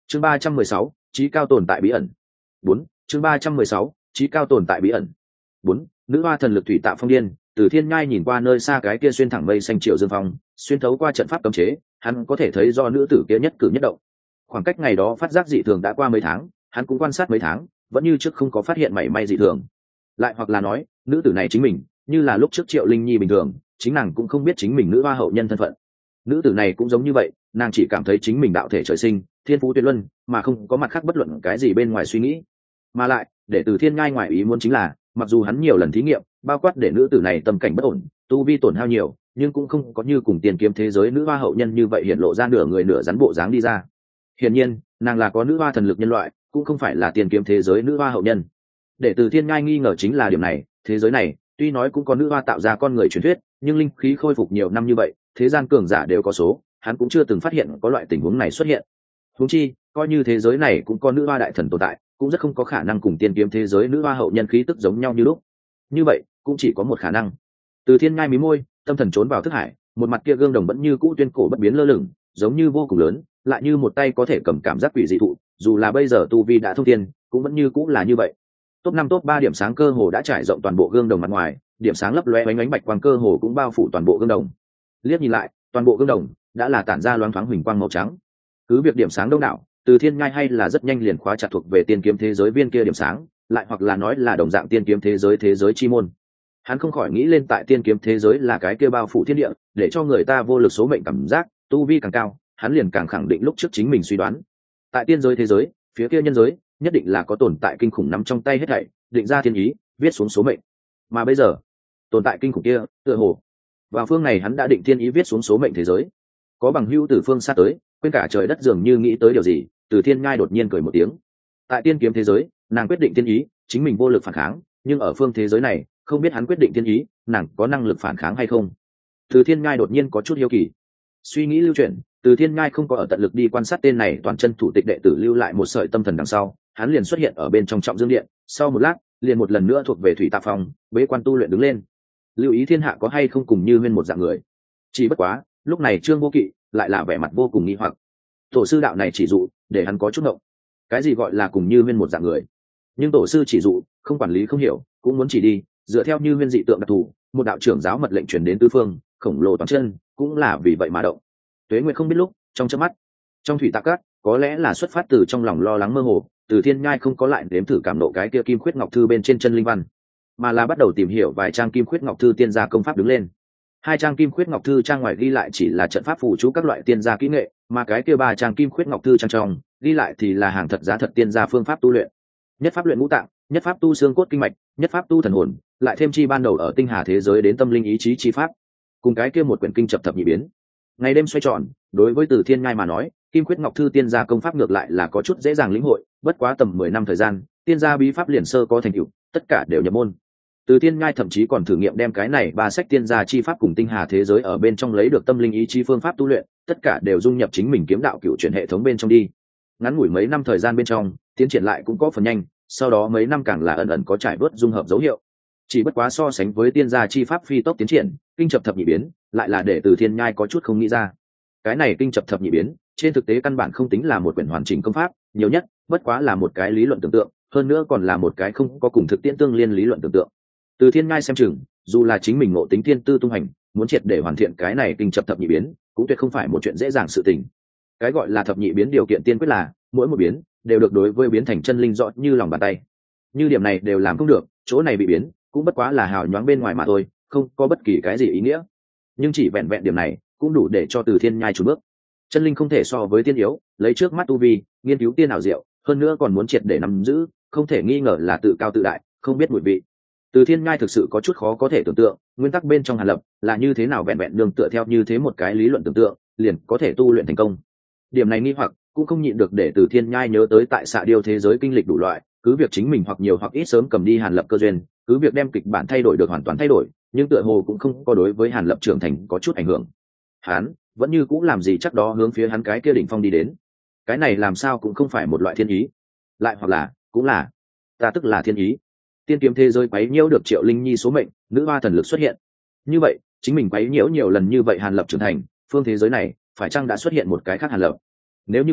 chương 316, trí cao tồn tại bí ẩn. 4. chương 316, trí cao tồn tại bí ẩn. 4. Nữ hoa thần lực thủy tạ phong điên. Từ Thiên Nhai nhìn qua nơi xa cái kia xuyên thẳng mây xanh triệu dương phong, xuyên thấu qua trận pháp cấm chế, hắn có thể thấy do nữ tử kia nhất cử nhất động. Khoảng cách ngày đó phát giác dị thường đã qua mấy tháng, hắn cũng quan sát mấy tháng, vẫn như trước không có phát hiện mảy may dị thường. Lại hoặc là nói, nữ tử này chính mình, như là lúc trước Triệu Linh Nhi bình thường, chính nàng cũng không biết chính mình nữ hoa hậu nhân thân phận. Nữ tử này cũng giống như vậy, nàng chỉ cảm thấy chính mình đạo thể trời sinh, thiên phú tuyệt luân, mà không có mặt khác bất luận cái gì bên ngoài suy nghĩ. Mà lại, để Từ Thiên Nhai ngoài ý muốn chính là, mặc dù hắn nhiều lần thí nghiệm, bao quát để nữ tử này tâm cảnh bất ổn, tu vi tổn hao nhiều, nhưng cũng không có như cùng tiền kiếm thế giới nữ hoa hậu nhân như vậy hiện lộ ra nửa người nửa rắn bộ dáng đi ra. Hiển nhiên, nàng là có nữ hoa thần lực nhân loại, cũng không phải là tiền kiếm thế giới nữ hoa hậu nhân. Để Từ Thiên Nhai nghi ngờ chính là điểm này, thế giới này, tuy nói cũng có nữ hoa tạo ra con người truyền thuyết, nhưng linh khí khôi phục nhiều năm như vậy, thế gian cường giả đều có số, hắn cũng chưa từng phát hiện có loại tình huống này xuất hiện. Huống chi, coi như thế giới này cũng có nữ hoa đại thần tồn tại, cũng rất không có khả năng cùng tiên kiếm thế giới nữ hoa hậu nhân khí tức giống nhau như lúc. Như vậy, cũng chỉ có một khả năng. Từ Thiên Nhai mí môi, tâm thần trốn vào thức hải, một mặt kia gương đồng vẫn như cũ tuyên cổ bất biến lơ lửng, giống như vô cùng lớn, lại như một tay có thể cầm cảm giác quỷ dị thụ, dù là bây giờ tu vi đã thông thiên, cũng vẫn như cũ là như vậy. Top 5 top 3 điểm sáng cơ hồ đã trải rộng toàn bộ gương đồng mặt ngoài, điểm sáng lấp lóe ánh ánh bạch quang cơ hồ cũng bao phủ toàn bộ gương đồng. Liếc nhìn lại, toàn bộ gương đồng đã là tản ra loáng thoáng huỳnh quang màu trắng. Cứ việc điểm sáng đông đảo, Từ Thiên Nhai hay là rất nhanh liền khóa chặt thuộc về tiên kiếm thế giới viên kia điểm sáng, lại hoặc là nói là đồng dạng tiên kiếm thế giới chi môn. Hắn không khỏi nghĩ lên tại tiên kiếm thế giới là cái kia bao phủ thiên địa, để cho người ta vô lực số mệnh cảm giác, tu vi càng cao, hắn liền càng khẳng định lúc trước chính mình suy đoán. Tại tiên giới thế giới, phía kia nhân giới, nhất định là có tồn tại kinh khủng nắm trong tay hết thảy, định ra thiên ý, viết xuống số mệnh. Mà bây giờ, tồn tại kinh khủng kia, tựa hồ vào phương này hắn đã định thiên ý viết xuống số mệnh thế giới. Có bằng hữu từ phương xa tới, quên cả trời đất dường như nghĩ tới điều gì, Từ Thiên Nhai đột nhiên cười một tiếng. Tại tiên kiếm thế giới, nàng quyết định thiên ý, chính mình vô lực phản kháng, nhưng ở phương thế giới này, không biết hắn quyết định thiên ý, nàng có năng lực phản kháng hay không. Từ Thiên Nhai đột nhiên có chút hiếu kỳ. Suy nghĩ lưu chuyển, Từ Thiên Nhai không có ở tận lực đi quan sát tên này toàn chân thủ tịch đệ tử lưu lại một sợi tâm thần đằng sau, hắn liền xuất hiện ở bên trong trọng dương điện, sau một lát, liền một lần nữa thuộc về thủy tạ phòng, bế quan tu luyện đứng lên. Lưu ý thiên hạ có hay không cùng Như Huyên một dạng người. Chỉ bất quá, lúc này Trương Vô Kỵ lại là vẻ mặt vô cùng nghi hoặc. Tổ sư đạo này chỉ dụ, để hắn có chút ngộng. Cái gì gọi là cùng Như Huyên một dạng người? Nhưng tổ sư chỉ dụ, không quản lý không hiểu, cũng muốn chỉ đi, dựa theo Như Huyên dị tượng đặc thù, một đạo trưởng giáo mật lệnh truyền đến tứ phương, khổng lồ toàn chân, cũng là vì vậy mà động. Tuế Nguyệt không biết lúc, trong chớp mắt, trong thủy tạ cát, có lẽ là xuất phát từ trong lòng lo lắng mơ hồ, Từ Thiên Nhai không có lại đếm thử cảm nộ cái kia kim khuyết ngọc thư bên trên chân linh văn, mà là bắt đầu tìm hiểu vài trang kim khuyết ngọc thư tiên gia công pháp đứng lên. Hai trang kim khuyết ngọc thư trang ngoài ghi lại chỉ là trận pháp phù chú các loại tiên gia kỹ nghệ, mà cái kia ba trang kim khuyết ngọc thư trang trong ghi lại thì là hàng thật giá thật tiên gia phương pháp tu luyện. Nhất pháp luyện ngũ tạng, nhất pháp tu xương cốt kinh mạch, nhất pháp tu thần hồn, lại thêm chi ban đầu ở tinh hà thế giới đến tâm linh ý chí chi pháp, cùng cái kia một quyển kinh chập thập nhị biến. Ngày đêm xoay tròn, đối với Từ Thiên Nhai mà nói, kim khuyết ngọc thư tiên gia công pháp ngược lại là có chút dễ dàng lĩnh hội, bất quá tầm 10 năm thời gian, tiên gia bí pháp liền sơ có thành tựu, tất cả đều nhập môn. Từ Thiên Nhai thậm chí còn thử nghiệm đem cái này ba sách tiên gia chi pháp cùng tinh hà thế giới ở bên trong lấy được tâm linh ý chí phương pháp tu luyện, tất cả đều dung nhập chính mình kiếm đạo cựu chuyển hệ thống bên trong đi. Ngắn ngủi mấy năm thời gian bên trong, tiến triển lại cũng có phần nhanh, sau đó mấy năm càng là ẩn ẩn có trải bớt dung hợp dấu hiệu. Chỉ bất quá so sánh với tiên gia chi pháp phi tốc tiến triển, kinh chập thập nhị biến lại là để Từ Thiên Nhai có chút không nghĩ ra. Cái này kinh chập thập nhị biến, trên thực tế căn bản không tính là một quyển hoàn chỉnh công pháp, nhiều nhất bất quá là một cái lý luận tưởng tượng, hơn nữa còn là một cái không có cùng thực tiễn tương liên lý luận tưởng tượng. Từ Thiên Nhai xem chừng, dù là chính mình ngộ tính thiên tư tung hành, muốn triệt để hoàn thiện cái này kinh chập thập nhị biến, cũng tuyệt không phải một chuyện dễ dàng sự tình. Cái gọi là thập nhị biến điều kiện tiên quyết là, mỗi một biến đều được đối với biến thành chân linh rõ như lòng bàn tay. Như điểm này đều làm không được, chỗ này bị biến, cũng bất quá là hào nhoáng bên ngoài mà thôi, không có bất kỳ cái gì ý nghĩa. Nhưng chỉ vẹn vẹn điểm này, cũng đủ để cho Từ Thiên Nhai chùn bước. Chân linh không thể so với tiên yếu, lấy trước mắt tu vi, nghiên cứu tiên ảo diệu, hơn nữa còn muốn triệt để nắm giữ, không thể nghi ngờ là tự cao tự đại, không biết mùi vị. Từ Thiên Nhai thực sự có chút khó có thể tưởng tượng, nguyên tắc bên trong Hàn Lập là như thế nào vẹn vẹn nương tựa theo như thế một cái lý luận tưởng tượng, liền có thể tu luyện thành công. Điểm này nghi hoặc cũng không nhịn được để Từ Thiên Nhai nhớ tới tại Xạ Điêu thế giới kinh lịch đủ loại, cứ việc chính mình hoặc nhiều hoặc ít sớm cầm đi Hàn Lập cơ duyên, cứ việc đem kịch bản thay đổi được hoàn toàn thay đổi, nhưng tựa hồ cũng không có đối với Hàn Lập trưởng thành có chút ảnh hưởng. Hắn vẫn như cũng làm gì chắc đó hướng phía hắn cái kia đỉnh phong đi đến. Cái này làm sao cũng không phải một loại thiên ý, lại hoặc là cũng là ta tức là thiên ý. Tiên kiếm thế giới quấy nhiễu được Triệu Linh Nhi số mệnh, nữ hoa thần lực xuất hiện. Như vậy, chính mình quấy nhiễu nhiều lần như vậy Hàn Lập trưởng thành, phương thế giới này phải chăng đã xuất hiện một cái khác Hàn Lập? Nếu như có,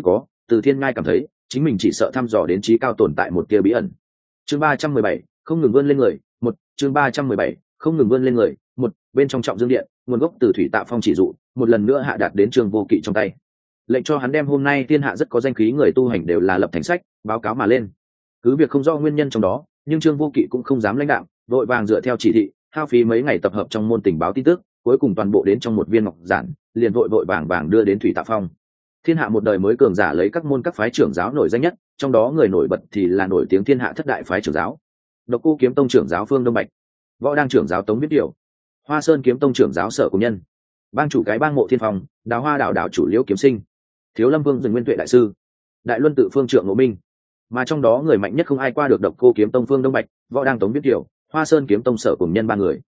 Từ Thiên Ngai cảm thấy chính mình chỉ sợ thăm dò đến trí cao tồn tại một tia bí ẩn. Chương 317, không ngừng vươn lên người. Chương 317, không ngừng vươn lên người. Bên trong Trọng Dương Điện, nguồn gốc từ Thủy Tạ Phong chỉ dụ một lần nữa hạ đạt đến Trương Vô Kỵ trong tay, lệnh cho hắn đem hôm nay thiên hạ rất có danh khí người tu hành đều là lập thành sách báo cáo mà lên. Cứ việc không rõ nguyên nhân trong đó, nhưng Trương Vô Kỵ cũng không dám lãnh đạo, vội vàng dựa theo chỉ thị, hao phí mấy ngày tập hợp trong môn tình báo tin tức, cuối cùng toàn bộ đến trong một viên ngọc giản, liền vội vàng đưa đến Thủy Tạ Phong. Thiên hạ một đời mới cường giả lấy các môn các phái trưởng giáo nổi danh nhất, trong đó người nổi bật thì là nổi tiếng thiên hạ thất đại phái trưởng giáo: Độc Cô Kiếm Tông trưởng giáo Phương Đông Bạch, Võ Đang trưởng giáo Tống Viết Điểu, Hoa Sơn Kiếm Tông trưởng giáo Sở Cùng Nhân, bang chủ cái bang Mộ Thiên Phong, Đào Hoa đạo chủ Liễu Kiếm Sinh, Thiếu Lâm Vương Dừng Nguyên Tuệ đại sư, Đại Luân Tự Phương Trượng Ngộ Minh. Mà trong đó người mạnh nhất không ai qua được Độc Cô Kiếm Tông Phương Đông Bạch, Võ Đang Tống Viết Điểu, Hoa Sơn Kiếm Tông Sở Cùng Nhân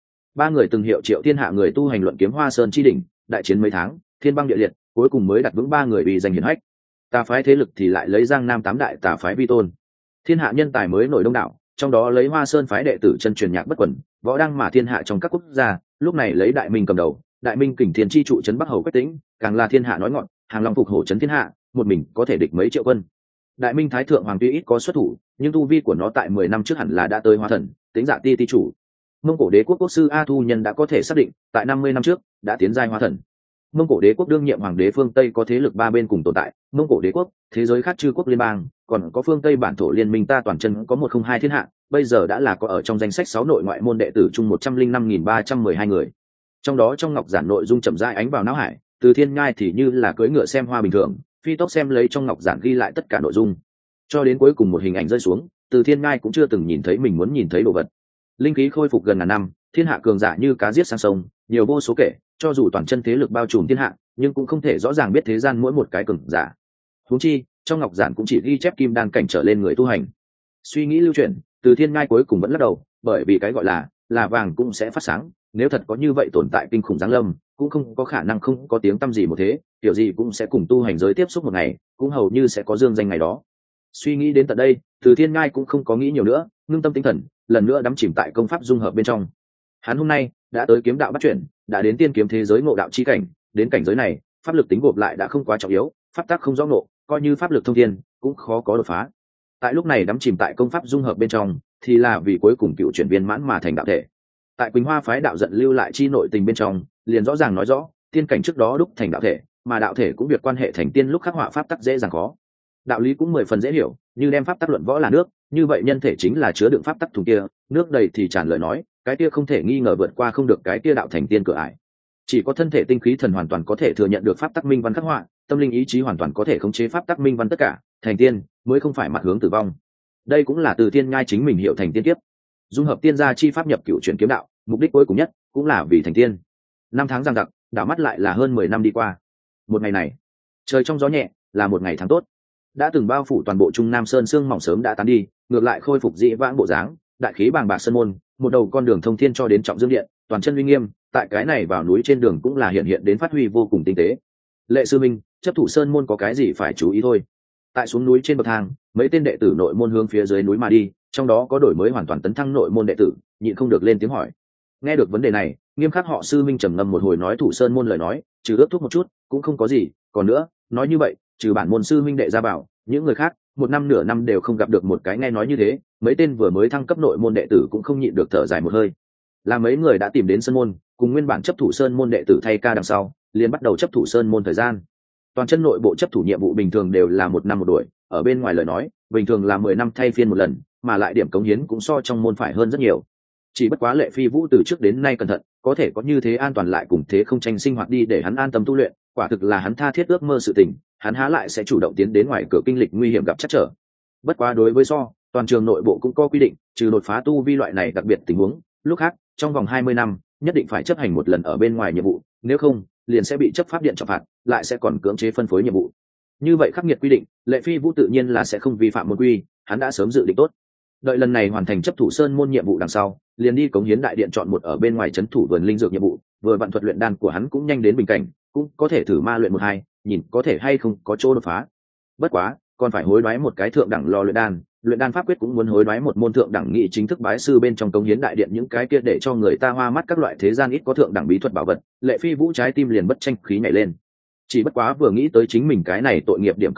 ba người từng hiệu triệu thiên hạ người tu hành luận kiếm Hoa Sơn chi đỉnh, đại chiến mấy tháng, thiên băng địa liệt, cuối cùng mới đặt vững ba người uy danh hiển hách. Tà phái thế lực thì lại lấy Giang Nam tám đại tà phái vi tôn, thiên hạ nhân tài mới nổi đông đảo, trong đó lấy Hoa Sơn phái đệ tử chân truyền nhạc bất quẩn, Võ Đăng mà thiên hạ trong các quốc gia, lúc này lấy Đại Minh cầm đầu, Đại Minh kình thiên chi trụ trấn Bắc Hầu Quách Tĩnh, càng là thiên hạ nói ngọn, hàng long phục hổ trấn thiên hạ, một mình có thể địch mấy triệu quân. Đại Minh Thái Thượng Hoàng tuy ít có xuất thủ, nhưng tu vi của nó tại 10 năm trước hẳn là đã tới hóa thần, Tĩnh Dạ ti chủ. Mông Cổ Đế quốc quốc sư A Thu Nhân đã có thể xác định, tại 50 năm trước đã tiến giai hóa thần. Mông Cổ Đế quốc đương nhiệm hoàng đế phương Tây có thế lực ba bên cùng tồn tại, Mông Cổ Đế quốc, thế giới khác chư quốc liên bang, còn có phương Tây bản thổ liên minh ta toàn chân có 102 thiên hạ, bây giờ đã là có ở trong danh sách 6 nội ngoại môn đệ tử chung 105.312 người. Trong đó trong ngọc giản nội dung chậm rãi ánh vào não hải, Từ Thiên Ngai thì như là cưỡi ngựa xem hoa bình thường, phi tốc xem lấy trong ngọc giản ghi lại tất cả nội dung, cho đến cuối cùng một hình ảnh rơi xuống, Từ Thiên Ngai cũng chưa từng nhìn thấy mình muốn nhìn thấy đồ vật. Linh khí khôi phục gần ngàn năm, thiên hạ cường giả như cá giết sang sông, nhiều vô số kể, cho dù toàn chân thế lực bao trùm thiên hạ, nhưng cũng không thể rõ ràng biết thế gian mỗi một cái cường giả. Huống chi, trong ngọc giản cũng chỉ ghi chép kim đan cảnh trở lên người tu hành. Suy nghĩ lưu chuyển, Từ Thiên Ngai cuối cùng vẫn lắc đầu, bởi vì cái gọi là vàng cũng sẽ phát sáng, nếu thật có như vậy tồn tại kinh khủng giáng lâm, cũng không có khả năng không có tiếng tăm gì một thế, kiểu gì cũng sẽ cùng tu hành giới tiếp xúc một ngày, cũng hầu như sẽ có dương danh ngày đó. Suy nghĩ đến tận đây, Từ Thiên Ngai cũng không có nghĩ nhiều nữa, ngưng tâm tinh thần, lần nữa đắm chìm tại công pháp dung hợp bên trong. Hắn hôm nay đã tới kiếm đạo bắt chuyển, đã đến tiên kiếm thế giới ngộ đạo chi cảnh, đến cảnh giới này, pháp lực tính gộp lại đã không quá trọng yếu, pháp tắc không rõ ngộ, coi như pháp lực thông thiên, cũng khó có đột phá. Tại lúc này đắm chìm tại công pháp dung hợp bên trong, thì là vì cuối cùng cựu chuyển viên mãn mà thành đạo thể. Tại Quỳnh Hoa phái đạo giận lưu lại chi nội tình bên trong, liền rõ ràng nói rõ, tiên cảnh trước đó đúc thành đạo thể, mà đạo thể cũng việc quan hệ thành tiên lúc khắc họa pháp tắc dễ dàng khó. Đạo lý cũng 10 phần dễ hiểu, như đem pháp tắc luận võ là nước, như vậy nhân thể chính là chứa đựng pháp tắc thùng kia, nước đầy thì tràn lời nói, cái kia không thể nghi ngờ vượt qua không được cái kia đạo thành tiên cửa ải. Chỉ có thân thể tinh khí thần hoàn toàn có thể thừa nhận được pháp tắc minh văn khắc họa, tâm linh ý chí hoàn toàn có thể khống chế pháp tắc minh văn tất cả, thành tiên mới không phải mặt hướng tử vong. Đây cũng là Từ Thiên Ngai chính mình hiểu thành tiên kiếp, dung hợp tiên gia chi pháp nhập cựu chuyển kiếm đạo, mục đích cuối cùng nhất cũng là vì thành tiên. Năm tháng giằng giặc, đảo mắt lại là hơn 10 năm đi qua. Một ngày này, trời trong gió nhẹ, là một ngày tháng tốt. Đã từng bao phủ toàn bộ Trung Nam Sơn sương mỏng sớm đã tán đi, ngược lại khôi phục dị vãng bộ dáng, đại khí bàng bạc sơn môn, một đầu con đường thông thiên cho đến Trọng Dương Điện, toàn chân uy nghiêm, tại cái này vào núi trên đường cũng là hiện đến phát huy vô cùng tinh tế. Lệ sư minh, chấp thủ sơn môn có cái gì phải chú ý thôi. Tại xuống núi trên bậc thang, mấy tên đệ tử nội môn hướng phía dưới núi mà đi, trong đó có đổi mới hoàn toàn tấn thăng nội môn đệ tử, nhịn không được lên tiếng hỏi. Nghe được vấn đề này, nghiêm khắc họ sư minh trầm ngâm một hồi nói thủ sơn môn lời nói, trừ ước thúc một chút, cũng không có gì, còn nữa, nói như vậy, trừ bản môn sư minh đệ ra bảo, những người khác, một năm nửa năm đều không gặp được một cái nghe nói như thế, mấy tên vừa mới thăng cấp nội môn đệ tử cũng không nhịn được thở dài một hơi. Là mấy người đã tìm đến sơn môn, cùng nguyên bản chấp thủ sơn môn đệ tử thay ca đằng sau, liền bắt đầu chấp thủ sơn môn thời gian. Toàn chân nội bộ chấp thủ nhiệm vụ bình thường đều là 1 năm một đuổi, ở bên ngoài lời nói, bình thường là 10 năm thay phiên một lần, mà lại điểm cống hiến cũng so trong môn phải hơn rất nhiều. Chỉ bất quá Lệ Phi Vũ từ trước đến nay cẩn thận, có thể có như thế an toàn lại cùng thế không tranh sinh hoạt đi để hắn an tâm tu luyện, quả thực là hắn tha thiết ước mơ sự tình, hắn há lại sẽ chủ động tiến đến ngoài cửa kinh lịch nguy hiểm gặp chắc trở. Bất quá đối với toàn trường nội bộ cũng có quy định, trừ đột phá tu vi loại này đặc biệt tình huống, lúc khác trong vòng 20 năm nhất định phải chấp hành một lần ở bên ngoài nhiệm vụ, nếu không liền sẽ bị chấp pháp điện trọng phạt, lại sẽ còn cưỡng chế phân phối nhiệm vụ. Như vậy khắc nghiệt quy định, Lệ Phi Vũ tự nhiên là sẽ không vi phạm môn quy, hắn đã sớm dự định tốt. Đợi lần này hoàn thành chấp thủ sơn môn nhiệm vụ đằng sau, liền đi cống hiến đại điện chọn một ở bên ngoài trấn thủ vườn linh dược nhiệm vụ, vừa vận thuật luyện đan của hắn cũng nhanh đến bình cảnh, cũng có thể thử ma luyện 1-2, nhìn có thể hay không có chỗ đột phá. Bất quá, còn phải hối đoái một cái thượng đẳng lò luyện đan pháp quyết cũng muốn hối đoái một môn thượng đẳng nghị chính thức bái sư bên trong cống hiến đại điện những cái kia để cho người ta hoa mắt các loại thế gian ít có thượng đẳng bí thuật bảo vật, Lệ Phi Vũ trái tim liền bất tranh khí nhảy lên. Chỉ bất quá vừa nghĩ tới chính mình cái này tội nghiệp điểm cống hiến,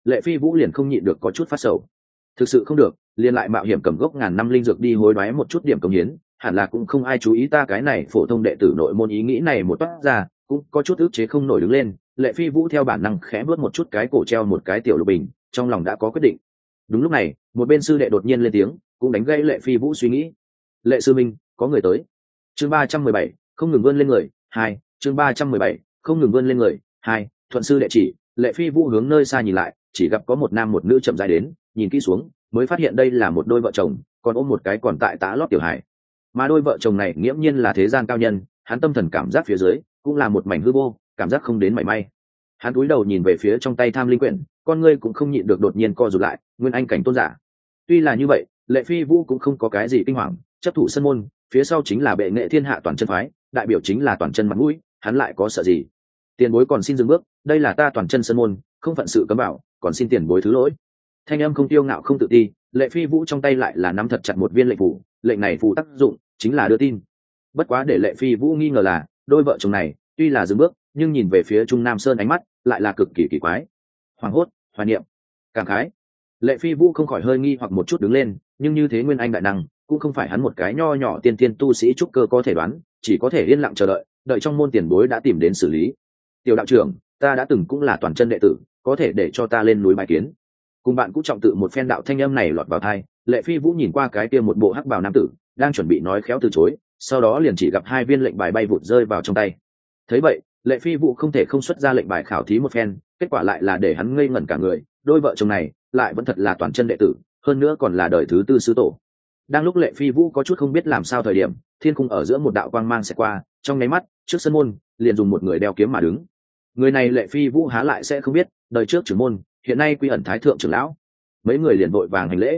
Lệ Phi Vũ liền không nhịn được có chút phát sầu. Thực sự không được, liền lại mạo hiểm cầm gốc ngàn năm linh dược đi hối đoái một chút điểm công hiến, hẳn là cũng không ai chú ý ta cái này phổ thông đệ tử nội môn ý nghĩ này một toát ra, cũng có chút ức chế không nổi đứng lên. Lệ Phi Vũ theo bản năng khẽ vuốt một chút cái cổ treo một cái tiểu lục bình, trong lòng đã có quyết định. Đúng lúc này, một bên sư đệ đột nhiên lên tiếng, cũng đánh gây Lệ Phi Vũ suy nghĩ. Lệ sư minh, có người tới. Chương 317, không ngừng vươn lên người. 2, chương 317, không ngừng vươn lên người. 2, thuận sư đệ chỉ, Lệ Phi Vũ hướng nơi xa nhìn lại, chỉ gặp có một nam một nữ chậm rãi đến, nhìn kỹ xuống, mới phát hiện đây là một đôi vợ chồng, còn ôm một cái còn tại tá lót tiểu hải. Mà đôi vợ chồng này nghiễm nhiên là thế gian cao nhân, hắn tâm thần cảm giác phía dưới cũng là một mảnh hư vô, cảm giác không đến mảy may. Hắn cúi đầu nhìn về phía trong tay tham linh quyển, con ngươi cũng không nhịn được đột nhiên co rụt lại, nguyên anh cảnh tôn giả. Tuy là như vậy, Lệ Phi Vũ cũng không có cái gì kinh hoàng, chấp thủ sân môn, phía sau chính là bệ nghệ thiên hạ toàn chân phái, đại biểu chính là toàn chân mặt mũi, hắn lại có sợ gì? Tiền bối còn xin dừng bước, đây là ta toàn chân sân môn, không phận sự cấm bảo, còn xin tiền bối thứ lỗi. Thanh âm không tiêu ngạo không tự ti, Lệ Phi Vũ trong tay lại là nắm thật chặt một viên lệnh phủ, lệnh này phù tác dụng chính là đưa tin. Bất quá để Lệ Phi Vũ nghi ngờ là, đôi vợ chồng này tuy là dừng bước, nhưng nhìn về phía Trung Nam Sơn ánh mắt lại là cực kỳ kỳ quái. Hoảng hốt, hoài niệm, cảm khái. Lệ Phi Vũ không khỏi hơi nghi hoặc một chút đứng lên, nhưng như thế nguyên anh đại năng cũng không phải hắn một cái nho nhỏ tiên tiên tu sĩ trúc cơ có thể đoán, chỉ có thể yên lặng chờ đợi, đợi trong môn tiền bối đã tìm đến xử lý. Tiểu đạo trưởng, ta đã từng cũng là toàn chân đệ tử, có thể để cho ta lên núi bài kiến. Cùng bạn cũng trọng tự một phen đạo thanh âm này lọt vào tai, Lệ Phi Vũ nhìn qua cái kia một bộ hắc bào nam tử, đang chuẩn bị nói khéo từ chối, sau đó liền chỉ gặp hai viên lệnh bài bay vụt rơi vào trong tay. Thấy vậy, Lệ Phi Vũ không thể không xuất ra lệnh bài khảo thí một phen, kết quả lại là để hắn ngây ngẩn cả người, đôi vợ chồng này lại vẫn thật là toàn chân đệ tử, hơn nữa còn là đời thứ tư sư tổ. Đang lúc Lệ Phi Vũ có chút không biết làm sao thời điểm, thiên cung ở giữa một đạo quang mang sẽ qua, trong nháy mắt, trước sân môn liền dùng một người đeo kiếm mà đứng. Người này Lệ Phi Vũ há lại sẽ không biết, đời trước trưởng môn, hiện nay quy ẩn thái thượng trưởng lão. Mấy người liền vội vàng hành lễ.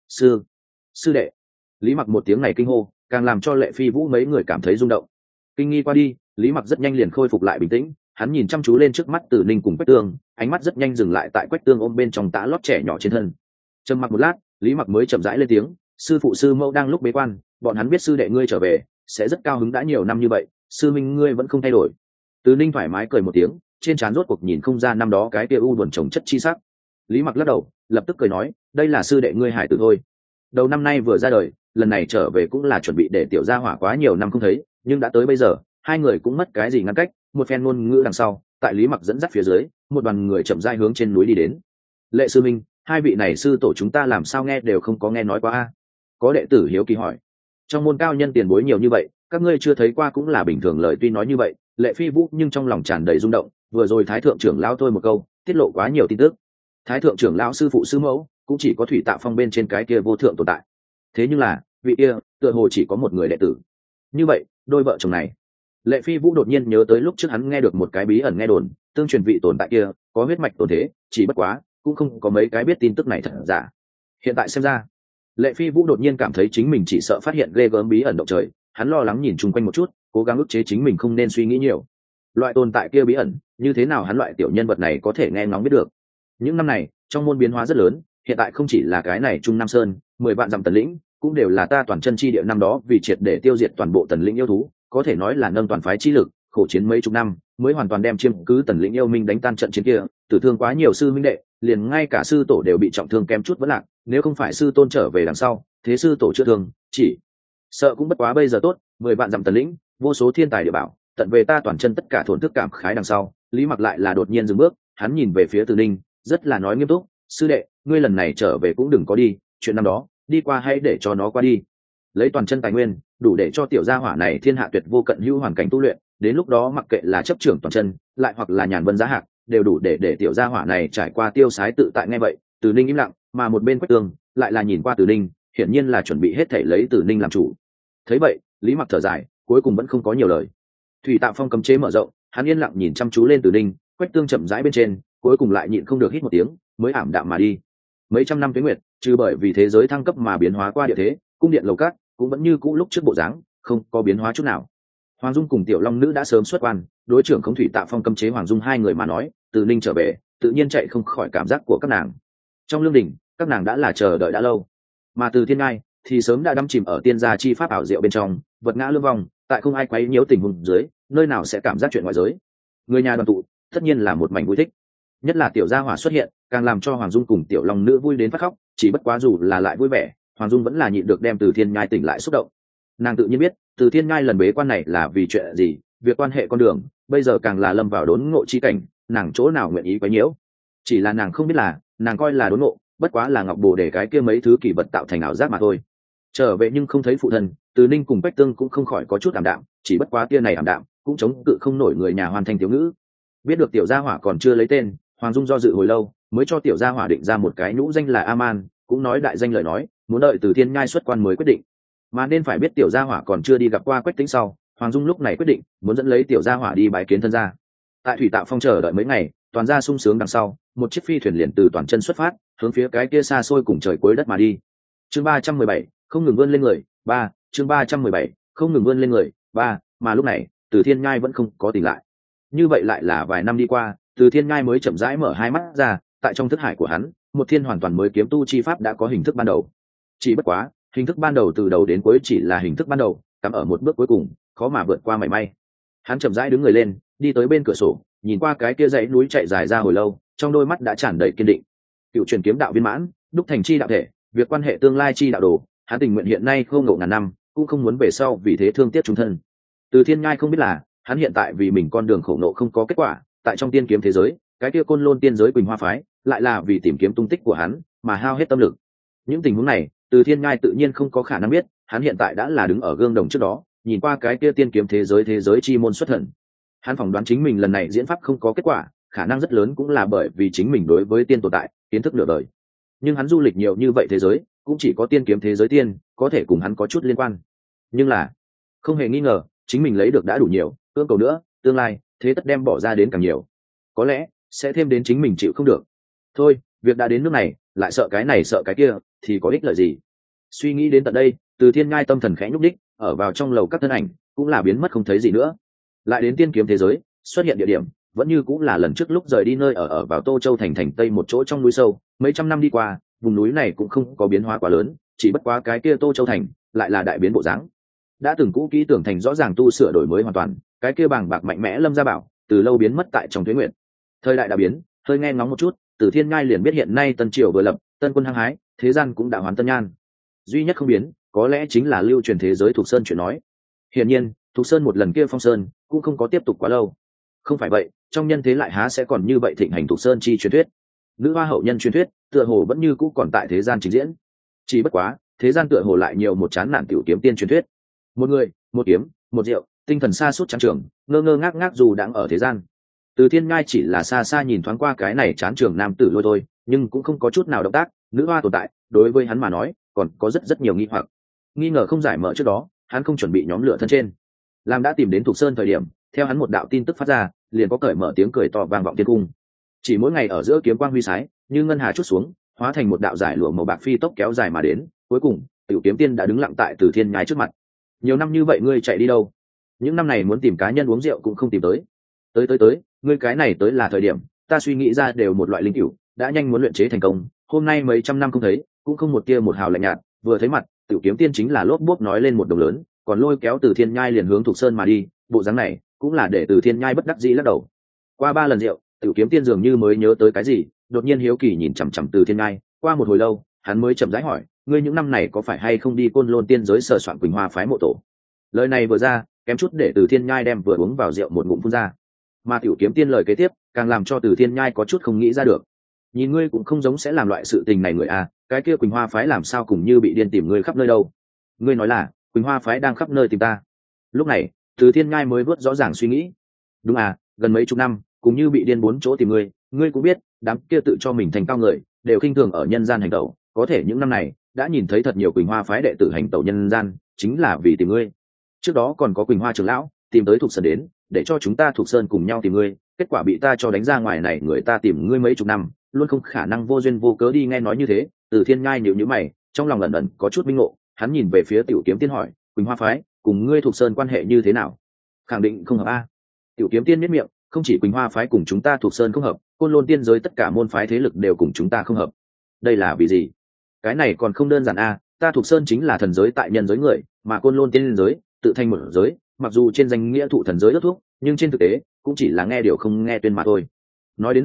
Sư đệ. Lý Mặc một tiếng này kinh hô, càng làm cho Lệ Phi Vũ mấy người cảm thấy rung động. Kinh nghi qua đi, Lý Mặc rất nhanh liền khôi phục lại bình tĩnh, hắn nhìn chăm chú lên trước mắt Tử Ninh cùng Quách Tương, ánh mắt rất nhanh dừng lại tại Quách Tương ôm bên trong tã lót trẻ nhỏ trên thân. Trầm mặc một lát, Lý Mặc mới chậm rãi lên tiếng, sư phụ sư mẫu đang lúc bế quan, bọn hắn biết sư đệ ngươi trở về, sẽ rất cao hứng, đã nhiều năm như vậy, sư minh ngươi vẫn không thay đổi. Tử Ninh thoải mái cười một tiếng, trên trán rốt cuộc nhìn không ra năm đó cái kia u buồn chồng chất chi sắc. Lý Mặc lắc đầu, lập tức cười nói, đây là sư đệ ngươi hải tử thôi. Đầu năm nay vừa ra đời, lần này trở về cũng là chuẩn bị để tiểu gia hỏa quá nhiều năm không thấy, nhưng đã tới bây giờ, hai người cũng mất cái gì ngăn cách, một phen ngôn ngữ đằng sau, tại Lý Mặc dẫn dắt phía dưới, một đoàn người chậm rãi hướng trên núi đi đến. Lệ sư minh, hai vị này sư tổ chúng ta làm sao nghe đều không có nghe nói qua a? Có đệ tử hiếu kỳ hỏi. Trong môn cao nhân tiền bối nhiều như vậy, các ngươi chưa thấy qua cũng là bình thường, lời tuy nói như vậy, Lệ Phi Vũ nhưng trong lòng tràn đầy rung động, vừa rồi thái thượng trưởng lão thôi một câu, tiết lộ quá nhiều tin tức. Thái thượng trưởng lão sư phụ sư mẫu cũng chỉ có Thủy Tạ Phong bên trên cái kia vô thượng tồn tại, thế nhưng là vị kia tựa hồ chỉ có một người đệ tử. Như vậy đôi vợ chồng này, Lệ Phi Vũ đột nhiên nhớ tới lúc trước hắn nghe được một cái bí ẩn nghe đồn, tương truyền vị tồn tại kia có huyết mạch tồn thế, chỉ bất quá cũng không có mấy cái biết tin tức này thật giả. Hiện tại xem ra, Lệ Phi Vũ đột nhiên cảm thấy chính mình chỉ sợ phát hiện ghê gớm bí ẩn động trời, hắn lo lắng nhìn chung quanh một chút, cố gắng ức chế chính mình không nên suy nghĩ nhiều. Loại tồn tại kia bí ẩn, như thế nào hắn loại tiểu nhân vật này có thể nghe ngóng biết được? Những năm này trong môn biến hóa rất lớn, hiện tại không chỉ là cái này Trung Nam Sơn 10 vạn dặm tần lĩnh, cũng đều là ta toàn chân chi địa năm đó vì triệt để tiêu diệt toàn bộ tần lĩnh yêu thú, có thể nói là nâng toàn phái chi lực, khổ chiến mấy chục năm mới hoàn toàn đem chiếm cứ tần lĩnh yêu minh đánh tan trận chiến kia, tử thương quá nhiều sư minh đệ, liền ngay cả sư tổ đều bị trọng thương kém chút vẫn lạc, nếu không phải sư tôn trở về đằng sau, thế sư tổ chữa thương, chỉ sợ cũng bất quá bây giờ tốt. 10 vạn dặm tần lĩnh, vô số thiên tài địa bảo, tận về ta toàn chân tất cả thổn thức cảm khái đằng sau, Lý Mặc lại là đột nhiên dừng bước, hắn nhìn về phía Từ Ninh, rất là nói nghiêm túc, sư đệ, ngươi lần này trở về cũng đừng có đi, chuyện năm đó đi qua hãy để cho nó qua đi, lấy toàn chân tài nguyên đủ để cho tiểu gia hỏa này thiên hạ tuyệt vô cận hữu hoàn cảnh tu luyện, đến lúc đó mặc kệ là chấp trưởng toàn chân lại hoặc là nhàn vân giá hạc, đều đủ để tiểu gia hỏa này trải qua tiêu sái tự tại. Nghe vậy Từ Ninh im lặng, mà một bên Quách Tương lại là nhìn qua Từ Ninh, hiển nhiên là chuẩn bị hết thảy lấy Từ Ninh làm chủ. Thấy vậy Lý Mặc thở dài, cuối cùng vẫn không có nhiều lời. Thủy Tạ Phong cấm chế mở rộng, hắn yên lặng nhìn chăm chú lên Từ Ninh, Quách Tương chậm rãi bên trên, cuối cùng lại nhịn không được hít một tiếng, mới ảm đạm mà đi. Mấy trăm năm tuế nguyệt, trừ bởi vì thế giới thăng cấp mà biến hóa qua địa thế, cung điện lầu cát cũng vẫn như cũ lúc trước bộ dáng, không có biến hóa chút nào. Hoàng Dung cùng Tiểu Long Nữ đã sớm xuất quan, đối trưởng không Thủy Tạ Phong cấm chế Hoàng Dung hai người mà nói, Từ Ninh trở về, tự nhiên chạy không khỏi cảm giác của các nàng. Trong lương đình, các nàng đã là chờ đợi đã lâu, mà Từ Thiên Ngai thì sớm đã đắm chìm ở tiên gia chi pháp ảo diệu bên trong, vật ngã lương vong, tại không ai quấy nhiễu tình huống dưới, nơi nào sẽ cảm giác chuyện ngoại giới. Người nhà đoàn tụ, tất nhiên là một mảnh vui thích. nhất là tiểu gia hỏa xuất hiện càng làm cho Hoàng Dung cùng tiểu long nữ vui đến phát khóc. Chỉ bất quá dù là lại vui vẻ, Hoàng Dung vẫn là nhịn được đem Từ Thiên Nhai tỉnh lại xúc động. Nàng tự nhiên biết Từ Thiên Nhai lần bế quan này là vì chuyện gì, việc quan hệ con đường bây giờ càng là lâm vào đốn ngộ chi cảnh, nàng chỗ nào nguyện ý quấy nhiễu. Chỉ là nàng không biết là nàng coi là đốn ngộ bất quá là ngọc bồ để cái kia mấy thứ kỳ vật tạo thành ảo giác mà thôi. Trở về nhưng không thấy phụ thân, Từ Ninh cùng Bách Tương cũng không khỏi có chút ảm đạm, chỉ bất quá tia này ảm đạm cũng chống cự không nổi người nhà Hoàn Thanh thiếu ngữ. Biết được tiểu gia hỏa còn chưa lấy tên, Hoàng Dung do dự hồi lâu mới cho tiểu gia hỏa định ra một cái nhũ danh là Aman, cũng nói đại danh lời nói muốn đợi Từ Thiên Nhai xuất quan mới quyết định. Mà nên phải biết tiểu gia hỏa còn chưa đi gặp qua Quách Tĩnh sau, Hoàng Dung lúc này quyết định muốn dẫn lấy tiểu gia hỏa đi bái kiến thân gia. Tại thủy tạo phong chờ đợi mấy ngày, toàn gia sung sướng đằng sau, một chiếc phi thuyền liền từ toàn chân xuất phát, hướng phía cái kia xa xôi cùng trời cuối đất mà đi. Chương 317, không ngừng vươn lên người, 3, chương 317, không ngừng vươn lên người, 3, mà lúc này, Từ Thiên Nhai vẫn không có tỉnh lại. Như vậy lại là vài năm đi qua, Từ Thiên Nhai mới chậm rãi mở hai mắt ra, tại trong thức hải của hắn, một thiên hoàn toàn mới kiếm tu chi pháp đã có hình thức ban đầu. Chỉ bất quá, hình thức ban đầu từ đầu đến cuối chỉ là hình thức ban đầu, cắm ở một bước cuối cùng, khó mà vượt qua mảy may. Hắn chậm rãi đứng người lên, đi tới bên cửa sổ, nhìn qua cái kia dãy núi chạy dài ra hồi lâu, trong đôi mắt đã tràn đầy kiên định. Cựu truyền kiếm đạo viên mãn, đúc thành chi đạo thể, việc quan hệ tương lai chi đạo đồ, hắn tình nguyện hiện nay không ngộ ngàn năm, cũng không muốn về sau vì thế thương tiếc chúng thân. Từ Thiên Nhai không biết là, hắn hiện tại vì mình con đường khổ nộ không có kết quả, tại trong tiên kiếm thế giới, cái kia Côn Lôn tiên giới Quỳnh Hoa phái, lại là vì tìm kiếm tung tích của hắn, mà hao hết tâm lực. Những tình huống này, Từ Thiên Nhai tự nhiên không có khả năng biết, hắn hiện tại đã là đứng ở gương đồng trước đó, nhìn qua cái kia tiên kiếm thế giới chi môn xuất thần. Hắn phỏng đoán chính mình lần này diễn pháp không có kết quả, khả năng rất lớn cũng là bởi vì chính mình đối với tiên tồn tại kiến thức nửa đời. Nhưng hắn du lịch nhiều như vậy thế giới, cũng chỉ có tiên kiếm thế giới tiên có thể cùng hắn có chút liên quan. Nhưng là không hề nghi ngờ, chính mình lấy được đã đủ nhiều, cưỡng cầu nữa, tương lai thế tất đem bỏ ra đến càng nhiều, có lẽ sẽ thêm đến chính mình chịu không được. Thôi, việc đã đến nước này, lại sợ cái này sợ cái kia thì có ích lợi gì. Suy nghĩ đến tận đây, Từ Thiên Nhai tâm thần khẽ nhúc đích, ở vào trong lầu các thân ảnh cũng là biến mất không thấy gì nữa. Lại đến tiên kiếm thế giới, xuất hiện địa điểm vẫn như cũng là lần trước lúc rời đi nơi ở vào Tô Châu thành tây một chỗ trong núi sâu. Mấy trăm năm đi qua, vùng núi này cũng không có biến hóa quá lớn, chỉ bất quá cái kia Tô Châu thành lại là đại biến bộ dáng. Đã từng cũ kỹ tưởng thành rõ ràng tu sửa đổi mới hoàn toàn, cái kia bàng bạc mạnh mẽ Lâm Gia Bảo từ lâu biến mất tại trong tuế nguyện. Thời đại đã biến, hơi nghe ngóng một chút, Từ Thiên Nhai liền biết hiện nay Tân Triều vừa lập, tân quân hăng hái, thế gian cũng đã hoàn tân nhan. Duy nhất không biến, có lẽ chính là lưu truyền thế giới Thục Sơn chuyện nói. Hiển nhiên, Thục Sơn một lần kia phong sơn cũng không có tiếp tục quá lâu. Không phải vậy, trong nhân thế lại há sẽ còn như vậy thịnh hành Thục Sơn chi truyền thuyết. Nữ hoa hậu nhân truyền thuyết, tựa hồ vẫn như cũ còn tại thế gian trình diễn. Chỉ bất quá, thế gian tựa hồ lại nhiều một chán nản tiểu kiếm tiên truyền thuyết. Một người, một kiếm, một rượu, tinh thần xa suốt trắng trường, ngơ ngơ ngác ngác dù đang ở thế gian. Từ Thiên Ngai chỉ là xa xa nhìn thoáng qua cái này chán trường nam tử lôi thôi, nhưng cũng không có chút nào động tác. Nữ hoa tồn tại, đối với hắn mà nói, còn có rất nhiều nghi hoặc. Nghi ngờ không giải mở trước đó, hắn không chuẩn bị nhóm lửa thân trên. Làm đã tìm đến Thục Sơn thời điểm, theo hắn một đạo tin tức phát ra, liền có cởi mở tiếng cười to vang vọng thiên cung. Chỉ mỗi ngày ở giữa kiếm quang huy sái, như ngân hà chút xuống, hóa thành một đạo giải lụa màu bạc phi tốc kéo dài mà đến. Cuối cùng, Tiểu Kiếm Tiên đã đứng lặng tại Từ Thiên Nhai trước mặt. Nhiều năm như vậy ngươi chạy đi đâu? Những năm này muốn tìm cá nhân uống rượu cũng không tìm tới. Tới, ngươi cái này tới là thời điểm, ta suy nghĩ ra đều một loại linh cửu, đã nhanh muốn luyện chế thành công. Hôm nay mấy trăm năm không thấy, cũng không một tia một hào lạnh nhạt, vừa thấy mặt, Tiểu Kiếm Tiên chính là lốp bốp nói lên một đồng lớn, còn lôi kéo Từ Thiên Nhai liền hướng Thục Sơn mà đi. Bộ dáng này, cũng là để Từ Thiên Nhai bất đắc dĩ lắc đầu. Qua 3 lần rượu, Tiểu Kiếm Tiên dường như mới nhớ tới cái gì, đột nhiên hiếu kỳ nhìn chằm chằm Từ Thiên Nhai. Qua một hồi lâu, hắn mới chậm rãi hỏi, ngươi những năm này có phải hay không đi Côn Lôn tiên giới sờ soạn Quỳnh Hoa phái mộ tổ? Lời này vừa ra, kém chút để Từ Thiên Nhai đem vừa uống vào rượu một ngụm phun ra. Mà Tiểu Kiếm Tiên lời kế tiếp, càng làm cho Từ Thiên Nhai có chút không nghĩ ra được. Nhìn ngươi cũng không giống sẽ làm loại sự tình này người à, cái kia Quỳnh Hoa phái làm sao cùng như bị điên tìm ngươi khắp nơi đâu? Ngươi nói là Quỳnh Hoa phái đang khắp nơi tìm ta? Lúc này, Từ Thiên Nhai mới vớt rõ ràng suy nghĩ. Đúng à, gần mấy chục năm, cùng như bị điên 4 chỗ tìm ngươi, ngươi cũng biết, đám kia tự cho mình thành cao người, đều khinh thường ở nhân gian hành tẩu, có thể những năm này, đã nhìn thấy thật nhiều Quỳnh Hoa phái đệ tử hành tẩu nhân gian, chính là vì tìm ngươi. Trước đó còn có Quỳnh Hoa trưởng lão tìm tới Thục Sơn đến, để cho chúng ta Thục Sơn cùng nhau tìm ngươi, kết quả bị ta cho đánh ra ngoài này, người ta tìm ngươi mấy chục năm, luôn không khả năng vô duyên vô cớ đi. Nghe nói như thế, Từ Thiên Nhai nhíu nhíu mày, trong lòng ẩn ẩn có chút minh ngộ, hắn nhìn về phía Tiểu Kiếm Tiên hỏi, Quỳnh Hoa phái cùng ngươi Thục Sơn quan hệ như thế nào? Khẳng định không hợp a. Tiểu Kiếm Tiên nhếch miệng, không chỉ Quỳnh Hoa phái cùng chúng ta Thục Sơn không hợp, Côn Lôn tiên giới tất cả môn phái thế lực đều cùng chúng ta không hợp. Đây là vì gì? Cái này còn không đơn giản a, ta Thục Sơn chính là thần giới tại nhân giới người, mà Côn Lôn tiên giới tự thành một giới, mặc dù trên danh nghĩa thụ thần giới ước thuốc, nhưng trên thực tế cũng chỉ là nghe điều không nghe tuyên mà thôi. Nói đến đây,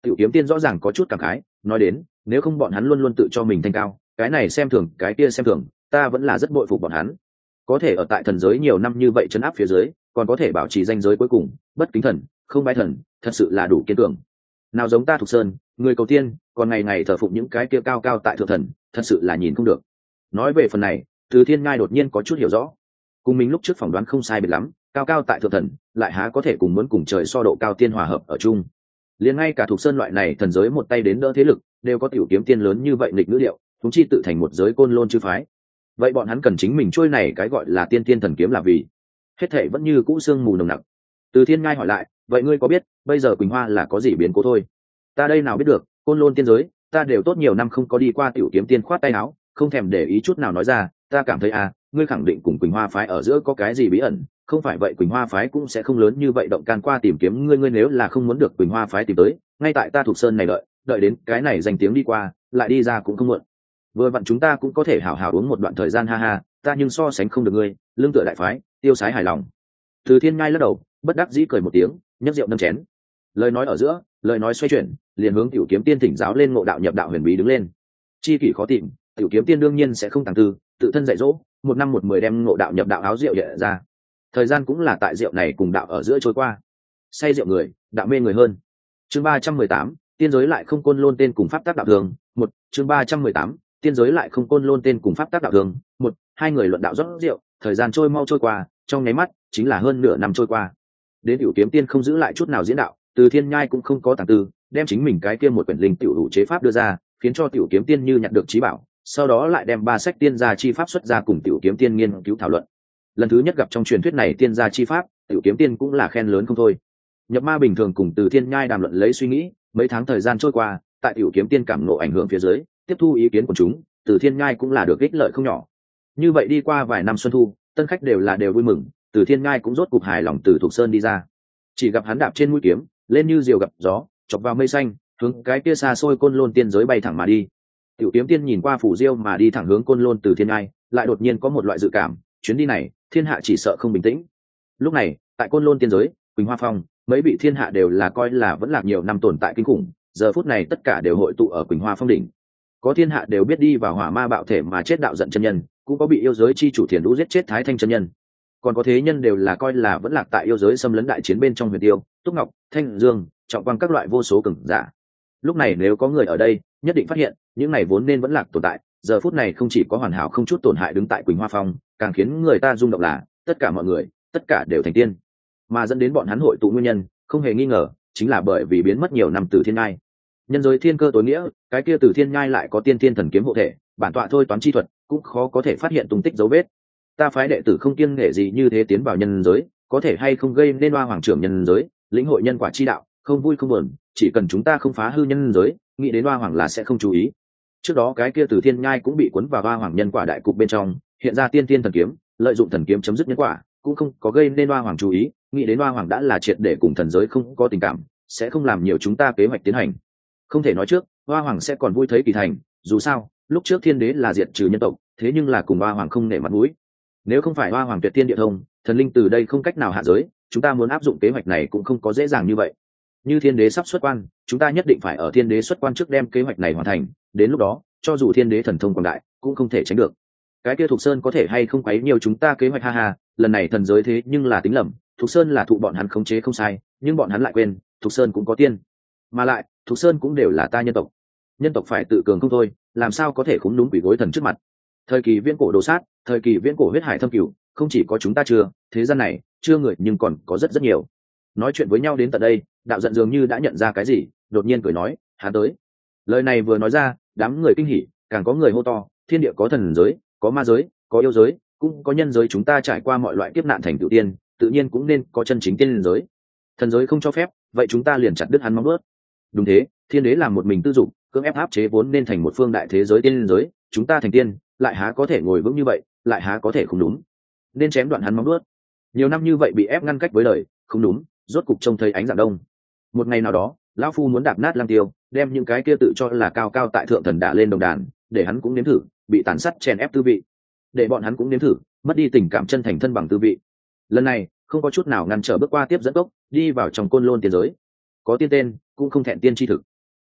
Tiểu Kiếm Tiên rõ ràng có chút cảm khái, nói đến, nếu không bọn hắn luôn luôn tự cho mình thanh cao, cái này xem thường, cái kia xem thường, ta vẫn là rất bội phục bọn hắn. Có thể ở tại thần giới nhiều năm như vậy trấn áp phía dưới, còn có thể bảo trì danh giới cuối cùng, bất kính thần, không bái thần, thật sự là đủ kiên cường. Nào giống ta Thục Sơn, người cầu tiên, còn ngày ngày thờ phụng những cái kia cao cao tại thượng thần, thật sự là nhìn không được. Nói về phần này, Từ Thiên Ngai đột nhiên có chút hiểu rõ. Cùng mình lúc trước phỏng đoán không sai biệt lắm, cao cao tại thượng thần, lại há có thể cùng muốn cùng trời so độ cao tiên hòa hợp ở chung. Liền ngay cả Thục Sơn loại này thần giới một tay đến đỡ thế lực, đều có Tiểu Kiếm Tiên lớn như vậy nghịch ngữ điệu, chúng chi tự thành một giới côn lôn chư phái. Vậy bọn hắn cần chính mình trôi này cái gọi là tiên tiên thần kiếm là vì hết thệ vẫn như cũ sương mù nồng nặc. Từ Thiên Ngai hỏi lại, vậy ngươi có biết bây giờ Quỳnh Hoa là có gì biến cố thôi? Ta đây nào biết được, côn lôn tiên giới, ta đều tốt nhiều năm không có đi qua. Tiểu Kiếm Tiên khoát tay áo, không thèm để ý chút nào nói ra, ta cảm thấy ngươi khẳng định cùng Quỳnh Hoa phái ở giữa có cái gì bí ẩn, không phải vậy Quỳnh Hoa phái cũng sẽ không lớn như vậy động can qua tìm kiếm ngươi. Ngươi nếu là không muốn được Quỳnh Hoa phái tìm tới, ngay tại ta Thục Sơn này đợi đến cái này danh tiếng đi qua, lại đi ra cũng không muộn. Vừa vặn chúng ta cũng có thể hảo hảo uống một đoạn thời gian, ha ha, ta nhưng so sánh không được ngươi, lương tựa đại phái, tiêu sái hài lòng. Từ Thiên Ngai lắc đầu, bất đắc dĩ cười một tiếng, nhấp rượu nâng chén. Lời nói ở giữa, lời nói xoay chuyển, liền hướng Tiểu Kiếm Tiên thỉnh giáo lên ngộ đạo nhập đạo huyền bí đứng lên. Chi kỷ khó tìm, Tiểu Kiếm Tiên đương nhiên sẽ không tàng tư, tự thân dạy dỗ, một năm một mười đem ngộ đạo nhập đạo áo rượu hiện ra. Thời gian cũng là tại rượu này cùng đạo ở giữa trôi qua. Say rượu người, đạo mê người hơn. Chương 318, tiên giới lại không côn lôn tên cùng pháp tác đạo thường. Một, chương 318, tiên giới lại không côn lôn tên cùng pháp tác đạo thường. Một, hai người luận đạo rót rượu, thời gian trôi mau trôi qua, trong nháy mắt chính là hơn nửa năm trôi qua. Đến Tiểu Kiếm Tiên không giữ lại chút nào diễn đạo, Từ Thiên Nhai cũng không có tàng tư, đem chính mình cái kia một quyển linh tiểu đủ chế pháp đưa ra, khiến cho Tiểu Kiếm Tiên như nhặt được trí bảo, sau đó lại đem 3 sách tiên gia chi pháp xuất ra cùng Tiểu Kiếm Tiên nghiên cứu thảo luận. Lần thứ nhất gặp trong truyền thuyết này tiên gia chi pháp, Tiểu Kiếm Tiên cũng là khen lớn không thôi. Nhập ma bình thường cùng Từ Thiên Nhai đàm luận lấy suy nghĩ, mấy tháng thời gian trôi qua, tại Tiểu Kiếm Tiên cảm ngộ ảnh hưởng phía dưới, tiếp thu ý kiến của chúng, Từ Thiên Nhai cũng là được ích lợi không nhỏ. Như vậy đi qua vài năm xuân thu, tân khách đều vui mừng, Từ Thiên Nhai cũng rốt cục hài lòng từ Thục Sơn đi ra. Chỉ gặp hắn đạp trên mũi kiếm, lên như diều gặp gió, chọc vào mây xanh, hướng cái kia xa xôi côn lôn tiên giới bay thẳng mà đi. Tiểu Kiếm Tiên nhìn qua phủ diêu mà đi thẳng hướng côn lôn Từ Thiên Nhai, lại đột nhiên có một loại dự cảm, chuyến đi này, thiên hạ chỉ sợ không bình tĩnh. Lúc này, tại côn lôn tiên giới, Quỳnh Hoa Phong, mấy vị thiên hạ đều là coi là vẫn là nhiều năm tồn tại kinh khủng, giờ phút này tất cả đều hội tụ ở Quỳnh Hoa Phong đỉnh. Có thiên hạ đều biết đi vào hỏa ma bạo thể mà chết đạo giận chân nhân, cũng có bị yêu giới chi chủ Thiền Đũ giết chết Thái Thanh chân nhân. Còn có thế nhân đều là coi là vẫn lạc tại yêu giới xâm lấn đại chiến bên trong Huyền Tiêu, Túc Ngọc, Thanh Dương, Trọng Quang các loại vô số cường giả. Lúc này nếu có người ở đây, nhất định phát hiện, những này vốn nên vẫn lạc tồn tại, giờ phút này không chỉ có hoàn hảo không chút tổn hại đứng tại Quỳnh Hoa Phong, càng khiến người ta rung động là, tất cả mọi người, tất cả đều thành tiên. Mà dẫn đến bọn hắn hội tụ nguyên nhân, không hề nghi ngờ, chính là bởi vì biến mất nhiều năm Từ Thiên Nhai. Nhân giới thiên cơ tối nghĩa, cái kia Từ Thiên Nhai lại có tiên thiên thần kiếm hộ thể, bản tọa thôi toán chi thuật, cũng khó có thể phát hiện tung tích dấu vết. Ta phái đệ tử không kiêng nể gì như thế tiến vào nhân giới, có thể hay không gây nên oa hoàng trưởng nhân giới, lĩnh hội nhân quả chi đạo, không vui không buồn, chỉ cần chúng ta không phá hư nhân giới, nghĩ đến oa hoàng là sẽ không chú ý. Trước đó cái kia Từ Thiên Nhai cũng bị cuốn vào oa hoàng nhân quả đại cục bên trong, hiện ra tiên tiên thần kiếm, lợi dụng thần kiếm chấm dứt nhân quả, cũng không có gây nên oa hoàng chú ý, nghĩ đến oa hoàng đã là triệt để cùng thần giới không có tình cảm, sẽ không làm nhiều chúng ta kế hoạch tiến hành. Không thể nói trước, oa hoàng sẽ còn vui thấy kỳ thành, dù sao, lúc trước thiên đế là diệt trừ nhân tộc, thế nhưng là cùng oa hoàng không nể mặt mũi. Nếu không phải oa hoàng tuyệt tiên địa thông, thần linh từ đây không cách nào hạ giới, chúng ta muốn áp dụng kế hoạch này cũng không có dễ dàng như vậy. Như thiên đế sắp xuất quan, chúng ta nhất định phải ở thiên đế xuất quan trước đem kế hoạch này hoàn thành, đến lúc đó, cho dù thiên đế thần thông quảng đại, cũng không thể tránh được. Cái kia Thục Sơn có thể hay không quấy nhiều chúng ta kế hoạch, ha ha, lần này thần giới thế nhưng là tính lầm, Thục Sơn là thụ bọn hắn khống chế không sai, nhưng bọn hắn lại quên, Thục Sơn cũng có tiên. Mà lại, Thục Sơn cũng đều là ta nhân tộc. Nhân tộc phải tự cường không thôi, làm sao có thể khúm núm quỷ gối thần trước mặt. Thời kỳ viễn cổ đồ sát, thời kỳ viễn cổ huyết hải thâm cửu, không chỉ có chúng ta chưa, thế gian này chưa người nhưng còn có rất rất nhiều. Nói chuyện với nhau đến tận đây, đạo giận dường như đã nhận ra cái gì, đột nhiên cười nói, hắn tới. Lời này vừa nói ra, đám người kinh hỉ, càng có người hô to, thiên địa có thần giới, có ma giới, có yêu giới, cũng có nhân giới, chúng ta trải qua mọi loại kiếp nạn thành tựu tiên, tự nhiên cũng nên có chân chính tiên giới. Thần giới không cho phép, vậy chúng ta liền chặt đứt hắn móng vuốt. Đúng thế, thiên đế làm một mình tư dụng, cưỡng ép áp chế vốn nên thành một phương đại thế giới tiên giới, chúng ta thành tiên, lại há có thể ngồi vững như vậy, lại há có thể không đúng, nên chém đoạn hắn móng vuốt. Nhiều năm như vậy bị ép ngăn cách với đời, không đúng, rốt cục trông thấy ánh dạng đông. Một ngày nào đó, lão phu muốn đạp nát Lăng Tiêu, đem những cái kia tự cho là cao cao tại thượng thần đả lên đồng đàn, để hắn cũng nếm thử bị tàn sát chèn ép tư vị, để bọn hắn cũng nếm thử mất đi tình cảm chân thành thân bằng tư vị. Lần này không có chút nào ngăn trở bước qua tiếp dẫn cốc, đi vào trong côn lôn tiên giới. Có tiên tên cũng không thẹn tiên chi thực.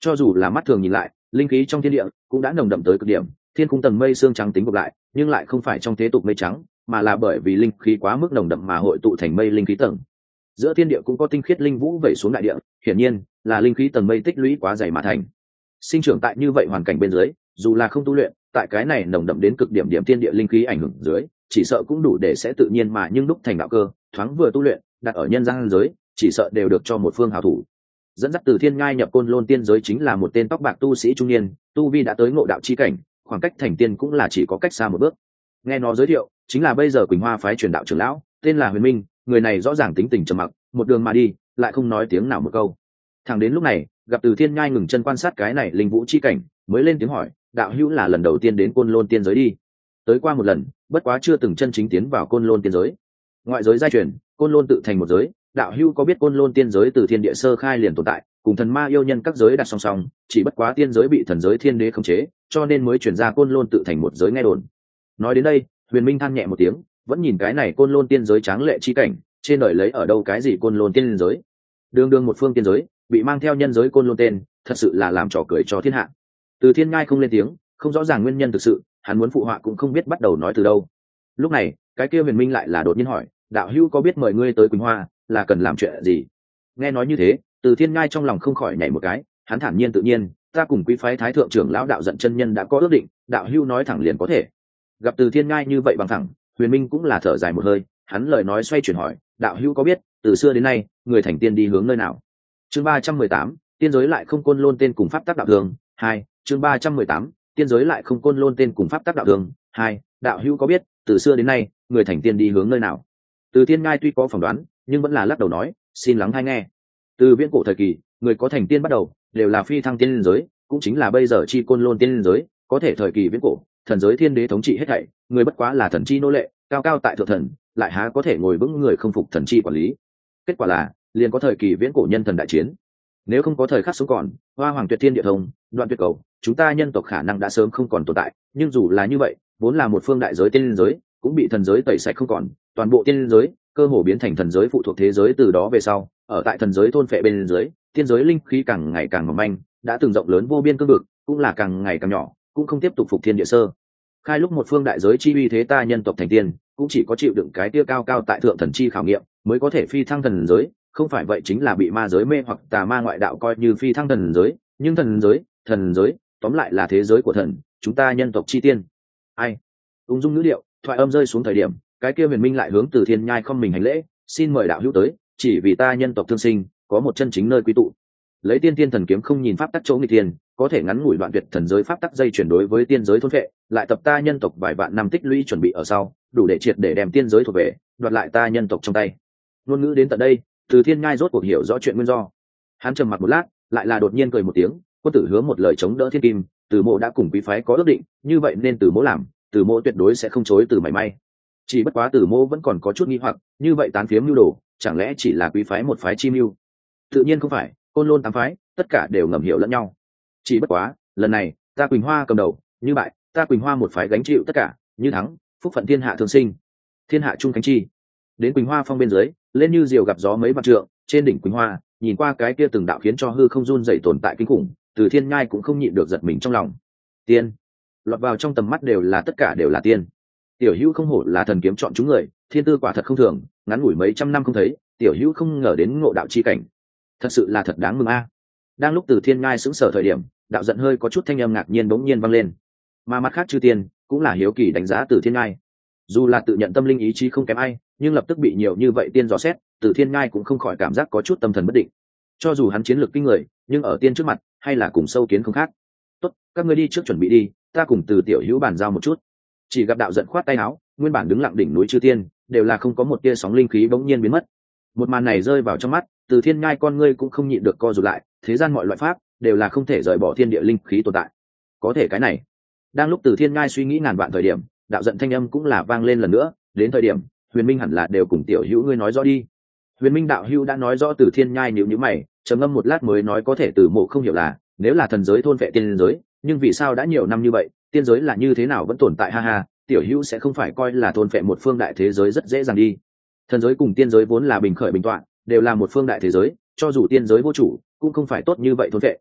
Cho dù là mắt thường nhìn lại, linh khí trong thiên địa cũng đã nồng đậm tới cực điểm, thiên khung tầng mây xương trắng tính gộp lại, nhưng lại không phải trong thế tục mây trắng, mà là bởi vì linh khí quá mức nồng đậm mà hội tụ thành mây linh khí tầng. Giữa thiên địa cũng có tinh khiết linh vũ vẩy xuống đại địa, hiển nhiên là linh khí tầng mây tích lũy quá dày mà thành. Sinh trưởng tại như vậy hoàn cảnh bên dưới, dù là không tu luyện, tại cái này nồng đậm đến cực điểm điểm thiên địa linh khí ảnh hưởng dưới, chỉ sợ cũng đủ để sẽ tự nhiên mà nhưng đúc thành đạo cơ, thoáng vừa tu luyện, đặt ở nhân gian giới, chỉ sợ đều được cho một phương hảo thủ. Dẫn dắt từ thiên ngai nhập côn lôn tiên giới chính là một tên tóc bạc tu sĩ trung niên, tu vi đã tới ngộ đạo chi cảnh, khoảng cách thành tiên cũng là chỉ có cách xa một bước. Nghe nó giới thiệu, chính là bây giờ Quỳnh Hoa phái truyền đạo trưởng lão, tên là Huyền Minh. Người này rõ ràng tính tình trầm mặc, một đường mà đi, lại không nói tiếng nào một câu. Thẳng đến lúc này, gặp từ thiên ngai ngừng chân quan sát cái này linh vũ chi cảnh, mới lên tiếng hỏi, đạo hữu là lần đầu tiên đến côn lôn tiên giới đi? Tới qua một lần, bất quá chưa từng chân chính tiến vào côn lôn tiên giới. Ngoại giới giai truyền, côn lôn tự thành một giới, đạo hữu có biết côn lôn tiên giới từ thiên địa sơ khai liền tồn tại, cùng thần ma yêu nhân các giới đặt song song, chỉ bất quá tiên giới bị thần giới thiên đế khống chế, cho nên mới chuyển ra côn lôn tự thành một giới nghe đồn. Nói đến đây, Huyền Minh than nhẹ một tiếng, vẫn nhìn cái này côn lôn tiên giới tráng lệ chi cảnh, trên đời lấy ở đâu cái gì côn lôn tiên giới? Đường đường một phương tiên giới, bị mang theo nhân giới côn lôn tên, thật sự là làm trò cười cho thiên hạ. Từ Thiên Ngai không lên tiếng, không rõ ràng nguyên nhân thực sự, hắn muốn phụ họa cũng không biết bắt đầu nói từ đâu. Lúc này, cái kia Huyền Minh lại là đột nhiên hỏi, đạo hữu có biết mời ngươi tới Quỳnh Hoa là cần làm chuyện gì? Nghe nói như thế, Từ Thiên Ngai trong lòng không khỏi nhảy một cái, hắn thản nhiên tự nhiên, ta cùng quý phái thái thượng trưởng lão đạo giận chân nhân đã có ước định, đạo hữu nói thẳng liền có thể. Gặp Từ Thiên Ngai như vậy bằng thẳng, Huyền Minh cũng là thở dài một hơi, hắn lời nói xoay chuyển hỏi, đạo hữu có biết từ xưa đến nay người thành tiên đi hướng nơi nào? Chương 318, tiên giới lại không côn lôn tên cùng pháp tắc đạo thường. 2, chương 318, tiên giới lại không côn lôn tên cùng pháp tắc đạo thường. 2, đạo hữu có biết từ xưa đến nay người thành tiên đi hướng nơi nào? Từ Thiên Ngai tuy có phỏng đoán, nhưng vẫn là lắc đầu nói, xin lắng hay nghe. Từ viễn cổ thời kỳ, người có thành tiên bắt đầu đều là phi thăng tiên giới, cũng chính là bây giờ chi côn lôn tiên giới, có thể thời kỳ viễn cổ, thần giới thiên đế thống trị hết thảy, người bất quá là thần chi nô lệ, cao cao tại thượng thần, lại há có thể ngồi vững người không phục thần chi quản lý. Kết quả là liền có thời kỳ viễn cổ nhân thần đại chiến. Nếu không có thời khắc sống còn, hoa hoàng tuyệt thiên địa thông, đoạn tuyệt cầu, chúng ta nhân tộc khả năng đã sớm không còn tồn tại. Nhưng dù là như vậy, vốn là một phương đại giới tiên giới, cũng bị thần giới tẩy sạch không còn, toàn bộ tiên giới cơ hồ biến thành thần giới phụ thuộc thế giới. Từ đó về sau, ở tại thần giới thôn phệ bên dưới, tiên giới linh khí càng ngày càng mỏng manh, đã từng rộng lớn vô biên cương vực, cũng là càng ngày càng nhỏ, cũng không tiếp tục phục thiên địa sơ khai. Lúc một phương đại giới chi uy thế, ta nhân tộc thành tiên, cũng chỉ có chịu đựng cái tia cao cao tại thượng thần chi khảo nghiệm, mới có thể phi thăng thần giới. Không phải vậy chính là bị ma giới mê hoặc tà ma ngoại đạo coi như phi thăng thần giới. Nhưng thần giới tóm lại là thế giới của thần, chúng ta nhân tộc chi tiên. Ai? Ung dung ngữ điệu, thoại âm rơi xuống thời điểm, cái kia Huyền Minh lại hướng Từ Thiên Nhai không mình hành lễ, xin mời đạo hữu tới, chỉ vì ta nhân tộc thương sinh có một chân chính nơi quy tụ. Lấy tiên tiên thần kiếm không nhìn pháp tắc chỗ nghịch thiên, có thể ngắn ngủi đoạn tuyệt thần giới pháp tắc dây chuyển đối với tiên giới thôn phệ, lại tập ta nhân tộc vài vạn năm tích lũy chuẩn bị ở sau, đủ để triệt để đem tiên giới thuộc về, đoạt lại ta nhân tộc trong tay. Ngôn ngữ đến tận đây, Từ Thiên Ngai rốt cuộc hiểu rõ chuyện nguyên do. Hắn trầm mặc một lát, lại là đột nhiên cười một tiếng, quân tử hứa một lời chống đỡ thiên kim, Từ Mộ đã cùng quý phái có ước định, như vậy nên Từ Mộ làm, Từ Mộ tuyệt đối sẽ không chối từ mảy may. Chỉ bất quá Từ Mộ vẫn còn có chút nghi hoặc, như vậy tán phiếm mưu đồ, chẳng lẽ chỉ là quý phái một phái chi mưu? Tự nhiên không phải, côn lôn tám phái, tất cả đều ngầm hiểu lẫn nhau. Chỉ bất quá, lần này, ta Quỳnh Hoa cầm đầu, như bại, ta Quỳnh Hoa một phái gánh chịu tất cả, như thắng, phúc phận thiên hạ thường sinh, thiên hạ trung khánh chi. Đến Quỳnh Hoa phong bên dưới, lên như diều gặp gió mấy vạn trượng, trên đỉnh Quỳnh Hoa, nhìn qua cái kia từng đạo khiến cho hư không run dậy tồn tại kinh khủng, Từ Thiên Nhai cũng không nhịn được giật mình trong lòng. Tiên, lọt vào trong tầm mắt đều là tất cả đều là tiên. Tiểu Hữu không hổ là thần kiếm chọn chúng người, thiên tư quả thật không thường, ngắn ngủi mấy trăm năm không thấy, Tiểu Hữu không ngờ đến ngộ đạo chi cảnh, thật sự là thật đáng mừng a. Đang lúc Từ Thiên Nhai sững sờ thời điểm, đạo giận hơi có chút thanh âm ngạc nhiên bỗng nhiên vang lên. Mà mặt khác chư tiên cũng là hiếu kỳ đánh giá Từ Thiên Nhai. Dù là tự nhận tâm linh ý chí không kém ai, nhưng lập tức bị nhiều như vậy tiên dò xét, Từ Thiên Nhai cũng không khỏi cảm giác có chút tâm thần bất định. Cho dù hắn chiến lược kinh người, nhưng ở tiên trước mặt, hay là cùng sâu kiến không khác. Tốt, các ngươi đi trước chuẩn bị đi, ta cùng Từ tiểu hữu bàn giao một chút. Chỉ gặp đạo giận khoát tay áo, nguyên bản đứng lặng đỉnh núi chư tiên, đều là không có một tia sóng linh khí bỗng nhiên biến mất. Một màn này rơi vào trong mắt, Từ Thiên Nhai con ngươi cũng không nhịn được co rụt lại, thế gian mọi loại pháp đều là không thể rời bỏ thiên địa linh khí tồn tại. Có thể cái này. Đang lúc Từ Thiên Nhai suy nghĩ ngàn vạn thời điểm, đạo giận thanh âm cũng là vang lên lần nữa, đến thời điểm, Huyền Minh hẳn là đều cùng tiểu hữu ngươi nói rõ đi. Huyền Minh đạo hữu đã nói rõ. Từ Thiên Nhai nhíu nhíu mày, trầm ngâm một lát mới nói, có thể Từ Mộ không hiểu là, nếu là thần giới thôn vệ tiên giới, nhưng vì sao đã nhiều năm như vậy, tiên giới là như thế nào vẫn tồn tại, ha ha, tiểu hữu sẽ không phải coi là thôn vệ một phương đại thế giới rất dễ dàng đi. Thần giới cùng tiên giới vốn là bình khởi bình toạn, đều là một phương đại thế giới, cho dù tiên giới vô chủ, cũng không phải tốt như vậy thôn vệ.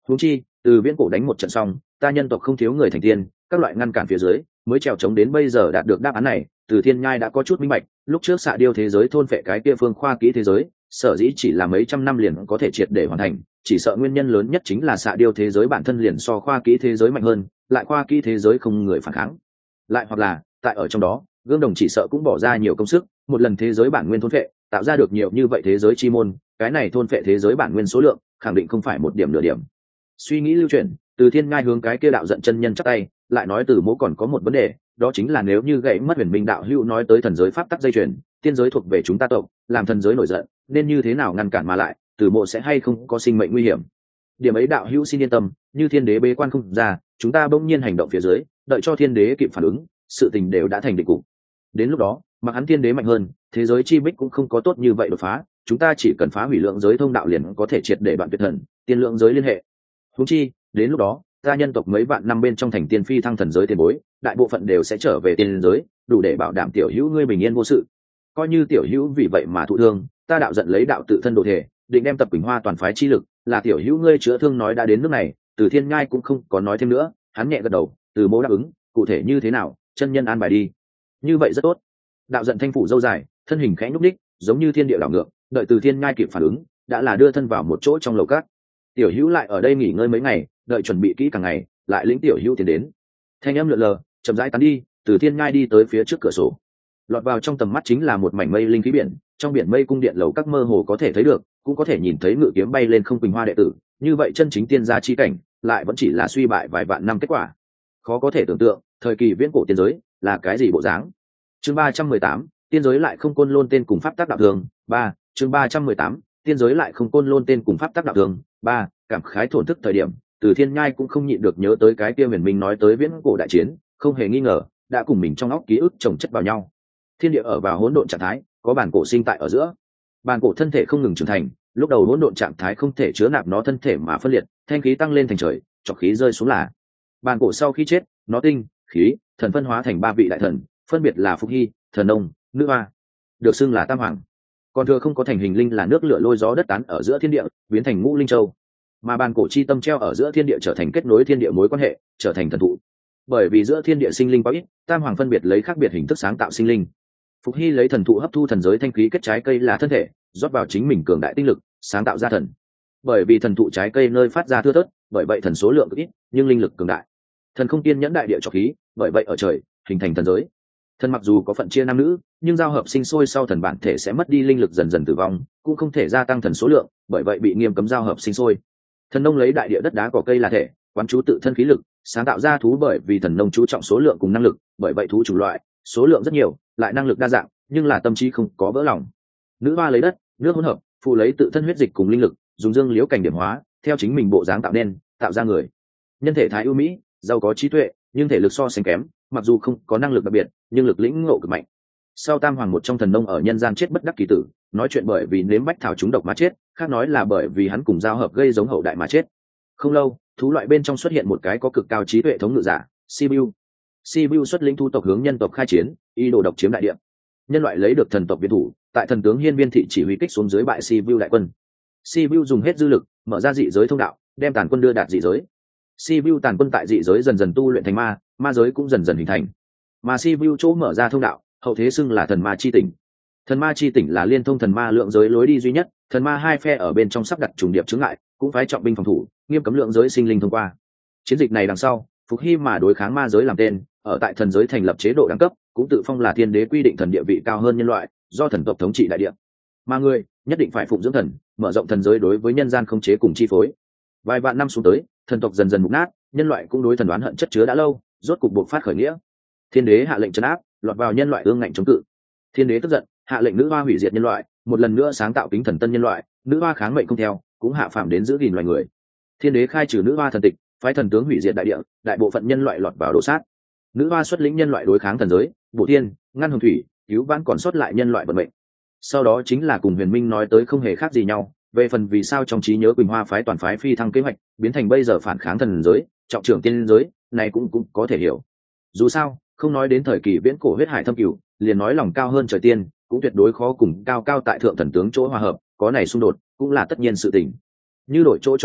Huống chi từ viễn cổ đánh một trận xong, ta nhân tộc không thiếu người thành tiên, các loại ngăn cản phía dưới mới trèo trống đến bây giờ đạt được đáp án này. Từ Thiên Nhai đã có chút minh bạch, lúc trước xạ điêu thế giới thôn phệ cái kia phương khoa kỹ thế giới, sở dĩ chỉ là mấy trăm năm liền có thể triệt để hoàn thành, chỉ sợ nguyên nhân lớn nhất chính là xạ điêu thế giới bản thân liền so khoa kỹ thế giới mạnh hơn, lại khoa kỹ thế giới không người phản kháng, lại hoặc là tại ở trong đó gương đồng chỉ sợ cũng bỏ ra nhiều công sức, một lần thế giới bản nguyên thôn phệ tạo ra được nhiều như vậy thế giới chi môn, cái này thôn phệ thế giới bản nguyên số lượng khẳng định không phải một điểm nửa điểm. Suy nghĩ lưu chuyển, Từ Thiên Ngai hướng cái kia đạo giận chân nhân chắp tay, lại nói Từ Mỗ còn có một vấn đề, đó chính là nếu như gãy mất huyền minh đạo hữu nói tới thần giới pháp tắc dây chuyền, tiên giới thuộc về chúng ta tộc, làm thần giới nổi giận nên như thế nào ngăn cản mà lại, Từ Mỗ sẽ hay không có sinh mệnh nguy hiểm. Điểm ấy đạo hữu xin yên tâm, như thiên đế bế quan không ra, chúng ta bỗng nhiên hành động phía dưới, đợi cho thiên đế kịp phản ứng, sự tình đều đã thành định cục. Đến lúc đó mặc hắn thiên đế mạnh hơn, thế giới chi bích cũng không có tốt như vậy đột phá, chúng ta chỉ cần phá hủy lượng giới thông đạo liền có thể triệt để đoạn tuyệt thần tiên lượng giới liên hệ. Huống chi đến lúc đó ta nhân tộc mấy vạn năm bên trong thành tiên phi thăng thần giới tiền bối, đại bộ phận đều sẽ trở về tiên giới, đủ để bảo đảm tiểu hữu ngươi bình yên vô sự. Coi như tiểu hữu vì vậy mà thụ thương, ta đạo giận lấy đạo tự thân độ thể, định đem tập Quỳnh Hoa toàn phái chi lực, là tiểu hữu ngươi chữa thương nói đã đến nước này. Từ Thiên Ngai cũng không có nói thêm nữa, hắn nhẹ gật đầu, Từ Mỗ đáp ứng, cụ thể như thế nào, chân nhân an bài đi. Như vậy rất tốt. Đạo giận thanh phủ dâu dài, thân hình khẽ nhúc ních, giống như thiên địa đảo ngược, đợi Từ Thiên Ngai kịp phản ứng, đã là đưa thân vào một chỗ trong lầu cát. Tiểu hữu lại ở đây nghỉ ngơi mấy ngày, đợi chuẩn bị kỹ càng ngày, lại lĩnh tiểu hữu tiến đến. Thanh âm lượn lờ chậm rãi tán đi, Từ Thiên Ngai đi tới phía trước cửa sổ, lọt vào trong tầm mắt chính là một mảnh mây linh khí biển, trong biển mây cung điện lầu các mơ hồ có thể thấy được, cũng có thể nhìn thấy ngự kiếm bay lên không Quỳnh Hoa đệ tử. Như vậy chân chính tiên gia chi cảnh, lại vẫn chỉ là suy bại vài vạn năm kết quả. Khó có thể tưởng tượng thời kỳ viễn cổ tiên giới là cái gì bộ dáng. Chương 318, tiên giới lại không côn lôn tên cùng pháp tác đạo thường. Chương 318, tiên giới lại không côn lôn tên cùng pháp tác đạo thường. Cảm khái thổn thức thời điểm, Từ Thiên Nhai cũng không nhịn được nhớ tới cái kia huyền minh nói tới viễn cổ đại chiến, không hề nghi ngờ đã cùng mình trong óc ký ức chồng chất vào nhau. Thiên địa ở vào hỗn độn trạng thái, có bản cổ sinh tại ở giữa. Bản cổ thân thể không ngừng trưởng thành, lúc đầu hỗn độn trạng thái không thể chứa nạp nó thân thể mà phân liệt, thanh khí tăng lên thành trời, trọc khí rơi xuống là. Bản cổ sau khi chết, nó tinh, khí, thần phân hóa thành ba vị đại thần, phân biệt là Phục Hy, Thần Nông, Nữ Hoa, được xưng là Tam Hoàng. Còn thừa không có thành hình linh là nước lửa lôi gió đất tán ở giữa thiên địa, biến thành Ngũ Linh Châu. Mà bản cổ chi tâm treo ở giữa thiên địa trở thành kết nối thiên địa mối quan hệ, trở thành thần thụ. Bởi vì giữa thiên địa sinh linh quá ít, Tam Hoàng phân biệt lấy khác biệt hình thức sáng tạo sinh linh. Phục Hy lấy thần thụ hấp thu thần giới thanh khí kết trái cây là thân thể, rót vào chính mình cường đại tinh lực, sáng tạo ra thần. Bởi vì thần thụ trái cây nơi phát ra thưa thớt, bởi vậy thần số lượng ít, nhưng linh lực cường đại. Thần không kiên nhẫn đại địa trọc khí, bởi vậy ở trời hình thành thần giới. Thần mặc dù có phận chia nam nữ, nhưng giao hợp sinh sôi sau thần bản thể sẽ mất đi linh lực dần dần tử vong, cũng không thể gia tăng thần số lượng, bởi vậy bị nghiêm cấm giao hợp sinh sôi. Thần nông lấy đại địa đất đá cỏ cây là thể, quán chú tự thân khí lực, sáng tạo ra thú, bởi vì thần nông chú trọng số lượng cùng năng lực, bởi vậy thú chủng loại số lượng rất nhiều, lại năng lực đa dạng, nhưng là tâm trí không có vỡ lòng. Nữ Hoa lấy đất nước hỗn hợp, phụ lấy tự thân huyết dịch cùng linh lực, dùng dương liễu cảnh điểm hóa, theo chính mình bộ dáng tạo nên, tạo ra người. Nhân thể thái ưu mỹ, giàu có trí tuệ, nhưng thể lực so sánh kém, mặc dù không có năng lực đặc biệt, nhưng lực lĩnh ngộ cực mạnh. Sau Tam Hoàng một trong thần nông ở nhân gian chết bất đắc kỳ tử, nói chuyện bởi vì nếm bách thảo trúng độc mà chết, khác nói là bởi vì hắn cùng giao hợp gây giống hậu đại mà chết. Không lâu, thú loại bên trong xuất hiện một cái có cực cao trí tuệ thống ngự giả, Sibiu. Sibiu xuất lĩnh thu tộc hướng nhân tộc khai chiến, ý đồ độc chiếm đại địa. Nhân loại lấy được thần tộc viện thủ, tại thần tướng Hiên Viên thị chỉ huy kích xuống dưới bại Sibiu đại quân. Sibiu dùng hết dư lực, mở ra dị giới thông đạo, đem tàn quân đưa đạt dị giới. Sibiu tàn quân tại dị giới dần dần tu luyện thành ma, ma giới cũng dần dần hình thành. Mà Sibiu chỗ mở ra thông đạo, hậu thế xưng là thần ma chi tỉnh. Thần ma chi tỉnh là liên thông thần ma lượng giới lối đi duy nhất, thần ma hai phe ở bên trong sắp đặt trùng điệp chướng ngại, cũng phái trọng binh phòng thủ, nghiêm cấm lượng giới sinh linh thông qua. Chiến dịch này đằng sau, Phục Hy mà đối kháng ma giới làm tên, ở tại thần giới thành lập chế độ đẳng cấp, cũng tự phong là thiên đế, quy định thần địa vị cao hơn nhân loại, do thần tộc thống trị đại địa. Mà người nhất định phải phụng dưỡng thần, mở rộng thần giới đối với nhân gian không chế cùng chi phối. Vài vạn năm xuống tới, thần tộc dần dần mục nát, nhân loại cũng đối thần oán hận chất chứa đã lâu, rốt cục buộc phát khởi nghĩa. Thiên đế hạ lệnh trấn áp, lọt vào nhân loại ương ngạnh chống cự. Thiên đế tức giận, hạ lệnh Nữ Hoa hủy diệt nhân loại, một lần nữa sáng tạo kính thần tân nhân loại. Nữ Hoa kháng mệnh không theo, cũng hạ phàm đến giữ gìn loài người. Thiên đế khai trừ Nữ Hoa thần tịch, phái thần tướng hủy diệt đại địa, đại bộ phận nhân loại lọt vào đổ sát. Nữ Hoa xuất lĩnh nhân loại đối kháng thần giới, bổ thiên, ngăn hồng thủy, cứu vãn còn sót lại nhân loại vận mệnh. Sau đó chính là cùng Huyền Minh nói tới không hề khác gì nhau, về phần vì sao trong trí nhớ Quỳnh Hoa phái toàn phái phi thăng kế hoạch biến thành bây giờ phản kháng thần giới, trọng trưởng tiên giới, này cũng có thể hiểu. Dù sao, không nói đến thời kỳ viễn cổ huyết hải thâm cửu, liền nói lòng cao hơn trời tiên, cũng tuyệt đối khó cùng cao cao tại thượng thần tướng chỗ hòa hợp, có này xung đột cũng là tất nhiên sự tình. Như đổi chỗ cho nhau,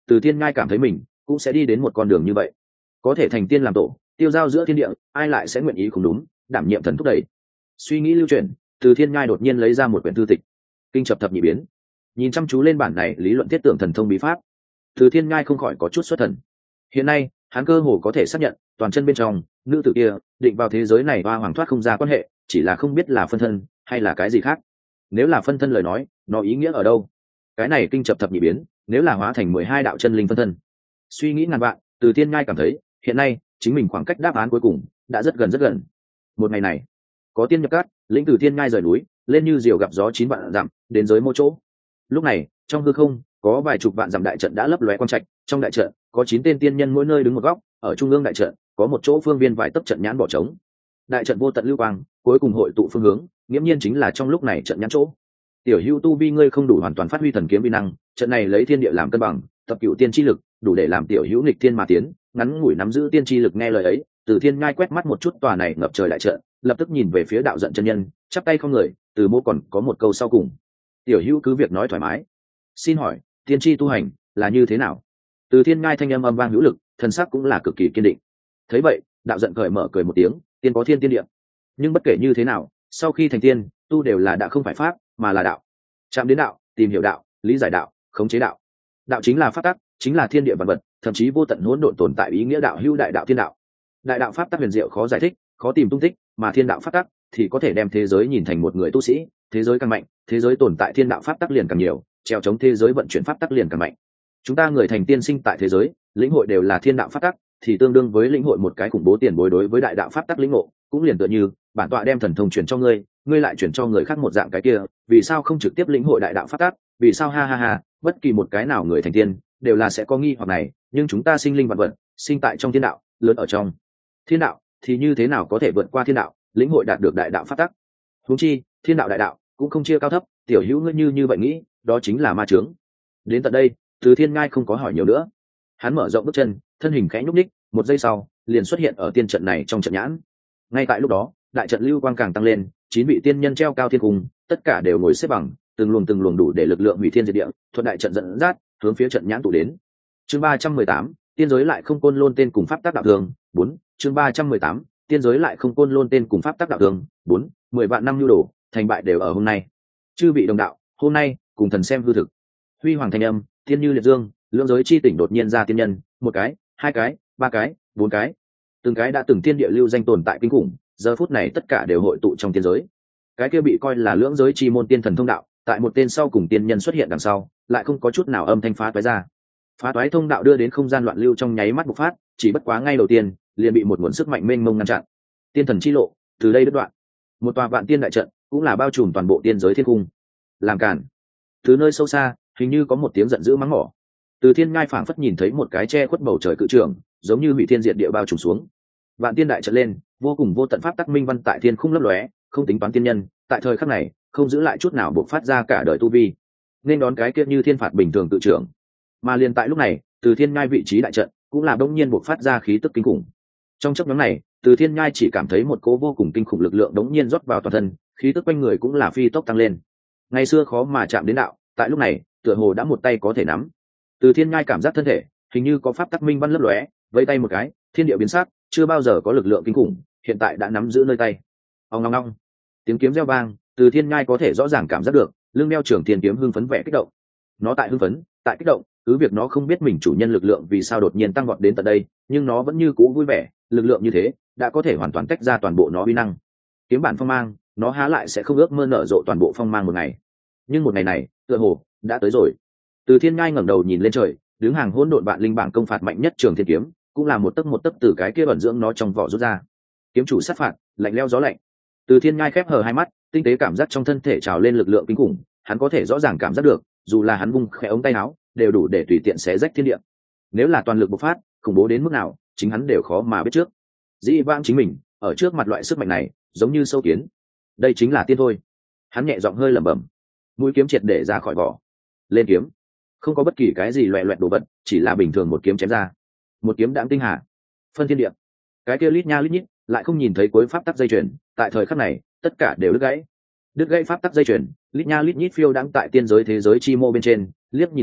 Từ Thiên Nhai cảm thấy mình cũng sẽ đi đến một con đường như vậy, có thể thành tiên làm tổ, tiêu giao giữa thiên địa, ai lại sẽ nguyện ý không đúng, đảm nhiệm thần thúc đẩy. Suy nghĩ lưu chuyển, Từ Thiên Nhai đột nhiên lấy ra một quyển thư tịch, kinh chập thập nhị biến, nhìn chăm chú lên bản này lý luận thiết tưởng thần thông bí pháp. Từ Thiên Nhai không khỏi có chút xuất thần. Hiện nay hắn cơ hồ có thể xác nhận toàn chân bên trong nữ tử kia định vào thế giới này hoa hoàng thoát không ra quan hệ, chỉ là không biết là phân thân hay là cái gì khác. Nếu là phân thân lời nói, nó ý nghĩa ở đâu? Cái này kinh chập thập nhị biến, nếu là hóa thành 12 đạo chân linh phân thân. Suy nghĩ ngàn vạn, Từ Thiên Nhai cảm thấy hiện nay chính mình khoảng cách đáp án cuối cùng đã rất gần rất gần. Một ngày này, có tiên nhập cát, lĩnh Từ Thiên Nhai rời núi, lên như diều gặp gió 9 vạn dặm, đến giới mô chỗ. Lúc này, trong hư không có vài chục vạn dặm đại trận đã lấp lóe quang trạch, trong đại trận có 9 tên tiên nhân mỗi nơi đứng một góc, ở trung ương đại trận có một chỗ phương viên vài tấc trận nhãn bỏ trống. Đại trận vô tận lưu quang, cuối cùng hội tụ phương hướng, nghiễm nhiên chính là trong lúc này trận nhãn chỗ. Tiểu Hữu tu vi ngươi không đủ hoàn toàn phát huy thần kiếm vi năng, trận này lấy thiên địa làm cân bằng, tập cửu tiên chi lực, đủ để làm Tiểu Hữu nghịch thiên mà tiến, ngắn ngủi nắm giữ tiên chi lực. Nghe lời ấy, Từ Thiên Nhai quét mắt một chút tòa này ngập trời đại trận, lập tức nhìn về phía đạo giận chân nhân, chắp tay không người, từ mô còn có một câu sau cùng. Tiểu Hữu cứ việc nói thoải mái. Xin hỏi, tiên tri tu hành là như thế nào? Từ Thiên Nhai thanh âm âm vang hữu lực, thần sắc cũng là cực kỳ kiên định. Thấy vậy, đạo giận cởi mở cười một tiếng, tiên có thiên tiên địa. Nhưng bất kể như thế nào, sau khi thành tiên, tu đều là đã không phải pháp, mà là đạo. Chạm đến đạo, tìm hiểu đạo, lý giải đạo, khống chế đạo. Đạo chính là pháp tắc, chính là thiên địa vạn vật, thậm chí vô tận hỗn độn tồn tại ý nghĩa đạo hữu đại đạo thiên đạo. Đại đạo pháp tắc huyền diệu khó giải thích, khó tìm tung tích, mà thiên đạo pháp tắc thì có thể đem thế giới nhìn thành một người tu sĩ, thế giới càng mạnh, thế giới tồn tại thiên đạo pháp tắc liền càng nhiều, treo chống thế giới vận chuyển pháp tắc liền càng mạnh. Chúng ta người thành tiên sinh tại thế giới, lĩnh hội đều là thiên đạo pháp tắc, thì tương đương với lĩnh hội một cái khủng bố tiền bối đối với đại đạo pháp tắc lĩnh ngộ, cũng liền tựa như bản tọa đem thần thông truyền cho ngươi, ngươi lại truyền cho người khác một dạng cái kia, vì sao không trực tiếp lĩnh hội đại đạo pháp tắc? Vì sao ha ha ha, bất kỳ một cái nào người thành tiên đều là sẽ có nghi hoặc này, nhưng chúng ta sinh linh vạn vật, sinh tại trong thiên đạo, lớn ở trong thiên đạo, thì như thế nào có thể vượt qua thiên đạo, lĩnh hội đạt được đại đạo pháp tắc? Huống chi, thiên đạo đại đạo cũng không chia cao thấp, Tiểu Hữu ngươi như vậy nghĩ, đó chính là ma chướng. Đến tận đây, Từ Thiên Nhai không có hỏi nhiều nữa, hắn mở rộng bước chân, thân hình khẽ nhúc nhích, một giây sau liền xuất hiện ở tiên trận này trong trận nhãn. Ngay tại lúc đó, đại trận lưu quang càng tăng lên, 9 vị tiên nhân treo cao thiên cung, tất cả đều ngồi xếp bằng, từng luồng đủ để lực lượng hủy thiên diệt địa, thuận đại trận dẫn dắt, hướng phía trận nhãn tụ đến. Chương 318, tiên giới lại không côn lôn tên cùng pháp tác đạo thường. 4. Chương 318, tiên giới lại không côn lôn tên cùng pháp tác đạo thường. 4. 10 vạn năm nhu đồ, thành bại đều ở hôm nay. Chư vị đồng đạo, hôm nay cùng thần xem hư thực. Huy hoàng thanh âm, tiên như liệt dương, lưỡng giới chi tỉnh đột nhiên ra tiên nhân, một cái, hai cái, ba cái, bốn cái, từng cái đã từng tiên địa lưu danh tồn tại kinh khủng, giờ phút này tất cả đều hội tụ trong tiên giới. Cái kia bị coi là lưỡng giới chi môn tiên thần thông đạo, tại một tên sau cùng tiên nhân xuất hiện đằng sau, lại không có chút nào âm thanh phá toái ra. Phá toái thông đạo đưa đến không gian loạn lưu trong nháy mắt bộc phát, chỉ bất quá ngay đầu tiên liền bị một nguồn sức mạnh mênh mông ngăn chặn. Tiên thần chi lộ từ đây đứt đoạn. Một tòa vạn tiên đại trận cũng là bao trùm toàn bộ tiên giới thiên cung. Làm cản. Từ nơi sâu xa, hình như có một tiếng giận dữ mắng mỏ. Từ Thiên Ngai phảng phất nhìn thấy một cái che khuất bầu trời cự trường, giống như hủy thiên diệt địa bao trùm xuống. Vạn tiên đại trận lên, vô cùng vô tận pháp tắc minh văn tại thiên khung lấp lóe, không tính toán tiên nhân, tại thời khắc này, không giữ lại chút nào bộc phát ra cả đời tu vi, nên đón cái kia như thiên phạt bình thường cự trường. Mà liền tại lúc này, Từ Thiên Ngai vị trí đại trận cũng là đông nhiên bộc phát ra khí tức kinh khủng. Trong chốc ngắn này, Từ Thiên Ngai chỉ cảm thấy một cỗ vô cùng kinh khủng lực lượng đống nhiên rót vào toàn thân, khí tức quanh người cũng là phi tốc tăng lên. Ngày xưa khó mà chạm đến đạo, tại lúc này, tựa hồ đã một tay có thể nắm. Từ Thiên Ngai cảm giác thân thể hình như có pháp tắc minh văn lấp lóe, vẫy tay một cái, thiên địa biến sắc, chưa bao giờ có lực lượng kinh khủng, hiện tại đã nắm giữ nơi tay. Ong ong ong, tiếng kiếm reo vang, Từ Thiên Ngai có thể rõ ràng cảm giác được, lưng đeo trưởng thiên kiếm hưng phấn vẻ kích động. Nó tại hưng phấn, tại kích động, cứ việc nó không biết mình chủ nhân lực lượng vì sao đột nhiên tăng vọt đến tận đây, nhưng nó vẫn như cũ vui vẻ, lực lượng như thế đã có thể hoàn toàn tách ra toàn bộ nó uy năng. Kiếm bản phong mang, nó há lại sẽ không ước mơ nở rộ toàn bộ phong mang một ngày. Nhưng một ngày này, tựa hồ đã tới rồi. Từ Thiên Ngai ngẩng đầu nhìn lên trời, đứng hàng hỗn độn vạn linh bảng công phạt mạnh nhất trường thiên kiếm, cũng là một tấc từ cái kia ẩn dưỡng nó trong vỏ rút ra. Kiếm chủ sát phạt, lạnh lẽo gió lạnh. Từ Thiên Ngai khép hờ hai mắt, tinh tế cảm giác trong thân thể trào lên lực lượng kinh khủng, hắn có thể rõ ràng cảm giác được, dù là hắn vung khẽ ống tay áo, đều đủ để tùy tiện xé rách thiên địa. Nếu là toàn lực bộc phát, khủng bố đến mức nào, chính hắn đều khó mà biết trước. Dĩ vãng chính mình, ở trước mặt loại sức mạnh này, giống như sâu kiến. Đây chính là tiên thôi. Hắn nhẹ giọng hơi lẩm bẩm. Mũi kiếm triệt để ra khỏi vỏ. Lên kiếm. Không có bất kỳ cái gì loẹt loẹt đồ vật, chỉ là bình thường một kiếm chém ra. Một kiếm đãng tinh hà, phân thiên địa. Cái kia lít nha lít nhít, lại không nhìn thấy cuối pháp tắc dây chuyền, tại thời khắc này, tất cả đều đứt gãy. Đứt gãy pháp tắc dây chuyền, lít nha lít nhít phiêu đãng tại tiên giới thế giới chi mô bên trên, liếc nhìn lại,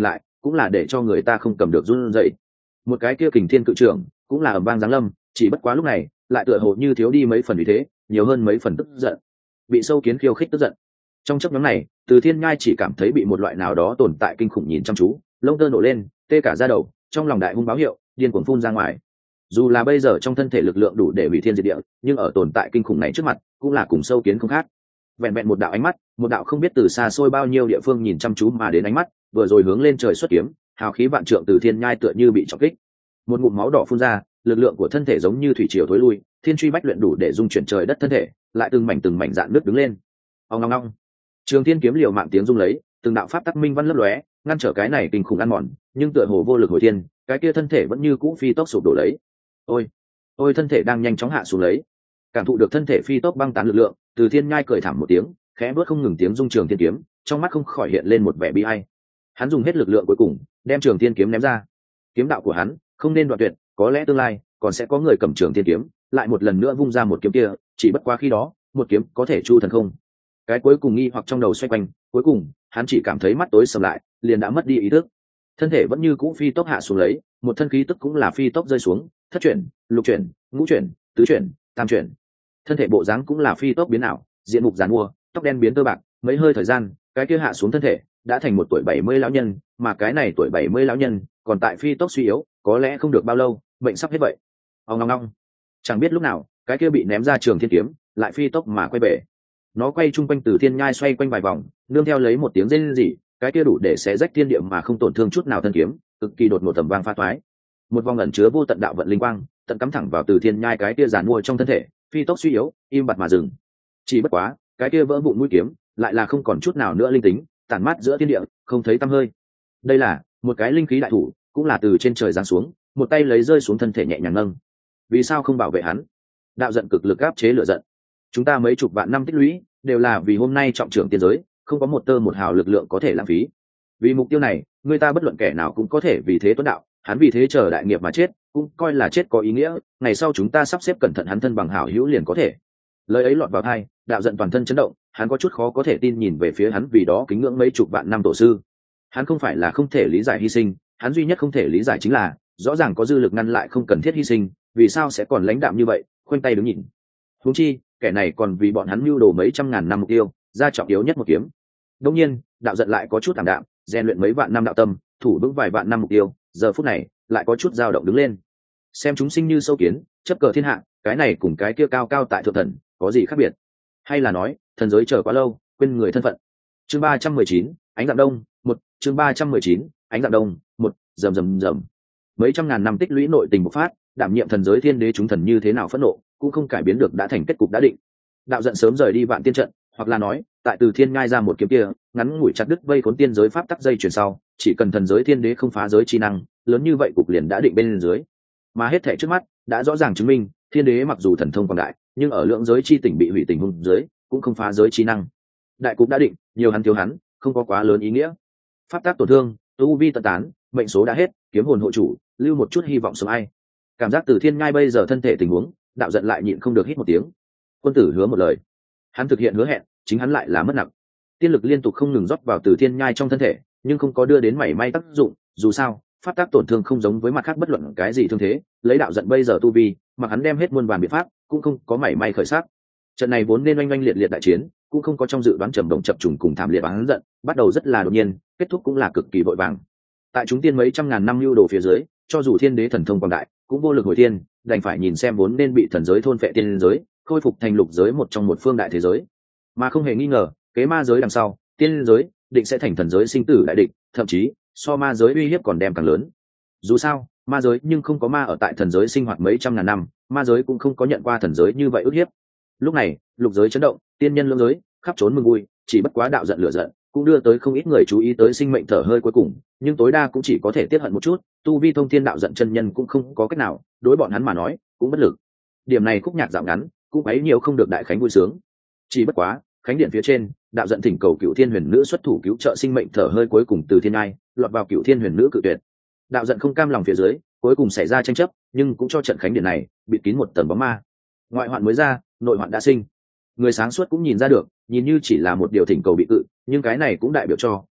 cũng là để cho người ta không cầm được run rẩy. Một cái kia kình thiên cự trưởng cũng là ầm vang giáng lâm, chỉ bất quá lúc này lại tựa hồ như thiếu đi mấy phần uy thế, nhiều hơn mấy phần tức giận. Bị sâu kiến khiêu khích tức giận. Trong chốc ngắn này, Từ Thiên Nhai chỉ cảm thấy bị một loại nào đó tồn tại kinh khủng nhìn chăm chú, lông tơ nổ lên, tê cả da đầu, trong lòng đại hung báo hiệu, điên cuồng phun ra ngoài. Dù là bây giờ trong thân thể lực lượng đủ để hủy thiên diệt địa, nhưng ở tồn tại kinh khủng này trước mặt, cũng là cùng sâu kiến không khác. Vẹn vẹn một đạo ánh mắt, một đạo không biết từ xa xôi bao nhiêu địa phương nhìn chăm chú mà đến ánh mắt, vừa rồi hướng lên trời xuất kiếm, hào khí vạn trượng Từ Thiên Nhai tựa như bị trọng kích. Một ngụm máu đỏ phun ra, lực lượng của thân thể giống như thủy triều thối lui, thiên truy bách luyện đủ để dung chuyển trời đất thân thể, lại từng mảnh dạn nước đứng lên. Ong ong ong. Trường Thiên kiếm liều mạng tiếng rung lấy, từng đạo pháp tắc minh văn lấp lóe, ngăn trở cái này kinh khủng ăn mòn, nhưng tựa hồ vô lực hồi thiên, cái kia thân thể vẫn như cũ phi tốc sụp đổ lấy. Ôi, thân thể đang nhanh chóng hạ xuống lấy. Cảm thụ được thân thể phi tốc băng tán lực lượng, Từ Thiên Nhai cười thảm một tiếng, khẽ bước không ngừng tiếng rung Trường Thiên kiếm, trong mắt không khỏi hiện lên một vẻ bi ai. Hắn dùng hết lực lượng cuối cùng, đem Trường Thiên kiếm ném ra. Kiếm đạo của hắn không nên đoạn tuyệt, có lẽ tương lai còn sẽ có người cầm Trường Thiên kiếm, lại một lần nữa vung ra một kiếm kia, chỉ bất quá khi đó, một kiếm có thể chu thần không. Cái cuối cùng nghi hoặc trong đầu xoay quanh, cuối cùng hắn chỉ cảm thấy mắt tối sầm lại, liền đã mất đi ý thức. Thân thể vẫn như cũ phi tốc hạ xuống lấy, một thân khí tức cũng là phi tốc rơi xuống, thất chuyển, lục chuyển, ngũ chuyển, tứ chuyển, tam chuyển. Thân thể bộ dáng cũng là phi tốc biến ảo, diện mục giàn mua, tóc đen biến tơ bạc, mấy hơi thời gian, cái kia hạ xuống thân thể đã thành một tuổi 70 lão nhân, mà cái này tuổi 70 lão nhân còn tại phi tốc suy yếu, có lẽ không được bao lâu, bệnh sắp hết vậy. Ong ong ong. Chẳng biết lúc nào, cái kia bị ném ra Trường Thiên kiếm, lại phi tốc mà quay về. Nó quay chung quanh Từ Thiên Nhai xoay quanh vài vòng, nương theo lấy một tiếng rên rỉ, cái kia đủ để xé rách thiên địa mà không tổn thương chút nào thân kiếm, cực kỳ đột ngột tầm vang pha toái. Một vòng ẩn chứa vô tận đạo vận linh quang, tận cắm thẳng vào Từ Thiên Nhai cái kia giàn mua trong thân thể, phi tốc suy yếu, im bặt mà dừng. Chỉ bất quá, cái kia vỡ vụn mũi kiếm, lại là không còn chút nào nữa linh tính, tản mát giữa thiên địa, không thấy tăm hơi. Đây là một cái linh khí đại thủ, cũng là từ trên trời giáng xuống, một tay lấy rơi xuống thân thể nhẹ nhàng nâng. Vì sao không bảo vệ hắn? Đạo giận cực lực áp chế lửa giận. Chúng ta mấy chục vạn năm tích lũy, đều là vì hôm nay trọng trưởng tiên giới, không có một tơ một hào lực lượng có thể lãng phí. Vì mục tiêu này, người ta bất luận kẻ nào cũng có thể vì thế tuấn đạo, hắn vì thế chờ đại nghiệp mà chết, cũng coi là chết có ý nghĩa, ngày sau chúng ta sắp xếp cẩn thận hắn thân bằng hảo hữu liền có thể. Lời ấy lọt vào tai, đạo giận toàn thân chấn động, hắn có chút khó có thể tin nhìn về phía hắn vì đó kính ngưỡng mấy chục vạn năm tổ sư. Hắn không phải là không thể lý giải hy sinh, hắn duy nhất không thể lý giải chính là, rõ ràng có dư lực ngăn lại không cần thiết hy sinh, vì sao sẽ còn lãnh đạm như vậy, khoanh tay đứng nhìn. Huống chi, kẻ này còn vì bọn hắn mưu đồ mấy trăm ngàn năm mục tiêu, ra trọng yếu nhất một kiếm. Đương nhiên, đạo giận lại có chút thảm đạm, rèn luyện mấy vạn năm đạo tâm, thủ vững vài vạn năm mục tiêu, giờ phút này lại có chút dao động đứng lên. Xem chúng sinh như sâu kiến, chấp cờ thiên hạ, cái này cùng cái kia cao cao tại thượng thần có gì khác biệt? Hay là nói, thần giới chờ quá lâu, quên người thân phận. Chương 319, ánh dạng đông, một. Chương 319, ánh dạng đông, một. Rầm rầm rầm. Mấy trăm ngàn năm tích lũy nội tình bộc phát, đảm nhiệm thần giới thiên đế chúng thần như thế nào phẫn nộ, cũng không cải biến được đã thành kết cục đã định. Đạo giận sớm rời đi Vạn Tiên trận, hoặc là nói, tại Từ Thiên Ngai ra một kiếm kia, ngắn ngủi chặt đứt vây khốn tiên giới pháp tắc dây chuyển sau, chỉ cần thần giới thiên đế không phá giới chi năng, lớn như vậy cục liền đã định bên dưới. Mà hết thảy trước mắt đã rõ ràng chứng minh, thiên đế mặc dù thần thông quảng đại, nhưng ở lượng giới chi tỉnh bị hủy tình huống dưới, cũng không phá giới chi năng. Đại cục đã định, nhiều hắn thiếu hắn, không có quá lớn ý nghĩa. Pháp tắc tổn thương, tu vi tận tán, mệnh số đã hết, kiếm hồn hộ chủ, lưu một chút hy vọng sống ai. Cảm giác Từ Thiên Ngai bây giờ thân thể tình huống, đạo giận lại nhịn không được hít một tiếng. Quân tử hứa một lời, hắn thực hiện hứa hẹn, chính hắn lại là mất nặng. Tiên lực liên tục không ngừng rót vào Từ Thiên Nhai trong thân thể, nhưng không có đưa đến mảy may tác dụng. Dù sao, pháp tác tổn thương không giống với mặt khác bất luận cái gì thương thế, lấy đạo giận bây giờ tu vi, mà hắn đem hết muôn vàn biện pháp, cũng không có mảy may khởi sắc. Trận này vốn nên oanh oanh liệt liệt đại chiến, cũng không có trong dự đoán trầm động chập trùng cùng thảm liệt oán giận, bắt đầu rất là đột nhiên, kết thúc cũng là cực kỳ vội vàng. Tại chúng tiên mấy trăm ngàn năm lưu đồ phía dưới, cho dù thiên đế thần thông quảng đại, cũng vô lực hồi thiên, đành phải nhìn xem vốn nên bị thần giới thôn phệ tiên giới, khôi phục thành lục giới một trong một phương đại thế giới. Mà không hề nghi ngờ, kế ma giới đằng sau, tiên giới định sẽ thành thần giới sinh tử đại địch, thậm chí so ma giới uy hiếp còn đem càng lớn. Dù sao, ma giới nhưng không có ma ở tại thần giới sinh hoạt mấy trăm ngàn năm, ma giới cũng không có nhận qua thần giới như vậy ức hiếp. Lúc này, lục giới chấn động, tiên nhân lưỡng giới khắp trốn mừng vui, chỉ bất quá đạo giận lửa giận cũng đưa tới không ít người chú ý tới sinh mệnh thở hơi cuối cùng, nhưng tối đa cũng chỉ có thể tiết hận một chút, tu vi thông thiên đạo giận chân nhân cũng không có cách nào, đối bọn hắn mà nói cũng bất lực. Điểm này khúc nhạc dạo ngắn, cũng ấy nhiều không được đại khánh vui sướng. Chỉ bất quá, khánh điện phía trên, đạo giận thỉnh cầu Cửu Thiên Huyền Nữ xuất thủ cứu trợ sinh mệnh thở hơi cuối cùng Từ Thiên Ngai, lọt vào Cửu Thiên Huyền Nữ cự tuyệt. Đạo giận không cam lòng phía dưới, cuối cùng xảy ra tranh chấp, nhưng cũng cho trận khánh điện này bị kín một tầng bóng ma. Ngoại hoạn mới ra, nội hoạn đã sinh. Người sáng suốt cũng nhìn ra được, nhìn như chỉ là một điều thỉnh cầu bị cự, nhưng cái này cũng đại biểu cho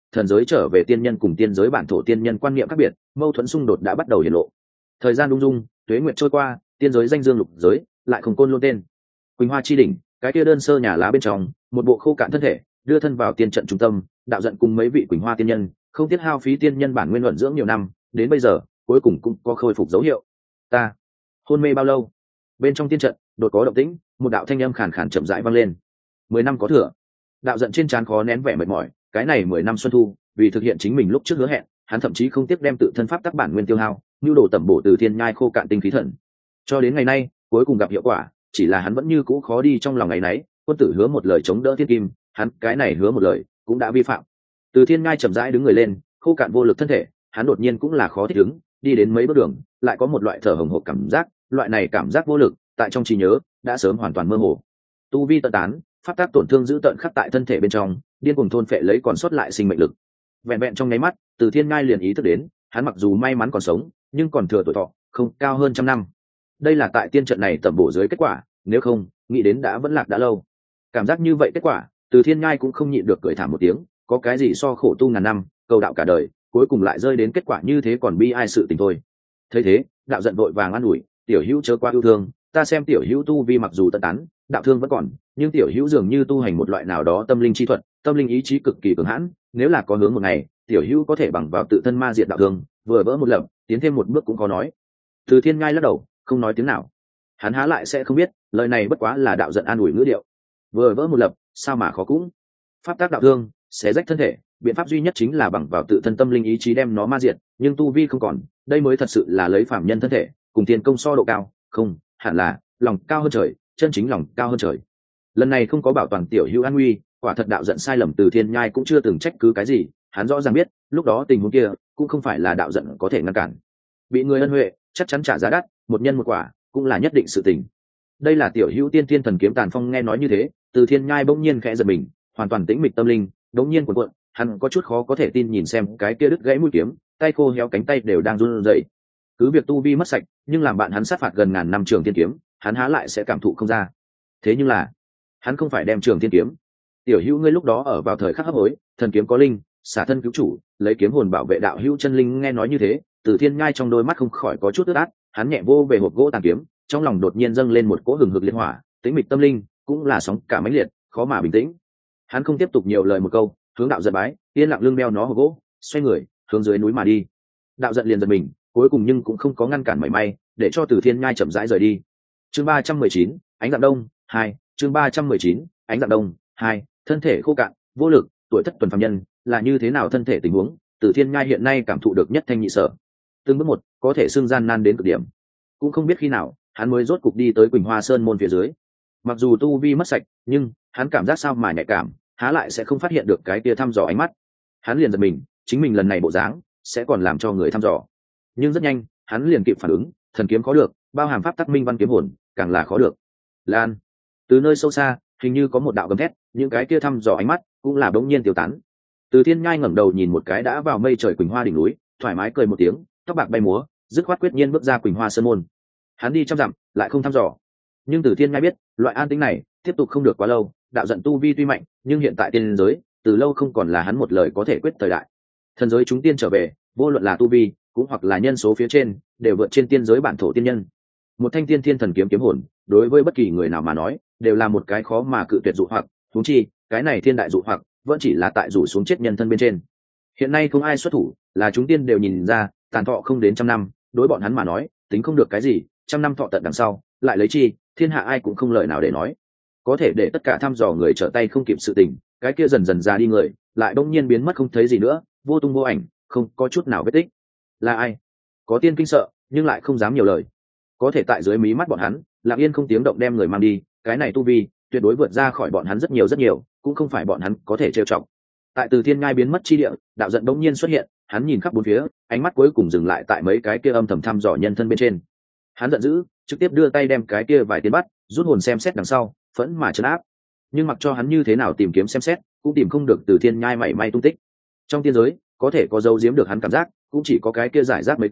thần giới trở về tiên nhân cùng tiên giới bản thổ tiên nhân quan niệm khác biệt, mâu thuẫn xung đột đã bắt đầu hiển lộ. Thời gian đung dung, tuế nguyệt trôi qua, tiên giới danh dương lục giới lại không côn luôn tên. Quỳnh Hoa chi đỉnh, cái kia đơn sơ nhà lá bên trong, một bộ khô cạn thân thể đưa thân vào tiên trận trung tâm, đạo giận cùng mấy vị Quỳnh Hoa tiên nhân không tiếc hao phí tiên nhân bản nguyên luận dưỡng nhiều năm, đến bây giờ cuối cùng cũng có khôi phục dấu hiệu. Ta hôn mê bao lâu? Bên trong tiên trận đột có động tĩnh, một đạo thanh âm khàn khàn chậm rãi vang lên. 10 năm có thừa. Đạo giận trên trán khó nén vẻ mệt mỏi, cái này 10 năm xuân thu, vì thực hiện chính mình lúc trước hứa hẹn, hắn thậm chí không tiếc đem tự thân pháp tắc bản nguyên tiêu hao, nhu đồ tẩm bổ từ thiên nhai khô cạn tinh khí thần. Cho đến ngày nay, cuối cùng gặp hiệu quả, chỉ là hắn vẫn như cũ khó đi trong lòng ngày nấy, quân tử hứa một lời chống đỡ thiên kim, hắn cái này hứa một lời cũng đã vi phạm. Từ thiên nhai chậm rãi đứng người lên, khô cạn vô lực thân thể, hắn đột nhiên cũng là khó thích ứng, đi đến mấy bước đường, lại có một loại thở hổn hộc cảm giác, loại này cảm giác vô lực, tại trong trí nhớ đã sớm hoàn toàn mơ hồ. Tu vi tận tán, pháp tác tổn thương giữ tận khắc tại thân thể bên trong, điên cuồng thôn phệ lấy còn sót lại sinh mệnh lực. Vẹn vẹn trong nháy mắt, Từ Thiên Ngai liền ý thức đến, hắn mặc dù may mắn còn sống, nhưng còn thừa tuổi thọ không cao hơn 100 năm. Đây là tại tiên trận này tẩm bổ dưới kết quả, nếu không, nghĩ đến đã vẫn lạc đã lâu. Cảm giác như vậy kết quả, Từ Thiên Ngai cũng không nhịn được cười thảm một tiếng, có cái gì so khổ tu ngàn năm, cầu đạo cả đời, cuối cùng lại rơi đến kết quả như thế còn bi ai sự tình thôi. Thấy thế, đạo giận vội vàng an ủi, tiểu hữu chớ quá yêu thương, ta xem tiểu hữu tu vi mặc dù tận tán, đạo thương vẫn còn, nhưng tiểu hữu dường như tu hành một loại nào đó tâm linh chi thuật, tâm linh ý chí cực kỳ cường hãn, nếu là có hướng một ngày, tiểu hữu có thể bằng vào tự thân ma diệt đạo thương, vừa vỡ một lần, tiến thêm một bước cũng có nói. Từ Thiên Ngai lắc đầu, không nói tiếng nào. Hắn há lại sẽ không biết, lời này bất quá là đạo giận an ủi ngữ điệu. Vừa vỡ một lập, sao mà khó cũng. Pháp tác đạo thương, xé rách thân thể, biện pháp duy nhất chính là bằng vào tự thân tâm linh ý chí đem nó ma diệt, nhưng tu vi không còn, đây mới thật sự là lấy phàm nhân thân thể, cùng thiên công so độ cao, không, hẳn là lòng cao hơn trời, chân chính lòng cao hơn trời. Lần này không có bảo toàn tiểu hữu an nguy, quả thật đạo giận sai lầm. Từ Thiên Nhai cũng chưa từng trách cứ cái gì, hắn rõ ràng biết lúc đó tình huống kia cũng không phải là đạo giận có thể ngăn cản. Bị người ân huệ chắc chắn trả giá đắt, một nhân một quả cũng là nhất định sự tình. Đây là tiểu hữu tiên thiên thần kiếm Tàn Phong nghe nói như thế, Từ Thiên Nhai bỗng nhiên khẽ giật mình, hoàn toàn tĩnh mịch tâm linh bỗng nhiên cuộn cuộn, hắn có chút khó có thể tin nhìn xem cái kia đứt gãy mũi kiếm, tay khô héo cánh tay đều đang run rẩy. Cứ việc tu vi mất sạch, nhưng làm bạn hắn sát phạt gần ngàn năm Trường Thiên kiếm, hắn há lại sẽ cảm thụ không ra. Thế nhưng là hắn không phải đem Trường Thiên kiếm. Tiểu hữu ngươi lúc đó ở vào thời khắc hấp hối, thần kiếm có linh, xả thân cứu chủ, lấy kiếm hồn bảo vệ đạo hữu chân linh. Nghe nói như thế, Từ Thiên Nhai trong đôi mắt không khỏi có chút ướt át, hắn nhẹ vô về hộp gỗ tàn kiếm, trong lòng đột nhiên dâng lên một cỗ hừng hực liên hỏa, tĩnh mịch tâm linh cũng là sóng cả mãnh liệt, khó mà bình tĩnh. Hắn không tiếp tục nhiều lời một câu, hướng đạo giận bái, yên lặng lưng đeo nó hộp gỗ, xoay người hướng dưới núi mà đi. Đạo giận liền giật mình, cuối cùng nhưng cũng không có ngăn cản mảy may, để cho Từ Thiên Nhai chậm rãi rời đi. Chương 319, ánh dạng đông 2, chương 319, ánh dạng đông 2, thân thể khô cạn, vô lực, tuổi thất tuần phàm nhân, là như thế nào thân thể tình huống, Từ Thiên Nhai hiện nay cảm thụ được nhất thanh nhị sở. Từng bước một, có thể xưng gian nan đến cực điểm. Cũng không biết khi nào, hắn mới rốt cục đi tới Quỳnh Hoa Sơn môn phía dưới. Mặc dù tu vi mất sạch, nhưng hắn cảm giác sao mà nhạy cảm, há lại sẽ không phát hiện được cái tia thăm dò ánh mắt. Hắn liền giật mình, chính mình lần này bộ dáng sẽ còn làm cho người thăm dò. Nhưng rất nhanh, hắn liền kịp phản ứng, thần kiếm khó được, bao hàm pháp tắc minh văn kiếm hồn, càng là khó được. Lan, từ nơi sâu xa, hình như có một đạo gầm thét, những cái kia thăm dò ánh mắt cũng là bỗng nhiên tiêu tán. Từ Thiên Nhai ngẩng đầu nhìn một cái đã vào mây trời Quỳnh Hoa đỉnh núi, thoải mái cười một tiếng, tóc bạc bay múa, dứt khoát quyết nhiên bước ra Quỳnh Hoa Sơn môn. Hắn đi trăm dặm, lại không thăm dò. Nhưng Từ Thiên Nhai biết, loại an tĩnh này tiếp tục không được quá lâu. Đạo giận tu vi tuy mạnh, nhưng hiện tại tiên giới từ lâu không còn là hắn một lời có thể quyết thời đại. Thần giới chúng tiên trở về, vô luận là tu vi cũng hoặc là nhân số phía trên, đều vượt trên tiên giới bản thổ tiên nhân. Một thanh tiên thiên thần kiếm kiếm hồn, đối với bất kỳ người nào mà nói, đều là một cái khó mà cự tuyệt dụ hoặc. Huống chi, cái này thiên đại dụ hoặc vẫn chỉ là tại rủ xuống chết nhân thân bên trên. Hiện nay không ai xuất thủ, là chúng tiên đều nhìn ra, tàn thọ không đến 100 năm, đối bọn hắn mà nói, tính không được cái gì. 100 năm thọ tận đằng sau, lại lấy chi, thiên hạ ai cũng không lời nào để nói. Có thể để tất cả thăm dò người trở tay không kịp sự tình, cái kia dần dần già đi người, lại bỗng nhiên biến mất không thấy gì nữa, vô tung vô ảnh, không có chút nào vết tích. Là ai? Có tiên kinh sợ, nhưng lại không dám nhiều lời. Có thể tại dưới mí mắt bọn hắn, lặng yên không tiếng động đem người mang đi, cái này tu vi tuyệt đối vượt ra khỏi bọn hắn rất nhiều, cũng không phải bọn hắn có thể trêu chọc. Tại Từ Thiên Ngai biến mất chi địa, đạo giận bỗng nhiên xuất hiện, hắn nhìn khắp bốn phía, ánh mắt cuối cùng dừng lại tại mấy cái kia âm thầm thăm dò nhân thân bên trên. Hắn giận dữ, trực tiếp đưa tay đem cái kia vài tiên bắt, rút hồn xem xét đằng sau, phẫn mà trấn áp. Nhưng mặc cho hắn như thế nào tìm kiếm xem xét, cũng tìm không được Từ Thiên Nhai mảy may tung tích. Trong tiên giới, có thể có dấu giếm được hắn cảm giác, cũng chỉ có cái kia giải rác mấy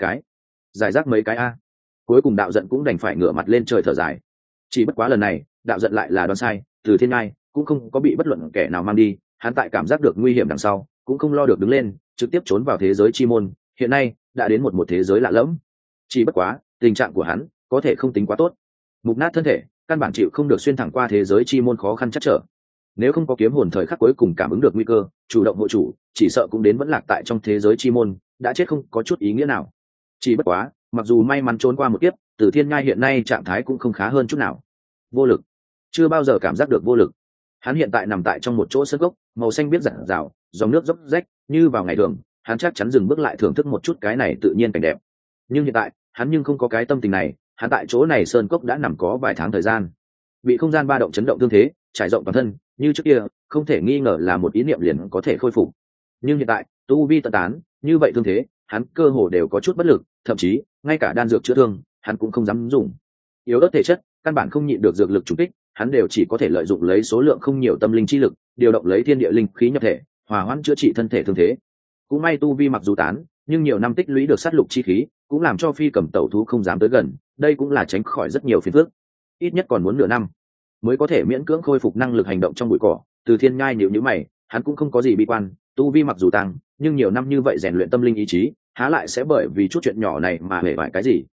cái a. Cuối cùng đạo giận cũng đành phải ngửa mặt lên trời thở dài. Chỉ bất quá lần này, đạo giận lại là đoán sai, Từ Thiên Nhai cũng không có bị bất luận kẻ nào mang đi. Hắn tại cảm giác được nguy hiểm đằng sau, cũng không lo được đứng lên trực tiếp trốn vào thế giới chi môn, hiện nay đã đến một thế giới lạ lẫm. Chỉ bất quá tình trạng của hắn có thể không tính quá tốt, mục nát thân thể căn bản chịu không được xuyên thẳng qua thế giới chi môn khó khăn chắc trở. Nếu không có kiếm hồn thời khắc cuối cùng cảm ứng được nguy cơ chủ động hộ chủ, chỉ sợ cũng đến vẫn lạc tại trong thế giới chi môn, đã chết không có chút ý nghĩa nào. Chỉ bất quá mặc dù may mắn trốn qua một kiếp, Từ Thiên Nhai hiện nay trạng thái cũng không khá hơn chút nào. Vô lực, chưa bao giờ cảm giác được vô lực. Hắn hiện tại nằm tại trong một chỗ sân gốc màu xanh biếc rạng rào, dòng nước dốc rách như vào ngày thường, hắn chắc chắn dừng bước lại thưởng thức một chút cái này tự nhiên cảnh đẹp. Nhưng hiện tại hắn nhưng không có cái tâm tình này. Hắn tại chỗ này sơn cốc đã nằm có vài tháng thời gian, bị không gian ba động chấn động tương thế trải rộng toàn thân, như trước kia không thể nghi ngờ là một ý niệm liền có thể khôi phục. Nhưng hiện tại tu vi tận tán, như vậy thương thế hắn cơ hồ đều có chút bất lực, thậm chí ngay cả đan dược chữa thương hắn cũng không dám dùng. Yếu ớt thể chất căn bản không nhịn được dược lực trùng kích, hắn đều chỉ có thể lợi dụng lấy số lượng không nhiều tâm linh chi lực, điều động lấy thiên địa linh khí nhập thể, hòa hoãn chữa trị thân thể thương thế. Cũng may tu vi mặc dù tán, nhưng nhiều năm tích lũy được sát lục chi khí cũng làm cho phi cầm tẩu thú không dám tới gần, đây cũng là tránh khỏi rất nhiều phiền phức. Ít nhất còn muốn nửa năm mới có thể miễn cưỡng khôi phục năng lực hành động trong bụi cỏ. Từ Thiên Nhai nhíu nhíu mày, hắn cũng không có gì bi quan, tu vi mặc dù tăng, nhưng nhiều năm như vậy rèn luyện tâm linh ý chí, há lại sẽ bởi vì chút chuyện nhỏ này mà hề bại cái gì.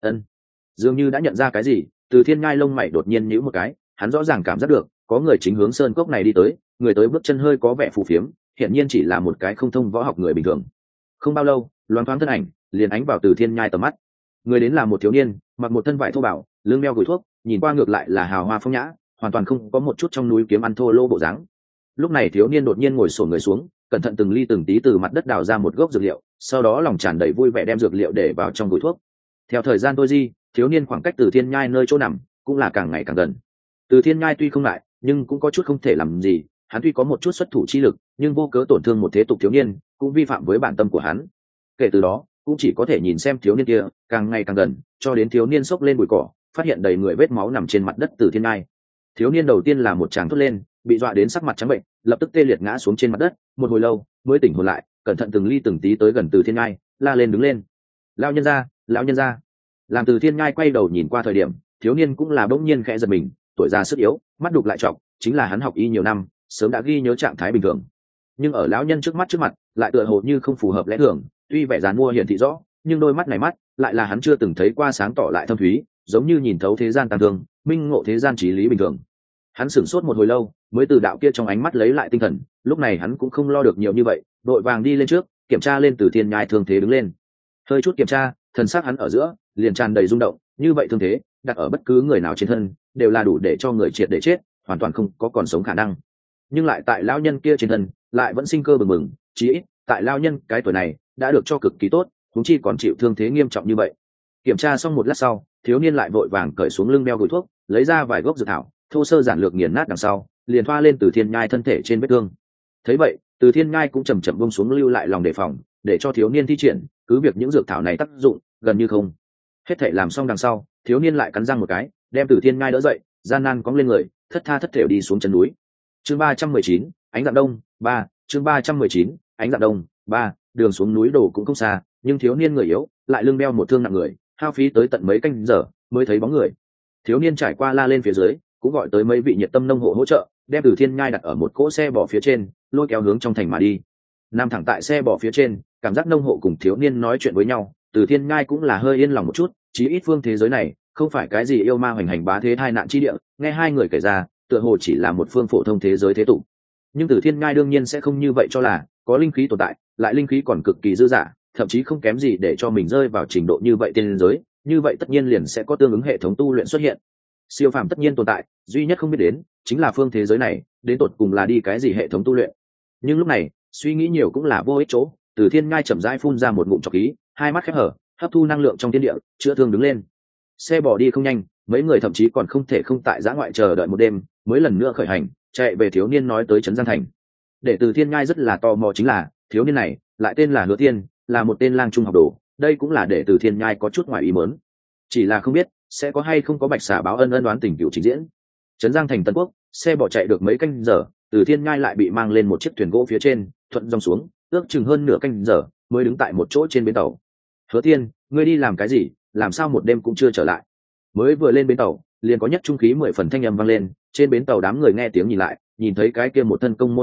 Dường như đã nhận ra cái gì, Từ Thiên Nhai lông mày đột nhiên nhíu một cái, hắn rõ ràng cảm giác được có người chính hướng sơn cốc này đi tới, người tới bước chân hơi có vẻ phù phiếm, hiển nhiên chỉ là một cái không thông võ học người bình thường. Không bao lâu, loáng thoáng thân ảnh liền ánh vào Từ Thiên Nhai tầm mắt. Người đến là một thiếu niên, mặc một thân vải thô bảo, lưng đeo gùi thuốc, nhìn qua ngược lại là hào hoa phong nhã, hoàn toàn không có một chút trong núi kiếm ăn thô lô bộ dáng. Lúc này thiếu niên đột nhiên ngồi xổm người xuống, cẩn thận từng ly từng tí từ mặt đất đào ra một gốc dược liệu, sau đó lòng tràn đầy vui vẻ đem dược liệu để vào trong gùi thuốc. Theo thời gian trôi đi, thiếu niên khoảng cách Từ Thiên Nhai nơi chỗ nằm cũng là càng ngày càng gần. Từ Thiên Nhai tuy không ngại, nhưng cũng có chút không thể làm gì, hắn tuy có một chút xuất thủ chi lực, nhưng vô cớ tổn thương một thế tục thiếu niên, cũng vi phạm với bản tâm của hắn. Kể từ đó, cũng chỉ có thể nhìn xem thiếu niên kia càng ngày càng gần, cho đến thiếu niên xốc lên bụi cỏ, phát hiện đầy người vết máu nằm trên mặt đất Từ Thiên Nhai. Thiếu niên đầu tiên là một tràng thốt lên, bị dọa đến sắc mặt trắng bệnh, lập tức tê liệt ngã xuống trên mặt đất, một hồi lâu mới tỉnh hồn lại, cẩn thận từng ly từng tí tới gần Từ Thiên Nhai, la lên đứng lên. Lão nhân gia, lão nhân gia. Làm Từ Thiên Nhai quay đầu nhìn qua thời điểm, thiếu niên cũng là bỗng nhiên khẽ giật mình, tuổi già sức yếu, mắt đục lại trọc, chính là hắn học y nhiều năm, sớm đã ghi nhớ trạng thái bình thường. Nhưng ở lão nhân trước mặt, lại tựa hồ như không phù hợp lẽ thường, tuy vẻ dàn mua hiển thị rõ, nhưng đôi mắt này mắt lại là hắn chưa từng thấy qua sáng tỏ lại thâm thúy, giống như nhìn thấu thế gian tàn thương, minh ngộ thế gian trí lý bình thường. Hắn sửng sốt một hồi lâu, mới từ đạo kia trong ánh mắt lấy lại tinh thần, lúc này hắn cũng không lo được nhiều như vậy, đội vàng đi lên trước, kiểm tra lên Từ Thiên Nhai thương thế đứng lên. Hơi chút kiểm tra, thần sắc hắn ở giữa liền tràn đầy rung động, như vậy thương thế đặt ở bất cứ người nào trên thân đều là đủ để cho người triệt để chết, hoàn toàn không có còn sống khả năng. Nhưng lại tại lão nhân kia trên thân lại vẫn sinh cơ bừng bừng, chí ít tại lão nhân cái tuổi này đã được cho cực kỳ tốt, huống chi còn chịu thương thế nghiêm trọng như vậy. Kiểm tra xong một lát sau, thiếu niên lại vội vàng cởi xuống lưng đeo gùi thuốc, lấy ra vài gốc dược thảo, thô sơ giản lược nghiền nát đằng sau, liền thoa lên Từ Thiên Nhai thân thể trên vết thương. Thấy vậy, Từ Thiên Nhai cũng chậm chậm buông xuống lưu lại lòng đề phòng, để cho thiếu niên thi triển, cứ việc những dược thảo này tác dụng gần như không. Hết thảy làm xong đằng sau, thiếu niên lại cắn răng một cái, đem Từ Thiên Nhai đỡ dậy, gian nan cõng lên người, thất tha thất thểu đi xuống chân núi. Chương 319, ánh dạng đông 3, chương 319, ánh dạng đông 3, đường xuống núi đổ cũng không xa, nhưng thiếu niên người yếu, lại lưng đeo một thương nặng người, hao phí tới tận mấy canh giờ mới thấy bóng người. Thiếu niên trải qua la lên phía dưới, cũng gọi tới mấy vị nhiệt tâm nông hộ hỗ trợ, đem Từ Thiên Nhai đặt ở một cỗ xe bò phía trên, lôi kéo hướng trong thành mà đi. Nằm thẳng tại xe bò phía trên, cảm giác nông hộ cùng thiếu niên nói chuyện với nhau, Từ Thiên Nhai cũng là hơi yên lòng một chút, chí ít phương thế giới này không phải cái gì yêu ma hoành hành bá thế tai nạn chi địa, nghe hai người kể ra, tựa hồ chỉ là một phương phổ thông thế giới thế tục. Nhưng Từ Thiên Nhai đương nhiên sẽ không như vậy cho là, có linh khí tồn tại, lại linh khí còn cực kỳ dư dả, thậm chí không kém gì để cho mình rơi vào trình độ như vậy tiên giới, như vậy tất nhiên liền sẽ có tương ứng hệ thống tu luyện xuất hiện. Siêu phàm tất nhiên tồn tại, duy nhất không biết đến chính là phương thế giới này đến tột cùng là đi cái gì hệ thống tu luyện. Nhưng lúc này suy nghĩ nhiều cũng là vô ích chỗ. Từ Thiên Nhai chậm rãi phun ra một ngụm trọc khí, hai mắt khép hở, hấp thu năng lượng trong thiên địa, chữa thương đứng lên. Xe bỏ đi không nhanh, mấy người thậm chí còn không thể không tại giã ngoại chờ đợi một đêm mới lần nữa khởi hành, chạy về thiếu niên nói tới trấn Giang Thành. Để Từ Thiên Nhai rất là tò mò chính là thiếu niên này lại tên là Hứa Thiên, là một tên lang trung học đồ, đây cũng là để Từ Thiên Nhai có chút ngoài ý muốn. Chỉ là không biết sẽ có hay không có bạch xà báo ân ân đoán tình cựu trình diễn. Trấn Giang Thành Tân Quốc, xe bỏ chạy được mấy canh giờ, Từ Thiên Nhai lại bị mang lên một chiếc thuyền gỗ phía trên, thuận dòng xuống, ước chừng hơn nửa canh giờ mới đứng tại một chỗ trên bến tàu. Hứa Thiên, ngươi đi làm cái gì, làm sao một đêm cũng chưa trở lại? Mới vừa lên bến tàu, liền có nhất trung khí 10 phần thanh âm vang lên, trên bến tàu đám người nghe tiếng nhìn lại, nhìn thấy cái kia một thân công môn phục sức,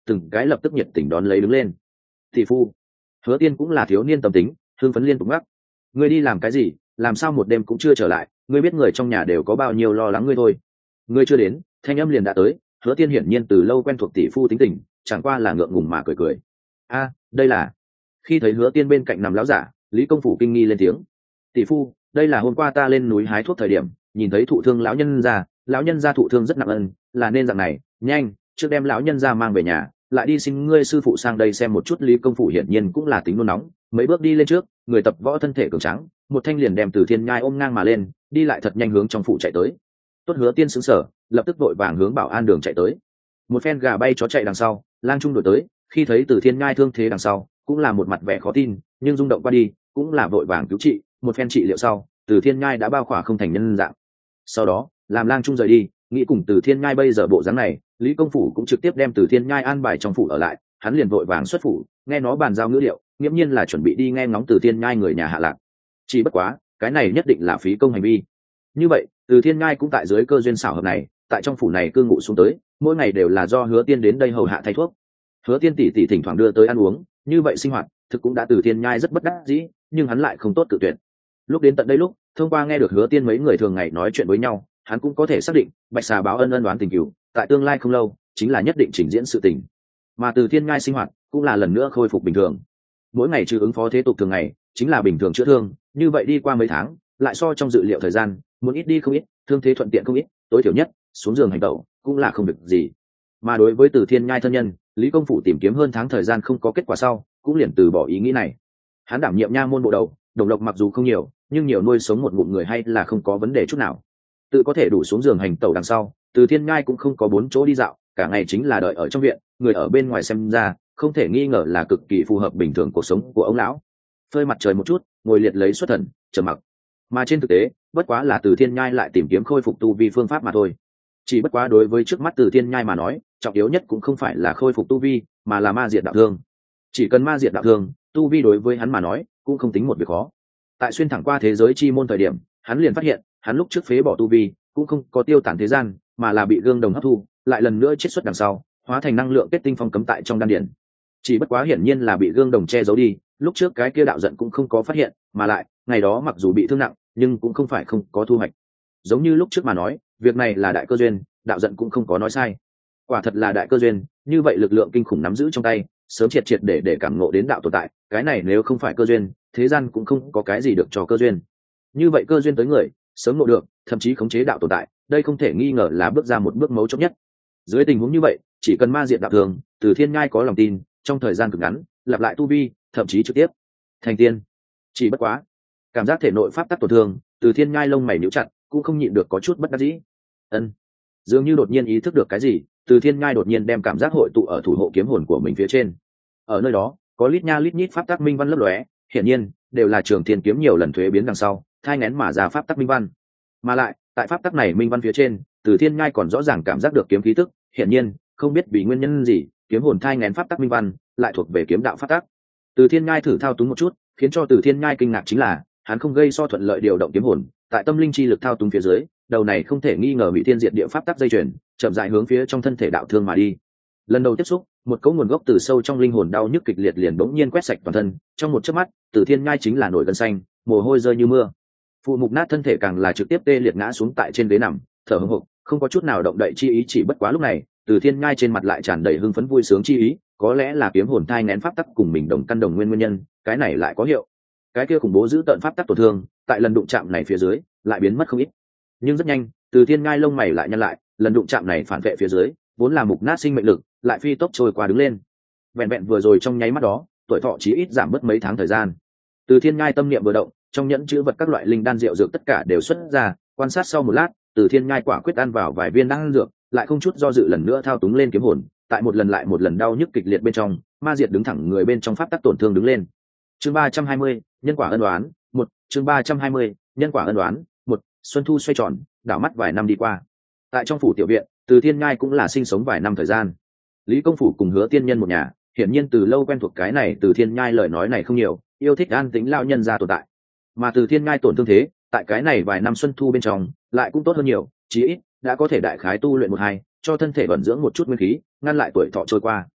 từng cái lập tức nhiệt tình đón lấy đứng lên. Tỷ phu. Hứa Tiên cũng là thiếu niên tâm tính, hưng phấn liên tục ngắc. Ngươi đi làm cái gì, làm sao một đêm cũng chưa trở lại, ngươi biết người trong nhà đều có bao nhiêu lo lắng ngươi thôi. Ngươi chưa đến, thanh âm liền đã tới. Hứa Tiên hiển nhiên từ lâu quen thuộc tỷ phu tính tình, chẳng qua là ngượng ngùng mà cười cười. A, đây là. Khi thấy Hứa Tiên bên cạnh nằm lão giả, Lý Công Phủ kinh nghi lên tiếng. Tỷ phu, đây là hôm qua ta lên núi hái thuốc thời điểm, nhìn thấy thụ thương lão nhân gia thụ thương rất nặng ân, là nên dạng này, nhanh, trước đem lão nhân gia mang về nhà, lại đi xin ngươi sư phụ sang đây xem một chút. Lý Công Phủ hiển nhiên cũng là tính nôn nóng, mấy bước đi lên trước, người tập võ thân thể cường tráng, một thanh liền đem Từ Thiên Nhai ôm ngang mà lên, đi lại thật nhanh hướng trong phủ chạy tới. Tốt. Hứa Tiên sững sờ, lập tức vội vàng hướng Bảo An đường chạy tới. Một phen gà bay chó chạy đằng sau, Lang Trung đuổi tới, khi thấy Từ Thiên Nhai thương thế đằng sau, cũng là một mặt vẻ khó tin, nhưng rung động qua đi, cũng là vội vàng cứu trị. Một phen trị liệu sau, Từ Thiên Nhai đã bao khỏa không thành nhân dạng. Sau đó, làm Lang Trung rời đi, nghĩ cùng Từ Thiên Nhai bây giờ bộ dáng này, Lý Công Phủ cũng trực tiếp đem Từ Thiên Nhai an bài trong phủ ở lại, hắn liền vội vàng xuất phủ, nghe nó bàn giao ngữ liệu, nghiễm nhiên là chuẩn bị đi nghe ngóng Từ Thiên Nhai người nhà hạ lạc. Chỉ bất quá, cái này nhất định là phí công hành vi. Như vậy, Từ Thiên Nhai cũng tại dưới cơ duyên xảo hợp này, tại trong phủ này cư ngụ xuống tới, mỗi ngày đều là do Hứa Tiên đến đây hầu hạ thay thuốc. Hứa Tiên tỷ tỷ thỉnh thoảng đưa tới ăn uống, như vậy sinh hoạt, thực cũng đã Từ Thiên Nhai rất bất đắc dĩ, nhưng hắn lại không tốt cự tuyệt. Lúc đến tận đây lúc, thông qua nghe được Hứa Tiên mấy người thường ngày nói chuyện với nhau, hắn cũng có thể xác định, Bạch Xà báo ân đoán tình cửu, tại tương lai không lâu, chính là nhất định trình diễn sự tình. Mà Từ Thiên Nhai sinh hoạt cũng là lần nữa khôi phục bình thường. Mỗi ngày trừ ứng phó thế tục thường ngày, chính là bình thường chữa thương, như vậy đi qua mấy tháng, lại so trong dự liệu thời gian, muốn ít đi không ít, thương thế thuận tiện không ít, tối thiểu nhất, xuống giường hành động cũng là không được gì. Mà đối với Từ Thiên Nhai thân nhân, Lý Công Phủ tìm kiếm hơn tháng thời gian không có kết quả sau, cũng liền từ bỏ ý nghĩ này. Hắn đảm nhiệm nha môn bộ đầu, đồng lộc mặc dù không nhiều, nhưng nhiều nuôi sống một ngụm người hay là không có vấn đề chút nào. Tự có thể đủ xuống giường hành tẩu đằng sau, Từ Thiên Nhai cũng không có bốn chỗ đi dạo, cả ngày chính là đợi ở trong viện, người ở bên ngoài xem ra, không thể nghi ngờ là cực kỳ phù hợp bình thường cuộc sống của ông lão. Phơi mặt trời một chút, ngồi liệt lấy xuất thần, trầm mặc. Mà trên thực tế, bất quá là Từ Thiên Nhai lại tìm kiếm khôi phục tu vi phương pháp mà thôi. Chỉ bất quá đối với trước mắt Từ Thiên Nhai mà nói, trọng yếu nhất cũng không phải là khôi phục tu vi, mà là ma diệt đạo thương. Chỉ cần ma diệt đạo thương, tu vi đối với hắn mà nói, cũng không tính một việc khó. Tại xuyên thẳng qua thế giới chi môn thời điểm, hắn liền phát hiện, hắn lúc trước phế bỏ tu vi, cũng không có tiêu tản thế gian, mà là bị gương đồng hấp thu, lại lần nữa chiết xuất đằng sau, hóa thành năng lượng kết tinh phong cấm tại trong đan điển. Chỉ bất quá hiển nhiên là bị gương đồng che giấu đi, lúc trước cái kia đạo giận cũng không có phát hiện, mà lại, ngày đó mặc dù bị thương nặng, nhưng cũng không phải không có thu hoạch. Giống như lúc trước mà nói, việc này là đại cơ duyên, đạo giận cũng không có nói sai. Quả thật là đại cơ duyên, như vậy lực lượng kinh khủng nắm giữ trong tay, sớm triệt triệt để cảm ngộ đến đạo tồn tại, cái này nếu không phải cơ duyên, thế gian cũng không có cái gì được cho cơ duyên. Như vậy cơ duyên tới người, sớm ngộ được, thậm chí khống chế đạo tồn tại, đây không thể nghi ngờ là bước ra một bước mấu chốt nhất. Dưới tình huống như vậy, chỉ cần ma diệt đạo thường, Từ Thiên Nhai có lòng tin, trong thời gian cực ngắn, lặp lại tu vi, thậm chí trực tiếp thành tiên. Chỉ bất quá, cảm giác thể nội pháp tắc tổn thương, Từ Thiên Nhai lông mày nhíu chặt, cũng không nhịn được có chút bất đắc dĩ. Dường như đột nhiên ý thức được cái gì, Từ Thiên Nhai đột nhiên đem cảm giác hội tụ ở thủ hộ kiếm hồn của mình phía trên. Ở nơi đó, có lít nha lít nhít pháp tắc minh văn lấp lóe, hiển nhiên đều là Trường Thiên kiếm nhiều lần thuế biến đằng sau, thai nghén mà ra pháp tắc minh văn. Mà lại, tại pháp tắc này minh văn phía trên, Từ Thiên Nhai còn rõ ràng cảm giác được kiếm khí tức, hiển nhiên, không biết vì nguyên nhân gì, kiếm hồn thai nghén pháp tắc minh văn lại thuộc về kiếm đạo pháp tắc. Từ Thiên Nhai thử thao túng một chút, khiến cho Từ Thiên Nhai kinh ngạc chính là, hắn không gây so thuận lợi điều động kiếm hồn, tại tâm linh chi lực thao túng phía dưới, đầu này không thể nghi ngờ bị thiên diệt địa pháp tắc dây chuyền, chậm rãi hướng phía trong thân thể đạo thương mà đi. Lần đầu tiếp xúc, một cấu nguồn gốc từ sâu trong linh hồn đau nhức kịch liệt liền bỗng nhiên quét sạch toàn thân, trong một chớp mắt, Từ Thiên Nhai chính là nổi gân xanh, mồ hôi rơi như mưa. Phụ mục nát thân thể càng là trực tiếp tê liệt ngã xuống tại trên ghế nằm, thở hổn hộc, không có chút nào động đậy chi ý. Chỉ bất quá lúc này, Từ Thiên Nhai trên mặt lại tràn đầy hưng phấn vui sướng chi ý, có lẽ là kiếm hồn thai nén pháp tắc cùng mình đồng căn đồng nguyên nhân, cái này lại có hiệu. Cái kia khủng bố giữ tận pháp tắc tổn thương, tại lần đụng chạm này phía dưới, lại biến mất không ít. Nhưng rất nhanh, Từ Thiên Nhai lông mày lại nhăn lại, lần đụng chạm này phản vệ phía dưới, vốn là mục nát sinh mệnh lực, lại phi tốc trôi qua đứng lên. Vẹn vẹn vừa rồi trong nháy mắt đó, tuổi thọ chí ít giảm mất mấy tháng thời gian. Từ Thiên Nhai tâm niệm vừa động, trong nhẫn chứa vật các loại linh đan rượu dược tất cả đều xuất ra, quan sát sau một lát, Từ Thiên Nhai quả quyết ăn vào vài viên đan dược, lại không chút do dự lần nữa thao túng lên kiếm hồn, tại một lần lại một lần đau nhức kịch liệt bên trong, ma diệt đứng thẳng người bên trong pháp tắc tổn thương đứng lên. Chương 320, nhân quả ân đoán, 1, chương 320, nhân quả ân đoán, 1, xuân thu xoay tròn, đảo mắt vài năm đi qua. Tại trong phủ tiểu viện, Từ Thiên Nhai cũng là sinh sống vài năm thời gian. Lý Công Phủ cùng Hứa Tiên Nhân một nhà, hiển nhiên từ lâu quen thuộc cái này Từ Thiên Nhai lời nói này không nhiều, yêu thích an tĩnh lão nhân gia tồn tại. Mà Từ Thiên Nhai tổn thương thế, tại cái này vài năm xuân thu bên trong, lại cũng tốt hơn nhiều, chí ít đã có thể đại khái tu luyện một hai, cho thân thể vận dưỡng một chút nguyên khí, ngăn lại tuổi thọ trôi qua.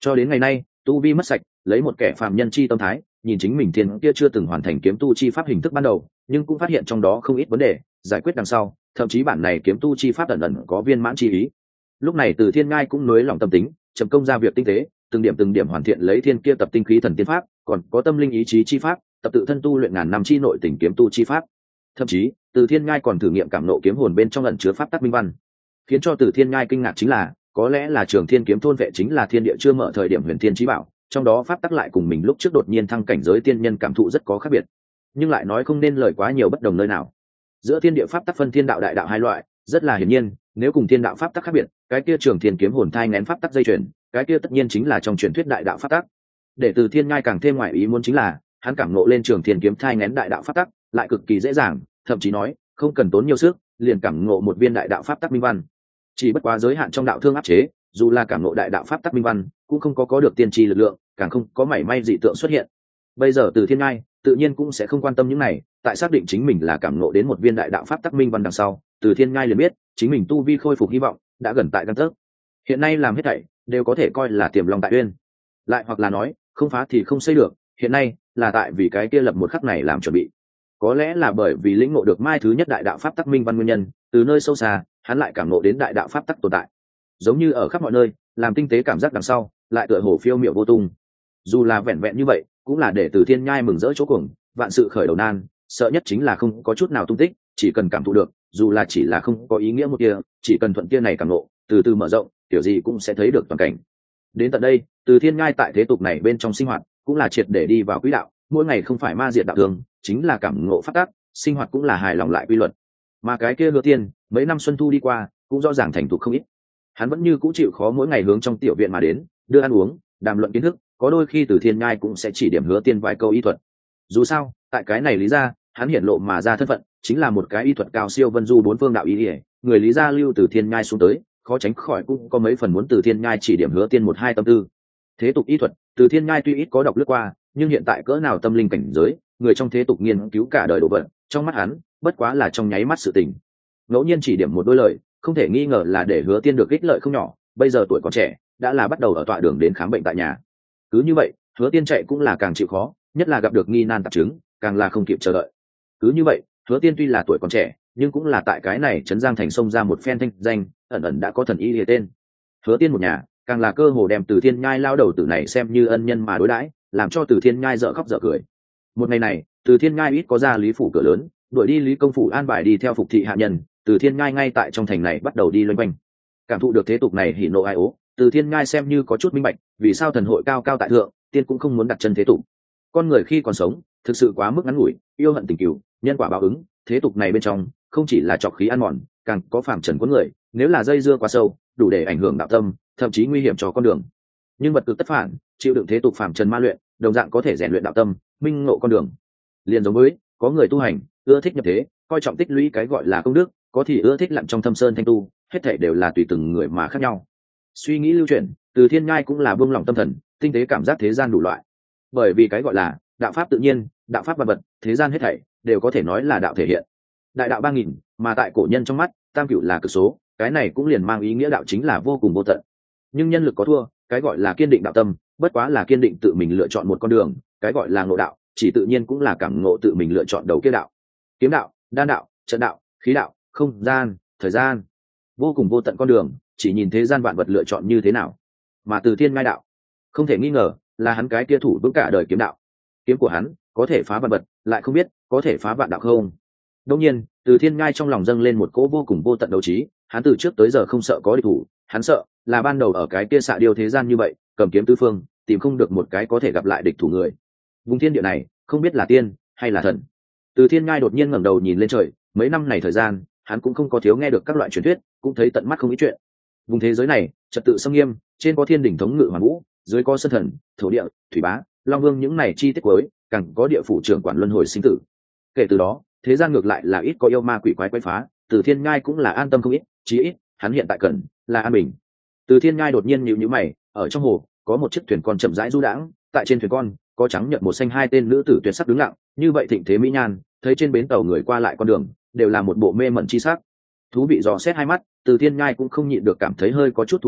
Cho đến ngày nay tu vi mất sạch, lấy một kẻ phàm nhân chi tâm thái nhìn chính mình thiên kia chưa từng hoàn thành kiếm tu chi pháp hình thức ban đầu, nhưng cũng phát hiện trong đó không ít vấn đề, giải quyết đằng sau thậm chí bản này kiếm tu chi pháp ẩn ẩn có viên mãn chi ý. Lúc này Từ Thiên Ngai cũng nới lòng tâm tính, chậm công ra việc tinh tế, từng điểm hoàn thiện lấy thiên kia tập tinh khí thần tiên pháp, còn có tâm linh ý chí chi pháp, tập tự thân tu luyện ngàn năm chi nội tình kiếm tu chi pháp. Thậm chí Từ Thiên Ngai còn thử nghiệm cảm nộ kiếm hồn bên trong ẩn chứa pháp tắc minh văn. Khiến cho Từ Thiên Ngai kinh ngạc chính là, có lẽ là Trường Thiên kiếm thôn vệ chính là thiên địa chưa mở thời điểm huyền thiên chí bảo, trong đó pháp tắc lại cùng mình lúc trước đột nhiên thăng cảnh giới tiên nhân cảm thụ rất có khác biệt, nhưng lại nói không nên lời quá nhiều bất đồng nơi nào. Giữa thiên địa pháp tắc phân thiên đạo đại đạo hai loại, rất là hiển nhiên, nếu cùng thiên đạo pháp tắc khác biệt, cái kia Trường Thiên kiếm hồn thai nghén pháp tắc dây chuyền, cái kia tất nhiên chính là trong truyền thuyết đại đạo pháp tắc. Để Từ Thiên Ngai càng thêm ngoại ý muốn chính là, hắn cảm ngộ lên Trường Thiên kiếm thai nghén đại đạo pháp tắc, lại cực kỳ dễ dàng, thậm chí nói không cần tốn nhiều sức, liền cảm ngộ một viên đại đạo pháp tắc minh văn. Chỉ bất quá giới hạn trong đạo thương áp chế, dù là cảm ngộ đại đạo pháp tắc minh văn, cũng không có được tiên tri lực lượng, càng không có mảy may dị tượng xuất hiện. Bây giờ Từ Thiên Ngai tự nhiên cũng sẽ không quan tâm những này, tại xác định chính mình là cảm ngộ đến một viên đại đạo pháp tắc minh văn đằng sau, Từ Thiên Ngai liền biết chính mình tu vi khôi phục hy vọng đã gần tại gang tấc. Hiện nay làm hết thảy đều có thể coi là tiềm long tại uyên, lại hoặc là nói không phá thì không xây được, hiện nay là tại vì cái kia lập một khắc này làm chuẩn bị. Có lẽ là bởi vì lĩnh ngộ được mai thứ nhất đại đạo pháp tắc minh văn nguyên nhân, từ nơi sâu xa hắn lại cảm ngộ đến đại đạo pháp tắc tồn tại, giống như ở khắp mọi nơi làm tinh tế cảm giác đằng sau lại tựa hồ phiêu miệu vô tung. Dù là vẹn vẹn như vậy cũng là để Từ Thiên Nhai mừng rỡ chỗ cùng, vạn sự khởi đầu nan, sợ nhất chính là không có chút nào tung tích, chỉ cần cảm thụ được, dù là chỉ là không có ý nghĩa một kia, chỉ cần thuận kia này cảm ngộ, từ từ mở rộng, kiểu gì cũng sẽ thấy được toàn cảnh. Đến tận đây Từ Thiên Nhai tại thế tục này bên trong sinh hoạt cũng là triệt để đi vào quỹ đạo, mỗi ngày không phải ma diệt đạo thường, chính là cảm ngộ phát tác, sinh hoạt cũng là hài lòng lại quy luật. Mà cái kia Hứa Tiên mấy năm xuân thu đi qua cũng rõ ràng thành thục không ít, hắn vẫn như cũ chịu khó mỗi ngày hướng trong tiểu viện mà đến, đưa ăn uống, đàm luận kiến thức, có đôi khi Từ Thiên Nhai cũng sẽ chỉ điểm Hứa Tiên vài câu y thuật. Dù sao tại cái này Lý gia, hắn hiển lộ mà ra thân phận chính là một cái y thuật cao siêu vân du bốn phương đạo y, người Lý gia lưu Từ Thiên Nhai xuống tới, khó tránh khỏi cũng có mấy phần muốn Từ Thiên Nhai chỉ điểm Hứa Tiên một hai tâm tư. Thế tục y thuật Từ Thiên Nhai tuy ít có đọc lướt qua, nhưng hiện tại cỡ nào tâm linh cảnh giới, người trong thế tục nghiên cứu cả đời đồ vật, trong mắt hắn bất quá là trong nháy mắt sự tình. Ngẫu nhiên chỉ điểm một đôi lời, không thể nghi ngờ là để Hứa Tiên được ích lợi không nhỏ. Bây giờ tuổi còn trẻ, đã là bắt đầu ở tọa đường đến khám bệnh tại nhà. Cứ như vậy Hứa Tiên chạy cũng là càng chịu khó, nhất là gặp được nghi nan tạp chứng, càng là không kịp chờ đợi. Cứ như vậy Hứa Tiên tuy là tuổi còn trẻ, nhưng cũng là tại cái này trấn Giang thành sông ra một phen thanh danh, ẩn ẩn đã có thần y lìa tên. Hứa Tiên một nhà càng là cơ hồ đem Từ Thiên Nhai lao đầu tử này xem như ân nhân mà đối đãi, làm cho Từ Thiên Nhai dở khóc dở cười. Một ngày này Từ Thiên Nhai ít có ra Lý phủ cửa lớn, đuổi đi Lý công phủ an bài đi theo phục thị hạ nhân. Từ Thiên Nhai ngay tại trong thành này bắt đầu đi loanh quanh, cảm thụ được thế tục này hỉ nộ ai ố, Từ Thiên Nhai xem như có chút minh bạch, vì sao thần hội cao cao tại thượng, tiên cũng không muốn đặt chân thế tục. Con người khi còn sống thực sự quá mức ngắn ngủi, yêu hận tình cừu, nhân quả báo ứng, thế tục này bên trong không chỉ là trọc khí ăn mòn, càng có phàm trần của người, nếu là dây dưa quá sâu, đủ để ảnh hưởng đạo tâm, thậm chí nguy hiểm cho con đường. Nhưng vật cực tất phản, chịu đựng thế tục phàm trần ma luyện, đồng dạng có thể rèn luyện đạo tâm, minh ngộ con đường. Liền giống với có người tu hành ưa thích nhập thế, coi trọng tích lũy cái gọi là công đức, có thì ưa thích lặn trong thâm sơn thanh tu, hết thảy đều là tùy từng người mà khác nhau. Suy nghĩ lưu chuyển, Từ Thiên Nhai cũng là buông lỏng tâm thần, tinh tế cảm giác thế gian đủ loại. Bởi vì cái gọi là đạo pháp tự nhiên, đạo pháp vật vật, thế gian hết thảy đều có thể nói là đạo thể hiện. Đại đạo 3000, mà tại cổ nhân trong mắt, tam cửu là cực số, cái này cũng liền mang ý nghĩa đạo chính là vô cùng vô tận. Nhưng nhân lực có thua, cái gọi là kiên định đạo tâm, bất quá là kiên định tự mình lựa chọn một con đường, cái gọi là ngộ đạo, chỉ tự nhiên cũng là cảm ngộ tự mình lựa chọn đầu kia đạo. Kiếm đạo, đan đạo, trận đạo, khí đạo, không gian, thời gian, vô cùng vô tận con đường, chỉ nhìn thế gian vạn vật lựa chọn như thế nào. Mà Từ Thiên Ngai đạo, không thể nghi ngờ là hắn cái kia thủ vững cả đời kiếm đạo. Kiếm của hắn có thể phá vạn vật, lại không biết có thể phá vạn đạo không. Đương nhiên Từ Thiên Ngai trong lòng dâng lên một cỗ vô cùng vô tận đấu trí, hắn từ trước tới giờ không sợ có địch thủ, hắn sợ là ban đầu ở cái kia xạ điêu thế gian như vậy, cầm kiếm tứ phương, tìm không được một cái có thể gặp lại địch thủ người. Vùng thiên địa này không biết là tiên hay là thần. Từ Thiên Ngai đột nhiên ngẩng đầu nhìn lên trời, mấy năm này thời gian, hắn cũng không có thiếu nghe được các loại truyền thuyết, cũng thấy tận mắt không ít chuyện. Vùng thế giới này trật tự sâm nghiêm, trên có thiên đỉnh thống ngự hoàn vũ, dưới có sơn thần, thổ địa, thủy bá, long vương những này chi tiết cuối, càng có địa phủ trưởng quản luân hồi sinh tử. Kể từ đó thế gian ngược lại là ít có yêu ma quỷ quái quấy phá, Từ Thiên Ngai cũng là an tâm không ít, chí ít hắn hiện tại cần là an bình. Từ Thiên Ngai đột nhiên nhíu nhíu mày, ở trong hồ có một chiếc thuyền con chậm rãi du đãng, tại trên thuyền con có trắng nhợt một xanh hai tên nữ tử tuyệt sắc đứng lặng, như vậy thịnh thế mỹ nhan, thấy trên bến tàu người qua lại con đường đều là một bộ mê mẩn chi sắc. Thú vị dò xét hai mắt, Từ Thiên Ngai cũng không nhịn được cảm thấy hơi có chút thú vị,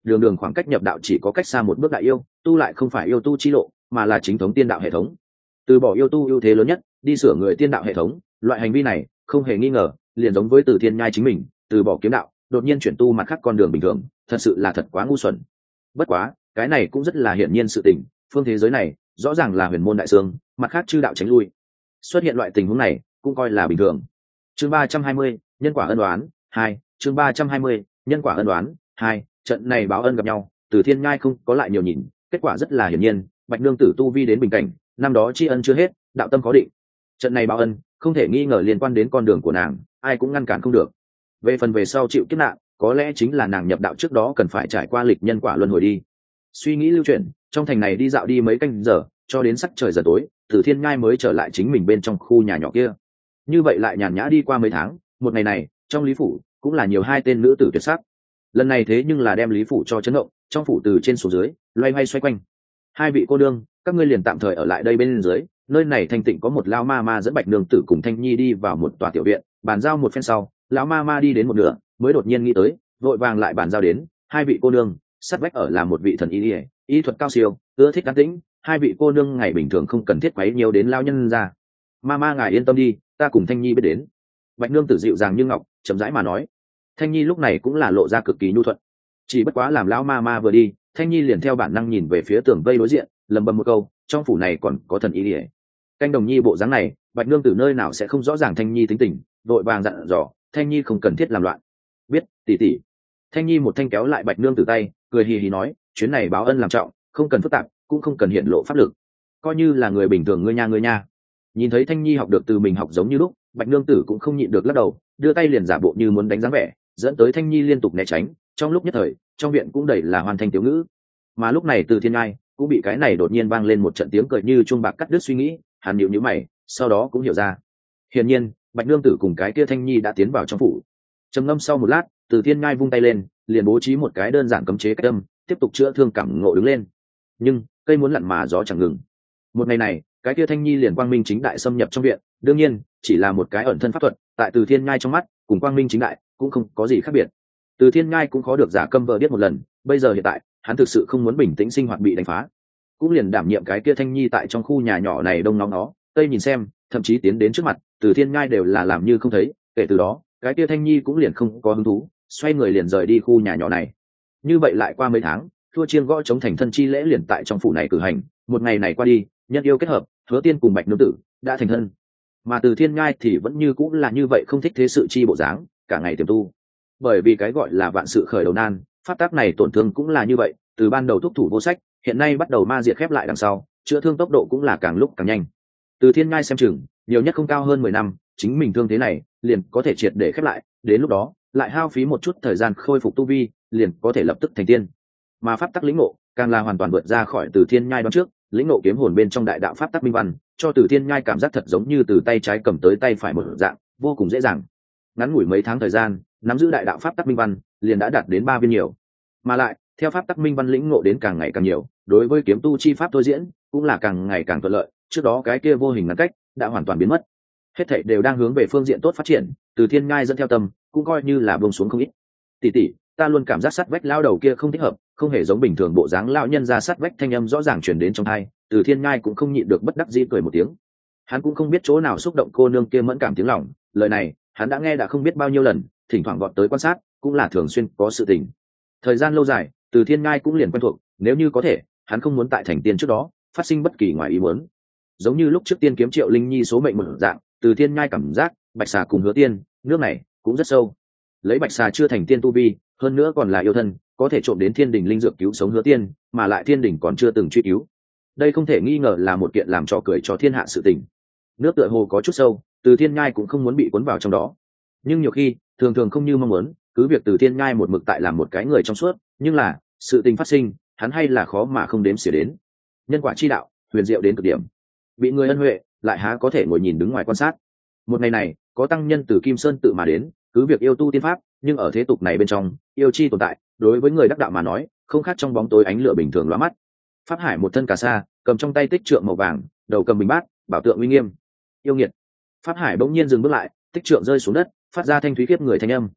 đường đường khoảng cách nhập đạo chỉ có cách xa một bước đại yêu tu lại không phải yêu tu chi lộ mà là chính thống tiên đạo hệ thống. Từ bỏ yêu tu ưu thế lớn nhất đi sửa người tiên đạo hệ thống, loại hành vi này không hề nghi ngờ liền giống với Từ Thiên Nhai chính mình từ bỏ kiếm đạo đột nhiên chuyển tu mặt khác con đường bình thường, thật sự là thật quá ngu xuẩn. Bất quá cái này cũng rất là hiển nhiên sự tình, phương thế giới này rõ ràng là huyền môn đại sương, mặt khác chư đạo tránh lui, xuất hiện loại tình huống này cũng coi là bình thường. Chương 320, nhân quả ân đoán 2. Chương 320, nhân quả ân đoán 2. Trận này báo ân gặp nhau, Từ Thiên Nhai không có lại nhiều nhìn, kết quả rất là hiển nhiên, Bạch nương tử tu vi đến bình cảnh, năm đó tri ân chưa hết, đạo tâm có định. Trận này báo ân không thể nghi ngờ liên quan đến con đường của nàng, ai cũng ngăn cản không được. Về phần về sau chịu kiếp nạn, có lẽ chính là nàng nhập đạo trước đó cần phải trải qua lịch nhân quả luân hồi đi. Suy nghĩ lưu chuyển, trong thành này đi dạo đi mấy canh giờ, cho đến sắc trời dần tối, Từ Thiên Nhai mới trở lại chính mình bên trong khu nhà nhỏ kia. Như vậy lại nhàn nhã đi qua mấy tháng, một ngày này trong Lý phủ cũng là nhiều hai tên nữ tử tuyệt sắc. Lần này thế nhưng là đem Lý phủ cho chấn động, trong phủ từ trên xuống dưới loay hoay xoay quanh. Hai vị cô nương, các ngươi liền tạm thời ở lại đây bên dưới, nơi này thanh tịnh có một lão ma ma dẫn Bạch nương tử cùng Thanh Nhi đi vào một tòa tiểu viện, bàn giao một phen sau, lão ma ma đi đến một nửa mới đột nhiên nghĩ tới, vội vàng lại bàn giao đến, hai vị cô nương, sát vách ở là một vị thần y thuật cao siêu, ưa thích an tĩnh, hai vị cô nương ngày bình thường không cần thiết quấy nhiều đến lao nhân ra. Ma ma ngài yên tâm đi, ta cùng Thanh Nhi biết đến. Bạch nương tử dịu dàng như ngọc chậm rãi mà nói. Thanh Nhi lúc này cũng là lộ ra cực kỳ nhu thuận, chỉ bất quá làm lão ma ma vừa đi, Thanh Nhi liền theo bản năng nhìn về phía tường vây đối diện, lẩm bẩm một câu, trong phủ này còn có thần y. Canh đồng nhi bộ dáng này, Bạch nương tử nơi nào sẽ không rõ ràng Thanh Nhi tính tình, vội vàng dặn dò, Thanh Nhi không cần thiết làm loạn. Biết, tỷ tỷ. Thanh Nhi một thanh kéo lại Bạch nương tử tay, cười hì hì nói, chuyến này báo ân làm trọng, không cần phức tạp, cũng không cần hiện lộ pháp lực, coi như là người bình thường ngươi nha. Nhìn thấy Thanh Nhi học được từ mình học giống như lúc, Bạch nương tử cũng không nhịn được lắc đầu, đưa tay liền giả bộ như muốn đánh dáng vẻ, dẫn tới Thanh Nhi liên tục né tránh, trong lúc nhất thời trong viện cũng đầy là hoàn thành tiểu ngữ. Mà lúc này Từ Thiên Ngai cũng bị cái này đột nhiên vang lên một trận tiếng cười như chuông bạc cắt đứt suy nghĩ, hắn nhíu mày, sau đó cũng hiểu ra, hiển nhiên Bạch nương tử cùng cái kia Thanh Nhi đã tiến vào trong phủ. Trầm ngâm sau một lát, Từ Thiên Ngai vung tay lên, liền bố trí một cái đơn giản cấm chế cách âm, tiếp tục chữa thương cảm ngộ đứng lên. Nhưng cây muốn lặn mà gió chẳng ngừng. Một ngày này, cái kia Thanh Nhi liền quang minh chính đại xâm nhập trong viện, đương nhiên chỉ là một cái ẩn thân pháp thuật, tại Từ Thiên Ngai trong mắt cùng quang minh chính đại cũng không có gì khác biệt. Từ Thiên Ngai cũng khó được giả câm vờ điếc một lần, bây giờ hiện tại hắn thực sự không muốn bình tĩnh sinh hoạt bị đánh phá, cũng liền đảm nhiệm cái kia Thanh Nhi tại trong khu nhà nhỏ này đông nóng nó tây nhìn xem, thậm chí tiến đến trước mặt Từ Thiên Ngai đều là làm như không thấy. Kể từ đó cái kia Thanh Nhi cũng liền không có hứng thú, xoay người liền rời đi khu nhà nhỏ này. Như vậy lại qua mấy tháng, thua chiên gõ chống thành thân chi lễ liền tại trong phủ này cử hành. Một ngày này qua đi, nhân yêu kết hợp, Hứa Tiên cùng Bạch nương tử đã thành thân, mà Từ Thiên Ngai thì vẫn như cũng là như vậy, không thích thế sự chi bộ dáng, cả ngày tiềm tu. Bởi vì cái gọi là vạn sự khởi đầu nan, pháp tác này tổn thương cũng là như vậy, từ ban đầu thúc thủ vô sách, hiện nay bắt đầu ma diệt khép lại đằng sau, chữa thương tốc độ cũng là càng lúc càng nhanh. Từ Thiên Ngai xem chừng nhiều nhất không cao hơn 10 năm, chính mình thương thế này liền có thể triệt để khép lại, đến lúc đó lại hao phí một chút thời gian khôi phục tu vi, liền có thể lập tức thành tiên. Mà pháp tắc lĩnh ngộ càng là hoàn toàn vượt ra khỏi Từ Thiên Nhai đoán trước, lĩnh ngộ kiếm hồn bên trong đại đạo pháp tắc minh văn, cho Từ Thiên Nhai cảm giác thật giống như từ tay trái cầm tới tay phải một dạng, vô cùng dễ dàng. Ngắn ngủi mấy tháng thời gian, nắm giữ đại đạo pháp tắc minh văn liền đã đạt đến 3 viên nhiều. Mà lại, theo pháp tắc minh văn lĩnh ngộ đến càng ngày càng nhiều, đối với kiếm tu chi pháp thôi diễn cũng là càng ngày càng thuận lợi, trước đó cái kia vô hình ngăn cách đã hoàn toàn biến mất. Hết thảy đều đang hướng về phương diện tốt phát triển, Từ Thiên Nhai dẫn theo tâm, cũng coi như là buông xuống không ít. Tỷ tỷ, ta luôn cảm giác sát vách lao đầu kia không thích hợp, không hề giống bình thường bộ dáng lão nhân ra sát vách, thanh âm rõ ràng truyền đến trong tai. Từ Thiên Nhai cũng không nhịn được bất đắc dĩ cười một tiếng. Hắn cũng không biết chỗ nào xúc động cô nương kia mẫn cảm tiếng lòng, lời này hắn đã nghe đã không biết bao nhiêu lần, thỉnh thoảng gọn tới quan sát, cũng là thường xuyên có sự tình. Thời gian lâu dài, Từ Thiên Nhai cũng liền quen thuộc, nếu như có thể, hắn không muốn tại thành tiên trước đó phát sinh bất kỳ ngoài ý muốn. Giống như lúc trước tiên kiếm Triệu Linh Nhi số mệnh một dạng, Từ Thiên Nhai cảm giác Bạch Xà cùng Hứa Tiên, nước này cũng rất sâu. Lấy Bạch Xà chưa thành tiên tu vi, hơn nữa còn là yêu thân, có thể trộm đến thiên đình linh dược cứu sống Hứa Tiên, mà lại thiên đình còn chưa từng truy cứu. Đây không thể nghi ngờ là một kiện làm trò cười cho thiên hạ sự tình. Nước tựa hồ có chút sâu, Từ Thiên Nhai cũng không muốn bị cuốn vào trong đó. Nhưng nhiều khi, thường thường không như mong muốn, cứ việc Từ Thiên Nhai một mực tại làm một cái người trong suốt, nhưng là sự tình phát sinh, hắn hay là khó mà không đếm xỉa đến. Nhân quả chi đạo, huyền diệu đến cực điểm. Bị người ân huệ, lại há có thể ngồi nhìn đứng ngoài quan sát. Một ngày này, có tăng nhân từ Kim Sơn tự mà đến, cứ việc yêu tu tiên pháp, nhưng ở thế tục này bên trong, yêu chi tồn tại, đối với người đắc đạo mà nói, không khác trong bóng tối ánh lửa bình thường lóa mắt. Pháp Hải một thân cà sa, cầm trong tay tích trượng màu vàng, đầu cầm bình bát, bảo tượng uy nghiêm. Yêu nghiệt. Pháp Hải bỗng nhiên dừng bước lại, tích trượng rơi xuống đất, phát ra thanh thúy khiếp người thanh âm.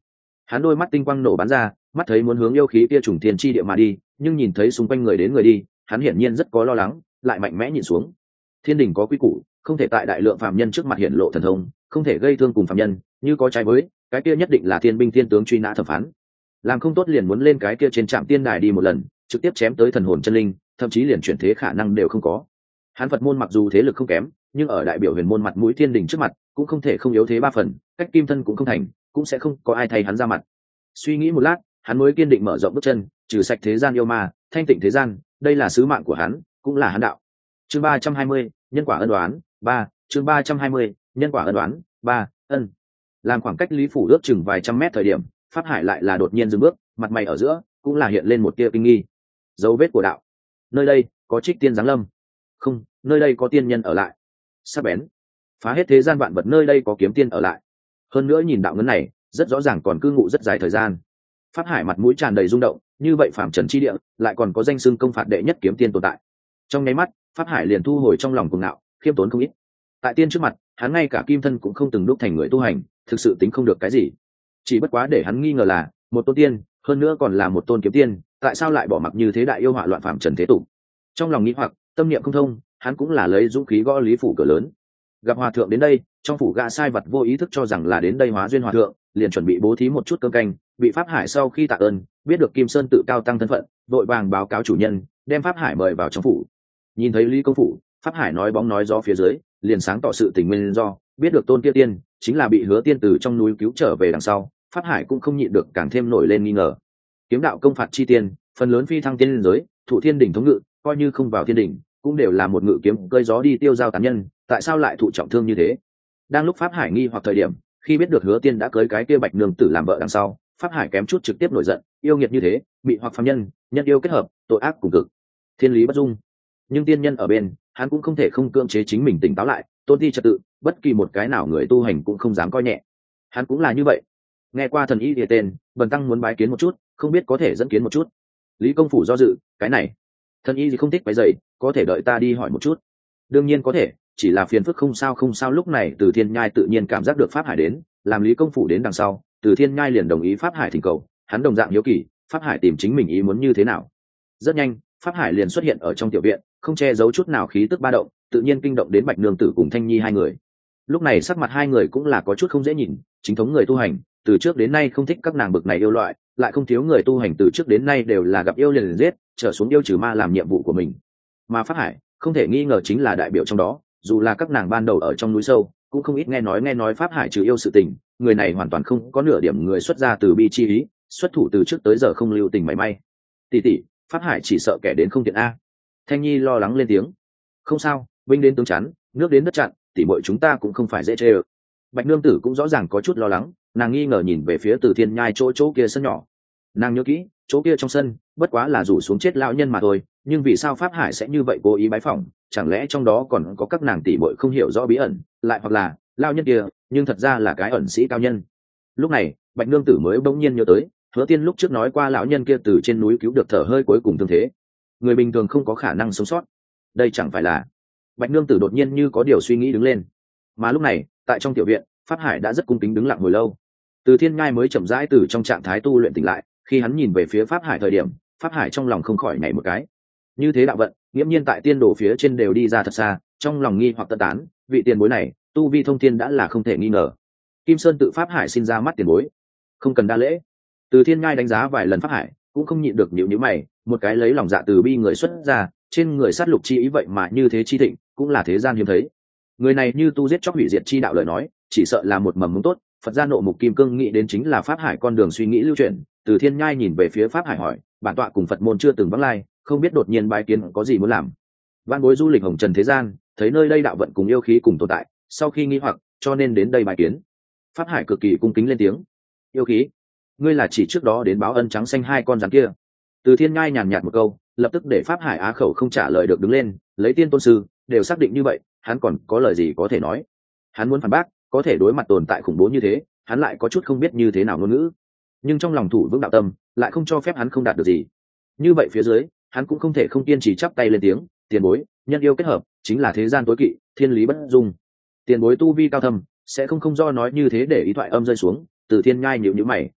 Hắn đôi mắt tinh quang nổ bắn ra, mắt thấy muốn hướng yêu khí kia trùng thiên chi địa mà đi, nhưng nhìn thấy xung quanh người đến người đi, hắn hiển nhiên rất có lo lắng, lại mạnh mẽ nhìn xuống. Thiên đình có quy củ, không thể tại đại lượng phạm nhân trước mặt hiển lộ thần thông, không thể gây thương cùng phạm nhân, như có trái với, cái kia nhất định là thiên binh thiên tướng truy nã thẩm phán. Làm không tốt liền muốn lên cái kia trên trạm tiên đài đi một lần, trực tiếp chém tới thần hồn chân linh, thậm chí liền chuyển thế khả năng đều không có. Hắn Phật môn mặc dù thế lực không kém, nhưng ở đại biểu huyền môn mặt mũi thiên đình trước mặt, cũng không thể không yếu thế ba phần, cách kim thân cũng không thành, cũng sẽ không có ai thay hắn ra mặt. Suy nghĩ một lát, hắn mới kiên định mở rộng bước chân, trừ sạch thế gian yêu ma, thanh tịnh thế gian, đây là sứ mạng của hắn, cũng là hắn đạo. Chương 320, nhân quả ân đoán, 3, chương 320, nhân quả ân đoán, 3, ân. Làm khoảng cách Lý phủ ước chừng vài trăm mét thời điểm, Pháp Hải lại là đột nhiên dừng bước, mặt mày ở giữa cũng là hiện lên một tia kinh nghi. Dấu vết của đạo. Nơi đây có trích tiên giáng lâm. Không, nơi đây có tiên nhân ở lại. Sắc bén. Phá hết thế gian vạn vật, nơi đây có kiếm tiên ở lại. Hơn nữa nhìn đạo ngấn này, rất rõ ràng còn cư ngụ rất dài thời gian. Pháp Hải mặt mũi tràn đầy rung động, như vậy phàm trần chi địa, lại còn có danh xưng công phạt đệ nhất kiếm tiên tồn tại. Trong nháy mắt, Pháp Hải liền thu hồi trong lòng cuồng ngạo, khiêm tốn không ít. Tại tiên trước mặt, hắn ngay cả kim thân cũng không từng đúc thành người tu hành, thực sự tính không được cái gì. Chỉ bất quá để hắn nghi ngờ là, một tôn tiên, hơn nữa còn là một tôn kiếm tiên, tại sao lại bỏ mặc như thế đại yêu họa loạn phàm trần thế tục. Trong lòng nghĩ hoặc, tâm niệm không thông, hắn cũng là lấy dũng khí gõ Lý phủ cửa lớn. Gặp hòa thượng đến đây, trong phủ gã sai vật vô ý thức cho rằng là đến đây hóa duyên hòa thượng, liền chuẩn bị bố thí một chút cơm canh. Bị Pháp Hải sau khi tạ ơn, biết được Kim Sơn tự cao tăng thân phận, đội vàng báo cáo chủ nhân, đem Pháp Hải mời vào trong phủ. Nhìn thấy Lý công phủ, Pháp Hải nói bóng nói gió phía dưới, liền sáng tỏ sự tình nguyên do, biết được tôn kia tiên chính là bị Hứa Tiên từ trong núi cứu trở về đằng sau, Pháp Hải cũng không nhịn được càng thêm nổi lên nghi ngờ. Kiếm đạo công phạt chi tiên, phần lớn phi thăng tiên liên giới, thụ thiên đỉnh thống ngự, coi như không vào thiên đỉnh, cũng đều là một ngự kiếm cơi gió đi tiêu giao tán nhân, tại sao lại thụ trọng thương như thế? Đang lúc Pháp Hải nghi hoặc thời điểm, khi biết được Hứa Tiên đã cưới cái kia Bạch nương tử làm vợ đằng sau, Pháp Hải kém chút trực tiếp nổi giận, yêu nghiệt như thế, bị hoặc phàm nhân, nhân yêu kết hợp, tội ác cùng cực, thiên lý bất dung. Nhưng tiên nhân ở bên, hắn cũng không thể không cưỡng chế chính mình tỉnh táo lại, tôn thi trật tự, bất kỳ một cái nào người tu hành cũng không dám coi nhẹ. Hắn cũng là như vậy. Nghe qua thần y địa tên, Bần tăng muốn bái kiến một chút, không biết có thể dẫn kiến một chút. Lý công phủ do dự, cái này, thần y gì không thích váy dày, có thể đợi ta đi hỏi một chút. Đương nhiên có thể, chỉ là phiền phức không sao không sao. Lúc này Từ Thiên Nhai tự nhiên cảm giác được Pháp Hải đến, làm Lý công phủ đến đằng sau, Từ Thiên Nhai liền đồng ý Pháp Hải thỉnh cầu, hắn đồng dạng hiếu kỳ, Pháp Hải tìm chính mình ý muốn như thế nào. Rất nhanh, Pháp Hải liền xuất hiện ở trong tiểu viện, không che giấu chút nào khí tức ba động, tự nhiên kinh động đến Bạch nương tử cùng Thanh Nhi hai người. Lúc này sắc mặt hai người cũng là có chút không dễ nhìn, chính thống người tu hành, từ trước đến nay không thích các nàng bực này yêu loại, lại không thiếu người tu hành từ trước đến nay đều là gặp yêu liền giết, trở xuống yêu trừ ma làm nhiệm vụ của mình. Mà Pháp Hải, không thể nghi ngờ chính là đại biểu trong đó, dù là các nàng ban đầu ở trong núi sâu, cũng không ít nghe nói Pháp Hải trừ yêu sự tình, người này hoàn toàn không có nửa điểm người xuất ra từ bi chi ý, xuất thủ từ trước tới giờ không lưu tình mảy may. Tỷ tỷ, Pháp Hải chỉ sợ kẻ đến không tiện a. Thanh Nhi lo lắng lên tiếng. Không sao, binh đến tướng chắn, nước đến đất chặn, tỷ muội chúng ta cũng không phải dễ chơi. Bạch nương tử cũng rõ ràng có chút lo lắng, nàng nghi ngờ nhìn về phía Từ Thiên Nhai chỗ kia sân nhỏ. Nàng nhớ kỹ, chỗ kia trong sân, bất quá là rủ xuống chết lão nhân mà thôi, nhưng vì sao Pháp Hải sẽ như vậy cố ý bái phỏng, chẳng lẽ trong đó còn có các nàng tỷ muội không hiểu rõ bí ẩn, lại hoặc là lão nhân kia, nhưng thật ra là cái ẩn sĩ cao nhân. Lúc này, Bạch nương tử mới bỗng nhiên nhớ tới, Hứa Tiên lúc trước nói qua lão nhân kia từ trên núi cứu được thở hơi cuối cùng thương thế, người bình thường không có khả năng sống sót. Đây chẳng phải là... Bạch nương tử đột nhiên như có điều suy nghĩ đứng lên. Mà lúc này, tại trong tiểu viện, Pháp Hải đã rất cung kính đứng lặng hồi lâu. Từ Thiên Ngai mới chậm rãi từ trong trạng thái tu luyện tỉnh lại, khi hắn nhìn về phía Pháp Hải thời điểm, Pháp Hải trong lòng không khỏi nhảy một cái. Như thế đạo vận, nghiễm nhiên tại tiên đồ phía trên đều đi ra thật xa, trong lòng nghi hoặc tân tán, vị tiền bối này, tu vi thông thiên đã là không thể nghi ngờ. Kim Sơn tự Pháp Hải xin ra mắt tiền bối, không cần đa lễ. Từ Thiên Ngai đánh giá vài lần Pháp Hải, cũng không nhịn được nhíu mày, một cái lấy lòng dạ từ bi người xuất ra, trên người sát lục chi ý vậy mà như thế chi thịnh, cũng là thế gian hiếm thấy. Người này như tu giết chóc hủy diệt chi đạo lời nói, chỉ sợ là một mầm mống tốt. Phật gia nộ mục kim cương nghĩ đến chính là Pháp Hải con đường suy nghĩ lưu truyền. Từ Thiên Nhai nhìn về phía Pháp Hải hỏi, bản tọa cùng Phật môn chưa từng vắng lai, không biết đột nhiên bái kiến có gì muốn làm. Văn bối du lịch hồng trần thế gian, thấy nơi đây đạo vận cùng yêu khí cùng tồn tại, sau khi nghi hoặc, cho nên đến đây bái kiến. Pháp Hải cực kỳ cung kính lên tiếng. Yêu khí? Ngươi là chỉ trước đó đến báo ân trắng xanh hai con rắn kia? Từ Thiên Nhai nhàn nhạt một câu, lập tức để Pháp Hải á khẩu không trả lời được đứng lên, lấy tiên tôn sư đều xác định như vậy, hắn còn có lời gì có thể nói. Hắn muốn phản bác, có thể đối mặt tồn tại khủng bố như thế, hắn lại có chút không biết như thế nào ngôn ngữ, nhưng trong lòng thủ vững đạo tâm lại không cho phép hắn không đạt được gì. Như vậy phía dưới, hắn cũng không thể không kiên trì chắp tay lên tiếng, tiền bối, nhân yêu kết hợp chính là thế gian tối kỵ, thiên lý bất dung. Tiền bối tu vi cao thâm, sẽ không do nói như thế để ý thoại âm rơi xuống. Từ Thiên Nhai nhíu nhíu mày,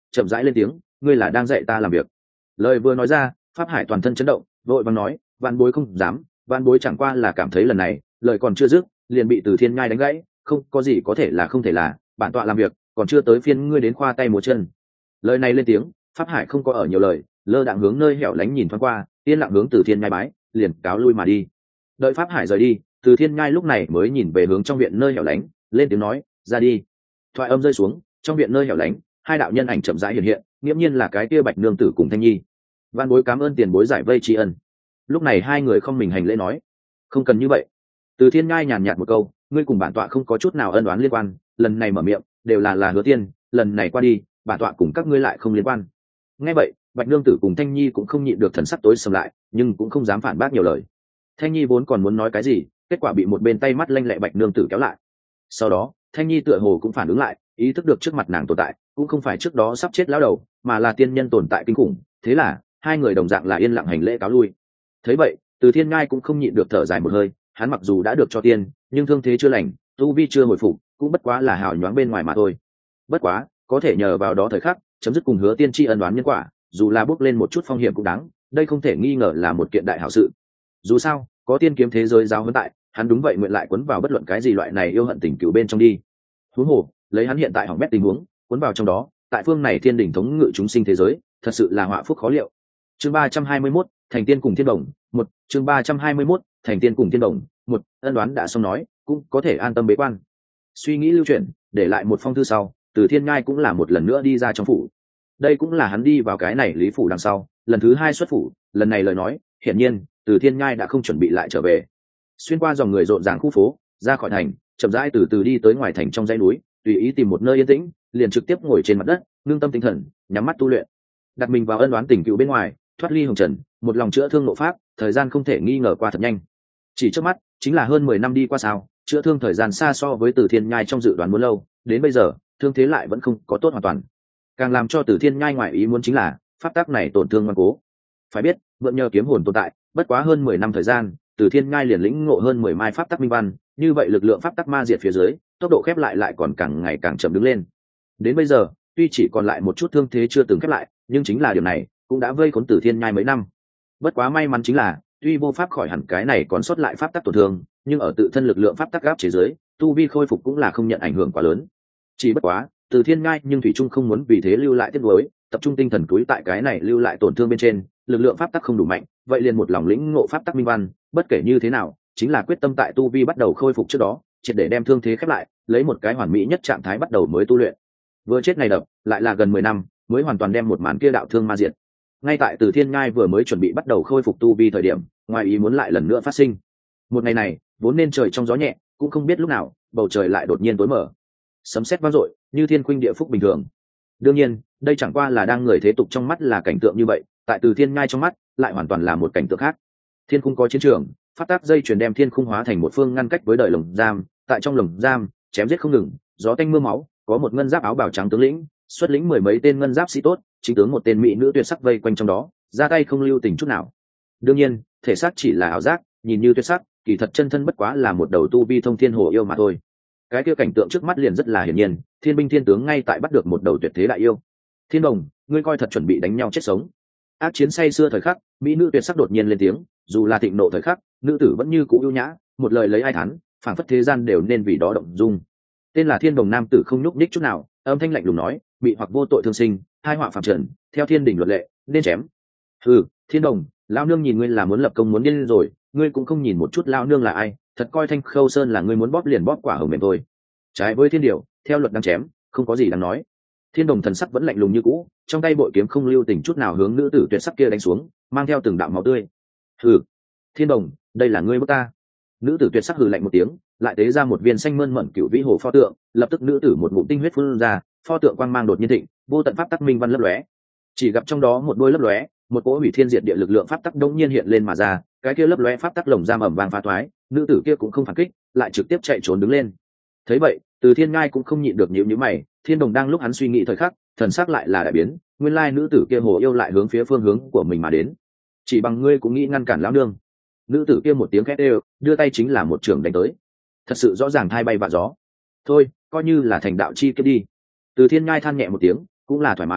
chậm rãi lên tiếng, ngươi là đang dạy ta làm việc. Lời vừa nói ra, Pháp Hải toàn thân chấn động, vội vàng nói, vạn bối không dám, vạn bối chẳng qua là cảm thấy lần này lời còn chưa dứt liền bị Từ Thiên Nhai đánh gãy, không có gì có thể là không thể là, bản tọa làm việc còn chưa tới phiên ngươi đến khoa tay múa chân. Lời này lên tiếng, Pháp Hải không có ở nhiều lời, lơ đãng hướng nơi hẻo lánh nhìn thoáng qua, yên lặng hướng Từ Thiên Nhai bái, liền cáo lui mà đi. Đợi Pháp Hải rời đi, Từ Thiên Nhai lúc này mới nhìn về hướng trong viện nơi hẻo lánh, lên tiếng nói, ra đi. Thoại âm rơi xuống, trong viện nơi hẻo lánh, hai đạo nhân ảnh chậm rãi hiện hiện, nghiễm nhiên là cái kia Bạch nương tử cùng Thanh Nhi. Van bối cảm ơn tiền bối giải vây tri ân. Lúc này hai người không mình hành lễ nói, không cần như vậy. Từ Thiên Nhai nhàn nhạt một câu, ngươi cùng bản tọa không có chút nào ân oán liên quan, lần này mở miệng đều là hứa tiên, lần này qua đi bản tọa cùng các ngươi lại không liên quan. Nghe vậy, Bạch nương tử cùng Thanh Nhi cũng không nhịn được thần sắc tối sầm lại, nhưng cũng không dám phản bác nhiều lời. Thanh Nhi vốn còn muốn nói cái gì, kết quả bị một bên tay mắt lanh lẹ Bạch nương tử kéo lại. Sau đó Thanh Nhi tựa hồ cũng phản ứng lại, ý thức được trước mặt nàng tồn tại cũng không phải trước đó sắp chết lão đầu, mà là tiên nhân tồn tại kinh khủng. Thế là hai người đồng dạng là yên lặng hành lễ cáo lui. Thấy vậy, Từ Thiên Ngai cũng không nhịn được thở dài một hơi, hắn mặc dù đã được cho tiên, nhưng thương thế chưa lành, tu vi chưa hồi phục, cũng bất quá là hào nhoáng bên ngoài mà thôi. Bất quá có thể nhờ vào đó thời khắc chấm dứt cùng hứa tiên tri ân oán nhân quả, dù là bước lên một chút phong hiểm cũng đáng, đây không thể nghi ngờ là một kiện đại hảo sự. Dù sao có tiên kiếm thế giới giáo huấn tại, hắn đúng vậy nguyện lại cuốn vào bất luận cái gì loại này yêu hận tình cựu bên trong đi. Huống hồ lấy hắn hiện tại hỏng bét tình huống, cuốn vào trong đó, tại phương này thiên đỉnh thống ngự chúng sinh thế giới, thật sự là họa phúc khó liệu. Chương 321, thành tiên cùng thiên đồng, một chương 321, thành tiên cùng thiên đồng, một ân đoán đã xong nói, cũng có thể an tâm bế quan. Suy nghĩ lưu chuyển, để lại một phong thư sau, Từ Thiên Ngai cũng là một lần nữa đi ra trong phủ. Đây cũng là hắn đi vào cái này Lý phủ đằng sau lần thứ hai xuất phủ, lần này lời nói hiển nhiên Từ Thiên Ngai đã không chuẩn bị lại trở về. Xuyên qua dòng người rộn ràng khu phố, ra khỏi thành, chậm rãi từ từ đi tới ngoài thành trong dãy núi, tùy ý tìm một nơi yên tĩnh, liền trực tiếp ngồi trên mặt đất, ngưng tâm tinh thần, nhắm mắt tu luyện, đặt mình vào ân oán tình cựu bên ngoài, thoát ly hồng trần, một lòng chữa thương nội pháp. Thời gian không thể nghi ngờ qua thật nhanh, chỉ trước mắt chính là hơn 10 năm đi qua. Sao chữa thương thời gian xa so với Từ Thiên Nhai trong dự đoán muốn lâu, đến bây giờ thương thế lại vẫn không có tốt hoàn toàn. Càng làm cho Từ Thiên Nhai ngoại ý muốn chính là pháp tắc này tổn thương ngoan cố. Phải biết mượn nhờ kiếm hồn tồn tại, bất quá hơn 10 năm thời gian, Từ Thiên Nhai liền lĩnh ngộ hơn 10 mai pháp tắc minh văn, như vậy lực lượng pháp tắc ma diệt phía dưới, tốc độ khép lại còn càng ngày càng chậm đứng lên. Đến bây giờ tuy chỉ còn lại một chút thương thế chưa từng khép lại, nhưng chính là điều này cũng đã vây khốn Từ Thiên Nhai mấy năm. Bất quá may mắn chính là tuy vô pháp khỏi hẳn cái này còn sót lại pháp tắc tổn thương, nhưng ở tự thân lực lượng pháp tắc áp chế giới, tu vi khôi phục cũng là không nhận ảnh hưởng quá lớn. Chỉ bất quá Từ Thiên Nhai nhưng thủy trung không muốn vì thế lưu lại tiếc nuối, tập trung tinh thần túi tại cái này lưu lại tổn thương bên trên, lực lượng pháp tắc không đủ mạnh, vậy liền một lòng lĩnh ngộ pháp tắc minh văn, bất kể như thế nào chính là quyết tâm tại tu vi bắt đầu khôi phục trước đó triệt để đem thương thế khép lại, lấy một cái hoàn mỹ nhất trạng thái bắt đầu mới tu luyện. Vừa chết này đập lại là gần 10 năm mới hoàn toàn đem một màn kia đạo thương ma diệt. Ngay tại Từ Thiên Nhai vừa mới chuẩn bị bắt đầu khôi phục tu vi thời điểm, ngoài ý muốn lại lần nữa phát sinh. Một ngày này vốn nên trời trong gió nhẹ, cũng không biết lúc nào bầu trời lại đột nhiên tối mở, sấm sét vang dội như thiên khuynh địa phúc bình thường. Đương nhiên đây chẳng qua là đang người thế tục trong mắt là cảnh tượng như vậy, tại Từ Thiên Nhai trong mắt lại hoàn toàn là một cảnh tượng khác. Thiên khung có chiến trường, pháp tắc dây chuyền đem thiên khung hóa thành một phương ngăn cách với đời lồng giam, tại trong lồng giam chém giết không ngừng, gió tanh mưa máu, có một ngân giáp áo bào trắng tướng lĩnh xuất lĩnh 10 mấy tên ngân giáp sĩ tốt, chính tướng một tên mỹ nữ tuyệt sắc vây quanh trong đó, ra tay không lưu tình chút nào. Đương nhiên thể xác chỉ là ảo giác, nhìn như tuyệt sắc, kỳ thật chân thân bất quá là một đầu tu vi thông thiên hồ yêu mà thôi. Cái kia cảnh tượng trước mắt liền rất là hiển nhiên, thiên binh thiên tướng ngay tại bắt được một đầu tuyệt thế đại yêu. Thiên Đồng, ngươi coi thật chuẩn bị đánh nhau chết sống. Ác chiến say xưa thời khắc, mỹ nữ tuyệt sắc đột nhiên lên tiếng, dù là thịnh nộ thời khắc, nữ tử vẫn như cũ ưu nhã, một lời lấy ai thán, phảng phất thế gian đều nên vì đó động dung. Tên là Thiên Đồng nam tử không nhúc nhích chút nào, âm thanh lạnh lùng nói, bị hoặc vô tội thương sinh, hai họa phạm trần, theo thiên đình luật lệ nên chém. Ừ, Thiên Đồng, lão nương nhìn ngươi là muốn lập công muốn điên rồi, ngươi cũng không nhìn một chút lão nương là ai, thật coi Thanh Khâu Sơn là ngươi muốn bóp liền bóp quả hồng mềm thôi. Trái với thiên điều, theo luật đang chém, không có gì đáng nói. Thiên Đồng thần sắc vẫn lạnh lùng như cũ, trong tay bội kiếm không lưu tình chút nào hướng nữ tử tuyệt sắc kia đánh xuống, mang theo từng đạo máu tươi. Hừ, Thiên Đồng, đây là ngươi bức ta. Nữ tử tuyệt sắc hừ lạnh một tiếng, lại tế ra một viên xanh mơn mởn cựu vĩ hồ pho tượng, lập tức nữ tử một ngụm tinh huyết phun ra, pho tượng quang mang đột nhiên thịnh, vô tận pháp tắc minh văn lấp lóe. Chỉ gặp trong đó một đôi lấp lóe, một cỗ hủy thiên diệt địa lực lượng pháp tắc đông nhiên hiện lên mà ra, cái kia lấp lóe pháp tắc lồng giam ẩm vang phá thoái, nữ tử kia cũng không phản kích, lại trực tiếp chạy trốn đứng lên. Thấy vậy, Từ Thiên Ngai cũng không nhịn được nhíu nhíu mày, Thiên Đồng đang lúc hắn suy nghĩ thời khắc, thần sắc lại là đại biến, nguyên lai nữ tử kia hồ yêu lại hướng phía phương hướng của mình mà đến. Chỉ bằng ngươi cũng nghĩ ngăn cản lão nương? Nữ tử kia một tiếng khét đều, đưa tay chính là một trường đánh tới. Thật sự rõ ràng thay bay vạ gió. Thôi, coi như là thành đạo chi kiếp đi. Từ Thiên Ngai than nhẹ một tiếng, cũng là thoải mái,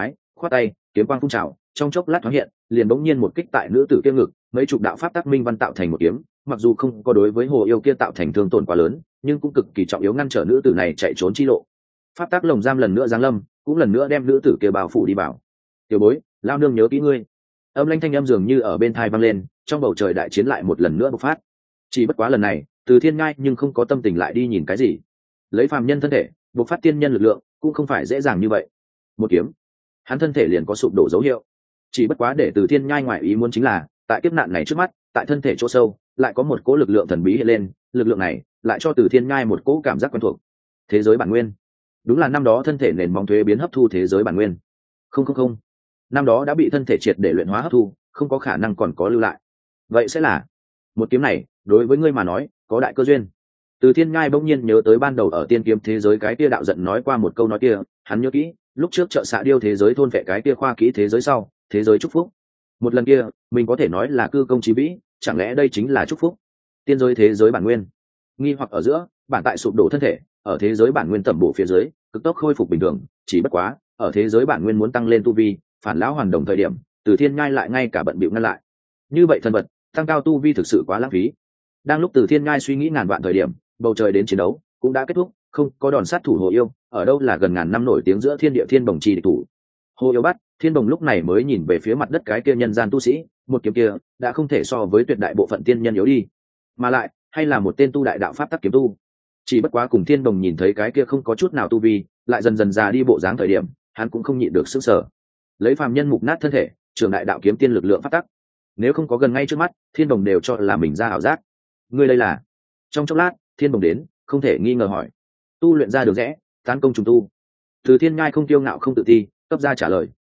khoát tay kiếm quang phun trào trong chốc lát thoáng hiện liền bỗng nhiên một kích tại nữ tử kia ngực, mấy chục đạo pháp tắc minh văn tạo thành một kiếm, mặc dù không có đối với hồ yêu kia tạo thành thương tổn quá lớn, nhưng cũng cực kỳ trọng yếu ngăn trở nữ tử này chạy trốn chi lộ. Pháp tắc lồng giam lần nữa giáng lâm, cũng lần nữa đem nữ tử kia bao phủ đi vào. Tiểu bối, lao nương nhớ kỹ ngươi. Âm lãnh thanh âm dường như ở bên tai vang lên, trong bầu trời đại chiến lại một lần nữa bộc phát. Chỉ bất quá lần này, Từ Thiên Nhai nhưng không có tâm tình lại đi nhìn cái gì. Lấy phàm nhân thân thể, bộc phát tiên nhân lực lượng, cũng không phải dễ dàng như vậy. Một kiếm, hắn thân thể liền có sụp đổ dấu hiệu. Chỉ bất quá để Từ Thiên Nhai ngoài ý muốn chính là, tại kiếp nạn này trước mắt, tại thân thể chỗ sâu, lại có một cỗ lực lượng thần bí hiện lên, lực lượng này lại cho Từ Thiên Nhai một cỗ cảm giác quen thuộc. Thế giới bản nguyên. Đúng là năm đó thân thể nền móng thuế biến hấp thu thế giới bản nguyên. Không, năm đó đã bị thân thể triệt để luyện hóa hấp thu, không có khả năng còn có lưu lại. Vậy sẽ là một kiếm này, đối với ngươi mà nói, có đại cơ duyên. Từ Thiên Nhai bỗng nhiên nhớ tới ban đầu ở tiên kiếm thế giới cái kia đạo giận nói qua một câu nói kia, hắn nhớ kỹ, lúc trước trợ xạ điêu thế giới thôn vệ cái kia khoa kỹ thế giới sau, thế giới chúc phúc. Một lần kia, mình có thể nói là cư công chí vĩ, chẳng lẽ đây chính là chúc phúc? Tiên giới thế giới bản nguyên. Nghi hoặc ở giữa, bản tại sụp đổ thân thể, ở thế giới bản nguyên tẩm bổ phía dưới, cực tốc khôi phục bình thường, chỉ bất quá, ở thế giới bản nguyên muốn tăng lên tu vi, phản lão hoàn đồng thời điểm, Từ Thiên Nhai lại ngay cả bận bịu ngăn lại. Như vậy thần vật, tăng cao tu vi thực sự quá lãng phí. Đang lúc Từ Thiên Nhai suy nghĩ ngàn vạn thời điểm, bầu trời đến chiến đấu cũng đã kết thúc, không có đòn sát thủ hồ yêu, ở đâu là gần ngàn năm nổi tiếng giữa thiên địa thiên bồng trì địch thủ. Hồ yêu bắt, thiên bồng lúc này mới nhìn về phía mặt đất cái kia nhân gian tu sĩ, một kiếm kia đã không thể so với tuyệt đại bộ phận tiên nhân yếu đi, mà lại hay là một tên tu đại đạo pháp tắc kiếm tu. Chỉ bất quá cùng thiên bồng nhìn thấy cái kia không có chút nào tu vi, lại dần dần già đi bộ dáng thời điểm, hắn cũng không nhịn được sức sở. Lấy phàm nhân mục nát thân thể, trường đại đạo kiếm tiên lực lượng pháp tắc, nếu không có gần ngay trước mắt, thiên bồng đều cho là mình ra ảo giác. Ngươi đây là? Trong chốc lát, thiên bồng đến, không thể nghi ngờ hỏi. Tu luyện ra được rẽ, tán công trùng tu. Từ Thiên Nhai không kiêu ngạo không tự ti, cấp ra trả lời.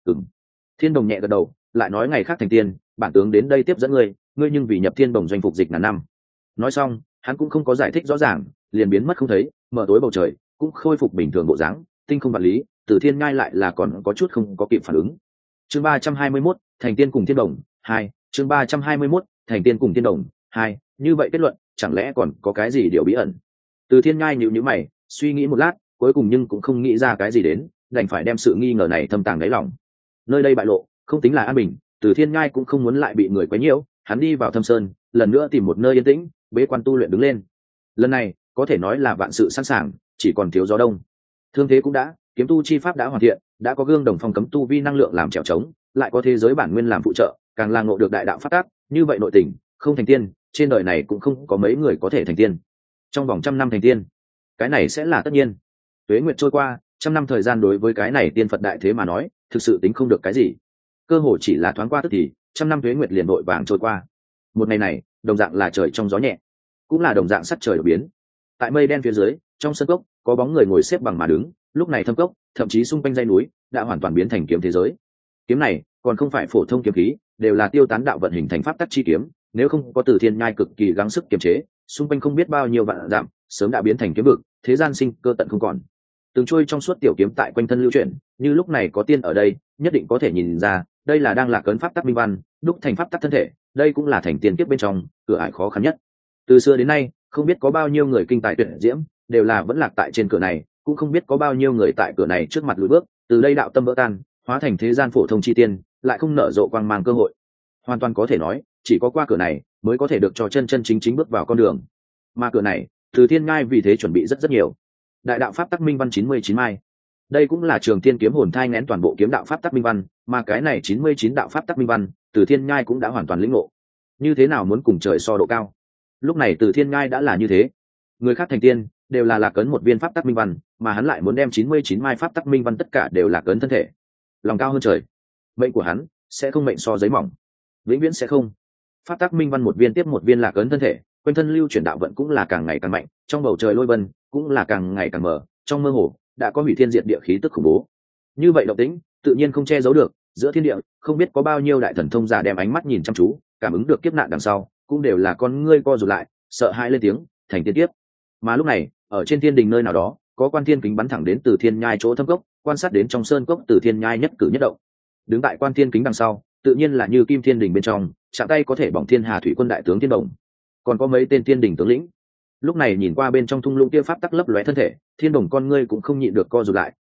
Thiên bồng nhẹ gật đầu, lại nói ngày khác thành tiên, bản tướng đến đây tiếp dẫn ngươi, ngươi nhưng vì nhập thiên bồng doanh phục dịch ngàn năm. Nói xong, hắn cũng không có giải thích rõ ràng, liền biến mất không thấy, mở tối bầu trời cũng khôi phục bình thường bộ dáng, tinh không vật lý. Từ Thiên Nhai lại là còn có chút không có kịp phản ứng. Chương 321, thành tiên cùng thiên đồng 2, chương 321, thành tiên cùng thiên đồng 2, như vậy kết luận, chẳng lẽ còn có cái gì điều bí ẩn? Từ Thiên Nhai nhíu nhíu mày, suy nghĩ một lát, cuối cùng nhưng cũng không nghĩ ra cái gì đến, đành phải đem sự nghi ngờ này thâm tàng đáy lòng. Nơi đây bại lộ, không tính là an bình, Từ Thiên Nhai cũng không muốn lại bị người quấy nhiễu, hắn đi vào thâm sơn, lần nữa tìm một nơi yên tĩnh, bế quan tu luyện đứng lên. Lần này, có thể nói là vạn sự sẵn sàng, chỉ còn thiếu gió đông. Thương thế cũng đã, kiếm tu chi pháp đã hoàn thiện, đã có gương đồng phong cấm tu vi năng lượng làm trèo trống, lại có thế giới bản nguyên làm phụ trợ, càng là ngộ được đại đạo phát tác, như vậy nội tình, không thành tiên, trên đời này cũng không có mấy người có thể thành tiên. Trong vòng 100 năm thành tiên, cái này sẽ là tất nhiên. Tuế nguyệt trôi qua, 100 năm thời gian đối với cái này tiên Phật đại thế mà nói, thực sự tính không được cái gì. Cơ hội chỉ là thoáng qua tức thì, 100 năm tuế nguyệt liền vội vàng trôi qua. Một ngày này, đồng dạng là trời trong gió nhẹ, cũng là đồng dạng sắc trời đổi biến. Tại mây đen phía dưới, trong sân cốc, có bóng người ngồi xếp bằng mà đứng, lúc này thâm cốc, thậm chí xung quanh dãy núi, đã hoàn toàn biến thành kiếm thế giới. Kiếm này, còn không phải phổ thông kiếm khí, đều là tiêu tán đạo vận hình thành pháp tắc chi kiếm, nếu không có Từ Thiên Nhai cực kỳ gắng sức kiềm chế, xung quanh không biết bao nhiêu vạn dặm, sớm đã biến thành kiếm vực, thế gian sinh cơ tận không còn. Từng trôi trong suốt tiểu kiếm tại quanh thân lưu chuyển, như lúc này có tiên ở đây, nhất định có thể nhìn ra, đây là đang là cấn pháp tắc minh văn, đúc thành pháp tắc thân thể, đây cũng là thành tiên kiếp bên trong, cửa ải khó khăn nhất. Từ xưa đến nay, không biết có bao nhiêu người kinh tài tuyệt diễm, đều là vẫn lạc tại trên cửa này, cũng không biết có bao nhiêu người tại cửa này trước mặt lùi bước, từ đây đạo tâm vỡ tan, hóa thành thế gian phổ thông chi tiên, lại không nở rộ quang mang cơ hội. Hoàn toàn có thể nói, chỉ có qua cửa này mới có thể được cho chân chân chính chính bước vào con đường. Mà cửa này, Từ Thiên Nhai vì thế chuẩn bị rất nhiều. Đại đạo pháp tắc minh văn 99 mai. Đây cũng là Trường Thiên kiếm hồn thai nghén toàn bộ kiếm đạo pháp tắc minh văn, mà cái này 99 đạo pháp tắc minh văn, Từ Thiên Nhai cũng đã hoàn toàn lĩnh ngộ. Như thế nào muốn cùng trời so độ cao? Lúc này Từ Thiên Nhai đã là như thế. Người khác thành tiên, đều là lạc ấn một viên pháp tắc minh văn, mà hắn lại muốn đem 99 mai pháp tắc minh văn tất cả đều lạc ấn thân thể. Lòng cao hơn trời. Mệnh của hắn sẽ không mệnh so giấy mỏng, vĩnh viễn sẽ không. Pháp tắc minh văn một viên tiếp một viên lạc ấn thân thể, quanh thân lưu chuyển đạo vận cũng là càng ngày càng mạnh, trong bầu trời lôi vân cũng là càng ngày càng mờ, trong mơ hồ đã có hủy thiên diệt địa khí tức khủng bố. Như vậy động tĩnh, tự nhiên không che giấu được, giữa thiên địa không biết có bao nhiêu đại thần thông giả đem ánh mắt nhìn chăm chú, cảm ứng được kiếp nạn đằng sau, cũng đều là con ngươi co rụt lại, sợ hãi lên tiếng, thành tiên tiếp. Mà lúc này, ở trên thiên đình nơi nào đó, có quan thiên kính bắn thẳng đến Từ Thiên Nhai chỗ thâm cốc, quan sát đến trong sơn cốc Từ Thiên Nhai nhất cử nhất động. Đứng tại quan thiên kính đằng sau, tự nhiên là như kim thiên đình bên trong, chạm tay có thể bỏng thiên hà thủy quân đại tướng Thiên Đồng, còn có mấy tên thiên đình tướng lĩnh. Lúc này nhìn qua bên trong thung lũng kia pháp tắc lấp lóe thân thể, Thiên Đồng con ngươi cũng không nhịn được co rụt lại,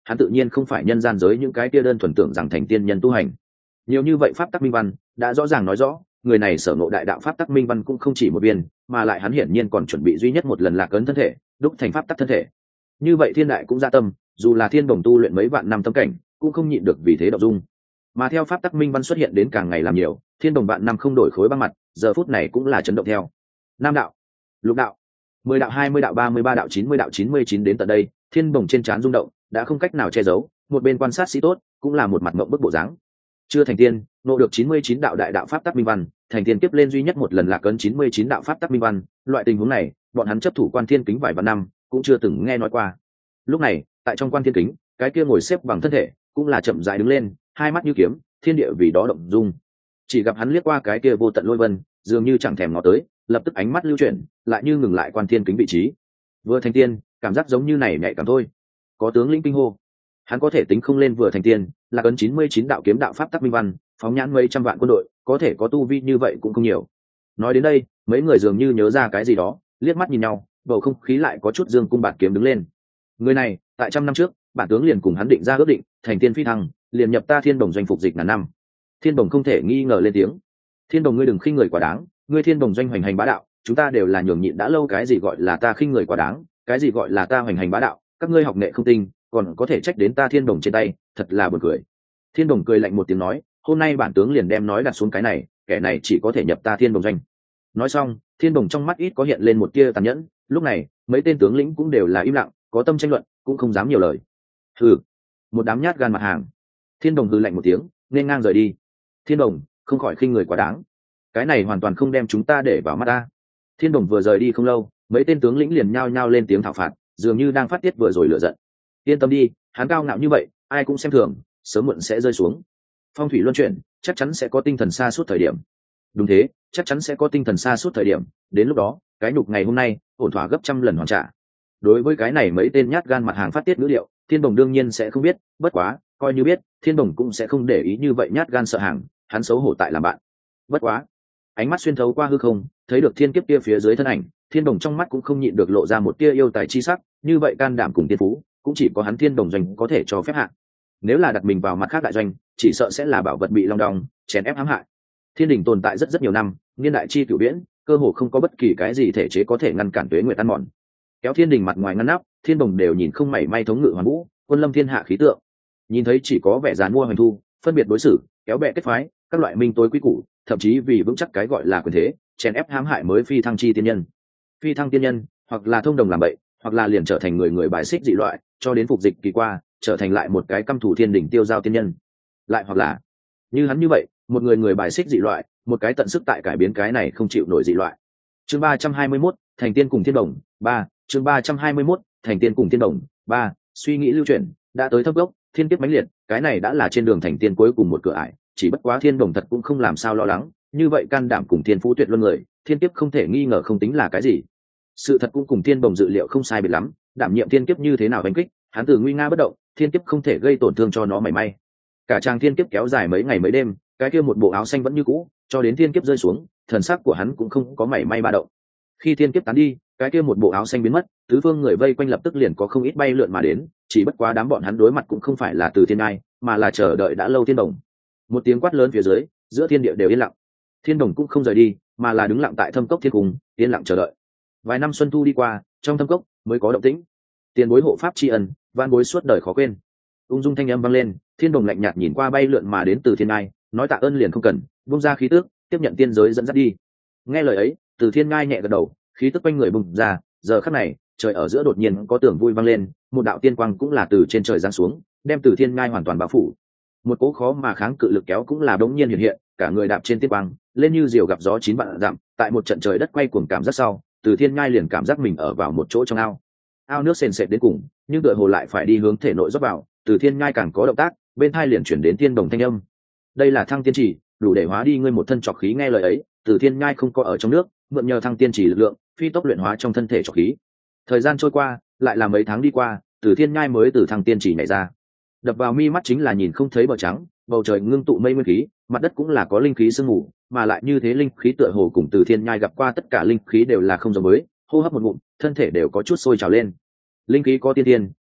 hắn tự nhiên không phải nhân gian giới những cái kia đơn thuần tưởng rằng thành tiên nhân tu hành. Nhiều như vậy pháp tắc minh văn đã rõ ràng nói rõ, người này sở ngộ đại đạo pháp tắc minh văn cũng không chỉ một viên, mà lại hắn hiển nhiên còn chuẩn bị duy nhất một lần lạc ấn thân thể, đúc thành pháp tắc thân thể. Như vậy thiên đại cũng ra tâm, dù là thiên đồng tu luyện mấy vạn năm tâm cảnh, cũng không nhịn được vì thế động dung. Mà theo pháp tắc minh văn xuất hiện đến càng ngày làm nhiều, thiên đồng vạn năm không đổi khối băng mặt, giờ phút này cũng là chấn động theo. Nam đạo, lục đạo, 10 đạo, 20 đạo, 33 đạo, 90 đạo, 99 đến tận đây, thiên đồng trên trán rung động, đã không cách nào che giấu, một bên quan sát sĩ tốt, cũng là một mặt ngậm bức bộ dáng. Chưa thành tiên, nộ được 99 đạo đại đạo pháp tắc minh văn, thành tiên kiếp lên duy nhất một lần lạc ấn 99 đạo pháp tắc minh văn, loại tình huống này, bọn hắn chấp thủ quan thiên kính vài vạn năm, cũng chưa từng nghe nói qua. Lúc này, tại trong quan thiên kính, cái kia ngồi xếp bằng thân thể, cũng là chậm rãi đứng lên, hai mắt như kiếm, thiên địa vì đó động dung. Chỉ gặp hắn liếc qua cái kia vô tận lôi vân, dường như chẳng thèm ngó tới, lập tức ánh mắt lưu chuyển, lại như ngừng lại quan thiên kính vị trí. Vừa thành tiên, cảm giác giống như này nhạy cảm thôi. Có tướng lĩnh kinh hô, hắn có thể tính không lên vừa thành tiên, là cấn 99 đạo kiếm đạo pháp tắc minh văn, phóng nhãn mấy trăm vạn quân đội, có thể có tu vi như vậy cũng không nhiều. Nói đến đây, mấy người dường như nhớ ra cái gì đó, liếc mắt nhìn nhau, bầu không khí lại có chút dương cung bạt kiếm đứng lên. Người này, tại trăm năm trước, bản tướng liền cùng hắn định ra ước định, thành tiên phi thăng, liền nhập ta thiên đồng doanh phục dịch ngàn năm. Thiên đồng không thể nghi ngờ lên tiếng. Thiên đồng ngươi đừng khinh người quá đáng, ngươi thiên đồng doanh hoành hành bá đạo, chúng ta đều là nhường nhịn đã lâu, cái gì gọi là ta khinh người quá đáng, cái gì gọi là ta hoành hành bá đạo, các ngươi học nghệ không tinh, còn có thể trách đến ta thiên đồng trên tay, thật là buồn cười. Thiên đồng cười lạnh một tiếng nói, hôm nay bản tướng liền đem nói đặt xuống cái này, kẻ này chỉ có thể nhập ta thiên đồng doanh. Nói xong, thiên đồng trong mắt ít có hiện lên một tia tàn nhẫn. Lúc này, mấy tên tướng lĩnh cũng đều là im lặng, có tâm tranh luận, cũng không dám nhiều lời. Hừ, một đám nhát gan mặt hàng. Thiên đồng hừ lạnh một tiếng, nên ngang rời đi. Thiên đồng, không khỏi khinh người quá đáng, cái này hoàn toàn không đem chúng ta để vào mắt ta. Thiên đồng vừa rời đi không lâu, mấy tên tướng lĩnh liền nhao nhao lên tiếng thảo phạt, dường như đang phát tiết vừa rồi lửa giận. Yên tâm đi, hắn cao ngạo như vậy, ai cũng xem thường, sớm muộn sẽ rơi xuống. Phong thủy luân chuyển, chắc chắn sẽ có tinh thần xa suốt thời điểm. Đúng thế, chắc chắn sẽ có tinh thần xa suốt thời điểm, đến lúc đó, cái nhục ngày hôm nay, ổn thỏa gấp trăm lần hoàn trả. Đối với cái này mấy tên nhát gan mặt hàng phát tiết ngữ điệu, Thiên Đồng đương nhiên sẽ không biết, bất quá, coi như biết, Thiên Đồng cũng sẽ không để ý như vậy nhát gan sợ hàng, hắn xấu hổ tại làm bạn. Bất quá, ánh mắt xuyên thấu qua hư không, thấy được thiên kiếp kia phía dưới thân ảnh, Thiên Đồng trong mắt cũng không nhịn được lộ ra một tia yêu tài chi sắc, như vậy can đảm cùng tiên phú, cũng chỉ có hắn Thiên Đồng doanh có thể cho phép hạ. Nếu là đặt mình vào mặt khác đại doanh, chỉ sợ sẽ là bảo vật bị long đong, chèn ép hãm hại. Thiên đình tồn tại rất rất nhiều năm, niên đại chi cửu viễn, cơ hồ không có bất kỳ cái gì thể chế có thể ngăn cản tuế nguyệt ăn mòn. Kéo thiên đình mặt ngoài ngăn nắp, Thiên Đồng đều nhìn không mảy may thống ngự hoàn vũ, quân lâm thiên hạ khí tượng. Nhìn thấy chỉ có vẻ dàn mua hoành thu, phân biệt đối xử, kéo bè kết phái, các loại minh tối quý củ, thậm chí vì vững chắc cái gọi là quyền thế, chèn ép hãm hại mới phi thăng chi tiên nhân. Phi thăng tiên nhân, hoặc là thông đồng làm bậy, hoặc là liền trở thành người bài xích dị loại, cho đến phục dịch kỳ qua, trở thành lại một cái căm thù thiên đỉnh tiêu giao tiên nhân. Lại hoặc là như hắn như vậy, một người bài xích dị loại, một cái tận sức tại cải biến cái này không chịu nổi dị loại. Chương 321, thành tiên cùng thiên đồng 3, chương 321, thành tiên cùng thiên đồng 3, suy nghĩ lưu chuyển, đã tới thấp gốc, thiên kiếp mãnh liệt, cái này đã là trên đường thành tiên cuối cùng một cửa ải, chỉ bất quá thiên đồng thật cũng không làm sao lo lắng, như vậy can đảm cùng thiên phú tuyệt luân người, thiên kiếp không thể nghi ngờ không tính là cái gì. Sự thật cũng cùng thiên đồng dự liệu không sai biệt lắm, đảm nhiệm thiên kiếp như thế nào đánh kích, hắn từ nguy nga bất động, thiên kiếp không thể gây tổn thương cho nó mảy may. Cả trang thiên kiếp kéo dài mấy ngày mấy đêm, cái kia một bộ áo xanh vẫn như cũ, cho đến thiên kiếp rơi xuống, thần sắc của hắn cũng không có mảy may ba động. Khi thiên kiếp tán đi, cái kia một bộ áo xanh biến mất, tứ phương người vây quanh lập tức liền có không ít bay lượn mà đến, chỉ bất quá đám bọn hắn đối mặt cũng không phải là Từ Thiên Ngai, mà là chờ đợi đã lâu Thiên Đồng. Một tiếng quát lớn phía dưới, giữa thiên địa đều yên lặng. Thiên Đồng cũng không rời đi, mà là đứng lặng tại thâm cốc thiên cung, yên lặng chờ đợi. Vài năm xuân thu đi qua, trong thâm cốc mới có động tĩnh. Tiền bối hộ pháp tri ân, van bối suốt đời khó quên. Ung dung thanh âm vang lên, Thiên Đồng lạnh nhạt nhìn qua bay lượn mà đến Từ Thiên Ngai, nói tạ ơn liền không cần, buông ra khí tước, tiếp nhận tiên giới dẫn dắt đi. Nghe lời ấy, Từ Thiên Ngai nhẹ gật đầu, khí tức quanh người bùng ra. Giờ khắc này, trời ở giữa đột nhiên có tưởng vui vang lên, một đạo tiên quang cũng là từ trên trời giáng xuống, đem Từ Thiên Ngai hoàn toàn bao phủ. Một cỗ khó mà kháng cự lực kéo cũng là đống nhiên hiện hiện, cả người đạp trên tiên quang, lên như diều gặp gió chín vạn dặm, tại một trận trời đất quay cuồng cảm giác sau, Từ Thiên Ngai liền cảm giác mình ở vào một chỗ trong ao. Ao nước sền sệt đến cùng, nhưng tựa hồ lại phải đi hướng thể nội rót vào, Từ Thiên Ngai càng có động tác, bên tai liền chuyển đến Thiên Đồng thanh âm. Đây là thăng tiên chỉ, đủ để hóa đi ngươi một thân trọc khí. Nghe lời ấy, Từ Thiên Ngai không có ở trong nước, mượn nhờ thăng tiên chỉ lực lượng, phi tốc luyện hóa trong thân thể trọc khí. Thời gian trôi qua, lại là mấy tháng đi qua, Từ Thiên Ngai mới từ thăng tiên chỉ nhảy ra. Đập vào mi mắt chính là nhìn không thấy bờ trắng, bầu trời ngưng tụ mây nguyên khí, mặt đất cũng là có linh khí sương mù, mà lại như thế linh khí tựa hồ cùng Từ Thiên Nhai gặp qua tất cả linh khí đều là không giống với, hô hấp một ngụm, thân thể đều có chút sôi trào lên. Linh khí có tiên tiên,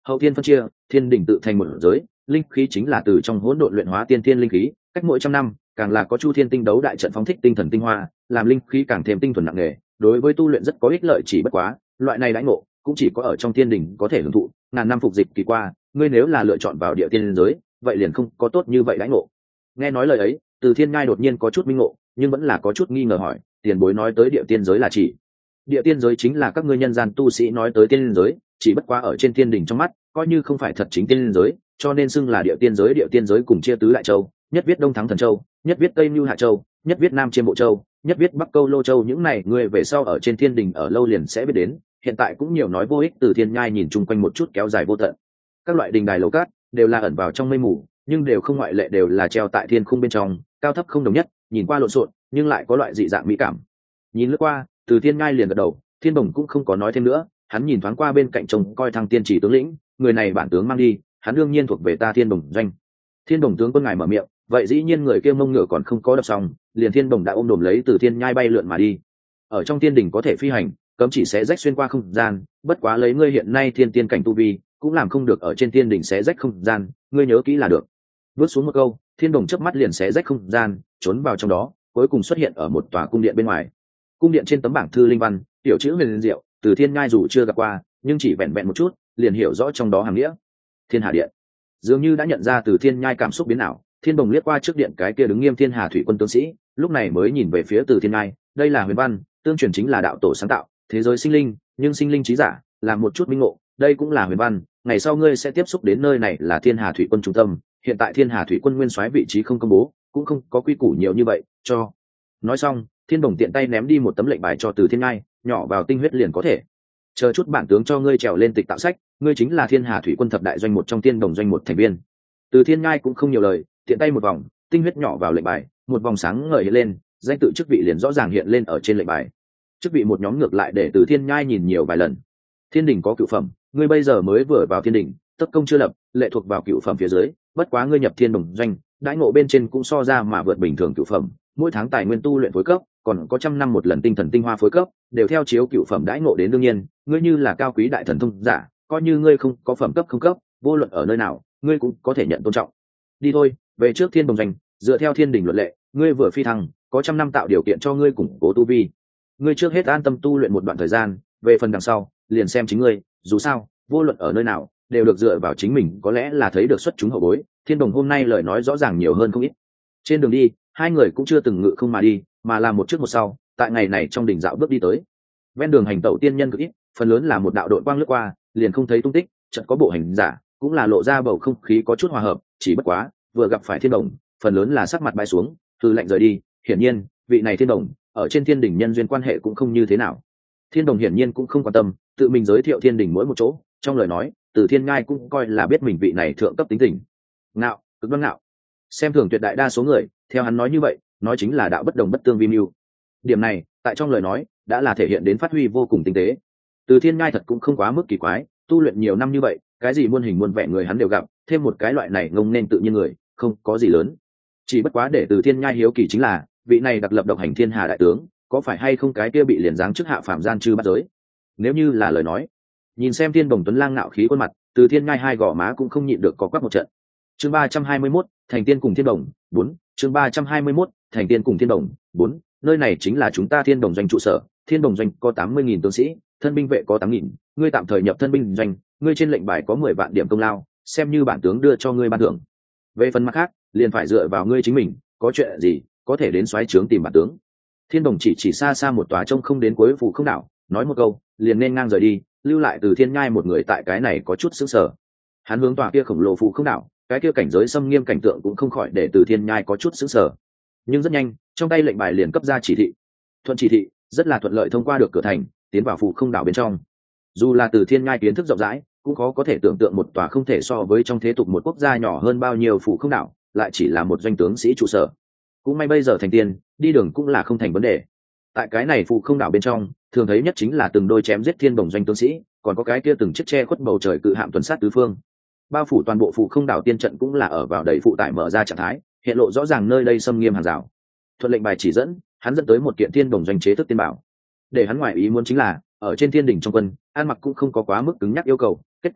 Hậu thiên phân chia, thiên đình tự thành một giới, linh khí chính là từ trong hỗn độn luyện hóa tiên thiên linh khí, cách mỗi trăm năm càng là có chu thiên tinh đấu đại trận phóng thích tinh thần tinh hoa, làm linh khí càng thêm tinh thuần nặng nề, đối với tu luyện rất có ích lợi. Chỉ bất quá loại này đãi ngộ cũng chỉ có ở trong thiên đình có thể hưởng thụ. Ngàn năm phục dịch kỳ qua, ngươi nếu là lựa chọn vào địa tiên giới, vậy liền không có tốt như vậy đãi ngộ. Nghe nói lời ấy, Từ Thiên Nhai đột nhiên có chút minh ngộ, nhưng vẫn là có chút nghi ngờ hỏi, tiền bối nói tới địa tiên giới là chỉ địa tiên giới chính là các ngươi nhân gian tu sĩ nói tới tiên giới, chỉ bất quá ở trên thiên đình trong mắt coi như không phải thật chính tiên giới, cho nên xưng là địa tiên giới. Địa tiên giới cùng chia tứ đại châu, nhất viết Đông Thắng Thần Châu, nhất viết Tây Mưu Hạ Châu, nhất viết Nam Chiêm Bộ Châu, nhất viết Bắc Câu Lô Châu. Những này ngươi về sau ở trên thiên đình ở lâu liền sẽ biết đến, hiện tại cũng nhiều nói vô ích. Từ Thiên Nhai nhìn chung quanh một chút kéo dài vô tận, các loại đình đài lầu cát đều là ẩn vào trong mây mù, nhưng đều không ngoại lệ đều là treo tại thiên khung bên trong, cao thấp không đồng nhất, nhìn qua lộn xộn nhưng lại có loại dị dạng mỹ cảm. Nhìn lướt qua, Từ Thiên Nhai liền gật đầu. Thiên Đồng cũng không có nói thêm nữa, hắn nhìn thoáng qua bên cạnh trông coi Thăng Tiên Chỉ tướng lĩnh, người này bản tướng mang đi, hắn đương nhiên thuộc về ta Thiên Đồng doanh. Thiên Đồng tướng quân ngài mở miệng, vậy dĩ nhiên người kia mông ngựa còn không có đọc xong, liền Thiên Đồng đã ôm đồm lấy Từ Thiên Nhai bay lượn mà đi. Ở trong thiên đình có thể phi hành, cấm chỉ sẽ rách xuyên qua không gian, bất quá lấy ngươi hiện nay thiên tiên cảnh tu vi, cũng làm không được ở trên thiên đình sẽ rách không gian, ngươi nhớ kỹ là được. Bước xuống một câu, Thiên Đồng chớp mắt liền sẽ rách không gian, trốn vào trong đó, cuối cùng xuất hiện ở một tòa cung điện bên ngoài. Cung điện trên tấm bảng thư linh văn, tiểu chữ huyền diệu, Từ Thiên Nhai dù chưa gặp qua, nhưng chỉ vẹn vẹn một chút, liền hiểu rõ trong đó hàm nghĩa. Thiên Hà Điện. Dường như đã nhận ra Từ Thiên Nhai cảm xúc biến ảo, Thiên Đồng liếc qua trước điện cái kia đứng nghiêm Thiên Hà thủy quân tướng sĩ, lúc này mới nhìn về phía Từ Thiên Nhai, đây là huyền văn, tương truyền chính là đạo tổ sáng tạo, thế giới sinh linh, nhưng sinh linh trí giả, làm một chút minh ngộ, đây cũng là huyền văn, ngày sau ngươi sẽ tiếp xúc đến nơi này là Thiên Hà thủy quân trung tâm, hiện tại Thiên Hà thủy quân nguyên soái vị trí không công bố, cũng không có quy củ nhiều như vậy, cho. Nói xong, Thiên Đồng tiện tay ném đi một tấm lệnh bài cho Từ Thiên Nhai, nhỏ vào tinh huyết liền có thể. Chờ chút bản tướng cho ngươi trèo lên tịch tạo sách, ngươi chính là Thiên Hà thủy quân thập đại doanh một trong Thiên Đồng doanh một thành viên. Từ Thiên Nhai cũng không nhiều lời, tiện tay một vòng, tinh huyết nhỏ vào lệnh bài, một vòng sáng ngời hiện lên, danh tự chức vị liền rõ ràng hiện lên ở trên lệnh bài. Chức vị một nhóm ngược lại để Từ Thiên Nhai nhìn nhiều vài lần. Thiên đình có cựu phẩm, ngươi bây giờ mới vừa vào thiên đình, tất công chưa lập, lệ thuộc vào cựu phẩm phía dưới, bất quá ngươi nhập Thiên Đồng doanh, đãi ngộ bên trên cũng so ra mà vượt bình thường cựu phẩm, mỗi tháng tài nguyên tu luyện phối cấp, còn có trăm năm một lần tinh thần tinh hoa phối cấp, đều theo chiếu cựu phẩm đãi ngộ đến. đương nhiên, ngươi như là cao quý đại thần thông giả, coi như ngươi không có phẩm cấp không cấp, vô luận ở nơi nào, ngươi cũng có thể nhận tôn trọng. Đi thôi, về trước Thiên Đồng doanh, dựa theo thiên đình luật lệ, ngươi vừa phi thăng, có trăm năm tạo điều kiện cho ngươi củng cố tu vi. Ngươi trước hết an tâm tu luyện một đoạn thời gian, về phần đằng sau, liền xem chính ngươi, dù sao, vô luận ở nơi nào, đều được dựa vào chính mình. Có lẽ là thấy được xuất chúng hậu bối, Thiên Đồng hôm nay lời nói rõ ràng nhiều hơn không ít. Trên đường đi, hai người cũng chưa từng ngự không mà đi, mà là một trước một sau, tại ngày này trong đỉnh dạo bước đi tới. Ven đường hành tẩu tiên nhân cực ít, phần lớn là một đạo đội quang lướt qua, liền không thấy tung tích. Chợt có bộ hành giả, cũng là lộ ra bầu không khí có chút hòa hợp, chỉ bất quá, vừa gặp phải Thiên Đồng, phần lớn là sắc mặt bay xuống, từ lạnh rời đi. Hiển nhiên, vị này Thiên Đồng, ở trên thiên đình nhân duyên quan hệ cũng không như thế nào. Thiên Đồng hiển nhiên cũng không quan tâm, tự mình giới thiệu thiên đình mỗi một chỗ, trong lời nói, Từ Thiên Nhai cũng coi là biết mình vị này thượng cấp tính tình. Ngạo, cực đoan ngạo. Xem thường tuyệt đại đa số người, theo hắn nói như vậy, nói chính là đạo bất đồng bất tương vi mưu. Điểm này, tại trong lời nói, đã là thể hiện đến phát huy vô cùng tinh tế. Từ Thiên Nhai thật cũng không quá mức kỳ quái, tu luyện nhiều năm như vậy, cái gì muôn hình muôn vẻ người hắn đều gặp, thêm một cái loại này ngông nên tự nhiên người, không có gì lớn. Chỉ bất quá để Từ Thiên Nhai hiếu kỳ chính là, vị này đặc lập độc hành Thiên Hà đại tướng, có phải hay không cái kia bị liền giáng chức hạ phàm gian trư bắt giới? Nếu như là lời nói, nhìn xem Thiên Đồng Tuấn Lang ngạo khí khuôn mặt, Từ Thiên Nhai hai gò má cũng không nhịn được có quắc một trận. Chương 321, thành tiên cùng Thiên Đồng 4. Chương 321, thành tiên cùng Thiên Đồng 4. Nơi này chính là chúng ta Thiên Đồng doanh trụ sở. Thiên Đồng doanh có 80.000 tướng sĩ, thân binh vệ có 8.000, ngươi tạm thời nhập thân binh doanh, ngươi trên lệnh bài có 10 vạn điểm công lao, xem như bản tướng đưa cho ngươi ban thưởng. Về phần mặt khác, liền phải dựa vào ngươi chính mình, có chuyện gì, có thể đến soái trướng tìm bản tướng. Thiên Đồng chỉ xa xa một tòa trông không đến cuối phủ không đảo, nói một câu, liền nên ngang rời đi, lưu lại Từ Thiên Nhai một người tại cái này có chút sững sờ. Hắn hướng tòa kia khổng lồ phủ không đảo, cái kia cảnh giới xâm nghiêm cảnh tượng cũng không khỏi để Từ Thiên Nhai có chút sững sờ. Nhưng rất nhanh, trong tay lệnh bài liền cấp ra chỉ thị. Thuận chỉ thị, rất là thuận lợi thông qua được cửa thành, tiến vào phủ không đảo bên trong. Dù là Từ Thiên Nhai kiến thức rộng rãi, cũng khó có thể tưởng tượng một tòa không thể so với trong thế tục một quốc gia nhỏ hơn bao nhiêu phủ không đảo, lại chỉ là một doanh tướng sĩ trụ sở. Cũng may bây giờ thành tiên, đi đường cũng là không thành vấn đề. Tại cái này phủ không đảo bên trong, thường thấy nhất chính là từng đôi chém giết Thiên Đồng doanh tướng sĩ, còn có cái kia từng chiếc che khuất bầu trời cự hạm tuần sát tứ phương. Bao phủ toàn bộ phủ không đảo tiên trận cũng là ở vào đầy phụ tải mở ra trạng thái, hiện lộ rõ ràng nơi đây xâm nghiêm hàng rào. Thuận lệnh bài chỉ dẫn, hắn dẫn tới một kiện Thiên Đồng doanh chế thức tiên bảo. Để hắn ngoài ý muốn chính là, ở trên thiên đình trong quân, ăn mặc cũng không có quá mức cứng nhắc yêu cầu, kết quả là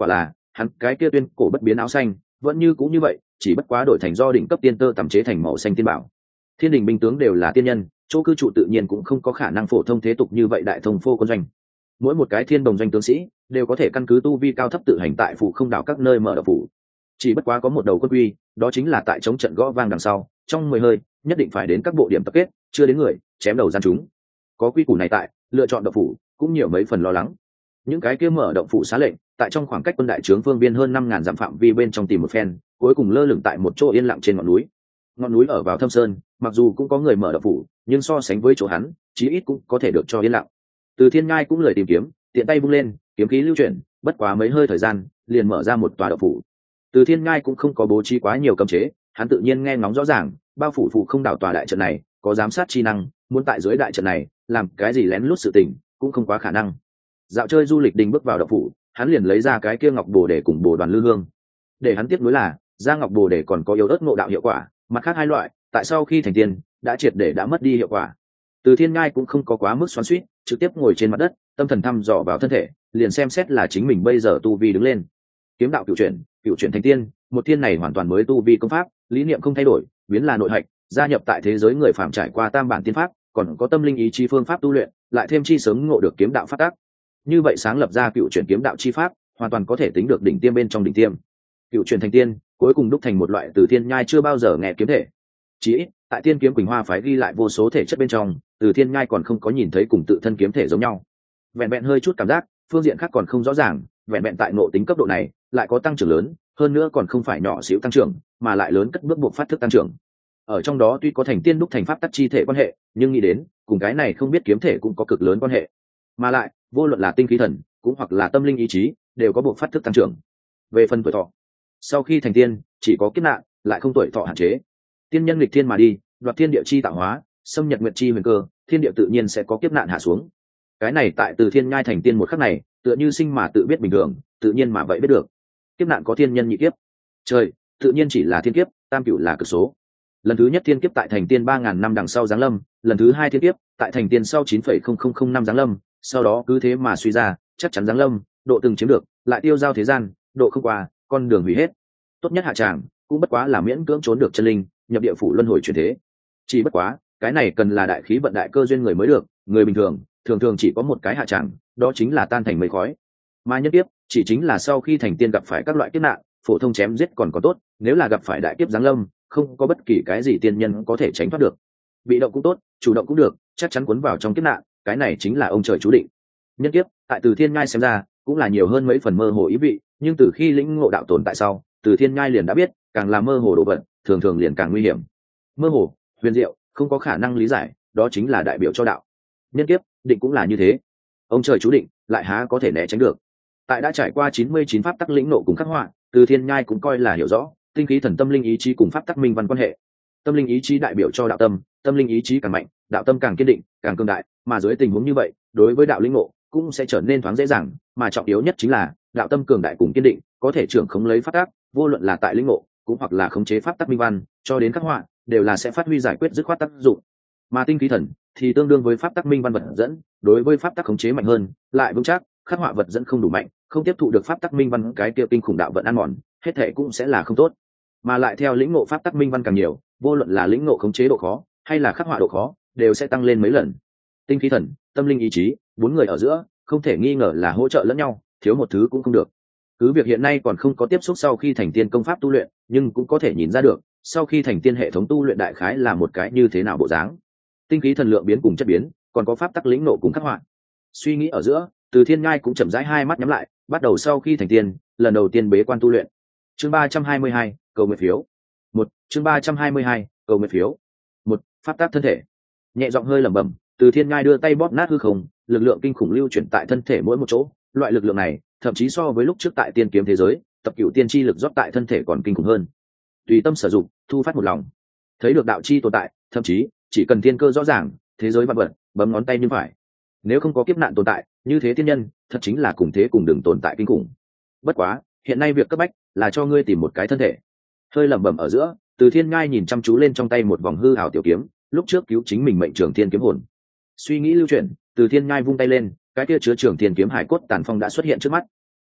hắn cái kia tuyên cổ bất biến áo xanh vẫn như cũng như vậy, chỉ bất quá đổi thành do đỉnh cấp tiên tơ tẩm chế thành màu xanh tiên bảo. Thiên đình binh tướng đều là tiên nhân, chỗ cư trụ tự nhiên cũng không có khả năng phổ thông thế tục như vậy đại thông phô quân doanh. Mỗi một cái thiên đồng doanh tướng sĩ đều có thể căn cứ tu vi cao thấp tự hành tại phủ không đảo các nơi mở đậu phủ. Chỉ bất quá có một đầu quân quy, đó chính là tại chống trận gõ vang đằng sau, trong 10 hơi nhất định phải đến các bộ điểm tập kết, chưa đến người chém đầu gian chúng. Có quy củ này tại, lựa chọn đậu phủ cũng nhiều mấy phần lo lắng. Những cái kia mở động phủ xá lệnh tại trong khoảng cách quân đại trướng phương biên hơn 5.000 dặm phạm vi bên trong tìm một phen, cuối cùng lơ lửng tại một chỗ yên lặng trên ngọn núi. Ngọn núi ở vào thâm sơn, mặc dù cũng có người mở động phủ, nhưng so sánh với chỗ hắn, chí ít cũng có thể được cho yên lặng. Từ Thiên Ngai cũng lười tìm kiếm, tiện tay vung lên, kiếm khí lưu chuyển, bất quá mấy hơi thời gian, liền mở ra một tòa động phủ. Từ Thiên Ngai cũng không có bố trí quá nhiều cấm chế, hắn tự nhiên nghe ngóng rõ ràng, bao phủ phụ không đảo tòa đại trận này, có giám sát chi năng, muốn tại dưới đại trận này làm cái gì lén lút sự tình, cũng không quá khả năng. Dạo chơi du lịch đình bước vào động phủ, hắn liền lấy ra cái kia ngọc bồ để cùng bồ đoàn lư hương. Để hắn tiếp nối là, ra ngọc bồ để còn có yếu ớt ngộ đạo hiệu quả, mặt khác hai loại, tại sau khi thành tiên, đã triệt để đã mất đi hiệu quả. Từ Thiên Ngai cũng không có quá mức xoắn xuýt, trực tiếp ngồi trên mặt đất, tâm thần thăm dò vào thân thể, liền xem xét là chính mình bây giờ tu vi đứng lên. Kiếm đạo cựu chuyển thành tiên, một tiên này hoàn toàn mới tu vi công pháp, lý niệm không thay đổi, biến là nội hạch, gia nhập tại thế giới người phàm trải qua tam bản tiên pháp, còn có tâm linh ý chí phương pháp tu luyện, lại thêm chi sớm ngộ được kiếm đạo phát tác. Như vậy sáng lập ra cựu chuyển kiếm đạo chi pháp, hoàn toàn có thể tính được đỉnh tiêm bên trong đỉnh tiêm. Cựu chuyển thành tiên, cuối cùng đúc thành một loại Từ Thiên Nhai chưa bao giờ nghe kiếm thể. Chỉ ít, tại Tiên Kiếm Quỳnh Hoa phái ghi lại vô số thể chất bên trong, Từ Thiên Nhai còn không có nhìn thấy cùng tự thân kiếm thể giống nhau. Vẹn vẹn hơi chút cảm giác, phương diện khác còn không rõ ràng, vẹn vẹn tại ngộ tính cấp độ này, lại có tăng trưởng lớn, hơn nữa còn không phải nhỏ xíu tăng trưởng, mà lại lớn cất bước buộc phát thức tăng trưởng. Ở trong đó tuy có thành tiên đúc thành pháp tắc chi thể quan hệ, nhưng nghĩ đến, cùng cái này không biết kiếm thể cũng có cực lớn quan hệ. Mà lại, vô luận là tinh khí thần, cũng hoặc là tâm linh ý chí, đều có buộc phát thức tăng trưởng. Về phần tuổi thọ, sau khi thành tiên, chỉ có kiếp nạn, lại không tuổi thọ hạn chế. Tiên nhân nghịch thiên mà đi, đoạt thiên địa chi tạo hóa, xâm nhật nguyệt chi huyền cơ, thiên địa tự nhiên sẽ có kiếp nạn hạ xuống. Cái này tại Từ Thiên Nhai thành tiên một khắc này, tựa như sinh mà tự biết bình thường, tự nhiên mà vậy biết được. Kiếp nạn có thiên nhân nhị kiếp. Trời, tự nhiên chỉ là thiên kiếp, tam cửu là cực số. Lần thứ nhất thiên kiếp tại thành tiên 3.000 năm đằng sau giáng lâm, lần thứ hai thiên kiếp tại thành tiên sau 9,0005 năm giáng lâm, sau đó cứ thế mà suy ra, chắc chắn giáng lâm, độ từng chiếm được, lại tiêu giao thế gian, độ không qua, con đường hủy hết. Tốt nhất hạ tràng, cũng bất quá là miễn cưỡng trốn được chân linh, nhập địa phủ luân hồi chuyển thế. Chỉ bất quá, cái này cần là đại khí vận đại cơ duyên người mới được, người bình thường thường thường chỉ có một cái hạ tràng, đó chính là tan thành mây khói. Mà nhân kiếp chỉ chính là sau khi thành tiên gặp phải các loại kiếp nạn, phổ thông chém giết còn có tốt, nếu là gặp phải đại kiếp giáng lâm, không có bất kỳ cái gì tiên nhân có thể tránh thoát được. Bị động cũng tốt, chủ động cũng được, chắc chắn cuốn vào trong kiếp nạn, cái này chính là ông trời chú định. Nhân kiếp tại Từ Thiên Nhai xem ra cũng là nhiều hơn mấy phần mơ hồ ý vị, nhưng từ khi lĩnh ngộ đạo tồn tại sau, Từ Thiên Nhai liền đã biết, càng là mơ hồ đồ vật, thường thường liền càng nguy hiểm. Mơ hồ, huyền diệu, không có khả năng lý giải, đó chính là đại biểu cho đạo. Nhân kiếp định cũng là như thế, ông trời chú định, lại há có thể né tránh được. Tại đã trải qua 99 pháp tắc lĩnh nộ cùng khắc họa, Từ Thiên Nhai cũng coi là hiểu rõ tinh khí thần tâm linh ý chí cùng pháp tắc minh văn quan hệ. Tâm linh ý chí đại biểu cho đạo tâm, tâm linh ý chí càng mạnh, đạo tâm càng kiên định, càng cường đại, mà dưới tình huống như vậy, đối với đạo lĩnh ngộ cũng sẽ trở nên thoáng dễ dàng, mà trọng yếu nhất chính là đạo tâm cường đại cùng kiên định, có thể trưởng khống lấy pháp tắc, vô luận là tại lĩnh ngộ, cũng hoặc là khống chế pháp tắc minh văn, cho đến khắc họa, đều là sẽ phát huy giải quyết dứt khoát tác dụng. Mà tinh khí thần thì tương đương với pháp tắc minh văn vật dẫn, đối với pháp tắc khống chế mạnh hơn, lại vững chắc, khắc họa vật dẫn không đủ mạnh, không tiếp thụ được pháp tắc minh văn cái kia kinh khủng đạo vận ăn mòn, hết thể cũng sẽ là không tốt. Mà lại theo lĩnh ngộ pháp tắc minh văn càng nhiều, vô luận là lĩnh ngộ khống chế độ khó hay là khắc họa độ khó, đều sẽ tăng lên mấy lần. Tinh khí thần, tâm linh ý chí, bốn người ở giữa không thể nghi ngờ là hỗ trợ lẫn nhau, thiếu một thứ cũng không được. Cứ việc hiện nay còn không có tiếp xúc sau khi thành tiên công pháp tu luyện, nhưng cũng có thể nhìn ra được, sau khi thành tiên hệ thống tu luyện đại khái là một cái như thế nào bộ dáng. Tinh khí thần lượng biến cùng chất biến, còn có pháp tắc lĩnh ngộ cùng khắc họa. Suy nghĩ ở giữa, Từ Thiên Nhai cũng chậm rãi hai mắt nhắm lại, bắt đầu sau khi thành tiên, lần đầu tiên bế quan tu luyện. Chương 322, cầu nguyện phiếu. Chương 322, cầu nguyện phiếu. Pháp tắc thân thể. Nhẹ giọng hơi lẩm bẩm, Từ Thiên Nhai đưa tay bóp nát hư không, lực lượng kinh khủng lưu chuyển tại thân thể mỗi một chỗ, loại lực lượng này, thậm chí so với lúc trước tại tiên kiếm thế giới, tập cửu tiên chi lực rót tại thân thể còn kinh khủng hơn. Tùy tâm sử dụng, thu phát một lòng. Thấy được đạo chi tồn tại, thậm chí chỉ cần tiên cơ rõ ràng, thế giới vạn vật, bấm ngón tay như phải. Nếu không có kiếp nạn tồn tại, như thế tiên nhân, thật chính là cùng thế cùng đường tồn tại kinh khủng. Bất quá, hiện nay việc cấp bách là cho ngươi tìm một cái thân thể. Hơi lẩm bẩm ở giữa, Từ Thiên Nhai nhìn chăm chú lên trong tay một vòng hư ảo tiểu kiếm, lúc trước cứu chính mình mệnh trường thiên kiếm hồn. Suy nghĩ lưu chuyển, Từ Thiên Nhai vung tay lên, cái kia chứa trường thiên kiếm hải cốt tàn phong đã xuất hiện trước mắt.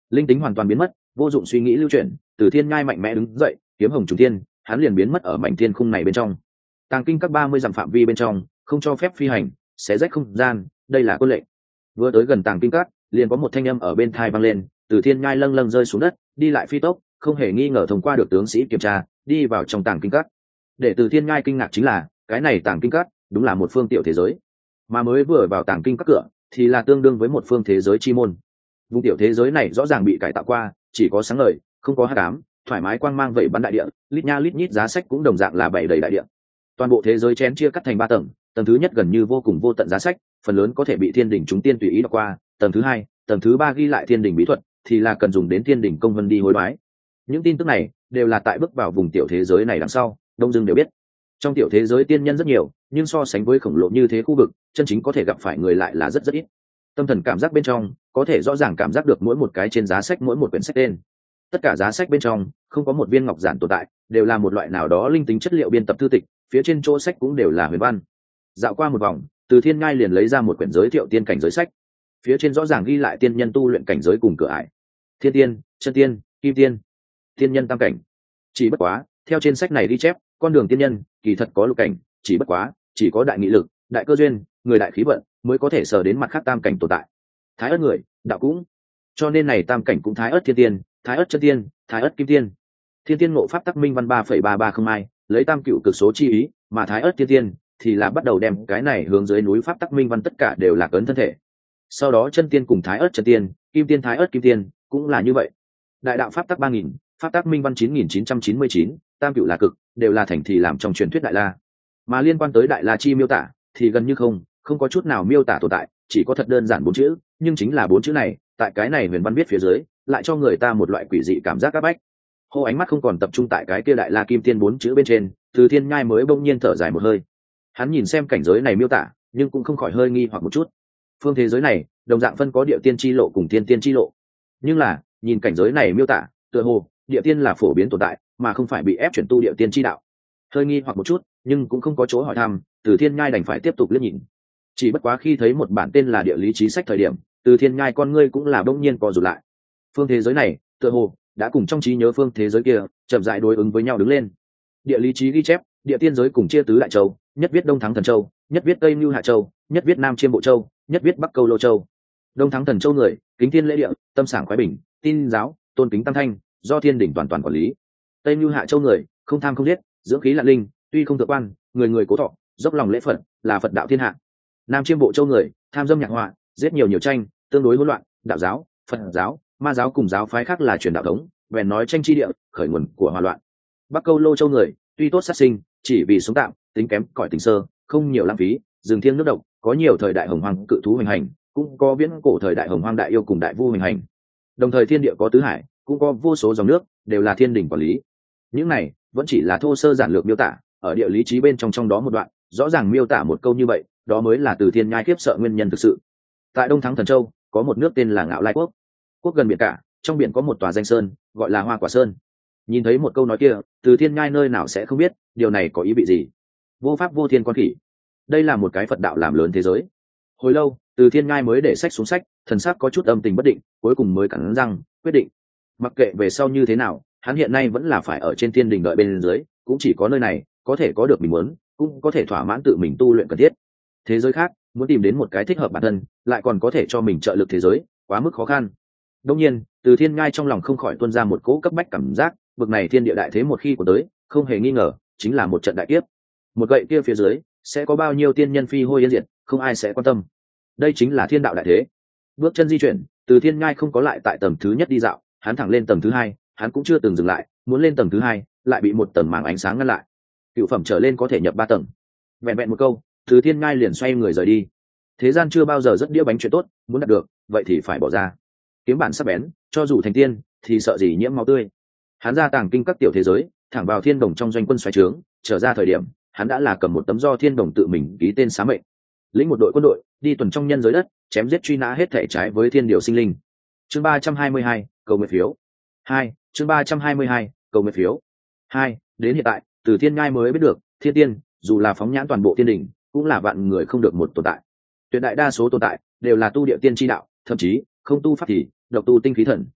linh tính hoàn toàn biến mất, vô dụng suy nghĩ lưu chuyển, Từ Thiên Nhai mạnh mẽ đứng dậy, kiếm hồng trùng thiên, hắn liền biến mất ở mảnh thiên khung này bên trong. Tàng kinh các 30 dặm phạm vi bên trong không cho phép phi hành, xé rách không gian, đây là quân lệnh. Vừa tới gần tàng kinh các, liền có một thanh âm ở bên tai vang lên, Từ Thiên Nhai lâng lâng rơi xuống đất, đi lại phi tốc, không hề nghi ngờ thông qua được tướng sĩ kiểm tra, đi vào trong tàng kinh các. Để Từ Thiên Nhai kinh ngạc chính là, cái này tàng kinh các đúng là một phương tiểu thế giới, mà mới vừa vào tàng kinh các cửa thì là tương đương với một phương thế giới chi môn. Vùng tiểu thế giới này rõ ràng bị cải tạo qua, chỉ có sáng ngời, không có hắc ám, thoải mái quang mang vậy bắn đại địa, lít nha lít nhít giá sách cũng đồng dạng là bày đầy đại địa. Toàn bộ thế giới chén chia cắt thành 3 tầng, tầng thứ nhất gần như vô cùng vô tận giá sách, phần lớn có thể bị thiên đỉnh chúng tiên tùy ý đọc qua, tầng thứ hai, tầng thứ ba ghi lại thiên đỉnh bí thuật, thì là cần dùng đến thiên đỉnh công vân đi hối đoái. Những tin tức này đều là tại bước vào vùng tiểu thế giới này đằng sau, đông dương đều biết. Trong tiểu thế giới tiên nhân rất nhiều, nhưng so sánh với khổng lồ như thế khu vực, chân chính có thể gặp phải người lại là rất rất ít. Tâm thần cảm giác bên trong có thể rõ ràng cảm giác được mỗi một cái trên giá sách mỗi một quyển sách tên. Tất cả giá sách bên trong không có một viên ngọc giản tồn tại, đều là một loại nào đó linh tính chất liệu biên tập thư tịch, phía trên chỗ sách cũng đều là huyền văn. Dạo qua một vòng, Từ Thiên Ngai liền lấy ra một quyển giới thiệu tiên cảnh giới sách, phía trên rõ ràng ghi lại tiên nhân tu luyện cảnh giới cùng cửa ải: thiên tiên, chân tiên, kim tiên, tiên nhân tam cảnh. Chỉ bất quá theo trên sách này ghi chép, con đường tiên nhân kỳ thật có lục cảnh, chỉ bất quá chỉ có đại nghị lực, đại cơ duyên, người đại khí vận mới có thể sờ đến mặt khác tam cảnh tồn tại. Thái ất người đạo cũng, cho nên này tam cảnh cũng thái ất thiên tiên, thái ất chân tiên, thái ất kim tiên. Thiên tiên ngộ pháp tắc minh văn 3,330 lấy tam cựu cực số chi ý, mà thái ất thiên tiên thì là bắt đầu đem cái này hướng dưới núi pháp tắc minh văn tất cả đều là cấn thân thể. Sau đó chân tiên cùng thái ất chân tiên, kim tiên thái ất kim tiên cũng là như vậy. Đại đạo pháp tắc 3000, pháp tắc minh văn 9999, tam cựu là cực, đều là thành thì làm trong truyền thuyết đại la. Mà liên quan tới đại la chi miêu tả thì gần như không có chút nào miêu tả tồn tại, chỉ có thật đơn giản 4 chữ, nhưng chính là 4 chữ này, tại cái này huyền văn viết phía dưới, lại cho người ta một loại quỷ dị cảm giác áp bách. Hô ánh mắt không còn tập trung tại cái kia đại la kim tiên 4 chữ bên trên, Từ Thiên Nhai mới bỗng nhiên thở dài một hơi. Hắn nhìn xem cảnh giới này miêu tả, nhưng cũng không khỏi hơi nghi hoặc một chút. Phương thế giới này, đồng dạng phân có địa tiên chi lộ cùng tiên tiên chi lộ. Nhưng là, nhìn cảnh giới này miêu tả, tựa hồ địa tiên là phổ biến tồn tại, mà không phải bị ép chuyển tu địa tiên chi đạo. Hơi nghi hoặc một chút, nhưng cũng không có chỗ hỏi thăm, Từ Thiên Nhai đành phải tiếp tục liếc nhìn. Chỉ bất quá khi thấy một bản tên là địa lý chí sách thời điểm, Từ Thiên Nhai con ngươi cũng là bỗng nhiên co rụt lại. Phương thế giới này, tựa hồ đã cùng trong trí nhớ phương thế giới kia chậm rãi đối ứng với nhau đứng lên. Địa lý chí ghi chép, địa tiên giới cùng chia tứ đại châu, nhất viết Đông Thắng Thần Châu, nhất viết Tây Nưu Hạ Châu, nhất viết Nam Chiêm Bộ Châu, nhất viết Bắc Câu Lô Châu. Đông Thắng Thần Châu người, kính thiên lễ địa, tâm sảng khoái bình, tin giáo, tôn kính tam thanh, do thiên đỉnh toàn quản lý. Tây Nưu Hạ Châu người, không tham không giết, dưỡng khí lạn linh, tuy không thượng quan, người người cố thọ, dốc lòng lễ phật, là Phật đạo thiên hạ. Nam Chiêm Bộ Châu người, tham dâm nhạc họa, giết nhiều tranh, tương đối hỗn loạn, đạo giáo, Phật giáo, ma giáo cùng giáo phái khác là truyền đạo thống, bèn nói tranh chi địa, khởi nguồn của hòa loạn. Bắc Câu Lô Châu người, tuy tốt sát sinh, chỉ vì sống tạm, tính kém cỏi tình sơ, không nhiều lãng phí, rừng thiêng nước độc, có nhiều thời đại hồng hoang cự thú hoành hành, cũng có viễn cổ thời đại hồng hoang đại yêu cùng đại vu hoành hành. Đồng thời thiên địa có tứ hải, cũng có vô số dòng nước, đều là thiên đỉnh quản lý. Những này vẫn chỉ là thô sơ giản lược miêu tả, ở địa lý trí bên trong đó một đoạn, rõ ràng miêu tả một câu như vậy, đó mới là Từ Thiên Nhai khiếp sợ nguyên nhân thực sự. Tại Đông Thắng Thần Châu, có một nước tên là Ngạo Lai Quốc. Quốc gần biển cả, trong biển có một tòa danh sơn, gọi là Hoa Quả Sơn. Nhìn thấy một câu nói kia, Từ Thiên Nhai nơi nào sẽ không biết, điều này có ý vị gì. Vô pháp vô thiên quan khỉ. Đây là một cái Phật đạo làm lớn thế giới. Hồi lâu, Từ Thiên Nhai mới để sách xuống sách, thần sắc có chút âm tình bất định, cuối cùng mới cắn răng, quyết định. Mặc kệ về sau như thế nào, hắn hiện nay vẫn là phải ở trên thiên đình đợi bên dưới, cũng chỉ có nơi này có thể có được mình muốn, cũng có thể thỏa mãn tự mình tu luyện cần thiết. Thế giới khác, muốn tìm đến một cái thích hợp bản thân, lại còn có thể cho mình trợ lực thế giới, quá mức khó khăn. Đương nhiên, Từ Thiên Nhai trong lòng không khỏi tuôn ra một cỗ cấp bách cảm giác, bực này thiên địa đại thế một khi của tới, không hề nghi ngờ, chính là một trận đại kiếp. Một gậy kia phía dưới, sẽ có bao nhiêu tiên nhân phi hôi yên diệt, không ai sẽ quan tâm. Đây chính là thiên đạo đại thế. Bước chân di chuyển, Từ Thiên Nhai không có lại tại tầng thứ nhất đi dạo, hắn thẳng lên tầng thứ hai, hắn cũng chưa từng dừng lại, muốn lên tầng thứ hai, lại bị một tầng màng ánh sáng ngăn lại. Cựu phẩm trở lên có thể nhập 3 tầng. Vẹn vẹn một câu, Từ Thiên Nhai liền xoay người rời đi. Thế gian chưa bao giờ rất đĩa bánh chuyện tốt, muốn đạt được, vậy thì phải bỏ ra. Kiếm bản sắc bén, cho dù thành tiên, thì sợ gì nhiễm máu tươi. Hắn ra tàng kinh các tiểu thế giới, thẳng vào thiên đồng trong doanh quân xoáy trướng, trở ra thời điểm, hắn đã là cầm một tấm do thiên đồng tự mình ký tên xá mệnh, lĩnh một đội quân đội đi tuần trong nhân giới đất, chém giết truy nã hết thể trái với thiên điều sinh linh. Chương 322, cầu nguyện phiếu 2. Chương 322, cầu nguyện phiếu 2. Đến hiện tại, Từ Thiên Nhai mới biết được, thiên tiên dù là phóng nhãn toàn bộ thiên đình, cũng là vạn người không được một tồn tại. Tuyệt đại đa số tồn tại đều là tu địa tiên chi đạo, thậm chí không tu pháp thì độc tu tinh khí thần.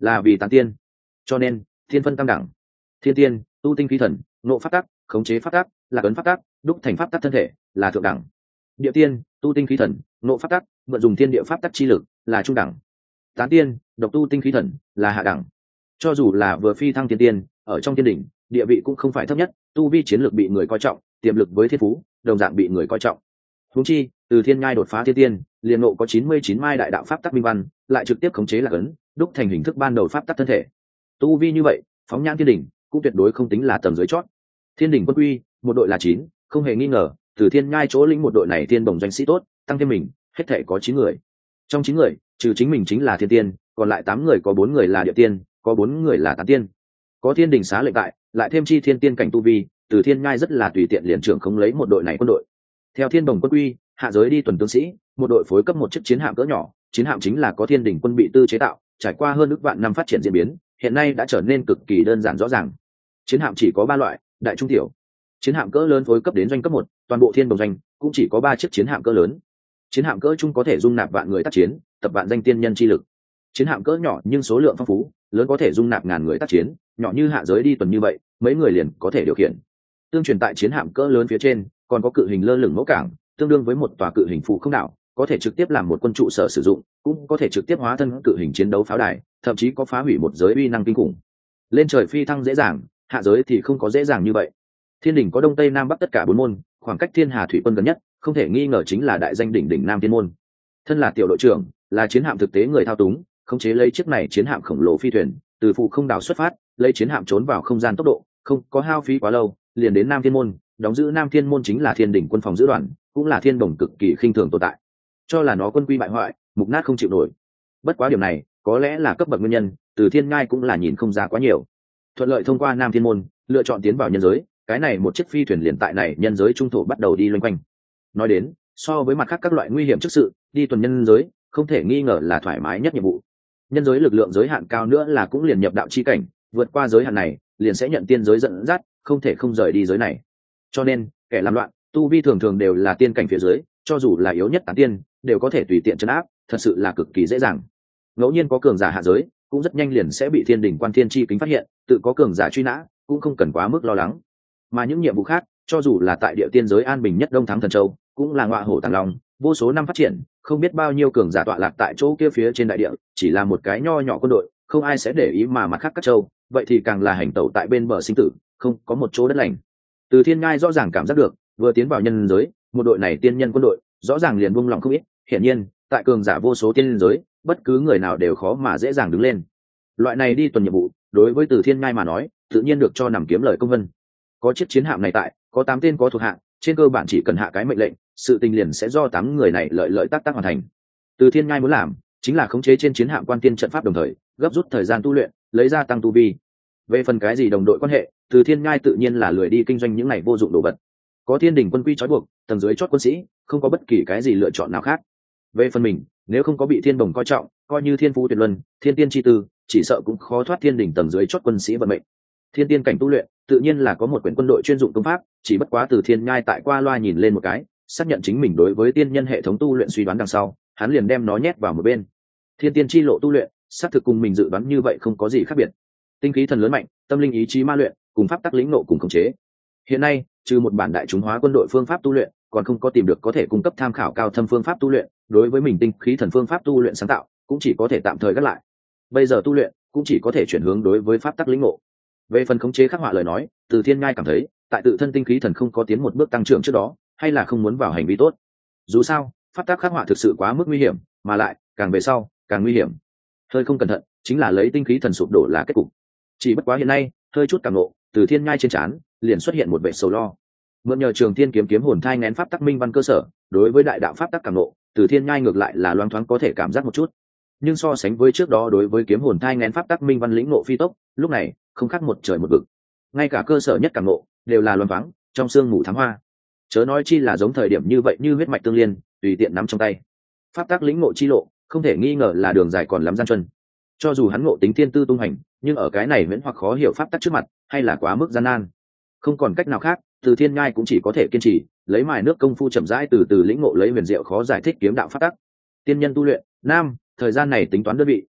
là vì tán tiên, cho nên thiên phân tam đẳng. Thiên tiên tu tinh khí thần, ngộ pháp tắc, khống chế pháp tắc, là ấn pháp tắc, đúc thành pháp tắc thân thể, là thượng đẳng. Địa tiên tu tinh khí thần, ngộ pháp tắc, mượn dùng thiên địa pháp tắc chi lực, là trung đẳng. Tán tiên độc tu tinh khí thần, là hạ đẳng. Cho dù là vừa phi thăng thiên tiên, ở trong thiên đỉnh địa vị cũng không phải thấp nhất, tu vi chiến lược bị người coi trọng, tiềm lực với thiên phú đồng dạng bị người coi trọng. Huống chi từ thiên nhai đột phá thiên tiên, liền ngộ có 99 mai đại đạo pháp tắc minh văn, lại trực tiếp khống chế lạc ấn, đúc thành hình thức ban đầu pháp tắc thân thể. Tu vi như vậy, phóng nhãn thiên đỉnh cũng tuyệt đối không tính là tầng dưới chót. Thiên đỉnh quân quy một đội là 9, không hề nghi ngờ, từ thiên nhai chỗ lĩnh một đội này thiên bổng doanh sĩ tốt, tăng thêm mình, hết thể có 9 người. Trong 9 người, trừ chính mình chính là thiên tiên, còn lại 8 người có 4 người là địa tiên, có 4 người là tán tiên. Có thiên đỉnh xá lệnh tại, lại thêm chi thiên tiên cảnh tu vi, từ thiên nhai rất là tùy tiện liền trưởng không lấy một đội này quân đội. Theo thiên bổng quân quy, hạ giới đi tuần tướng sĩ, một đội phối cấp một chiếc chiến hạm cỡ nhỏ, chiến hạm chính là có thiên đỉnh quân bị tư chế tạo, trải qua hơn ước vạn năm phát triển diễn biến, hiện nay đã trở nên cực kỳ đơn giản rõ ràng. Chiến hạm chỉ có 3 loại, đại trung tiểu. Chiến hạm cỡ lớn phối cấp đến doanh cấp 1, toàn bộ thiên bồng doanh cũng chỉ có 3 chiếc chiến hạm cỡ lớn. Chiến hạm cỡ trung có thể dung nạp vạn người tác chiến, tập vạn danh tiên nhân chi lực. Chiến hạm cỡ nhỏ nhưng số lượng phong phú, lớn có thể dung nạp ngàn người tác chiến, nhỏ như hạ giới đi tuần như vậy, mấy người liền có thể điều khiển. Tương truyền tại chiến hạm cỡ lớn phía trên, còn có cự hình lơ lửng mẫu cảng, tương đương với một tòa cự hình phụ không đảo, có thể trực tiếp làm một quân trụ sở sử dụng, cũng có thể trực tiếp hóa thân cự hình chiến đấu pháo đài, thậm chí có phá hủy một giới uy năng kinh khủng. Lên trời phi thăng dễ dàng, hạ giới thì không có dễ dàng như vậy. Thiên đỉnh có đông tây nam bắc tất cả 4 môn, khoảng cách thiên hà thủy quân gần nhất, không thể nghi ngờ chính là đại danh đỉnh đỉnh nam thiên môn. Thân là tiểu đội trưởng, là chiến hạm thực tế người thao túng, khống chế lấy chiếc này chiến hạm khổng lồ phi thuyền, từ phụ không đảo xuất phát, lấy chiến hạm trốn vào không gian tốc độ, không có hao phí quá lâu, liền đến nam thiên môn. Đóng giữ nam thiên môn chính là thiên đỉnh quân phòng giữ đoàn, cũng là thiên bổng cực kỳ khinh thường tồn tại, cho là nó quân quy bại hoại, mục nát không chịu nổi. Bất quá điểm này có lẽ là cấp bậc nguyên nhân, từ thiên ngai cũng là nhìn không ra quá nhiều. Thuận lợi thông qua nam thiên môn, lựa chọn tiến vào nhân giới, cái này một chiếc phi thuyền liền tại này nhân giới trung thổ bắt đầu đi loanh quanh. Nói đến, so với mặt khác các loại nguy hiểm trước sự, đi tuần nhân giới không thể nghi ngờ là thoải mái nhất nhiệm vụ. Nhân giới lực lượng giới hạn cao nữa là cũng liền nhập đạo chi cảnh, vượt qua giới hạn này liền sẽ nhận tiên giới dẫn dắt, không thể không rời đi giới này. Cho nên kẻ làm loạn tu vi thường thường đều là tiên cảnh phía dưới, cho dù là yếu nhất tán tiên đều có thể tùy tiện trấn áp, thật sự là cực kỳ dễ dàng. Ngẫu nhiên có cường giả hạ giới, cũng rất nhanh liền sẽ bị thiên đỉnh quan thiên chi kính phát hiện, tự có cường giả truy nã, cũng không cần quá mức lo lắng. Mà những nhiệm vụ khác, cho dù là tại địa tiên giới an bình nhất Đông Thắng Thần Châu, cũng là ngọa hổ tàng long, vô số năm phát triển, không biết bao nhiêu cường giả tọa lạc tại chỗ kia phía trên đại địa, chỉ là một cái nho nhỏ quân đội, không ai sẽ để ý, mà mặt khác các châu, vậy thì càng là hành tẩu tại bên bờ sinh tử, không có một chỗ đất lành. Từ Thiên Ngai rõ ràng cảm giác được, vừa tiến vào nhân giới, một đội này tiên nhân quân đội, rõ ràng liền buông lòng không ít. Hiển nhiên, tại cường giả vô số tiên giới, bất cứ người nào đều khó mà dễ dàng đứng lên. Loại này đi tuần nhiệm vụ, đối với Từ Thiên Ngai mà nói, tự nhiên được cho nằm kiếm lời công vân. Có chiếc chiến hạm này tại, có 8 tên có thuộc hạ, trên cơ bản chỉ cần hạ cái mệnh lệnh, sự tình liền sẽ do 8 người này lợi lợi tác tác hoàn thành. Từ Thiên Ngai muốn làm, chính là khống chế trên chiến hạm quan tiên trận pháp, đồng thời gấp rút thời gian tu luyện, lấy ra tăng tu vi. Về phần cái gì đồng đội quan hệ, Từ Thiên Ngai tự nhiên là lười đi kinh doanh những này vô dụng đồ vật. Có thiên đình quân quy trói buộc, tầng dưới chót quân sĩ không có bất kỳ cái gì lựa chọn nào khác. Về phần mình, nếu không có bị thiên đồng coi trọng, coi như thiên phú tuyệt luân, thiên tiên chi tư, chỉ sợ cũng khó thoát thiên đình tầng dưới chót quân sĩ vận mệnh. Thiên tiên cảnh tu luyện, tự nhiên là có một quyển quân đội chuyên dụng công pháp, chỉ bất quá Từ Thiên Ngai tại qua loa nhìn lên một cái, xác nhận chính mình đối với tiên nhân hệ thống tu luyện suy đoán đằng sau, hắn liền đem nó nhét vào một bên. Thiên tiên chi lộ tu luyện, xác thực cùng mình dự đoán như vậy không có gì khác biệt. Tinh khí thần lớn mạnh, tâm linh ý chí ma luyện, cùng pháp tắc lĩnh nộ cùng khống chế. Hiện nay, trừ một bản đại chúng hóa quân đội phương pháp tu luyện, còn không có tìm được có thể cung cấp tham khảo cao thâm phương pháp tu luyện, đối với mình tinh khí thần phương pháp tu luyện sáng tạo, cũng chỉ có thể tạm thời gác lại. Bây giờ tu luyện, cũng chỉ có thể chuyển hướng đối với pháp tắc lĩnh ngộ. Về phần khống chế khắc họa lời nói, Từ Thiên Ngai cảm thấy, tại tự thân tinh khí thần không có tiến một bước tăng trưởng trước đó, hay là không muốn vào hành vi tốt. Dù sao, pháp tắc khắc họa thực sự quá mức nguy hiểm, mà lại, càng về sau, càng nguy hiểm. Hơi không cẩn thận, chính là lấy tinh khí thần sụp đổ là kết cục. Chỉ bất quá hiện nay, hơi chút cảm ngộ, Từ Thiên Ngai trên trán liền xuất hiện một vẻ sầu lo. Mượn nhờ Trường Thiên kiếm kiếm hồn thai nén pháp tắc minh văn cơ sở, đối với đại đạo pháp tắc cảm ngộ, Từ Thiên Ngai ngược lại là loáng thoáng có thể cảm giác một chút. Nhưng so sánh với trước đó đối với kiếm hồn thai nén pháp tắc minh văn lĩnh ngộ phi tốc, lúc này không khác một trời một vực. Ngay cả cơ sở nhất cảm ngộ đều là loáng thoáng, trong sương mù thám hoa. Chớ nói chi là giống thời điểm như vậy, như huyết mạch tương liên, tùy tiện nắm trong tay. Pháp tắc lĩnh ngộ chi lộ, không thể nghi ngờ là đường dài còn lắm gian truân. Cho dù hắn ngộ tính thiên tư tung hành, nhưng ở cái này miễn hoặc khó hiểu pháp tắc trước mặt, hay là quá mức gian nan. Không còn cách nào khác, Từ Thiên Ngai cũng chỉ có thể kiên trì, lấy mài nước công phu chậm rãi từ từ lĩnh ngộ lấy huyền diệu khó giải thích kiếm đạo pháp tắc. Tiên nhân tu luyện, nam, thời gian này tính toán đơn vị,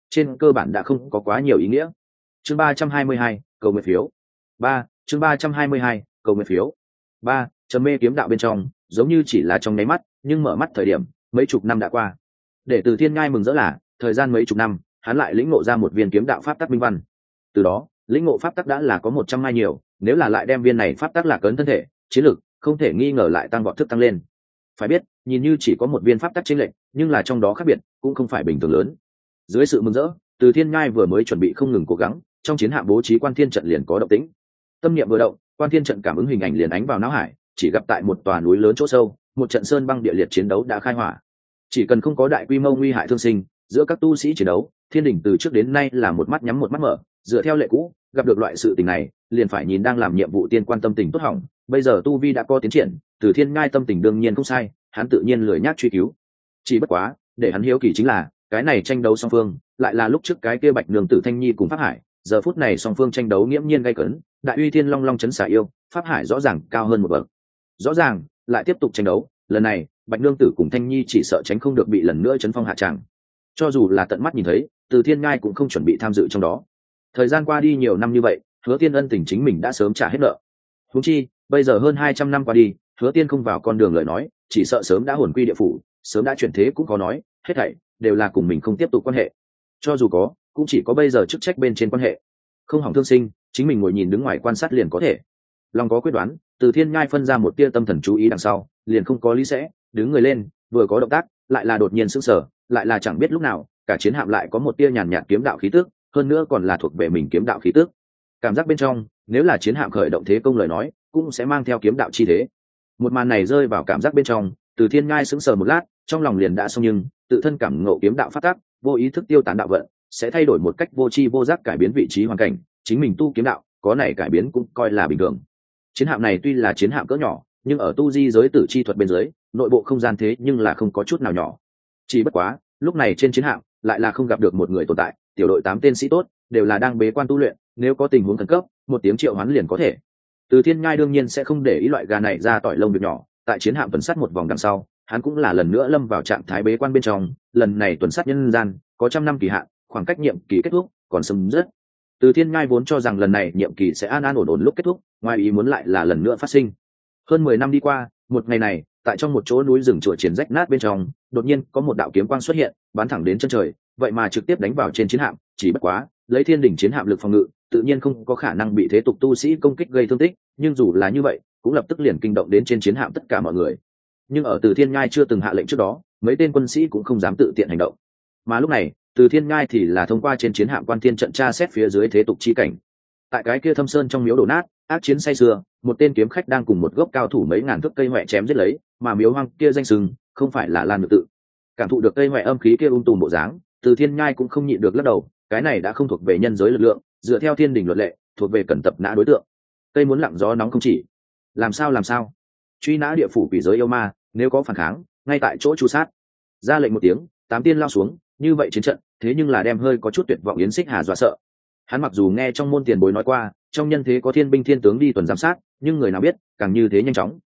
trên cơ bản đã không có quá nhiều ý nghĩa. Chương 322, cầu nguyện phiếu. 3. Chương 322, cầu nguyện phiếu. 3. Trầm mê kiếm đạo bên trong, giống như chỉ là trong nháy mắt, nhưng mở mắt thời điểm, mấy chục năm đã qua. Để Từ Thiên Nhai mừng rỡ là, thời gian mấy chục năm, hắn lại lĩnh ngộ ra một viên kiếm đạo pháp tắc minh văn. Từ đó, lĩnh ngộ pháp tắc đã là có 100 mai nhiều, nếu là lại đem viên này pháp tắc lạc ấn thân thể, chiến lực không thể nghi ngờ lại tăng vọt thức tăng lên. Phải biết, nhìn như chỉ có một viên pháp tắc chênh lệch, nhưng là trong đó khác biệt, cũng không phải bình thường lớn. Dưới sự mừng rỡ, Từ Thiên Nhai vừa mới chuẩn bị không ngừng cố gắng, trong chiến hạm bố trí quan thiên trận liền có động tĩnh. Tâm niệm vừa động, quan thiên trận cảm ứng hình ảnh liền ánh vào não hải, chỉ gặp tại một tòa núi lớn chỗ sâu, một trận sơn băng địa liệt chiến đấu đã khai hỏa. Chỉ cần không có đại quy mô nguy hại thương sinh, giữa các tu sĩ chiến đấu, thiên đình từ trước đến nay là một mắt nhắm một mắt mở, dựa theo lệ cũ, gặp được loại sự tình này, liền phải nhìn đang làm nhiệm vụ tiên quan tâm tình tốt hỏng. Bây giờ tu vi đã có tiến triển, Từ Thiên Nhai tâm tình đương nhiên không sai, hắn tự nhiên lười nhác truy cứu. Chỉ bất quá, để hắn hiếu kỳ chính là, cái này tranh đấu song phương, lại là lúc trước cái kia Bạch Nương Tử Thanh Nhi cùng Pháp Hải, giờ phút này song phương tranh đấu nghiễm nhiên gay cấn, Đại Uy Thiên Long Long chấn xả yêu, Pháp Hải rõ ràng cao hơn một bậc. Rõ ràng, lại tiếp tục tranh đấu, lần này, Bạch Nương Tử cùng Thanh Nhi chỉ sợ tránh không được bị lần nữa chấn phong hạ tràng. Cho dù là tận mắt nhìn thấy, Từ Thiên Nhai cũng không chuẩn bị tham dự trong đó. Thời gian qua đi nhiều năm như vậy, Hứa Tiên ân tình chính mình đã sớm trả hết nợ. Huống chi, bây giờ hơn 200 năm qua đi, Hứa Tiên không vào con đường lời nói, chỉ sợ sớm đã hồn quy địa phủ, sớm đã chuyển thế cũng có nói, hết thảy đều là cùng mình không tiếp tục quan hệ. Cho dù có, cũng chỉ có bây giờ chức trách bên trên quan hệ. Không hỏng thương sinh, chính mình ngồi nhìn đứng ngoài quan sát liền có thể. Long có quyết đoán, Từ Thiên Nhai phân ra một tia tâm thần chú ý đằng sau, liền không có lý sẽ, đứng người lên, vừa có động tác, lại là đột nhiên sững sờ, lại là chẳng biết lúc nào, cả chiến hạm lại có một tia nhàn nhạt kiếm đạo khí tức, hơn nữa còn là thuộc về mình kiếm đạo khí tức. Cảm giác bên trong, nếu là chiến hạm khởi động thế công lời nói, cũng sẽ mang theo kiếm đạo chi thế. Một màn này rơi vào cảm giác bên trong, Từ Thiên Nhai sững sờ một lát, trong lòng liền đã xong nhưng, tự thân cảm ngộ kiếm đạo phát tác, vô ý thức tiêu tán đạo vận, sẽ thay đổi một cách vô tri vô giác cải biến vị trí hoàn cảnh, chính mình tu kiếm đạo, có này cải biến cũng coi là bình thường. Chiến hạm này tuy là chiến hạm cỡ nhỏ, nhưng ở tu di giới tử chi thuật bên dưới, nội bộ không gian thế nhưng là không có chút nào nhỏ. Chỉ bất quá, lúc này trên chiến hạm lại là không gặp được một người tồn tại, tiểu đội 8 tên sĩ tốt đều là đang bế quan tu luyện, nếu có tình huống khẩn cấp, một tiếng triệu hoán liền có thể. Từ Thiên Nhai đương nhiên sẽ không để ý loại gà này ra tỏi lông việc nhỏ, tại chiến hạm tuần sát một vòng đằng sau, hắn cũng là lần nữa lâm vào trạng thái bế quan bên trong, lần này tuần sát nhân gian, có trăm năm kỳ hạn, khoảng cách nhiệm kỳ kết thúc còn sớm rất. Từ Thiên Nhai vốn cho rằng lần này nhiệm kỳ sẽ an an ổn ổn lúc kết thúc, ngoài ý muốn lại là lần nữa phát sinh. Hơn 10 năm đi qua, một ngày này, tại trong một chỗ núi rừng chùa triển rách nát bên trong, đột nhiên có một đạo kiếm quang xuất hiện, bắn thẳng đến chân trời, vậy mà trực tiếp đánh vào trên chiến hạm, chỉ bất quá, lấy thiên đỉnh chiến hạm lực phòng ngự, tự nhiên không có khả năng bị thế tục tu sĩ công kích gây thương tích, nhưng dù là như vậy, cũng lập tức liền kinh động đến trên chiến hạm tất cả mọi người. Nhưng ở Từ Thiên Nhai chưa từng hạ lệnh trước đó, mấy tên quân sĩ cũng không dám tự tiện hành động. Mà lúc này, Từ Thiên Nhai thì là thông qua trên chiến hạm quan thiên trận tra xét phía dưới thế tục chi cảnh. Tại cái kia thâm sơn trong miếu đổ nát, ác chiến say sưa, một tên kiếm khách đang cùng một gốc cao thủ mấy ngàn thước cây hoè chém giết lấy, mà miếu hoang kia danh sừng không phải là Lan Nhược Tự. Cảm thụ được cây hoè âm khí kia tùm bộ dáng, Từ Thiên Nhai cũng không nhịn được lắc đầu, cái này đã không thuộc về nhân giới lực lượng, dựa theo thiên đình luật lệ, thuộc về cẩn tập nã đối tượng. Cây muốn lặng gió nóng không chỉ. Làm sao? Truy nã địa phủ quỷ giới yêu ma, nếu có phản kháng, ngay tại chỗ tru sát. Ra lệnh một tiếng, 8 tiên lao xuống, như vậy chiến trận, thế nhưng là đem hơi có chút tuyệt vọng Yến Xích Hà dọa sợ. Hắn mặc dù nghe trong môn tiền bối nói qua, trong nhân thế có thiên binh thiên tướng đi tuần giám sát, nhưng người nào biết, càng như thế nhanh chóng.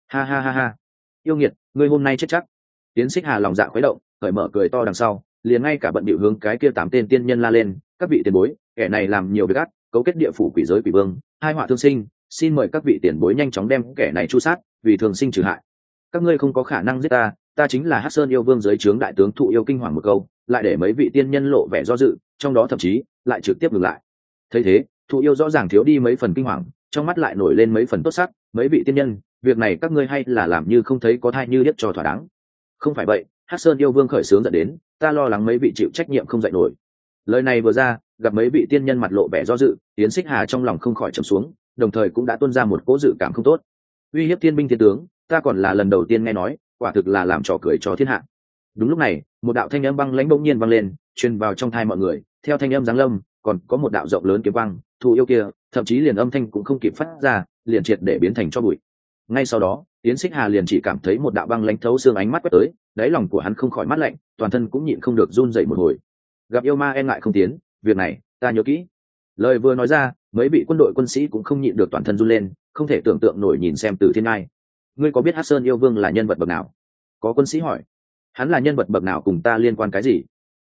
Ha. Yêu nghiệt, ngươi hôm nay chết chắc. Yến Xích Hà lòng dạ khuấy động, cởi mở cười to đằng sau, liền ngay cả bận bịu hướng cái kia 8 tên tiên nhân la lên, các vị tiền bối, kẻ này làm nhiều việc ác, cấu kết địa phủ quỷ giới quỷ vương, hai họa thương sinh, xin mời các vị tiền bối nhanh chóng đem kẻ này tru sát, vì thường sinh trừ hại. Các ngươi không có khả năng giết ta, ta chính là Hắc Sơn yêu vương dưới trướng đại tướng Thụ Yêu kinh hoàng một câu, lại để mấy vị tiên nhân lộ vẻ do dự, trong đó thậm chí lại trực tiếp ngừng lại. Thấy thế, Thụ Yêu rõ ràng thiếu đi mấy phần kinh hoàng, trong mắt lại nổi lên mấy phần tốt sắc, mấy vị tiên nhân, việc này các ngươi hay là làm như không thấy có thai như điếc cho thỏa đáng. Không phải vậy, Hắc Sơn yêu vương khởi sướng dẫn đến, ta lo lắng mấy vị chịu trách nhiệm không dạy nổi. Lời này vừa ra, gặp mấy vị tiên nhân mặt lộ vẻ do dự, Yến Xích Hà trong lòng không khỏi trầm xuống, đồng thời cũng đã tuôn ra một cỗ dự cảm không tốt. Uy hiếp thiên binh thiên tướng, ta còn là lần đầu tiên nghe nói, quả thực là làm trò cười cho thiên hạ. Đúng lúc này, một đạo thanh âm băng lãnh bỗng nhiên vang lên, truyền vào trong tai mọi người, theo thanh âm giáng lâm, còn có một đạo rộng lớn kiếm quang, Thụ Yêu kia, thậm chí liền âm thanh cũng không kịp phát ra, liền triệt để biến thành tro bụi. Ngay sau đó, Yến Xích Hà liền chỉ cảm thấy một đạo băng lãnh thấu xương ánh mắt quét tới, đáy lòng của hắn không khỏi mát lạnh, toàn thân cũng nhịn không được run rẩy một hồi. Gặp yêu ma e ngại không tiến, việc này ta nhớ kỹ. Lời vừa nói ra, mấy vị quân đội quân sĩ cũng không nhịn được toàn thân run lên, không thể tưởng tượng nổi nhìn xem Từ Thiên Nhai. Ngươi có biết Hắc Sơn yêu vương là nhân vật bậc nào? Có quân sĩ hỏi. Hắn là nhân vật bậc nào cùng ta liên quan cái gì?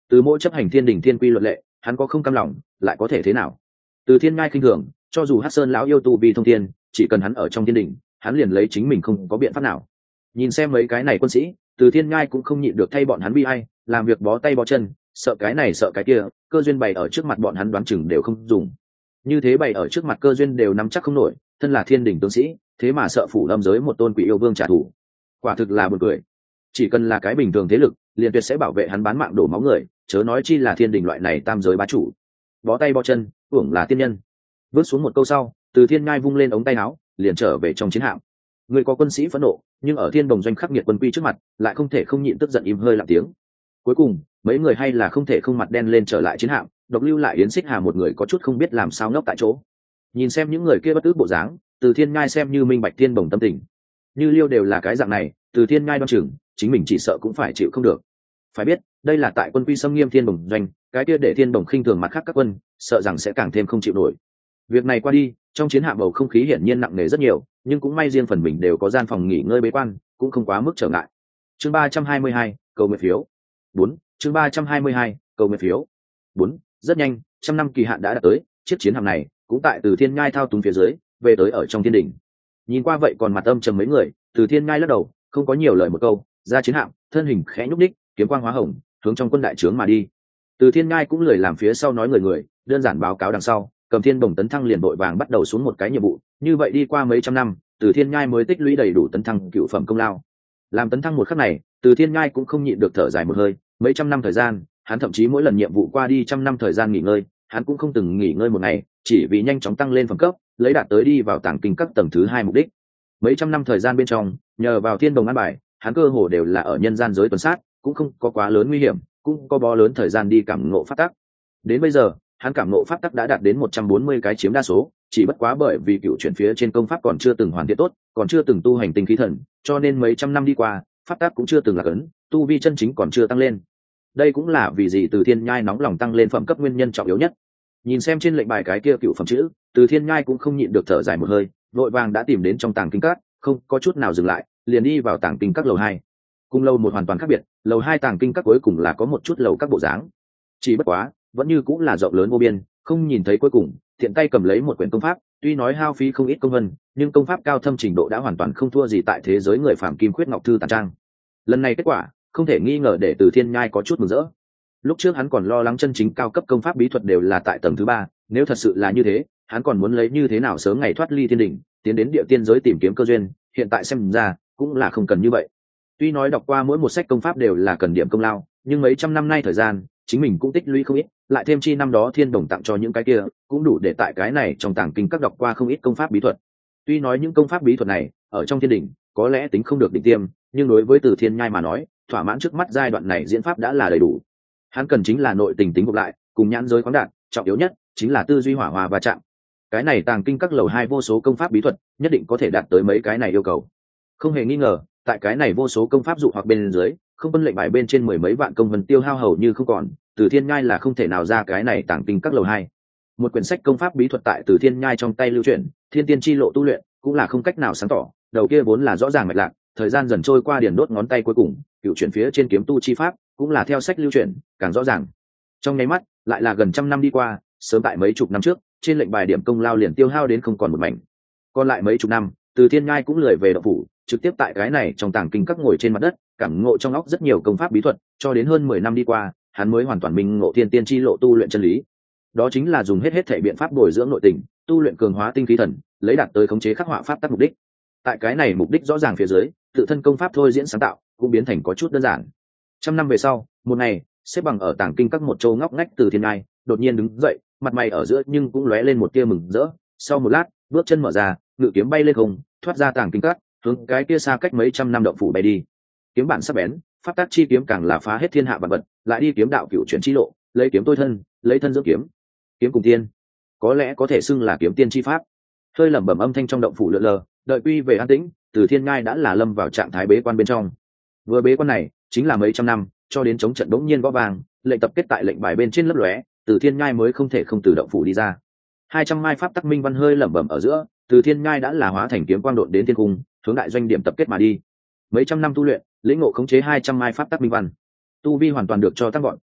Từ mỗi chấp hành thiên đình thiên quy luật lệ, hắn có không cam lòng lại có thể thế nào? Từ Thiên Ngai khinh thường, cho dù Hắc Sơn lão yêu tu vi thông thiên, chỉ cần hắn ở trong thiên đình, hắn liền lấy chính mình không có biện pháp nào. Nhìn xem mấy cái này quân sĩ, Từ Thiên Ngai cũng không nhịn được thay bọn hắn bi ai, làm việc bó tay bó chân, sợ cái này sợ cái kia, cơ duyên bày ở trước mặt bọn hắn đoán chừng đều không dùng. Như thế bày ở trước mặt cơ duyên đều nắm chắc không nổi, thân là thiên đình tướng sĩ, thế mà sợ phủ lâm giới một tôn quỷ yêu vương trả thù. Quả thực là buồn cười. Chỉ cần là cái bình thường thế lực, liền tuyệt sẽ bảo vệ hắn bán mạng đổ máu người, chớ nói chi là thiên đình loại này tam giới bá chủ. Bó tay bó chân, hưởng là tiên nhân. Vớt xuống một câu sau, Từ Thiên Ngai vung lên ống tay áo, liền trở về trong chiến hạm. Người có quân sĩ phẫn nộ, nhưng ở thiên đồng doanh khắc nghiệt quân quy trước mặt, lại không thể không nhịn tức giận im hơi lặng tiếng. Cuối cùng, mấy người hay là không thể không mặt đen lên trở lại chiến hạm, độc lưu lại Yến Xích Hà một người có chút không biết làm sao ngốc tại chỗ. Nhìn xem những người kia bất ước bộ dáng, Từ Thiên Ngai xem như minh bạch thiên bồng tâm tình. Như Liêu đều là cái dạng này, Từ Thiên Ngai đoan chừng, chính mình chỉ sợ cũng phải chịu không được. Phải biết, đây là tại quân quy xâm nghiêm thiên bồng doanh, cái kia để thiên bồng khinh thường mặt khác các quân, sợ rằng sẽ càng thêm không chịu nổi. Việc này qua đi, trong chiến hạm bầu không khí hiển nhiên nặng nề rất nhiều, nhưng cũng may riêng phần mình đều có gian phòng nghỉ ngơi bế quan, cũng không quá mức trở ngại. Chương 322, cầu nguyện phiếu. 4, chương 322, cầu nguyện phiếu. 4, rất nhanh, trăm năm kỳ hạn đã đạt tới, chiếc chiến hạm này cũng tại Từ Thiên Ngai thao túng phía dưới, về tới ở trong thiên đỉnh. Nhìn qua vậy còn mặt âm trầm mấy người, Từ Thiên Ngai lắc đầu, không có nhiều lời một câu, ra chiến hạm, thân hình khẽ nhúc nhích, kiếm quang hóa hồng, hướng trong quân đại trướng mà đi. Từ Thiên Ngai cũng lười làm phía sau nói người, đơn giản báo cáo đằng sau, cầm thiên bổng tấn thăng liền vội vàng bắt đầu xuống một cái nhiệm vụ. Như vậy đi qua mấy trăm năm, Từ Thiên Ngai mới tích lũy đầy đủ tấn thăng cựu phẩm công lao. Làm tấn thăng một khắc này, Từ Thiên Ngai cũng không nhịn được thở dài một hơi. Mấy trăm năm thời gian, hắn thậm chí mỗi lần nhiệm vụ qua đi trăm năm thời gian nghỉ ngơi, hắn cũng không từng nghỉ ngơi một ngày, chỉ vì nhanh chóng tăng lên phẩm cấp, lấy đạt tới đi vào tàng kinh các tầng thứ 2 mục đích. Mấy trăm năm thời gian bên trong, nhờ vào thiên đồng an bài, hắn cơ hồ đều là ở nhân gian giới tuần sát, cũng không có quá lớn nguy hiểm, cũng có bó lớn thời gian đi cảm ngộ pháp tắc. Đến bây giờ, hắn cảm ngộ pháp tắc đã đạt đến 140 cái chiếm đa số, chỉ bất quá bởi vì cựu chuyển phía trên công pháp còn chưa từng hoàn thiện tốt, còn chưa từng tu hành tinh khí thần, cho nên mấy trăm năm đi qua, pháp tắc cũng chưa từng là cấn, tu vi chân chính còn chưa tăng lên. Đây cũng là vì gì Từ Thiên Nhai nóng lòng tăng lên phẩm cấp nguyên nhân trọng yếu nhất. Nhìn xem trên lệnh bài cái kia cựu phẩm chữ, Từ Thiên Nhai cũng không nhịn được thở dài một hơi, vội vàng đã tìm đến trong tàng kinh các, không có chút nào dừng lại, liền đi vào tàng kinh các lầu 2. Cùng lầu một hoàn toàn khác biệt, lầu 2 tàng kinh các cuối cùng là có một chút lầu các bộ dáng. Chỉ bất quá, vẫn như cũng là rộng lớn vô biên, không nhìn thấy cuối cùng, thiện tay cầm lấy một quyển công pháp, tuy nói hao phí không ít công vân, nhưng công pháp cao thâm trình độ đã hoàn toàn không thua gì tại thế giới người phàm kim khuyết ngọc thư tàn trang. Lần này kết quả, không thể nghi ngờ để Từ Thiên Nhai có chút mừng rỡ. Lúc trước hắn còn lo lắng chân chính cao cấp công pháp bí thuật đều là tại tầng thứ 3, nếu thật sự là như thế, hắn còn muốn lấy như thế nào sớm ngày thoát ly thiên đỉnh, tiến đến địa tiên giới tìm kiếm cơ duyên, hiện tại xem ra cũng là không cần như vậy. Tuy nói đọc qua mỗi một sách công pháp đều là cần điểm công lao, nhưng mấy trăm năm nay thời gian, chính mình cũng tích lũy không ít, lại thêm chi năm đó thiên đồng tặng cho những cái kia, cũng đủ để tại cái này trong tàng kinh các đọc qua không ít công pháp bí thuật. Tuy nói những công pháp bí thuật này ở trong thiên đỉnh có lẽ tính không được đỉnh tiêm, nhưng đối với Từ Thiên Nhai mà nói, thỏa mãn trước mắt giai đoạn này diễn pháp đã là đầy đủ. Hắn cần chính là nội tình tính gộp lại, cùng nhãn giới khoáng đạt, trọng yếu nhất chính là tư duy hỏa hòa và chạm. Cái này tàng kinh các lầu 2 vô số công pháp bí thuật, nhất định có thể đạt tới mấy cái này yêu cầu. Không hề nghi ngờ, tại cái này vô số công pháp dụ hoặc bên dưới, không quân lệnh bài bên trên mười mấy vạn công vân tiêu hao hầu như không còn, Từ Thiên Nhai là không thể nào ra cái này tàng kinh các lầu 2. Một quyển sách công pháp bí thuật tại Từ Thiên Nhai trong tay lưu truyền, thiên tiên chi lộ tu luyện, cũng là không cách nào sáng tỏ, đầu kia vốn là rõ ràng mạch lạc, thời gian dần trôi qua điền đốt ngón tay cuối cùng, cựu chuyển phía trên kiếm tu chi pháp, cũng là theo sách lưu truyền, càng rõ ràng. Trong nháy mắt, lại là gần trăm năm đi qua, sớm tại mấy chục năm trước, trên lệnh bài điểm công lao liền tiêu hao đến không còn một mảnh. Còn lại mấy chục năm, Từ Thiên Nhai cũng lười về động phủ, trực tiếp tại cái này trong tàng kinh các ngồi trên mặt đất, cảm ngộ trong óc rất nhiều công pháp bí thuật, cho đến hơn 10 năm đi qua, hắn mới hoàn toàn minh ngộ thiên tiên chi lộ tu luyện chân lý. Đó chính là dùng hết thể biện pháp bồi dưỡng nội tình, tu luyện cường hóa tinh khí thần, lấy đạt tới khống chế khắc họa pháp tắc mục đích. Tại cái này mục đích rõ ràng phía dưới, tự thân công pháp thôi diễn sáng tạo cũng biến thành có chút đơn giản. Trăm năm về sau, một ngày, xếp bằng ở tàng kinh các một châu ngóc ngách Từ Thiên Nhai đột nhiên đứng dậy, mặt mày ở giữa nhưng cũng lóe lên một tia mừng rỡ. Sau một lát, bước chân mở ra, ngự kiếm bay lên không, thoát ra tàng kinh các, hướng cái kia xa cách mấy trăm năm động phủ bay đi. Kiếm bản sắc bén, pháp tác chi kiếm càng là phá hết thiên hạ vạn vật, lại đi kiếm đạo cửu chuyển chi lộ, lấy kiếm tôi thân, lấy thân dưỡng kiếm. Kiếm cùng tiên, có lẽ có thể xưng là kiếm tiên chi pháp. Hơi lẩm bẩm âm thanh trong động phủ lượn lờ, đợi quy về an tĩnh, Từ Thiên Nhai đã là lâm vào trạng thái bế quan bên trong. Vừa bế quan này, chính là mấy trăm năm, cho đến chống trận đống nhiên gõ vàng, lệnh tập kết tại lệnh bài bên trên lấp lóe, Từ Thiên Nhai mới không thể không từ động phủ đi ra. 200 mai pháp tắc minh văn hơi lẩm bẩm ở giữa, Từ Thiên Nhai đã là hóa thành kiếm quang độn đến thiên cung, hướng đại doanh điểm tập kết mà đi. Mấy trăm năm tu luyện, lĩnh ngộ khống chế 200 mai pháp tắc minh văn, tu vi hoàn toàn được cho tăng gọn,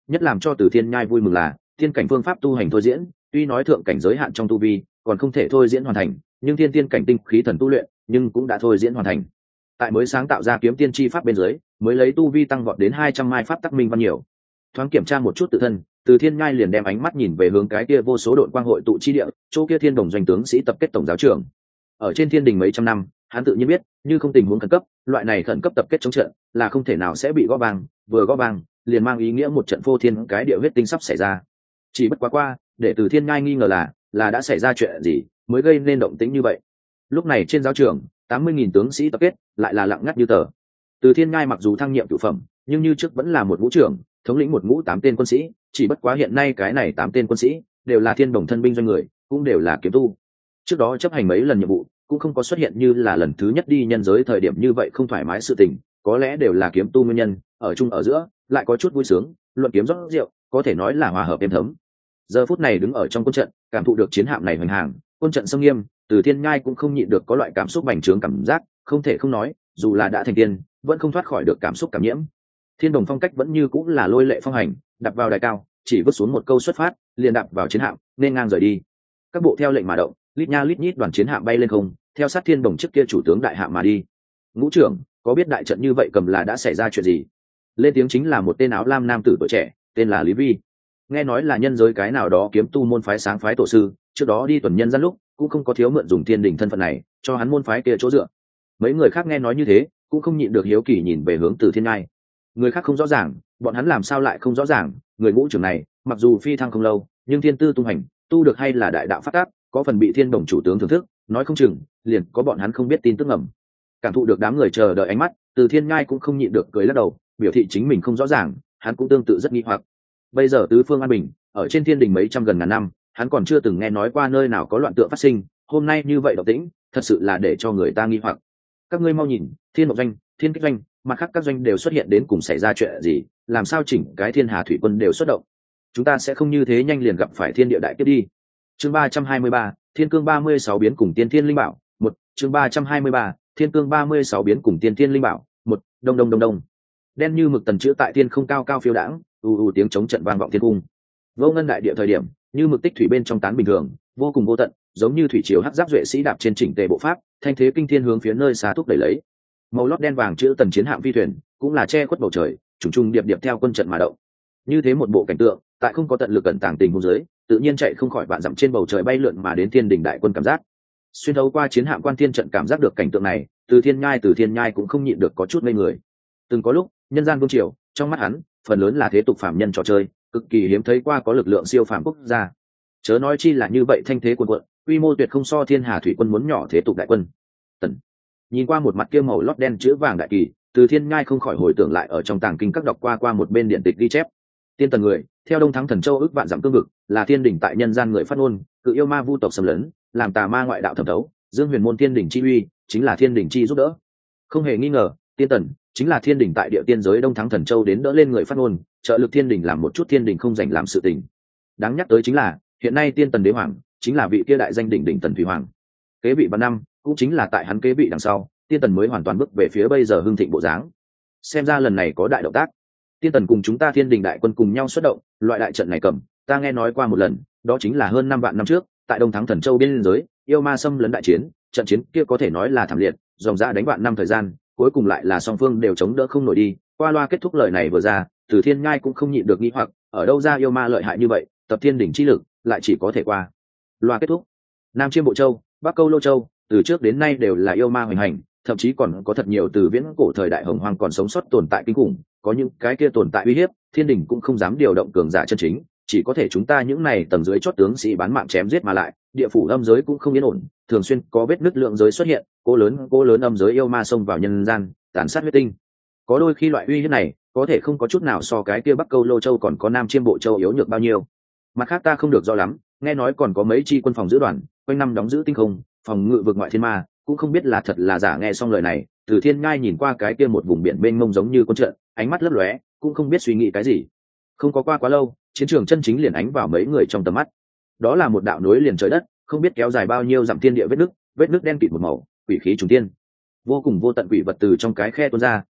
Nhất làm cho Từ Thiên Nhai vui mừng là thiên cảnh phương pháp tu hành thôi diễn, tuy nói thượng cảnh giới hạn trong tu vi còn không thể thôi diễn hoàn thành, nhưng thiên tiên cảnh tinh khí thần tu luyện nhưng cũng đã thôi diễn hoàn thành. Tại mới sáng tạo ra kiếm tiên chi pháp bên dưới, mới lấy tu vi tăng vọt đến 200 mai pháp tắc minh văn nhiều. Thoáng kiểm tra một chút tự thân, Từ Thiên Nhai liền đem ánh mắt nhìn về hướng cái kia vô số đội quang hội tụ chi địa, chỗ kia Thiên Đồng doanh tướng sĩ tập kết tổng giáo trưởng. Ở trên thiên đình mấy trăm năm, hắn tự nhiên biết, như không tình huống khẩn cấp, loại này khẩn cấp tập kết chống trận là không thể nào sẽ bị gõ băng, vừa gõ băng, liền mang ý nghĩa một trận phô thiên cái địa huyết tinh sắp xảy ra. Chỉ bất quá qua, để Từ Thiên Nhai nghi ngờ là đã xảy ra chuyện gì mới gây nên động tĩnh như vậy. Lúc này trên giáo trường 80.000 tướng sĩ tập kết, lại là lặng ngắt như tờ. Từ Thiên Nhai mặc dù thăng nhiệm cửu phẩm, nhưng như trước vẫn là một ngũ trưởng, thống lĩnh một ngũ 8 tên quân sĩ, chỉ bất quá hiện nay cái này 8 tên quân sĩ đều là Thiên Đồng thân binh doanh người, cũng đều là kiếm tu. Trước đó chấp hành mấy lần nhiệm vụ, cũng không có xuất hiện như là lần thứ nhất đi nhân giới thời điểm như vậy không thoải mái sự tình, có lẽ đều là kiếm tu nguyên nhân, ở chung ở giữa lại có chút vui sướng, luận kiếm rót rượu, có thể nói là hòa hợp êm thấm. Giờ phút này đứng ở trong quân trận, cảm thụ được chiến hạm này hoành hàng, quân trận sông nghiêm, Từ Thiên Nhai cũng không nhịn được có loại cảm xúc bành trướng cảm giác, không thể không nói, dù là đã thành tiên, vẫn không thoát khỏi được cảm xúc cảm nhiễm. Thiên Đồng phong cách vẫn như cũng là lôi lệ phong hành, đặt vào đài cao, chỉ vứt xuống một câu xuất phát, liền đạp vào chiến hạm, nên ngang rời đi. Các bộ theo lệnh mà động, lít nha lít nhít đoàn chiến hạm bay lên không, theo sát Thiên Đồng trước kia chủ tướng đại hạm mà đi. Ngũ trưởng, có biết đại trận như vậy cầm là đã xảy ra chuyện gì? Lên tiếng chính là một tên áo lam nam tử tuổi trẻ, tên là Lý Vi. Nghe nói là nhân giới cái nào đó kiếm tu môn phái sáng phái tổ sư, trước đó đi tuần nhân gian lúc cũng không có thiếu mượn dùng thiên đình thân phận này cho hắn môn phái kia chỗ dựa. Mấy người khác nghe nói như thế cũng không nhịn được hiếu kỳ nhìn về hướng Từ Thiên Nhai. Người khác không rõ ràng, bọn hắn làm sao lại không rõ ràng, người ngũ trưởng này mặc dù phi thăng không lâu, nhưng thiên tư tung hành tu được hay là đại đạo phát tác, có phần bị Thiên Đồng chủ tướng thưởng thức, nói không chừng liền có bọn hắn không biết tin tức ngầm. Cảm thụ được đám người chờ đợi ánh mắt, Từ Thiên Nhai cũng không nhịn được cười lắc đầu, biểu thị chính mình không rõ ràng, hắn cũng tương tự rất nghi hoặc. Bây giờ tứ phương an bình, ở trên thiên đình mấy trăm gần ngàn năm, hắn còn chưa từng nghe nói qua nơi nào có loạn tượng phát sinh, hôm nay như vậy động tĩnh, thật sự là để cho người ta nghi hoặc. Các ngươi mau nhìn, Thiên Mộc doanh, Thiên Kích doanh, mặt khác các doanh đều xuất hiện đến cùng xảy ra chuyện gì, làm sao chỉnh cái Thiên Hà thủy quân đều xuất động? Chúng ta sẽ không như thế nhanh liền gặp phải thiên địa đại kiếp đi. Chương 323, Thiên Cương 36 biến cùng Tiên Thiên Linh Bảo, 1, chương 323, Thiên Cương 36 biến cùng Tiên Thiên Linh Bảo, 1, đông đông đông đông. Đen như mực tần chữ tại thiên không cao cao phiêu đãng, tiếng chống trận vang vọng thiên cung. Vô ngân đại địa thời điểm, như mực tích thủy bên trong tán bình thường, vô cùng vô tận, giống như thủy triều hắc giáp duệ sĩ đạp trên chỉnh tề bộ pháp, thanh thế kinh thiên hướng phía nơi xa thúc đẩy lấy. Màu lót đen vàng chữ tần chiến hạm phi thuyền, cũng là che khuất bầu trời, trùng trùng điệp điệp theo quân trận mà động. Như thế một bộ cảnh tượng, tại không có tận lực cẩn tàng tình huống dưới, tự nhiên chạy không khỏi vạn dặm trên bầu trời bay lượn mà đến thiên đình đại quân cảm giác. Xuyên thấu qua chiến hạm quan thiên trận cảm giác được cảnh tượng này, Từ Thiên Nhai cũng không nhịn được có chút ngây người. Từng có lúc, nhân gian vương triều, trong mắt hắn, phần lớn là thế tục phàm nhân trò chơi, cực kỳ hiếm thấy qua có lực lượng siêu phàm quốc gia. Chớ nói chi là như vậy thanh thế cuồn cuộn, quy mô tuyệt không so Thiên Hà thủy quân muốn nhỏ thế tục đại quân. Tần. Nhìn qua một mặt kia màu lót đen chữ vàng đại kỳ, Từ Thiên Nhai không khỏi hồi tưởng lại ở trong tàng kinh các đọc qua một bên điện tịch ghi chép. Tiên tần người, theo Đông Thắng Thần Châu ước vạn dặm cương vực, là thiên đỉnh tại nhân gian người phát ngôn, cự yêu ma vu tộc xâm lấn, làm tà ma ngoại đạo thẩm thấu, dương huyền môn thiên đỉnh chi uy, chính là thiên đỉnh chi giúp đỡ. Không hề nghi ngờ, tiên tần chính là thiên đỉnh tại địa tiên giới Đông Thắng Thần Châu đến đỡ lên người phát ngôn, trợ lực thiên đỉnh làm một chút thiên đỉnh không dành làm sự tình. Đáng nhắc tới chính là, hiện nay tiên tần đế hoàng chính là vị kia đại danh đỉnh đỉnh tần thủy hoàng. Kế vị ban năm, cũng chính là tại hắn kế vị đằng sau, tiên tần mới hoàn toàn bước về phía bây giờ hưng thịnh bộ dáng. Xem ra lần này có đại động tác. Tiên tần cùng chúng ta thiên đình đại quân cùng nhau xuất động, loại đại trận này cầm, ta nghe nói qua một lần, đó chính là hơn 5 vạn năm trước, tại Đông Thắng Thần Châu biên giới, yêu ma xâm lấn đại chiến, trận chiến kia có thể nói là thảm liệt, dòng dã đánh vạn năm thời gian, cuối cùng lại là song phương đều chống đỡ không nổi đi. Qua loa kết thúc lời này vừa ra, Từ Thiên Nhai cũng không nhịn được nghi hoặc, ở đâu ra yêu ma lợi hại như vậy, tập thiên đỉnh chi lực, lại chỉ có thể qua loa kết thúc. Nam Chiêm Bộ Châu, Bắc Câu Lô Châu, từ trước đến nay đều là yêu ma hoành hành, thậm chí còn có thật nhiều từ viễn cổ thời đại hồng hoang còn sống sót tồn tại kinh khủng, có những cái kia tồn tại uy hiếp, thiên đình cũng không dám điều động cường giả chân chính, chỉ có thể chúng ta những này tầng dưới chót tướng sĩ bán mạng chém giết mà lại, địa phủ âm giới cũng không yên ổn, thường xuyên có vết nứt lượng giới xuất hiện, cô lớn âm giới yêu ma xông vào nhân gian, tàn sát huyết tinh. Có đôi khi loại uy hiếp này, có thể không có chút nào so cái kia Bắc Câu Lô Châu còn có Nam Chiêm Bộ Châu yếu nhược bao nhiêu. Mặt khác ta không được rõ lắm, nghe nói còn có mấy chi quân phòng giữ đoàn, quanh năm đóng giữ tinh không, phòng ngự vực ngoại thiên ma, cũng không biết là thật là giả. Nghe xong lời này, Từ Thiên Nhai nhìn qua cái kia một vùng biển mênh mông giống như con trận, ánh mắt lấp lóe, cũng không biết suy nghĩ cái gì. Không có qua quá lâu, chiến trường chân chính liền ánh vào mấy người trong tầm mắt. Đó là một đạo núi liền trời đất, không biết kéo dài bao nhiêu dặm thiên địa vết nước đen kịt một màu, quỷ khí trùng tiên. Vô cùng vô tận quỷ vật từ trong cái khe tuôn ra,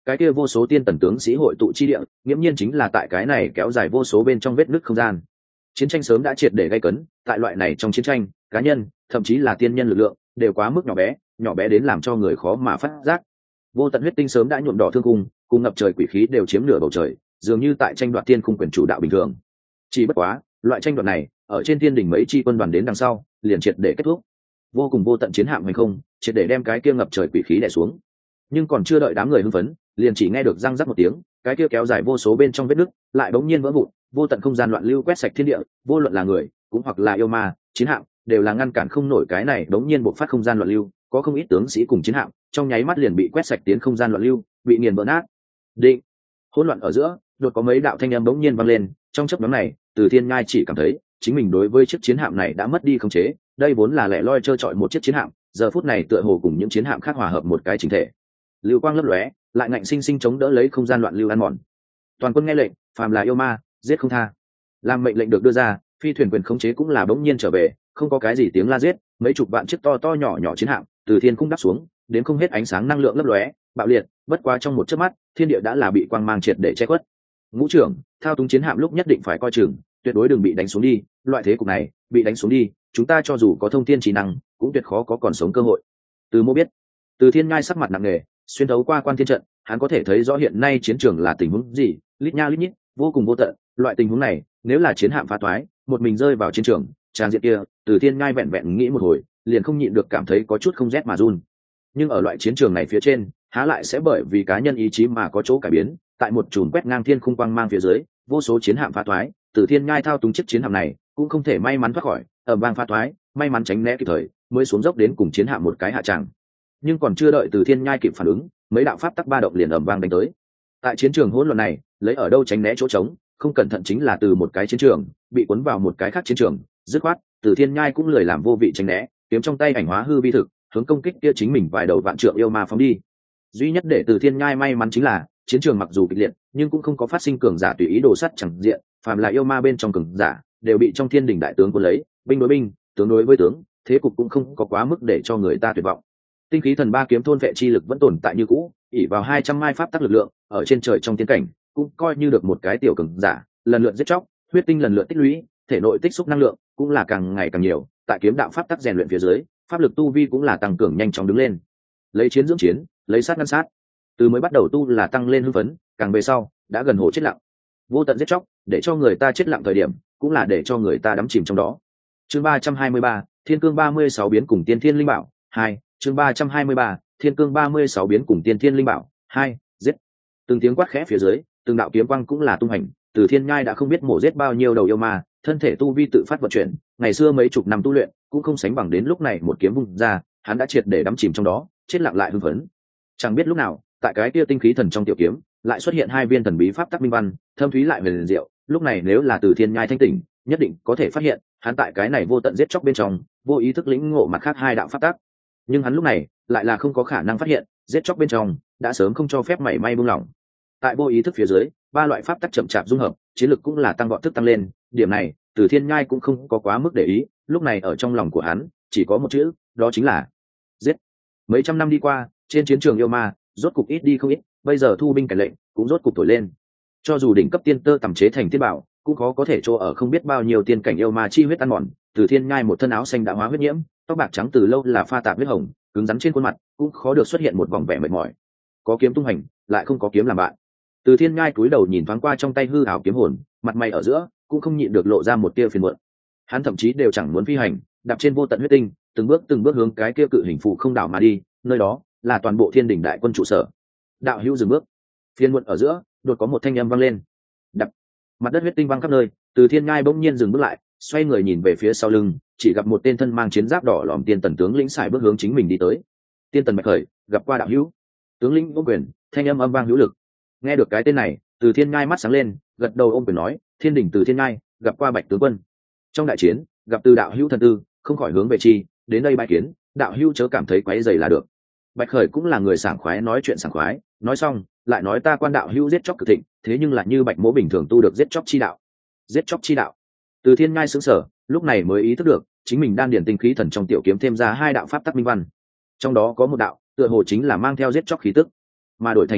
cái kia vô số tiên tần tướng sĩ hội tụ chi địa nghiễm nhiên chính là tại cái này kéo dài vô số bên trong vết nứt không gian. Chiến tranh sớm đã triệt để gây cấn, tại loại này trong chiến tranh cá nhân thậm chí là tiên nhân lực lượng đều quá mức nhỏ bé đến làm cho người khó mà phát giác. Vô tận huyết tinh sớm đã nhuộm đỏ thương cung, cùng ngập trời quỷ khí đều chiếm nửa bầu trời, dường như tại tranh đoạt tiên khung quyền chủ đạo bình thường. Chỉ bất quá loại tranh đoạt này ở trên thiên đỉnh mấy chi quân đoàn đến đằng sau liền triệt để kết thúc. Vô cùng vô tận chiến hạm hành không triệt để đem cái kia ngập trời quỷ khí đè xuống. Nhưng còn chưa đợi đám người hưng phấn, liền chỉ nghe được răng rắc một tiếng, cái kia kéo dài vô số bên trong vết nứt lại bỗng nhiên vỡ vụn, vô tận không gian loạn lưu quét sạch thiên địa, vô luận là người cũng hoặc là yêu ma chiến hạm đều là ngăn cản không nổi cái này bỗng nhiên bộc phát không gian loạn lưu, có không ít tướng sĩ cùng chiến hạm trong nháy mắt liền bị quét sạch tiến không gian loạn lưu, bị nghiền vỡ nát. Định. Hỗn loạn ở giữa đột có mấy đạo thanh âm bỗng nhiên vang lên, trong chớp nhoáng này Từ Thiên Nhai chỉ cảm thấy chính mình đối với chiếc chiến hạm này đã mất đi khống chế, đây vốn là lẻ loi trơ trọi một chiếc chiến hạm, giờ phút này tựa hồ cùng những chiến hạm khác hòa hợp một cái chỉnh thể. Lưu quang lấp lóe, lại ngạnh sinh sinh chống đỡ lấy không gian loạn lưu ăn mòn. Toàn quân nghe lệnh, phàm là yêu ma giết không tha. Làm mệnh lệnh được đưa ra, phi thuyền quyền khống chế cũng là bỗng nhiên trở về, không có cái gì tiếng la giết, mấy chục vạn chiếc to to nhỏ nhỏ chiến hạm từ thiên cung đáp xuống, đến không hết ánh sáng năng lượng lấp lóe bạo liệt, bất quá trong một chớp mắt thiên địa đã là bị quang mang triệt để che khuất. Ngũ trưởng thao túng chiến hạm lúc nhất định phải coi chừng, tuyệt đối đừng bị đánh xuống đi, loại thế cục này bị đánh xuống đi, chúng ta cho dù có thông thiên trí năng cũng tuyệt khó có còn sống cơ hội. Từ Mô biết. Từ Thiên Nhai sắc mặt nặng nề, xuyên thấu qua quan thiên trận, hắn có thể thấy rõ hiện nay chiến trường là tình huống gì, lít nha lít nhít, vô cùng vô tận. Loại tình huống này, nếu là chiến hạm phá toái, một mình rơi vào chiến trường, trang diện kia, Từ Thiên Nhai vẹn vẹn nghĩ một hồi, liền không nhịn được cảm thấy có chút không rét mà run. Nhưng ở loại chiến trường này phía trên, há lại sẽ bởi vì cá nhân ý chí mà có chỗ cải biến, tại một chùm quét ngang thiên khung quang mang phía dưới, vô số chiến hạm phá toái, Từ Thiên Nhai thao túng chiếc chiến hạm này, cũng không thể may mắn thoát khỏi, ầm vang phá toái, may mắn tránh né kịp thời, mới xuống dốc đến cùng chiến hạm một cái hạ tràng. Nhưng còn chưa đợi Từ Thiên Nhai kịp phản ứng, mấy đạo pháp tắc ba động liền ầm vang đánh tới. Tại chiến trường hỗn loạn này, lấy ở đâu tránh né chỗ trống, không cẩn thận chính là từ một cái chiến trường bị cuốn vào một cái khác chiến trường, dứt khoát, Từ Thiên Nhai cũng lười làm vô vị tránh né, kiếm trong tay ảnh hóa hư vi thực, hướng công kích kia chính mình vài đầu vạn trượng yêu ma phóng đi. Duy nhất để Từ Thiên Nhai may mắn chính là, chiến trường mặc dù kịch liệt, nhưng cũng không có phát sinh cường giả tùy ý đồ sắt chẳng diện, phàm là yêu ma bên trong cường giả, đều bị trong thiên đỉnh đại tướng cuốn lấy, binh đối binh, tướng đối với tướng, thế cục cũng không có quá mức để cho người ta tuyệt vọng. Tinh khí thần ba kiếm thôn vệ chi lực vẫn tồn tại như cũ, ỷ vào 200 mai pháp tắc lực lượng, ở trên trời trong tiến cảnh, cũng coi như được một cái tiểu cường giả, lần lượt giết chóc, huyết tinh lần lượt tích lũy, thể nội tích xúc năng lượng cũng là càng ngày càng nhiều, tại kiếm đạo pháp tắc rèn luyện phía dưới, pháp lực tu vi cũng là tăng cường nhanh chóng đứng lên. Lấy chiến dưỡng chiến, lấy sát ngăn sát. Từ mới bắt đầu tu là tăng lên hưng phấn, càng về sau, đã gần hồ chết lặng. Vô tận giết chóc, để cho người ta chết lặng thời điểm, cũng là để cho người ta đắm chìm trong đó. Chương 323, Thiên Cương 36 biến cùng Tiên Thiên Linh Bảo 2, chương 323, Thiên Cương 36 biến cùng Tiên Thiên Linh Bảo 2, giết. Từng tiếng quát khẽ phía dưới, từng đạo kiếm quang cũng là tung hành, Từ Thiên Nhai đã không biết mổ giết bao nhiêu đầu yêu ma, thân thể tu vi tự phát vận chuyển, ngày xưa mấy chục năm tu luyện, cũng không sánh bằng đến lúc này một kiếm vung ra, hắn đã triệt để đắm chìm trong đó, chết lặng lại hưng phấn. Chẳng biết lúc nào, tại cái kia tinh khí thần trong tiểu kiếm, lại xuất hiện hai viên thần bí pháp tắc minh văn, thâm thúy lại huyền diệu, lúc này nếu là Từ Thiên Nhai thanh tỉnh, nhất định có thể phát hiện, hắn tại cái này vô tận giết chóc bên trong, vô ý thức lĩnh ngộ mặt khác hai đạo pháp tắc. Nhưng hắn lúc này, lại là không có khả năng phát hiện, giết chóc bên trong đã sớm không cho phép mảy may buông lỏng. Tại vô ý thức phía dưới, ba loại pháp tắc chậm chạp dung hợp, chiến lực cũng là tăng vọt thức tăng lên, điểm này, Từ Thiên Nhai cũng không có quá mức để ý, lúc này ở trong lòng của hắn, chỉ có một chữ, đó chính là giết. Mấy trăm năm đi qua, trên chiến trường yêu ma, rốt cục ít đi không ít, bây giờ thu binh cải lệnh, cũng rốt cục thổi lên. Cho dù đỉnh cấp tiên tơ tầm chế thành tiên bảo, cũng khó có thể cho ở không biết bao nhiêu tiên cảnh yêu ma chi huyết ăn mòn. Từ Thiên Nhai một thân áo xanh đã hóa huyết nhiễm, tóc bạc trắng từ lâu là pha tạp huyết hồng, cứng rắn trên khuôn mặt, cũng khó được xuất hiện một vòng vẻ mệt mỏi. Có kiếm tung hành, lại không có kiếm làm bạn. Từ Thiên Nhai cúi đầu nhìn thoáng qua trong tay hư ảo kiếm hồn, mặt mày ở giữa cũng không nhịn được lộ ra một tia phiền muộn. Hắn thậm chí đều chẳng muốn phi hành, đạp trên vô tận huyết tinh, từng bước hướng cái kia cự hình phụ không đảo mà đi, nơi đó là toàn bộ Thiên Đình đại quân trụ sở. Đạo hữu dừng bước. Phiền muộn ở giữa, đột có một thanh âm vang lên. Đập. Mặt đất huyết tinh văng khắp nơi, Từ Thiên Nhai bỗng nhiên dừng bước lại, xoay người nhìn về phía sau lưng, chỉ gặp một tên thân mang chiến giáp đỏ lòm tiên tần tướng lĩnh xài bước hướng chính mình đi tới. Tiên tần Bạch Khởi, gặp qua đạo hữu. Tướng lĩnh ôm quyền, thanh âm vang hữu lực. Nghe được cái tên này, Từ Thiên Nhai mắt sáng lên, gật đầu ôm quyền nói, Thiên Đình Từ Thiên Nhai, gặp qua Bạch tướng quân. Trong đại chiến, gặp Từ đạo hữu thần tư, không khỏi hướng về chi, đến đây bái kiến, đạo hữu chớ cảm thấy quấy rầy là được. Bạch Khởi cũng là người sảng khoái nói chuyện sảng khoái, nói xong, lại nói ta quan đạo hữu giết chóc cực thịnh, thế nhưng là như Bạch mỗ bình thường tu được giết chóc chi đạo. Giết chóc chi đạo. Từ Thiên Nhai sững sờ, lúc này mới ý thức được, chính mình đan điển tinh khí thần trong tiểu kiếm thêm ra hai đạo pháp tắc minh văn. Trong đó có một đạo, tựa hồ chính là mang theo giết chóc khí tức, mà đổi thành một đạo,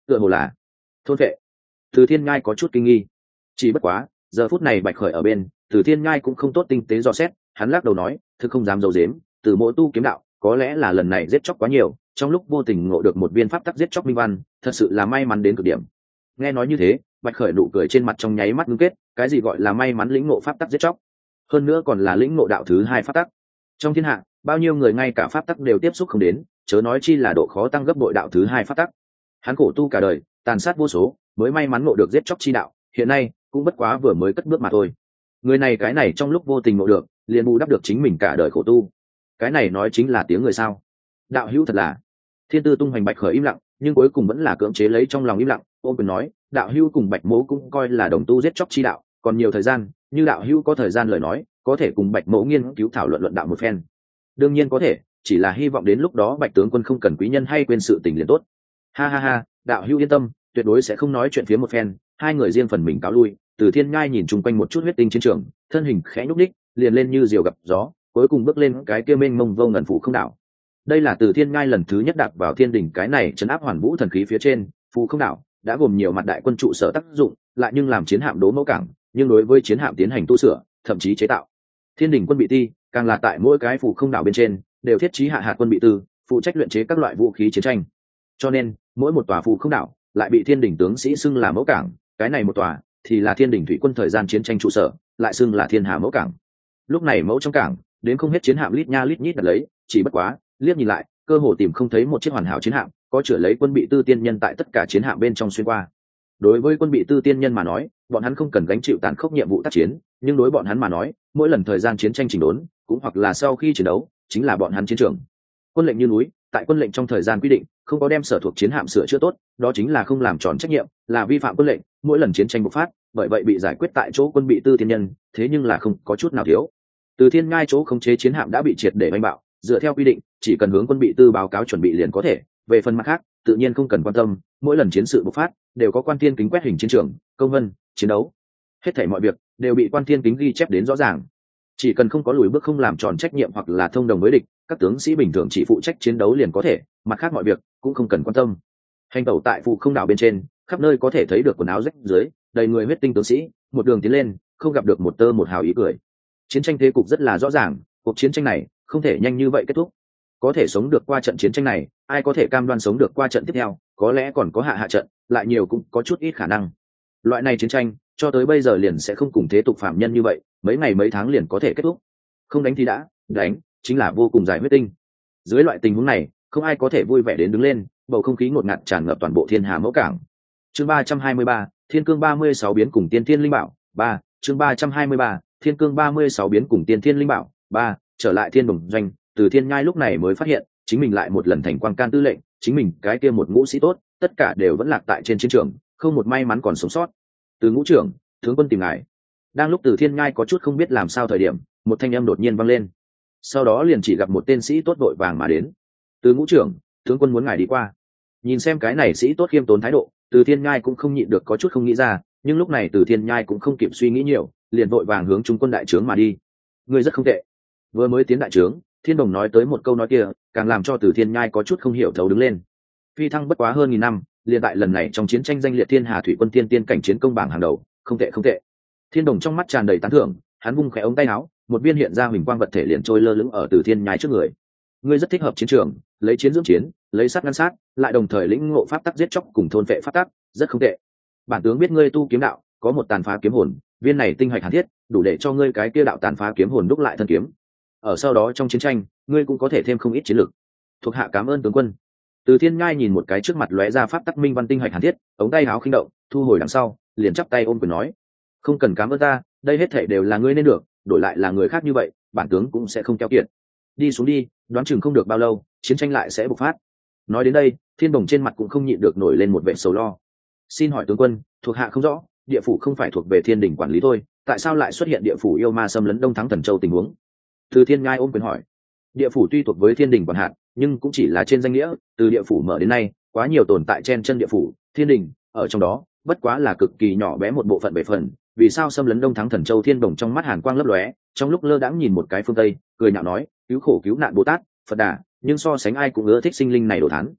tựa hồ là thôn vệ. Từ Thiên Nhai có chút kinh nghi. Chỉ bất quá giờ phút này Bạch Khởi ở bên, Từ Thiên Nhai cũng không tốt tinh tế dò xét, hắn lắc đầu nói, thực không dám giấu giếm, từ mỗi tu kiếm đạo có lẽ là lần này giết chóc quá nhiều, trong lúc vô tình ngộ được một viên pháp tắc giết chóc minh văn, thật sự là may mắn đến cực điểm. Nghe nói như thế, Bạch Khởi nụ cười trên mặt trong nháy mắt ngưng kết, cái gì gọi là may mắn lĩnh ngộ pháp tắc giết chóc, hơn nữa còn là lĩnh ngộ đạo thứ hai pháp tắc. Trong thiên hạ bao nhiêu người ngay cả pháp tắc đều tiếp xúc không đến, chớ nói chi là độ khó tăng gấp bội đạo thứ hai pháp tắc. Hắn khổ tu cả đời, tàn sát vô số, mới may mắn ngộ được giết chóc chi đạo, hiện nay cũng bất quá vừa mới cất bước mà thôi. Người này cái này trong lúc vô tình ngộ được, liền bù đắp được chính mình cả đời khổ tu. Cái này nói chính là tiếng người sao? Đạo hữu thật là. Thiên Tư tung hoành Bạch Khởi im lặng, nhưng cuối cùng vẫn là cưỡng chế lấy trong lòng im lặng, ôm quyền nói, đạo hữu cùng Bạch Mỗ cũng coi là đồng tu giết chóc chi đạo, còn nhiều thời gian, như đạo hữu có thời gian lời nói, có thể cùng Bạch Mỗ nghiên cứu thảo luận luận đạo một phen. Đương nhiên có thể, chỉ là hy vọng đến lúc đó Bạch tướng quân không cần quý nhân hay quên sự tình liền tốt. Ha ha ha, đạo hữu yên tâm, tuyệt đối sẽ không nói chuyện phía một phen. Hai người riêng phần mình cáo lui. Từ Thiên Nhai nhìn chung quanh một chút huyết tinh chiến trường, thân hình khẽ nhúc nhích, liền lên như diều gặp gió, cuối cùng bước lên cái kia mênh mông vô ngần phủ không đảo. Đây là Từ Thiên Nhai lần thứ nhất đạp vào thiên đỉnh cái này trấn áp hoàn vũ thần khí phía trên. Phủ không đảo đã gồm nhiều mặt đại quân trụ sở tác dụng, lại nhưng làm chiến hạm đố mẫu cảng, nhưng đối với chiến hạm tiến hành tu sửa, thậm chí chế tạo. Thiên đỉnh quân bị ti, càng là tại mỗi cái phủ không đảo bên trên đều thiết trí hạ hạt quân bị tư, phụ trách luyện chế các loại vũ khí chiến tranh. Cho nên mỗi một tòa phủ không đảo lại bị thiên đỉnh tướng sĩ xưng là mẫu cảng, cái này một tòa thì là thiên đỉnh thủy quân thời gian chiến tranh trụ sở, lại xưng là thiên hà mẫu cảng. Lúc này mẫu trong cảng đến không hết chiến hạm lít nha lít nhít đặt lấy, chỉ bất quá liếc nhìn lại cơ hồ tìm không thấy một chiếc hoàn hảo chiến hạm có chữa lấy quân bị tư tiên nhân tại tất cả chiến hạm bên trong xuyên qua. Đối với quân bị tư tiên nhân mà nói, bọn hắn không cần gánh chịu tàn khốc nhiệm vụ tác chiến, nhưng đối bọn hắn mà nói, mỗi lần thời gian chiến tranh chỉnh đốn cũng hoặc là sau khi chiến đấu chính là bọn hắn chiến trường. Quân lệnh như núi, tại quân lệnh trong thời gian quy định không có đem sở thuộc chiến hạm sửa chữa tốt, đó chính là không làm tròn trách nhiệm, là vi phạm quân lệnh. Mỗi lần chiến tranh bộc phát, bởi vậy bị giải quyết tại chỗ quân bị tư tiên nhân, thế nhưng là không có chút nào thiếu. Từ Thiên Ngai chỗ khống chế chiến hạm đã bị triệt để đánh bạo, dựa theo quy định chỉ cần hướng quân bị tư báo cáo chuẩn bị liền có thể. Về phần mặt khác tự nhiên không cần quan tâm, mỗi lần chiến sự bộc phát đều có quan thiên kính quét hình chiến trường, công vân chiến đấu, hết thảy mọi việc đều bị quan thiên kính ghi chép đến rõ ràng. Chỉ cần không có lùi bước không làm tròn trách nhiệm hoặc là thông đồng với địch, các tướng sĩ bình thường chỉ phụ trách chiến đấu liền có thể, mặt khác mọi việc cũng không cần quan tâm. Hành tẩu tại phụ không đảo bên trên, khắp nơi có thể thấy được quần áo rách dưới, đầy người huyết tinh tướng sĩ, một đường tiến lên không gặp được một tơ một hào ý cười. Chiến tranh thế cục rất là rõ ràng, cuộc chiến tranh này không thể nhanh như vậy kết thúc. Có thể sống được qua trận chiến tranh này, ai có thể cam đoan sống được qua trận tiếp theo, có lẽ còn có hạ trận, lại nhiều cũng có chút ít khả năng. Loại này chiến tranh cho tới bây giờ liền sẽ không cùng thế tục phạm nhân như vậy, mấy ngày mấy tháng liền có thể kết thúc. Không đánh thì đã, đánh chính là vô cùng dài huyết tinh. Dưới loại tình huống này, không ai có thể vui vẻ đến đứng lên, bầu không khí ngột ngạt tràn ngập toàn bộ thiên hà mẫu cảng. Chương 323, Thiên Cương 36 biến cùng Tiên Thiên Linh Bảo 3. Chương 323, Thiên Cương 36 biến cùng Tiên Thiên Linh Bảo 3. Trở lại Thiên Đồng doanh, Từ Thiên Nhai lúc này mới phát hiện chính mình lại một lần thành quan can tư lệnh, chính mình cái kia một ngũ sĩ tốt tất cả đều vẫn lạc tại trên chiến trường, không một may mắn còn sống sót. Từ ngũ trưởng, tướng quân tìm ngài. Đang lúc Từ Thiên Nhai có chút không biết làm sao thời điểm, một thanh âm đột nhiên vang lên, sau đó liền chỉ gặp một tên sĩ tốt vội vàng mà đến. Từ ngũ trưởng, tướng quân muốn ngài đi qua. Nhìn xem cái này sĩ tốt khiêm tốn thái độ, Từ Thiên Nhai cũng không nhịn được có chút không nghĩ ra, nhưng lúc này Từ Thiên Nhai cũng không kịp suy nghĩ nhiều, liền vội vàng hướng trung quân đại trướng mà đi. Ngươi rất không tệ. Vừa mới tiến đại trướng, Thiên Đồng nói tới một câu nói kia, càng làm cho Từ Thiên Nhai có chút không hiểu thấu đứng lên. Phi thăng bất quá hơn 1000 năm, liền tại lần này trong chiến tranh danh liệt Thiên Hà thủy quân tiên tiên cảnh chiến công bảng hàng đầu, không tệ không tệ. Thiên Đồng trong mắt tràn đầy tán thưởng, hắn vung khẽ ống tay áo, một viên hiện ra huỳnh quang vật thể liền trôi lơ lửng ở Từ Thiên Nhai trước người. Ngươi rất thích hợp chiến trường, lấy chiến dưỡng chiến, lấy sát ngăn sát, lại đồng thời lĩnh ngộ pháp tắc giết chóc cùng thôn vệ pháp tắc, rất không tệ. Bản tướng biết ngươi tu kiếm đạo, có một tàn phá kiếm hồn, viên này tinh hạch hàn thiết, đủ để cho ngươi cái kia đạo tàn phá kiếm hồn đúc lại thân kiếm. Ở sau đó trong chiến tranh, ngươi cũng có thể thêm không ít chiến lược. Thuộc hạ cảm ơn tướng quân. Từ Thiên Nhai nhìn một cái trước mặt lóe ra pháp tắc minh văn tinh hạch hàn thiết, ống tay áo khinh động, thu hồi đằng sau, liền chắp tay ôm quyền nói: "Không cần cảm ơn ta, đây hết thảy đều là ngươi nên được, đổi lại là người khác như vậy, bản tướng cũng sẽ không keo kiệt. Đi xuống đi, đoán chừng không được bao lâu, chiến tranh lại sẽ bộc phát." Nói đến đây, Thiên Đồng trên mặt cũng không nhịn được nổi lên một vẻ sầu lo. "Xin hỏi tướng quân, thuộc hạ không rõ, địa phủ không phải thuộc về Thiên Đình quản lý thôi, tại sao lại xuất hiện địa phủ yêu ma xâm lấn Đông Thắng Thần Châu tình huống?" Từ Thiên Nhai ôm quyền hỏi. Địa phủ tuy thuộc với Thiên Đình quản hạt, nhưng cũng chỉ là trên danh nghĩa, từ địa phủ mở đến nay, quá nhiều tồn tại chen chân địa phủ, Thiên Đình, ở trong đó, bất quá là cực kỳ nhỏ bé một bộ phận bề phần, vì sao xâm lấn Đông Thắng Thần Châu? Thiên Đồng trong mắt hàn quang lấp lóe, trong lúc lơ đãng nhìn một cái phương Tây, cười nhạo nói: "Cứu khổ cứu nạn Bồ Tát, Phật Đà, nhưng so sánh ai cũng ưa thích sinh linh này đồ thán."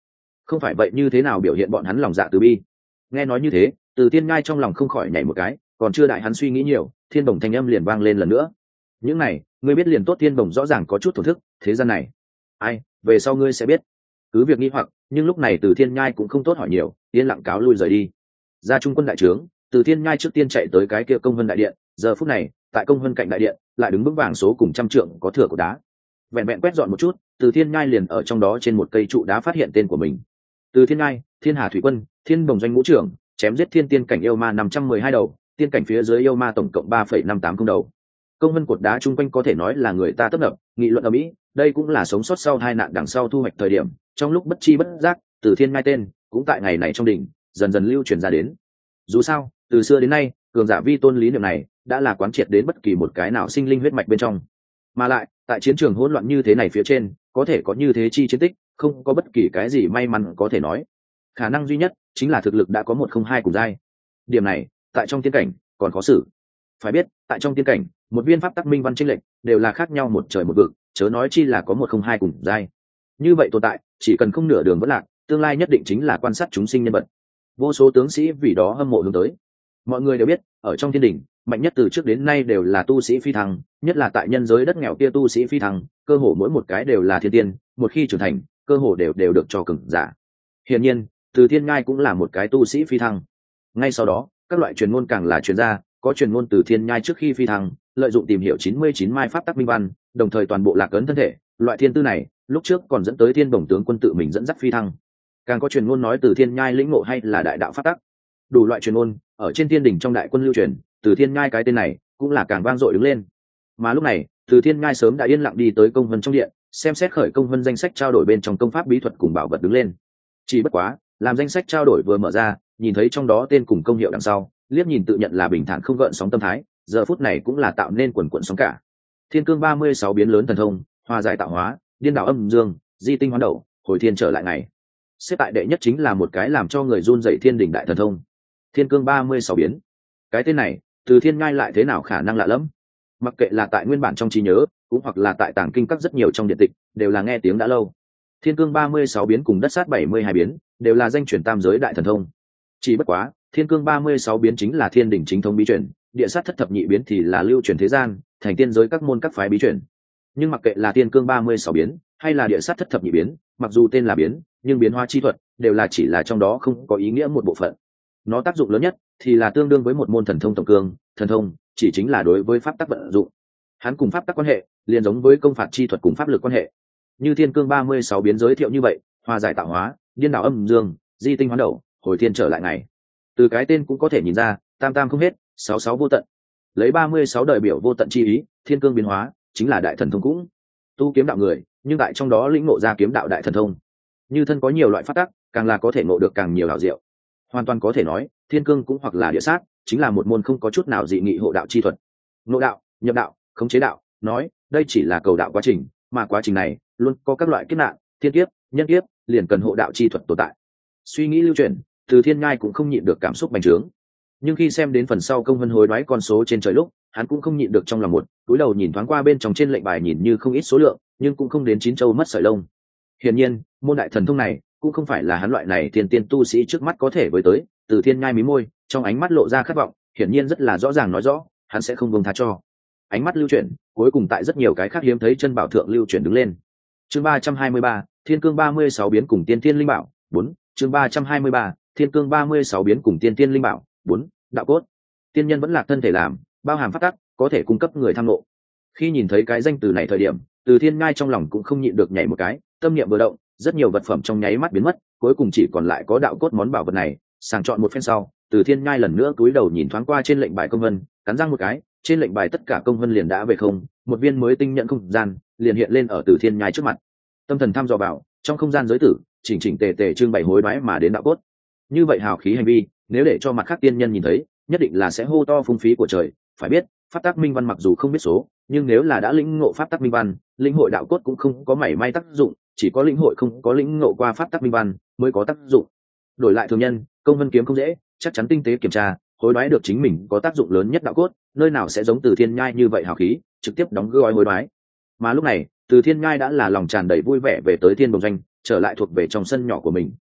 không phải vậy như thế nào biểu hiện bọn hắn lòng dạ từ bi. Nghe nói như thế, Từ Thiên Nhai trong lòng không khỏi nhảy một cái, còn chưa đại hắn suy nghĩ nhiều, Thiên Bồng thanh âm liền vang lên lần nữa. Những này ngươi biết liền tốt. Thiên Bồng rõ ràng có chút thổn thức, thế gian này ai về sau ngươi sẽ biết. Cứ việc nghi hoặc, nhưng lúc này Từ Thiên Nhai cũng không tốt hỏi nhiều, yên lặng cáo lui rời đi. Ra trung quân đại trướng, Từ Thiên Nhai trước tiên chạy tới cái kia công vân đại điện. Giờ phút này tại công vân cạnh đại điện lại đứng vững vàng số cùng trăm trượng có thừa của đá. Vẹn vẹn quét dọn một chút, Từ Thiên Nhai liền ở trong đó trên một cây trụ đá phát hiện tên của mình. Từ Thiên Nhai, Thiên Hà Thủy Quân, Thiên Bồng doanh ngũ trưởng, chém giết thiên tiên cảnh yêu ma 512 đầu, tiên cảnh phía dưới yêu ma tổng cộng 3,580 đầu. Công vân cột đá chung quanh có thể nói là người ta tấp nập, nghị luận ở mỹ. Đây cũng là sống sót sau hai nạn đằng sau thu hoạch thời điểm, trong lúc bất chi bất giác, Từ Thiên Nhai tên cũng tại ngày này trong đỉnh dần dần lưu truyền ra đến. Dù sao, từ xưa đến nay, cường giả vi tôn lý niệm này đã là quán triệt đến bất kỳ một cái nào sinh linh huyết mạch bên trong. Mà lại, tại chiến trường hỗn loạn như thế này phía trên, có thể có như thế chi chiến tích, không có bất kỳ cái gì may mắn có thể nói. Khả năng duy nhất chính là thực lực đã có 102 cùng giai. Điểm này, tại trong tiên cảnh còn khó xử. Phải biết, tại trong tiên cảnh, một viên pháp tắc minh văn chênh lệch đều là khác nhau một trời một vực, chớ nói chi là có 102 cùng giai. Như vậy tồn tại, chỉ cần không nửa đường vẫn lạc, tương lai nhất định chính là quan sát chúng sinh nhân vật. Vô số tướng sĩ vì đó hâm mộ hướng tới. Mọi người đều biết, ở trong thiên đỉnh, mạnh nhất từ trước đến nay đều là tu sĩ phi thăng, nhất là tại nhân giới đất nghèo kia tu sĩ phi thăng, cơ hồ mỗi một cái đều là thiên tiên, một khi trưởng thành, cơ hồ đều được cho cường giả. Hiển nhiên, Từ Thiên Nhai cũng là một cái tu sĩ phi thăng. Ngay sau đó, các loại truyền ngôn càng là truyền ra, có truyền ngôn Từ Thiên Nhai trước khi phi thăng, lợi dụng tìm hiểu 99 mai pháp tắc minh văn, đồng thời toàn bộ lạc ấn thân thể, loại thiên tư này, lúc trước còn dẫn tới Thiên Bồng tướng quân tự mình dẫn dắt phi thăng. Càng có truyền ngôn nói Từ Thiên Nhai lĩnh ngộ hay là đại đạo pháp tắc. Đủ loại truyền ngôn ở trên thiên đỉnh trong đại quân lưu truyền, Từ Thiên Nhai cái tên này cũng là càng vang dội đứng lên. Mà lúc này, Từ Thiên Nhai sớm đã yên lặng đi tới công vân trong điện, xem xét khởi công vân danh sách trao đổi bên trong công pháp bí thuật cùng bảo vật đứng lên. Chỉ bất quá, làm danh sách trao đổi vừa mở ra, nhìn thấy trong đó tên cùng công hiệu đằng sau, liếc nhìn tự nhận là bình thản không gợn sóng tâm thái, giờ phút này cũng là tạo nên quần quần sóng cả. Thiên cương 36 biến lớn thần thông, hòa giải tạo hóa, điên đảo âm dương, di tinh hoán đầu, hồi thiên trở lại ngày. Xếp tại đệ nhất chính là một cái làm cho người run rẩy thiên đỉnh đại thần thông. Thiên cương 36 biến. Cái tên này, Từ Thiên Nhai lại thế nào khả năng lạ lẫm? Mặc kệ là tại nguyên bản trong trí nhớ, cũng hoặc là tại tàng kinh các rất nhiều trong điện tịch, đều là nghe tiếng đã lâu. Thiên cương 36 biến cùng đất sát 72 biến, đều là danh truyền tam giới đại thần thông. Chỉ bất quá, thiên cương 36 biến chính là thiên đỉnh chính thống bí truyền, địa sát thất thập nhị biến thì là lưu truyền thế gian, thành tiên giới các môn các phái bí truyền. Nhưng mặc kệ là thiên cương 36 biến, hay là địa sát thất thập nhị biến, mặc dù tên là biến, nhưng biến hóa chi thuật đều là chỉ là trong đó không có ý nghĩa một bộ phận. Nó tác dụng lớn nhất thì là tương đương với một môn thần thông tổng cương, thần thông chỉ chính là đối với pháp tắc vận dụng. Hắn cùng pháp tắc quan hệ, liền giống với công phạt chi thuật cùng pháp lực quan hệ. Như thiên cương 36 biến giới thiệu như vậy, hòa giải tạo hóa, điên đảo âm dương, di tinh hoán đầu, hồi thiên trở lại ngày. Từ cái tên cũng có thể nhìn ra, tam tam không hết, 66 vô tận. Lấy 36 đời biểu vô tận chi ý, thiên cương biến hóa chính là đại thần thông cũng. Tu kiếm đạo người, nhưng tại trong đó lĩnh ngộ ra kiếm đạo đại thần thông. Như thân có nhiều loại pháp tắc, càng là có thể ngộ được càng nhiều đạo diệu. Hoàn toàn có thể nói, thiên cương cũng hoặc là địa sát, chính là một môn không có chút nào dị nghị hộ đạo chi thuật. Ngộ đạo, nhập đạo, khống chế đạo, nói đây chỉ là cầu đạo quá trình, mà quá trình này luôn có các loại kiếp nạn, thiên kiếp, nhân kiếp, liền cần hộ đạo chi thuật tồn tại. Suy nghĩ lưu truyền, Từ Thiên Nhai cũng không nhịn được cảm xúc bành trướng. Nhưng khi xem đến phần sau công vân hối đoái con số trên trời lúc, hắn cũng không nhịn được trong lòng một, cúi đầu nhìn thoáng qua bên trong trên lệnh bài nhìn như không ít số lượng, nhưng cũng không đến 9 châu mất sợi lông. Hiển nhiên, môn đại thần thông này cũng không phải là hắn loại này thiên tiên tu sĩ trước mắt có thể với tới. Từ Thiên Nhai mí môi, trong ánh mắt lộ ra khát vọng, hiển nhiên rất là rõ ràng nói rõ, hắn sẽ không buông tha cho. Ánh mắt lưu chuyển, cuối cùng tại rất nhiều cái khác hiếm thấy chân bảo thượng lưu chuyển đứng lên. Chương 323, Thiên cương 36 biến cùng tiên tiên linh bảo, 4, chương 323, Thiên cương 36 biến cùng tiên tiên linh bảo, 4, đạo cốt. Tiên nhân vẫn lạc thân thể làm, bao hàm pháp tắc, có thể cung cấp người tham ngộ. Khi nhìn thấy cái danh từ này thời điểm, Từ Thiên Nhai trong lòng cũng không nhịn được nhảy một cái, tâm niệm vừa động, rất nhiều vật phẩm trong nháy mắt biến mất, cuối cùng chỉ còn lại có đạo cốt món bảo vật này. Sàng chọn một phen sau, Từ Thiên Nhai lần nữa cúi đầu nhìn thoáng qua trên lệnh bài công vân, cắn răng một cái, trên lệnh bài tất cả công vân liền đã về không, một viên mới tinh nhận không gian liền hiện lên ở Từ Thiên Nhai trước mặt. Tâm thần thăm dò vào, trong không gian giới tử, chỉnh chỉnh tề tề trưng bày hối đoái mà đến đạo cốt. Như vậy hào khí hành vi, nếu để cho mặt khác tiên nhân nhìn thấy, nhất định là sẽ hô to phung phí của trời. Phải biết, pháp tắc minh văn mặc dù không biết số, nhưng nếu là đã lĩnh ngộ pháp tắc minh văn, lĩnh hội đạo cốt cũng không có mảy may tác dụng, chỉ có lĩnh hội không có lĩnh ngộ qua pháp tắc minh văn mới có tác dụng. Đổi lại thường nhân, công vân kiếm không dễ, chắc chắn tinh tế kiểm tra, hối đoái được chính mình có tác dụng lớn nhất đạo cốt, nơi nào sẽ giống Từ Thiên Nhai như vậy hào khí, trực tiếp đóng gói hối đoái. Mà lúc này, Từ Thiên Nhai đã là lòng tràn đầy vui vẻ về tới Thiên Bồng Doanh, trở lại thuộc về trong sân nhỏ của mình.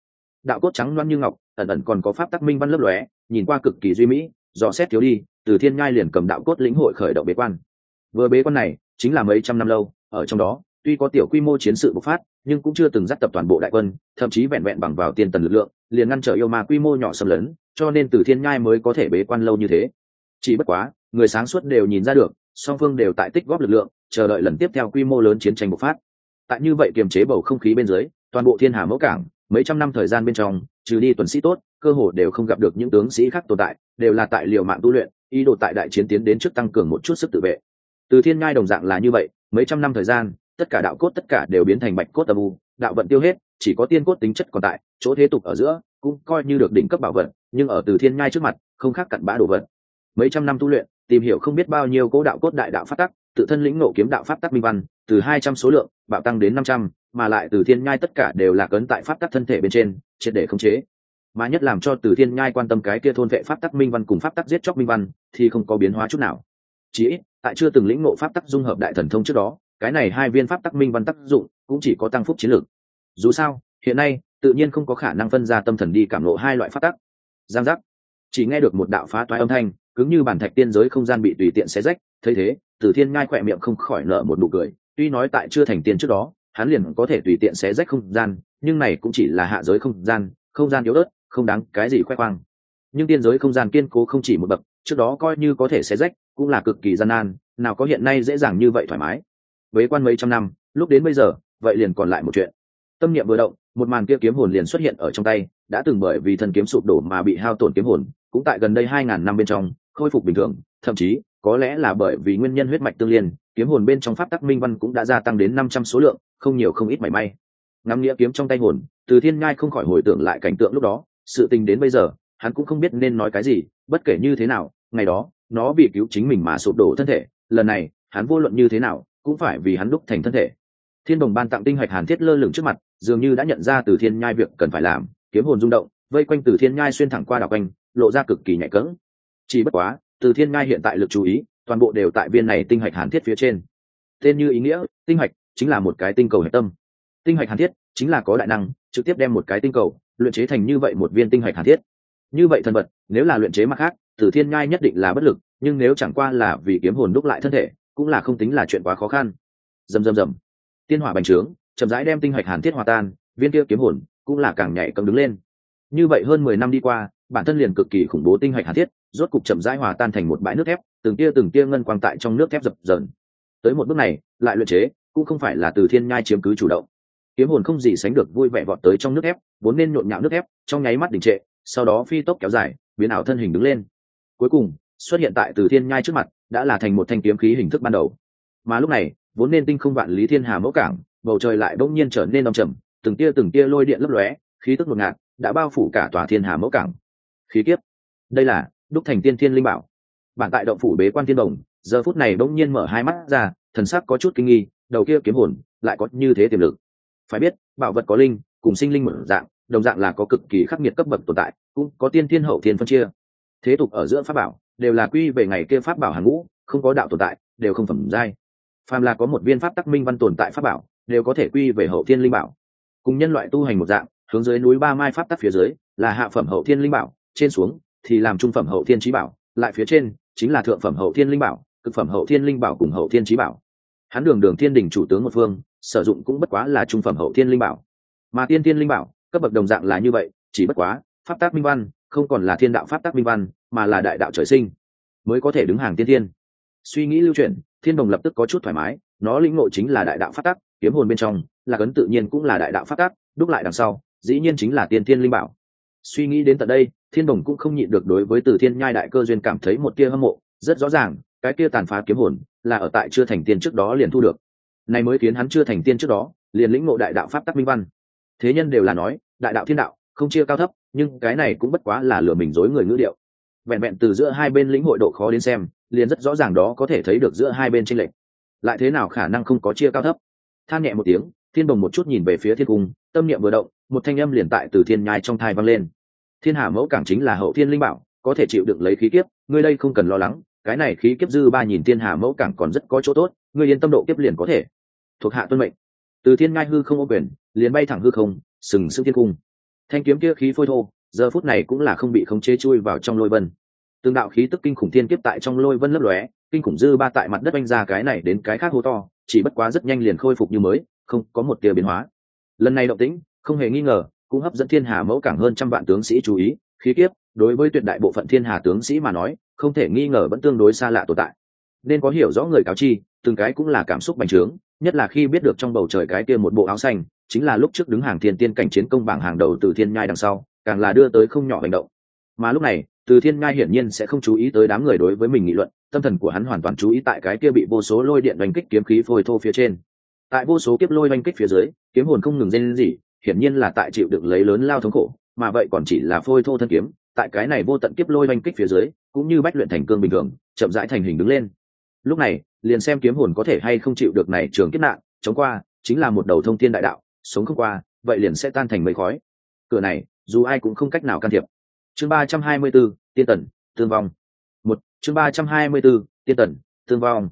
đạo cốt trắng loáng như ngọc, ẩn ẩn còn có pháp tắc minh văn lấp lóe, nhìn qua cực kỳ duy mỹ. Dò xét thiếu đi, Từ Thiên Nhai liền cầm đạo cốt lĩnh hội khởi động bế quan. Vừa bế quan này chính là mấy trăm năm lâu, ở trong đó tuy có tiểu quy mô chiến sự bộc phát, nhưng cũng chưa từng dắt tập toàn bộ đại quân, thậm chí vẹn vẹn bằng vào tiên tần lực lượng liền ngăn trở yêu ma quy mô nhỏ xâm lấn, cho nên Từ Thiên Nhai mới có thể bế quan lâu như thế. Chỉ bất quá người sáng suốt đều nhìn ra được, song phương đều tại tích góp lực lượng, chờ đợi lần tiếp theo quy mô lớn chiến tranh bộc phát. Tại như vậy kiềm chế bầu không khí bên dưới, toàn bộ Thiên Hà Mẫu Cảng mấy trăm năm thời gian bên trong, trừ đi tuần sĩ tốt, cơ hồ đều không gặp được những tướng sĩ khác tồn tại, đều là tại liều mạng tu luyện, ý đồ tại đại chiến tiến đến trước tăng cường một chút sức tự vệ. Từ Thiên Nhai đồng dạng là như vậy, mấy trăm năm thời gian, tất cả đạo cốt tất cả đều biến thành bạch cốt âm u, đạo vận tiêu hết, chỉ có tiên cốt tính chất còn tại, chỗ thế tục ở giữa cũng coi như được đỉnh cấp bảo vật, nhưng ở Từ Thiên Nhai trước mặt, không khác cặn bã đồ vật. Mấy trăm năm tu luyện, tìm hiểu không biết bao nhiêu cố đạo cốt đại đạo pháp tắc, tự thân lĩnh ngộ kiếm đạo pháp tắc minh văn, từ 200 số lượng bạo tăng đến 500, mà lại Từ Thiên Nhai tất cả đều là cấn tại pháp tắc thân thể bên trên, triệt để khống chế. Mà nhất làm cho Từ Thiên Nhai quan tâm cái kia thôn vệ pháp tắc minh văn cùng pháp tắc giết chóc minh văn thì không có biến hóa chút nào. Chỉ ít, tại chưa từng lĩnh ngộ pháp tắc dung hợp đại thần thông trước đó, cái này hai viên pháp tắc minh văn tác dụng cũng chỉ có tăng phúc chiến lược. Dù sao, hiện nay tự nhiên không có khả năng phân ra tâm thần đi cảm ngộ hai loại pháp tắc. Giang giác, chỉ nghe được một đạo phá toái âm thanh, cứng như bản thạch tiên giới không gian bị tùy tiện xé rách. Thấy thế, Từ Thiên Nhai khỏe miệng không khỏi nở một nụ cười. Tuy nói tại chưa thành tiên trước đó, hắn liền có thể tùy tiện xé rách không gian, nhưng này cũng chỉ là hạ giới không gian yếu ớt, không đáng cái gì khoe khoang. Nhưng tiên giới không gian kiên cố không chỉ một bậc, trước đó coi như có thể xé rách, cũng là cực kỳ gian nan, nào có hiện nay dễ dàng như vậy thoải mái. Bế quan mấy trăm năm, lúc đến bây giờ, vậy liền còn lại một chuyện. Tâm niệm vừa động, một màn kia kiếm hồn liền xuất hiện ở trong tay, đã từng bởi vì thần kiếm sụp đổ mà bị hao tổn kiếm hồn, cũng tại gần đây 2000 năm bên trong khôi phục bình thường, thậm chí có lẽ là bởi vì nguyên nhân huyết mạch tương liên, kiếm hồn bên trong pháp tắc minh văn cũng đã gia tăng đến 500 số lượng, không nhiều không ít mảy may. Ngắm nghĩa kiếm trong tay hồn, Từ Thiên Nhai không khỏi hồi tưởng lại cảnh tượng lúc đó, sự tình đến bây giờ, hắn cũng không biết nên nói cái gì, bất kể như thế nào, ngày đó, nó vì cứu chính mình mà sụp đổ thân thể, lần này, hắn vô luận như thế nào, cũng phải vì hắn đúc thành thân thể. Thiên Đồng ban tặng tinh hạch hàn thiết lơ lửng trước mặt, dường như đã nhận ra Từ Thiên Nhai việc cần phải làm, kiếm hồn rung động, vây quanh Từ Thiên Nhai xuyên thẳng qua đảo quanh, lộ ra cực kỳ nhạy cẫng. Chỉ bất quá, Từ Thiên Nhai hiện tại lực chú ý, toàn bộ đều tại viên này tinh hạch hàn thiết phía trên. Tên như ý nghĩa, tinh hạch chính là một cái tinh cầu hạch tâm. Tinh hạch hàn thiết chính là có đại năng, trực tiếp đem một cái tinh cầu luyện chế thành như vậy một viên tinh hạch hàn thiết. Như vậy thần vật, nếu là luyện chế mặt khác, Từ Thiên Nhai nhất định là bất lực, nhưng nếu chẳng qua là vì kiếm hồn đúc lại thân thể, cũng là không tính là chuyện quá khó khăn. Rầm rầm rầm, tiên hỏa bành trướng, chậm rãi đem tinh hạch hàn thiết hòa tan, viên kia kiếm hồn cũng là càng nhảy cẫng đứng lên. Như vậy hơn 10 năm đi qua, bản thân liền cực kỳ khủng bố tinh hạch hàn thiết, rốt cục chậm rãi hòa tan thành một bãi nước thép, từng tia ngân quang tại trong nước thép dập dờn. Tới một bước này, lại luyện chế, cũng không phải là Từ Thiên Nhai chiếm cứ chủ động. Kiếm hồn không gì sánh được vui vẻ vọt tới trong nước thép, vốn nên nhộn nhạo nước thép, trong nháy mắt đình trệ, sau đó phi tốc kéo dài, biến ảo thân hình đứng lên. Cuối cùng, xuất hiện tại Từ Thiên Nhai trước mặt, đã là thành một thanh kiếm khí hình thức ban đầu. Mà lúc này, vốn nên tinh không vạn lý thiên hà mẫu cảng, bầu trời lại bỗng nhiên trở nên âm trầm, từng tia lôi điện lấp lóe, khí tức ngột ngạt đã bao phủ cả tòa thiên hà mẫu cảng. Khí kiếp, đây là đúc thành tiên thiên linh bảo. Bản tại động phủ bế quan thiên đồng, giờ phút này bỗng nhiên mở hai mắt ra, thần sắc có chút kinh nghi, đầu kia kiếm hồn lại có như thế tiềm lực. Phải biết, bảo vật có linh, cùng sinh linh một dạng, đồng dạng là có cực kỳ khắc nghiệt cấp bậc tồn tại, cũng có tiên thiên hậu thiên phân chia. Thế tục ở giữa pháp bảo đều là quy về ngày kia pháp bảo hàng ngũ, không có đạo tồn tại, đều không phẩm giai. Phàm là có một viên pháp tắc minh văn tồn tại pháp bảo, đều có thể quy về hậu thiên linh bảo. Cùng nhân loại tu hành một dạng, hướng dưới núi ba mai pháp tắc phía dưới là hạ phẩm hậu thiên linh bảo, trên xuống thì làm trung phẩm hậu thiên chí bảo, lại phía trên chính là thượng phẩm hậu thiên linh bảo, cực phẩm hậu thiên linh bảo cùng hậu thiên chí bảo. Hắn đường thiên đình chủ tướng một phương, sử dụng cũng bất quá là trung phẩm hậu thiên linh bảo. Mà tiên thiên linh bảo, cấp bậc đồng dạng là như vậy, chỉ bất quá, pháp tắc minh văn không còn là thiên đạo pháp tắc minh văn, mà là đại đạo trời sinh, mới có thể đứng hàng tiên thiên. Suy nghĩ lưu chuyển, Thiên Đồng lập tức có chút thoải mái, nó lĩnh ngộ chính là đại đạo pháp tắc, kiếm hồn bên trong, là cấn tự nhiên cũng là đại đạo pháp tắc, đúc lại đằng sau, dĩ nhiên chính là tiên thiên linh bảo. Suy nghĩ đến tận đây, Thiên Đồng cũng không nhịn được đối với Từ Thiên Nhai đại cơ duyên cảm thấy một tia hâm mộ, rất rõ ràng, cái kia tàn phá kiếm hồn là ở tại chưa thành tiên trước đó liền thu được. Này mới khiến hắn chưa thành tiên trước đó, liền lĩnh ngộ đại đạo pháp tắc minh văn. Thế nhân đều là nói, đại đạo thiên đạo, không chia cao thấp, nhưng cái này cũng bất quá là lừa mình dối người ngữ điệu. Vẹn vẹn từ giữa hai bên lĩnh hội độ khó đến xem, liền rất rõ ràng đó có thể thấy được giữa hai bên chênh lệch. Lại thế nào khả năng không có chia cao thấp? Than nhẹ một tiếng, Thiên Đồng một chút nhìn về phía thiên cung, tâm niệm vừa động, một thanh âm liền tại Từ Thiên Nhai trong thai vang lên. Thiên Hà Mẫu Cảng chính là hậu thiên linh bảo, có thể chịu đựng lấy khí kiếp, ngươi đây không cần lo lắng, cái này khí kiếp dư ba nhìn Thiên Hà Mẫu Cảng còn rất có chỗ tốt, ngươi yên tâm độ kiếp liền có thể. Thuộc hạ tuân mệnh. Từ Thiên Nhai hư không ô quyền, liền bay thẳng hư không, sừng sững thiên cung. Thanh kiếm kia khí phôi thô, giờ phút này cũng là không bị khống chế chui vào trong lôi vân. Tương đạo khí tức kinh khủng thiên kiếp tại trong lôi vân lấp lóe, kinh khủng dư ba tại mặt đất oanh ra cái này đến cái khác hô to, chỉ bất quá rất nhanh liền khôi phục như mới, không có một tia biến hóa. Lần này động tĩnh không hề nghi ngờ cũng hấp dẫn thiên hà mẫu cảng hơn trăm vạn tướng sĩ chú ý. Khí kiếp đối với tuyệt đại bộ phận thiên hà tướng sĩ mà nói không thể nghi ngờ vẫn tương đối xa lạ tồn tại, nên có hiểu rõ người cáo chi từng cái cũng là cảm xúc bành trướng, nhất là khi biết được trong bầu trời cái kia một bộ áo xanh chính là lúc trước đứng hàng thiên tiên cảnh chiến công bảng hàng đầu Từ Thiên Nhai đằng sau, càng là đưa tới không nhỏ hành động. Mà lúc này Từ Thiên Nhai hiển nhiên sẽ không chú ý tới đám người đối với mình nghị luận, tâm thần của hắn hoàn toàn chú ý tại cái kia bị vô số lôi điện đánh kích kiếm khí phôi thô phía trên. Tại vô số kiếp lôi đánh kích phía dưới, kiếm hồn không ngừng rên rỉ, hiển nhiên là tại chịu đựng lấy lớn lao thống khổ, mà vậy còn chỉ là phôi thô thân kiếm, tại cái này vô tận kiếp lôi đánh kích phía dưới, cũng như bách luyện thành cương bình thường, chậm rãi thành hình đứng lên. Lúc này, liền xem kiếm hồn có thể hay không chịu được này trường kiếp nạn, chống qua, chính là một đầu thông thiên đại đạo, sống không qua, vậy liền sẽ tan thành mây khói. Cửa này, dù ai cũng không cách nào can thiệp. Chương 324, Tiên Tần, Tương Vong. Chương 324, Tiên Tần, Tương Vong.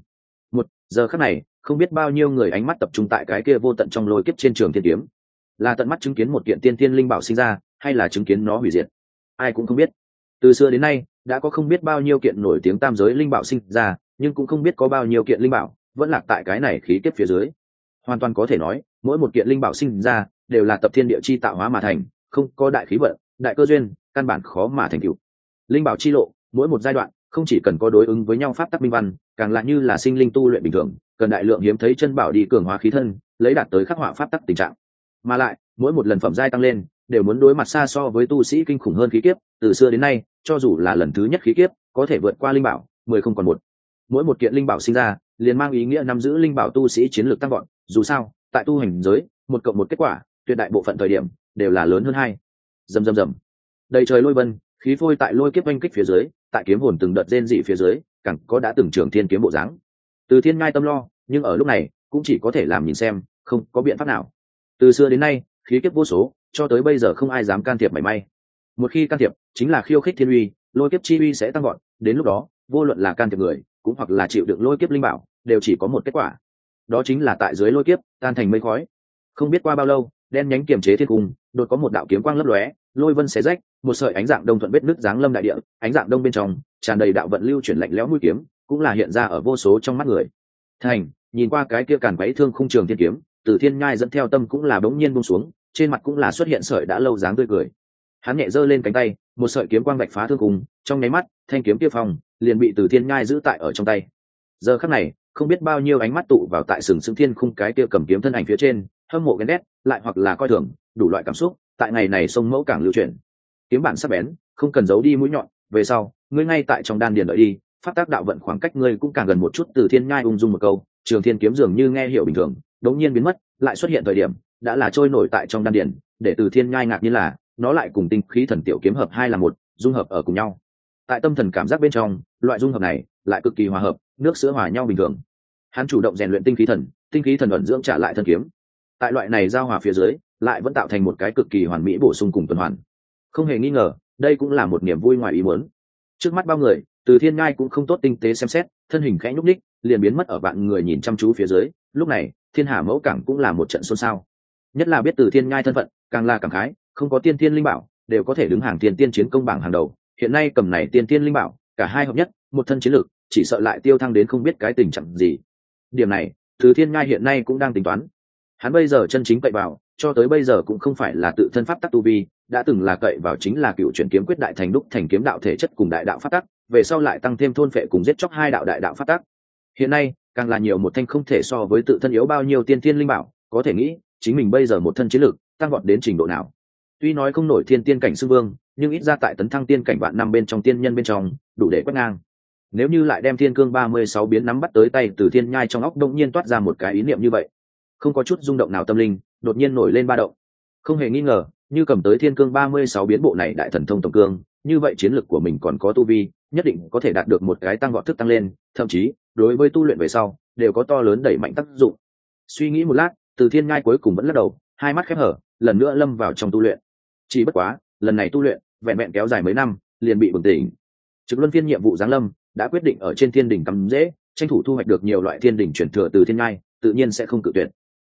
Giờ khắc này, không biết bao nhiêu người ánh mắt tập trung tại cái kia vô tận trong lôi kiếp trên trường thiên kiếm, là tận mắt chứng kiến một kiện tiên thiên linh bảo sinh ra, hay là chứng kiến nó hủy diệt, ai cũng không biết. Từ xưa đến nay đã có không biết bao nhiêu kiện nổi tiếng tam giới linh bảo sinh ra, nhưng cũng không biết có bao nhiêu kiện linh bảo vẫn lạc tại cái này khí kiếp phía dưới. Hoàn toàn có thể nói mỗi một kiện linh bảo sinh ra đều là tập thiên địa chi tạo hóa mà thành, không có đại khí vận, đại cơ duyên, căn bản khó mà thành tựu. Linh bảo chi lộ mỗi một giai đoạn không chỉ cần có đối ứng với nhau pháp tắc minh văn, càng là như là sinh linh tu luyện bình thường, cần đại lượng hiếm thấy chân bảo đi cường hóa khí thân, lấy đạt tới khắc họa pháp tắc tình trạng. Mà lại mỗi một lần phẩm giai tăng lên đều muốn đối mặt xa so với tu sĩ kinh khủng hơn khí kiếp. Từ xưa đến nay cho dù là lần thứ nhất khí kiếp có thể vượt qua linh bảo 10 không còn một. Mỗi một kiện linh bảo sinh ra liền mang ý nghĩa nắm giữ linh bảo tu sĩ chiến lược tăng vọt, dù sao tại tu hành giới một cộng một kết quả tuyệt đại bộ phận thời điểm đều là lớn hơn hai. Rầm rầm rầm, đầy trời lôi vân, khí phôi tại lôi kiếp oanh kích phía dưới, tại kiếm hồn từng đợt rên dị phía dưới, càng có đã từng trường thiên kiếm bộ dáng. Từ Thiên Ngai tâm lo, nhưng ở lúc này cũng chỉ có thể làm nhìn xem, không có biện pháp nào. Từ xưa đến nay khí kiếp vô số, cho tới bây giờ không ai dám can thiệp mảy may. Một khi can thiệp chính là khiêu khích thiên uy, lôi kiếp chi uy sẽ tăng gọn, đến lúc đó vô luận là can thiệp người cũng hoặc là chịu đựng lôi kiếp linh bảo đều chỉ có một kết quả, đó chính là tại dưới lôi kiếp tan thành mây khói. Không biết qua bao lâu, đen nhánh kiềm chế thiên cung đột có một đạo kiếm quang lấp lóe, lôi vân xé rách, một sợi ánh dạng đông thuận vết nứt giáng lâm đại địa, ánh dạng đông bên trong tràn đầy đạo vận lưu chuyển lạnh lẽo mũi kiếm, cũng là hiện ra ở vô số trong mắt người. Thành nhìn qua cái kia càn quấy thương khung trường thiên kiếm, Từ Thiên Nhai dẫn theo tâm cũng là bỗng nhiên buông xuống, trên mặt cũng là xuất hiện sợi đã lâu dáng tươi cười. Hắn nhẹ giơ lên cánh tay, một sợi kiếm quang vạch phá thương khung, trong nháy mắt thanh kiếm kia phong liền bị Từ Thiên Nhai giữ tại ở trong tay. Giờ khắc này không biết bao nhiêu ánh mắt tụ vào tại sừng sững thiên khung cái kia cầm kiếm thân ảnh phía trên, hâm mộ ghen ghét, lại hoặc là coi thường, đủ loại cảm xúc tại ngày này sông mẫu cảng lưu chuyển. Kiếm bản sắc bén, không cần giấu đi mũi nhọn, về sau ngươi ngay tại trong đan điền đợi đi, pháp tác đạo vận khoảng cách ngươi cũng càng gần một chút. Từ Thiên Nhai ung dung một câu, trường thiên kiếm dường như nghe hiểu bình thường, đống nhiên biến mất, lại xuất hiện thời điểm đã là trôi nổi tại trong đan điền. Để Từ Thiên Nhai ngạc nhiên là nó lại cùng tinh khí thần tiểu kiếm hợp hai là một, dung hợp ở cùng nhau. Tại tâm thần cảm giác bên trong, loại dung hợp này lại cực kỳ hòa hợp, nước sữa hòa nhau bình thường. Hắn chủ động rèn luyện tinh khí thần ẩn dưỡng trả lại thân kiếm. Tại loại này giao hòa phía dưới, lại vẫn tạo thành một cái cực kỳ hoàn mỹ bổ sung cùng tuần hoàn. Không hề nghi ngờ, đây cũng là một niềm vui ngoài ý muốn. Trước mắt bao người, Từ Thiên Nhai cũng không tốt tinh tế xem xét, thân hình khẽ nhúc nhích, liền biến mất ở vạn người nhìn chăm chú phía dưới. Lúc này, Thiên Hà Mẫu Cảng cũng là một trận xôn xao. Nhất là biết Từ Thiên Nhai thân phận, càng là cảm khái, không có tiên thiên linh bảo, đều có thể đứng hàng tiên chiến công bảng hàng đầu. Hiện nay cầm này tiên thiên linh bảo, cả hai hợp nhất, một thân chiến lực, chỉ sợ lại tiêu thăng đến không biết cái tình trạng gì. Điểm này, Từ Thiên Nhai hiện nay cũng đang tính toán. Hắn bây giờ chân chính cậy vào, cho tới bây giờ cũng không phải là tự thân pháp tắc tu vi, đã từng là cậy vào chính là cựu chuyển kiếm quyết đại thành đúc thành kiếm đạo thể chất cùng đại đạo pháp tắc, về sau lại tăng thêm thôn phệ cùng giết chóc hai đạo đại đạo pháp tắc. Hiện nay, càng là nhiều một thanh không thể so với tự thân yếu bao nhiêu tiên thiên linh bảo, có thể nghĩ, chính mình bây giờ một thân chiến lực tăng vọt đến trình độ nào. Tuy nói không nổi thiên tiên cảnh xưng vương, nhưng ít ra tại tấn thăng tiên cảnh vạn năm bên trong tiên nhân bên trong, đủ để quét ngang. Nếu như lại đem thiên cương 36 biến nắm bắt tới tay, Từ Thiên Nhai trong óc đột nhiên toát ra một cái ý niệm như vậy. Không có chút rung động nào tâm linh, đột nhiên nổi lên ba động. Không hề nghi ngờ, như cầm tới thiên cương 36 biến bộ này đại thần thông tổng cương, như vậy chiến lực của mình còn có tu vi, nhất định có thể đạt được một cái tăng vọt thức tăng lên, thậm chí đối với tu luyện về sau đều có to lớn đẩy mạnh tác dụng. Suy nghĩ một lát, Từ Thiên Nhai cuối cùng vẫn lắc đầu, hai mắt khép hở, lần nữa lâm vào trong tu luyện. Chỉ bất quá, lần này tu luyện vẹn vẹn kéo dài mấy năm, liền bị bừng tỉnh. Trực luân phiên nhiệm vụ giáng lâm đã quyết định ở trên thiên đỉnh cắm dễ, tranh thủ thu hoạch được nhiều loại thiên đỉnh chuyển thừa từ Thiên Nhai, tự nhiên sẽ không cự tuyệt.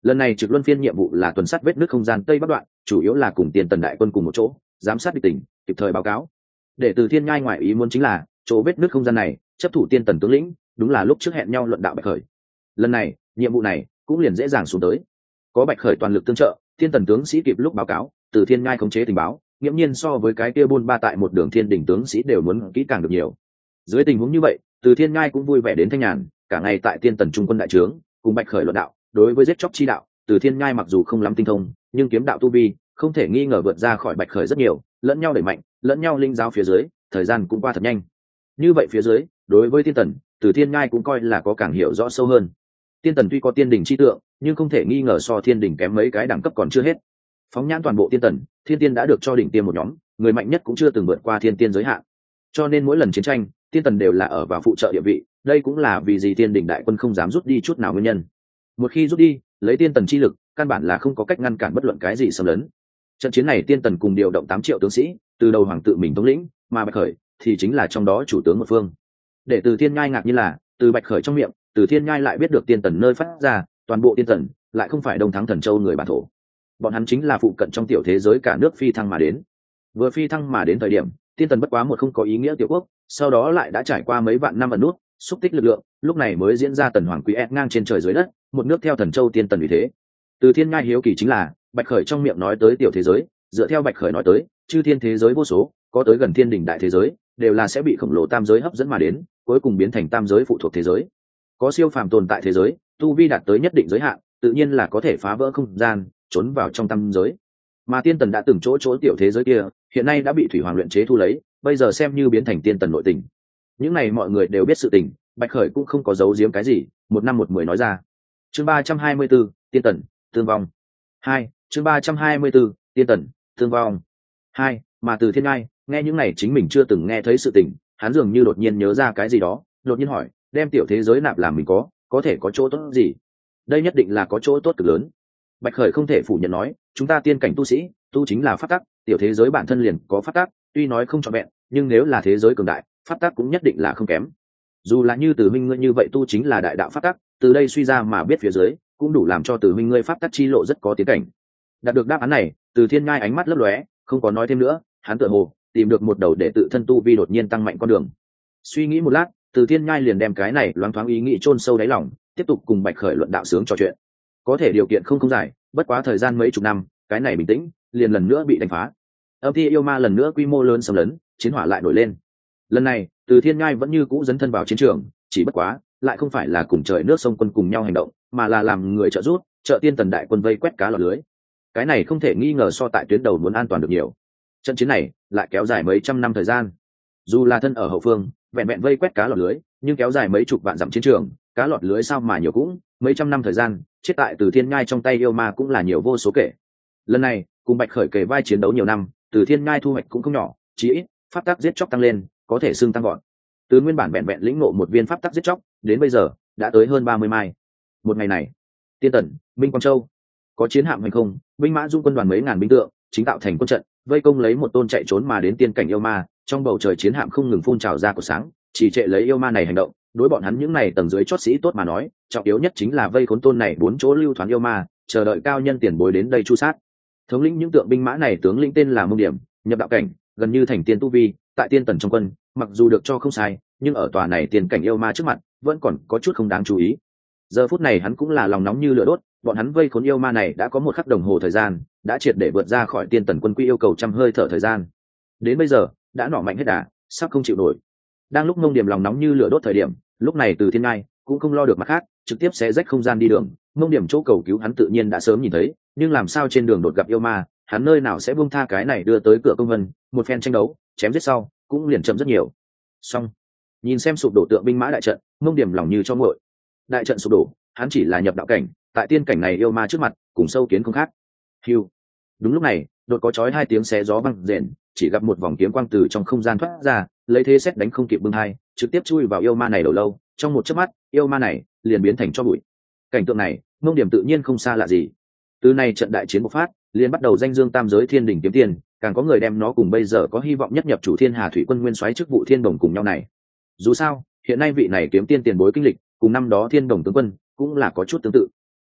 Lần này trực luân phiên nhiệm vụ là tuần sát vết nước không gian tây bắc đoạn, chủ yếu là cùng Tiên Tần đại quân cùng một chỗ giám sát địch tình, kịp thời báo cáo. Để Từ Thiên Nhai ngoại ý muốn chính là chỗ vết nước không gian này chấp thủ Tiên Tần tướng lĩnh đúng là lúc trước hẹn nhau luận đạo Bạch Khởi. Lần này nhiệm vụ này cũng liền dễ dàng xuống tới, có Bạch Khởi toàn lực tương trợ, Tiên Tần tướng sĩ kịp lúc báo cáo, Từ Thiên Nhai khống chế tình báo nghiễm nhiên so với cái kia buôn ba tại một đường thiên đỉnh tướng sĩ đều muốn kỹ càng được nhiều. Dưới tình huống như vậy, Từ Thiên Nhai cũng vui vẻ đến thanh nhàn, cả ngày tại Tiên Tần trung quân đại trướng cùng Bạch Khởi luận đạo. Đối với giết chóc chi đạo, Từ Thiên Nhai mặc dù không lắm tinh thông, nhưng kiếm đạo tu vi không thể nghi ngờ vượt ra khỏi Bạch Khởi rất nhiều, lẫn nhau đẩy mạnh, lẫn nhau linh giáo phía dưới, thời gian cũng qua thật nhanh. Như vậy phía dưới, đối với Tiên Tần, Từ Thiên Nhai cũng coi là có càng hiểu rõ sâu hơn. Tiên Tần tuy có tiên đỉnh chi tượng, nhưng không thể nghi ngờ so thiên đỉnh kém mấy cái đẳng cấp còn chưa hết. Phóng nhãn toàn bộ Tiên Tần, thiên tiên đã được cho đỉnh tiêm một nhóm, người mạnh nhất cũng chưa từng vượt qua thiên tiên giới hạn. Cho nên mỗi lần chiến tranh, Tiên Tần đều là ở vào phụ trợ địa vị, đây cũng là vì gì Tiên đỉnh đại quân không dám rút đi chút nào nguyên nhân. Một khi rút đi, lấy Tiên Tần chi lực, căn bản là không có cách ngăn cản bất luận cái gì xâm lấn. Trận chiến này Tiên Tần cùng điều động 8 triệu tướng sĩ, từ đầu hoàng tự mình thống lĩnh, mà Bạch Khởi thì chính là trong đó chủ tướng một phương. Để Từ Thiên Nhai ngạc như là, từ Bạch Khởi trong miệng, Từ Thiên Nhai lại biết được Tiên Tần nơi phát ra, toàn bộ Tiên Tần lại không phải Đông Thắng Thần Châu người bản thổ. Bọn hắn chính là phụ cận trong tiểu thế giới cả nước phi thăng mà đến. Vừa phi thăng mà đến thời điểm, Tiên Tần bất quá một không có ý nghĩa tiểu quốc, sau đó lại đã trải qua mấy vạn năm ẩn nút, xúc tích lực lượng, lúc này mới diễn ra Tần Hoàng Quý ép ngang trên trời dưới đất, một nước theo Thần Châu Tiên Tần vì thế. Từ Thiên Nhai hiếu kỳ chính là, Bạch Khởi trong miệng nói tới tiểu thế giới, dựa theo Bạch Khởi nói tới, chư thiên thế giới vô số, có tới gần thiên đỉnh đại thế giới, đều là sẽ bị khổng lồ tam giới hấp dẫn mà đến, cuối cùng biến thành tam giới phụ thuộc thế giới. Có siêu phàm tồn tại thế giới, tu vi đạt tới nhất định giới hạn, tự nhiên là có thể phá vỡ không gian, trốn vào trong tam giới. Mà Tiên Tần đã từng chỗ tiểu thế giới kia, hiện nay đã bị Thủy Hoàng luyện chế thu lấy, bây giờ xem như biến thành Tiên Tần nội tình. Những này mọi người đều biết sự tình, Bạch Khởi cũng không có giấu giếm cái gì, một năm một mười nói ra. Chương 324, Tiên Tần thương vong 2. Chương 324, Tiên Tần thương vong 2. Mà Từ Thiên Nhai nghe những này chính mình chưa từng nghe thấy sự tình, hắn dường như đột nhiên nhớ ra cái gì đó, đột nhiên hỏi, đem tiểu thế giới nạp làm mình có thể có chỗ tốt gì? Đây nhất định là có chỗ tốt cực lớn. Bạch Khởi không thể phủ nhận nói, chúng ta tiên cảnh tu sĩ, tu chính là pháp tắc, tiểu thế giới bản thân liền có pháp tắc, tuy nói không trọn vẹn, nhưng nếu là thế giới cường đại, pháp tắc cũng nhất định là không kém. Dù là như Từ Minh ngươi như vậy tu chính là đại đạo pháp tắc, từ đây suy ra mà biết phía dưới, cũng đủ làm cho Từ Minh ngươi pháp tắc chi lộ rất có tiến cảnh. Đạt được đáp án này, Từ Thiên Nhai ánh mắt lấp lóe, không có nói thêm nữa, hắn tựa hồ tìm được một đầu để tự thân tu vi đột nhiên tăng mạnh con đường. Suy nghĩ một lát, Từ Thiên Nhai liền đem cái này loáng thoáng ý nghĩ chôn sâu đáy lòng, tiếp tục cùng Bạch Khởi luận đạo sướng trò chuyện. Có thể điều kiện không dài, bất quá thời gian mấy chục năm, cái này bình tĩnh liền lần nữa bị đánh phá. Âm Thi yêu ma lần nữa quy mô lớn xâm lấn, chiến hỏa lại nổi lên. Lần này, Từ Thiên Nhai vẫn như cũ dấn thân vào chiến trường, chỉ bất quá lại không phải là cùng trời nước sông quân cùng nhau hành động, mà là làm người trợ giúp, trợ Tiên Tần đại quân vây quét cá lọt lưới. Cái này không thể nghi ngờ so tại tuyến đầu muốn an toàn được nhiều. Trận chiến này lại kéo dài mấy trăm năm thời gian. Dù là thân ở hậu phương, vẹn vẹn vây quét cá lọt lưới, nhưng kéo dài mấy chục vạn dặm chiến trường, cá lọt lưới sao mà nhiều cũng, mấy trăm năm thời gian, chết tại Từ Thiên Nhai trong tay yêu ma cũng là nhiều vô số kể. Lần này, cùng Bạch Khởi kề vai chiến đấu nhiều năm, Từ Thiên Nhai thu hoạch cũng không nhỏ, chí ít, pháp tắc giết chóc tăng lên, có thể xưng tăng gọn. Từ nguyên bản vẹn vẹn lĩnh ngộ một viên pháp tắc giết chóc, đến bây giờ đã tới hơn 30 mai. Một ngày này, Tiên Tần, Minh Quang Châu, có chiến hạm hay không, binh mã dung quân đoàn mấy ngàn binh tượng, chính tạo thành quân trận, vây công lấy một tôn chạy trốn mà đến tiên cảnh yêu ma, trong bầu trời chiến hạm không ngừng phun trào ra của sáng, chỉ trệ lấy yêu ma này hành động. Đối bọn hắn những này tầng dưới chót sĩ tốt mà nói, trọng yếu nhất chính là vây khốn tôn này 4 chỗ lưu thoán yêu ma, chờ đợi cao nhân tiền bối đến đây chu sát. Thống lĩnh những tượng binh mã này tướng lĩnh tên là Mông Điểm, nhập đạo cảnh, gần như thành tiên tu vi, tại Tiên Tần trong quân, mặc dù được cho không sai, nhưng ở tòa này tiên cảnh yêu ma trước mặt, vẫn còn có chút không đáng chú ý. Giờ phút này hắn cũng là lòng nóng như lửa đốt, bọn hắn vây khốn yêu ma này đã có 1 khắc đồng hồ thời gian, đã triệt để vượt ra khỏi Tiên Tần quân quy yêu cầu trăm hơi thở thời gian. Đến bây giờ, đã nỏ mạnh hết đà, sắp không chịu nổi. Đang lúc Mông Điểm lòng nóng như lửa đốt thời điểm, lúc này Từ Thiên Nhai cũng không lo được mặt khác, trực tiếp xé rách không gian đi đường. Mông Điểm chỗ cầu cứu hắn tự nhiên đã sớm nhìn thấy, nhưng làm sao trên đường đột gặp yêu ma, hắn nơi nào sẽ buông tha cái này đưa tới cửa công vân, một phen tranh đấu, chém giết sau, cũng liền chậm rất nhiều. Xong, nhìn xem sụp đổ tượng binh mã đại trận, Mông Điểm lòng như cho nguội. Đại trận sụp đổ, hắn chỉ là nhập đạo cảnh, tại tiên cảnh này yêu ma trước mặt, cùng sâu kiến không khác. Hưu. Đúng lúc này, đột có chói 2 tiếng xé gió vang rền, chỉ gặp một vòng kiếm quang từ trong không gian thoát ra, lấy thế xét đánh không kịp bưng hai, trực tiếp chui vào yêu ma này đầu lâu, trong một chớp mắt, yêu ma này liền biến thành tro bụi. Cảnh tượng này, Mông Điểm tự nhiên không xa lạ gì. Từ nay trận đại chiến bộc phát, liền bắt đầu danh dương tam giới thiên đỉnh kiếm tiền, càng có người đem nó cùng bây giờ có hy vọng nhất nhập chủ Thiên Hà Thủy Quân nguyên soái chức vụ Thiên Đồng cùng nhau này. Dù sao, hiện nay vị này kiếm tiên tiền bối kinh lịch, cùng năm đó Thiên Đồng tướng quân cũng là có chút tương tự.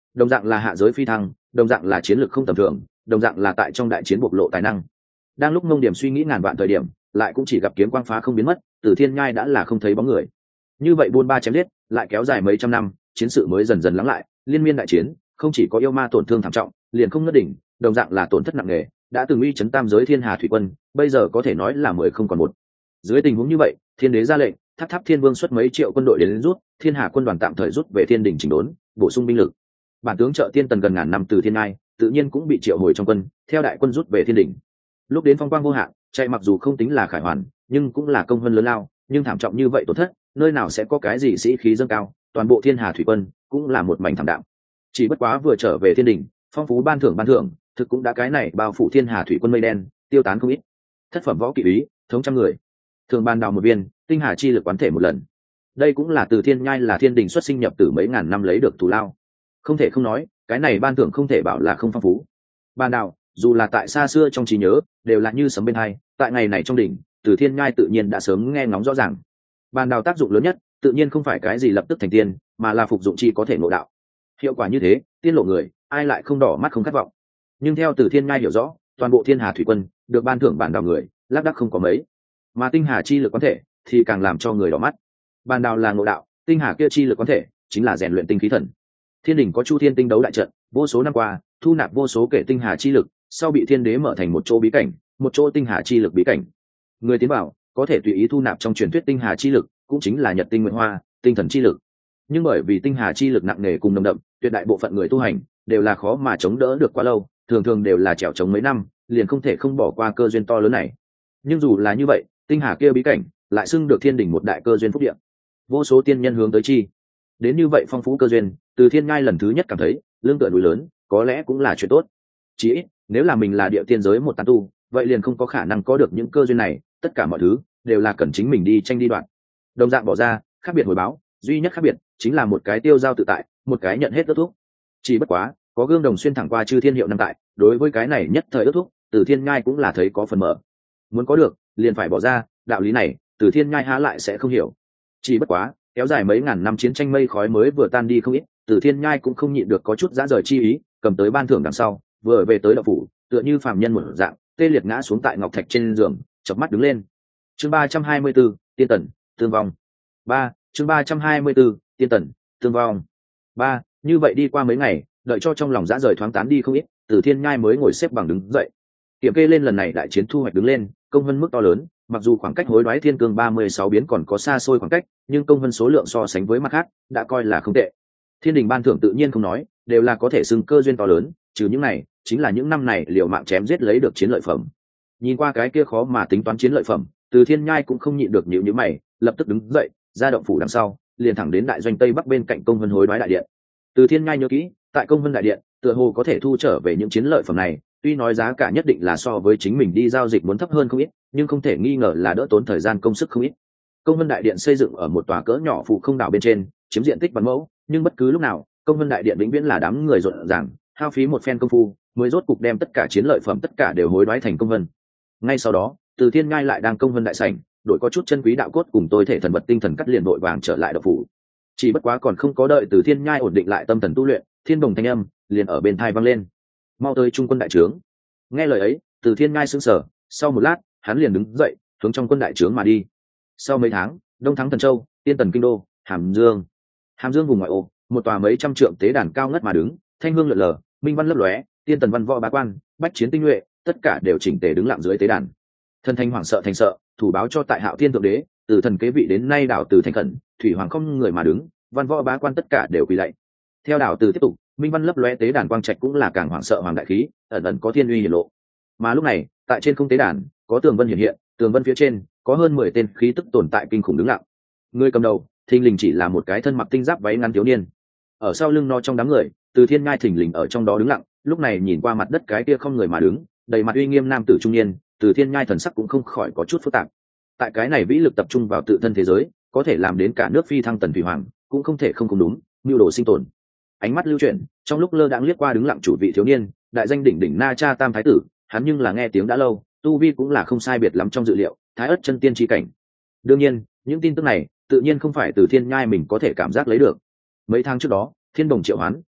đồng dạng là hạ giới phi thăng, đồng dạng là chiến lược không tầm thường, đồng dạng là tại trong đại chiến bộc lộ tài năng. Đang lúc Mông Điểm suy nghĩ ngàn vạn thời điểm, lại cũng chỉ gặp kiếm quang phá không biến mất, Từ Thiên Nhai đã là không thấy bóng người. Như vậy buôn ba chém giết, lại kéo dài mấy trăm năm, chiến sự mới dần dần lắng lại, liên miên đại chiến, không chỉ có yêu ma tổn thương thảm trọng, liền không ngất đỉnh, đồng dạng là tổn thất nặng nề, đã từng uy chấn tam giới thiên hà thủy quân, bây giờ có thể nói là 10 không còn một. Dưới tình huống như vậy, Thiên Đế ra lệnh, Tháp Tháp Thiên Vương xuất mấy triệu quân đội đến rút, Thiên Hà quân đoàn tạm thời rút về Thiên đỉnh chỉnh đốn, bổ sung binh lực. Bản tướng trợ tiên tần gần ngàn năm Từ Thiên Ngai, tự nhiên cũng bị triệu hồi trong quân, theo đại quân rút về Thiên đỉnh. Lúc đến phong quang vô hạn, chạy mặc dù không tính là khải hoàn, nhưng cũng là công hơn lớn lao, nhưng thảm trọng như vậy tổn thất, nơi nào sẽ có cái gì sĩ khí dâng cao, toàn bộ Thiên Hà thủy quân cũng là một mảnh thảm đạm. Chỉ bất quá vừa trở về Thiên đỉnh, phong phú ban thưởng, thực cũng đã cái này bao phủ Thiên Hà thủy quân mây đen, tiêu tán không ít. Thất phẩm võ kỵ úy, thống trăm người, thường ban đào một viên, tinh hà chi lực quán thể một lần. Đây cũng là Từ Thiên Nhai là Thiên đình xuất sinh nhập tử mấy ngàn năm lấy được thù lao. Không thể không nói, cái này ban thưởng không thể bảo là không phong phú. Ban đào, dù là tại xa xưa trong trí nhớ, đều là như sấm bên hai, tại ngày này trong đỉnh, Từ Thiên Nhai tự nhiên đã sớm nghe ngóng rõ ràng. Ban đào tác dụng lớn nhất, tự nhiên không phải cái gì lập tức thành tiên, mà là phục dụng chi có thể ngộ đạo. Hiệu quả như thế, tiên lộ người, ai lại không đỏ mắt không khát vọng. Nhưng theo Từ Thiên Nhai hiểu rõ, toàn bộ Thiên Hà thủy quân được ban thưởng ban đào người, lác đác không có mấy. Mà tinh hà chi lực quán thể thì càng làm cho người đỏ mắt. Ban đào là ngộ đạo, tinh hà kia chi lực quán thể chính là rèn luyện tinh khí thần. Thiên đình có Chu Thiên tinh đấu đại trận, vô số năm qua thu nạp vô số kể tinh hà chi lực, sau bị Thiên Đế mở thành một chỗ bí cảnh, một chỗ tinh hà chi lực bí cảnh. Người tiến vào có thể tùy ý thu nạp trong truyền thuyết tinh hà chi lực, cũng chính là nhật tinh nguyện hoa, tinh thần chi lực. Nhưng bởi vì tinh hà chi lực nặng nề cùng nồng đậm, tuyệt đại bộ phận người tu hành đều là khó mà chống đỡ được quá lâu, thường đều là trèo chống mấy năm, liền không thể không bỏ qua cơ duyên to lớn này. Nhưng dù là như vậy, tinh hà kia bí cảnh lại xưng được Thiên đình một đại cơ duyên phúc địa, vô số tiên nhân hướng tới chi. Đến như vậy phong phú cơ duyên, Từ Thiên Ngai lần thứ nhất cảm thấy lương tựa núi lớn có lẽ cũng là chuyện tốt. Chỉ ít nếu là mình là địa tiên giới một tán tu, vậy liền không có khả năng có được những cơ duyên này, tất cả mọi thứ đều là cần chính mình đi tranh đi đoạn. Đồng dạng bỏ ra, khác biệt hồi báo, duy nhất khác biệt chính là một cái tiêu giao tự tại, một cái nhận hết ước thúc. Chỉ bất quá có gương đồng xuyên thẳng qua chư thiên hiệu năm tại, đối với cái này nhất thời ước thúc, Từ Thiên Ngai cũng là thấy có phần mở. Muốn có được liền phải bỏ ra, đạo lý này Từ Thiên Nhai há lại sẽ không hiểu. Chỉ bất quá kéo dài mấy ngàn năm chiến tranh mây khói mới vừa tan đi không ít, Từ Thiên Nhai cũng không nhịn được có chút dã rời chi ý, cầm tới ban thưởng đằng sau, vừa về tới đạo phủ, tựa như phàm nhân một dạng, tê liệt ngã xuống tại ngọc thạch trên giường, chợp mắt đứng lên. Chương 324, Tiên Tần, Tương Vong. 3, chương 324, Tiên Tần, Tương Vong. 3, như vậy đi qua mấy ngày, đợi cho trong lòng dã rời thoáng tán đi không ít, Từ Thiên Nhai mới ngồi xếp bằng đứng dậy. Kiểm kê lên lần này đại chiến thu hoạch đứng lên, công vân mức to lớn, mặc dù khoảng cách hối đoái thiên cương 36 biến còn có xa xôi khoảng cách, nhưng công vân số lượng so sánh với mặt khác đã coi là không tệ. Thiên đình ban thưởng tự nhiên không nói, đều là có thể xưng cơ duyên to lớn, trừ những này chính là những năm này liều mạng chém giết lấy được chiến lợi phẩm. Nhìn qua cái kia khó mà tính toán chiến lợi phẩm, Từ Thiên Nhai cũng không nhịn được nhíu nhíu mày, lập tức đứng dậy ra động phủ đằng sau, liền thẳng đến đại doanh tây bắc bên cạnh công vân hối đoái đại điện. Từ Thiên Nhai nhớ kỹ, tại công vân đại điện tựa hồ có thể thu trở về những chiến lợi phẩm này, tuy nói giá cả nhất định là so với chính mình đi giao dịch muốn thấp hơn không ít, nhưng không thể nghi ngờ là đỡ tốn thời gian công sức không ít. Công vân đại điện xây dựng ở một tòa cỡ nhỏ phụ không đảo bên trên, chiếm diện tích vạn mẫu, nhưng bất cứ lúc nào công vân đại điện vĩnh viễn là đám người rộn ràng, hao phí một phen công phu mới rốt cục đem tất cả chiến lợi phẩm tất cả đều hối đoái thành công vân. Ngay sau đó Từ Thiên Ngai lại đang công vân đại sảnh đội có chút chân quý đạo cốt cùng tôi thể thần vật tinh thần cắt liền đội vàng trở lại đậu phủ. Chỉ bất quá còn không có đợi Từ Thiên Nhai ổn định lại tâm thần tu luyện, thiên đồng thanh âm liền ở bên tai vang lên: mau tới trung quân đại trướng. Nghe lời ấy, Từ Thiên Nhai sững sờ, sau một lát hắn liền đứng dậy hướng trong quân đại trướng mà đi. Sau mấy tháng, đông thắng Thần Châu, Tiên Tần kinh đô, Hàm Dương vùng ngoại ô, một tòa mấy trăm trượng tế đàn cao ngất mà đứng, thanh hương lượn lờ, minh văn lấp lóe, tiên tần văn võ bá quan, bách chiến tinh nhuệ, tất cả đều chỉnh tề đứng lặng dưới tế đàn. Thần thanh hoảng sợ thành sợ, thủ báo cho tại Hạo Thiên thượng đế, từ thần kế vị đến nay đảo từ thanh khẩn, thủy hoàng không người mà đứng, văn võ bá quan tất cả đều quỳ lạy. Theo đảo từ tiếp tục, minh văn lấp lóe tế đàn quang trạch cũng là càng hoảng sợ hoàng đại khí, ẩn ẩn có thiên uy hiển lộ. Mà lúc này, tại trên không tế đàn, có tường vân hiện hiện, tường vân phía trên có hơn 10 tên khí tức tồn tại kinh khủng đứng lặng. Người cầm đầu, thình lình chỉ là một cái thân mặc tinh giáp váy ngắn thiếu niên. Ở sau lưng nó trong đám người, Từ Thiên Ngai thình lình ở trong đó đứng lặng, lúc này nhìn qua mặt đất cái kia không người mà đứng, đầy mặt uy nghiêm nam tử trung niên, Từ Thiên Ngai thần sắc cũng không khỏi có chút phức tạp. Tại cái này vĩ lực tập trung vào tự thân thế giới, có thể làm đến cả nước phi thăng tần thủy hoàng, cũng không thể không đúng, nhu đồ sinh tồn. Ánh mắt lưu chuyển, trong lúc lơ đãng liếc qua đứng lặng chủ vị thiếu niên, đại danh đỉnh đỉnh Na Cha Tam thái tử, hắn nhưng là nghe tiếng đã lâu, tu vi cũng là không sai biệt lắm trong dự liệu, thái ất chân tiên chi cảnh. Đương nhiên, những tin tức này tự nhiên không phải Từ Thiên Nhai mình có thể cảm giác lấy được. Mấy tháng trước đó, Thiên Đồng triệu hoán,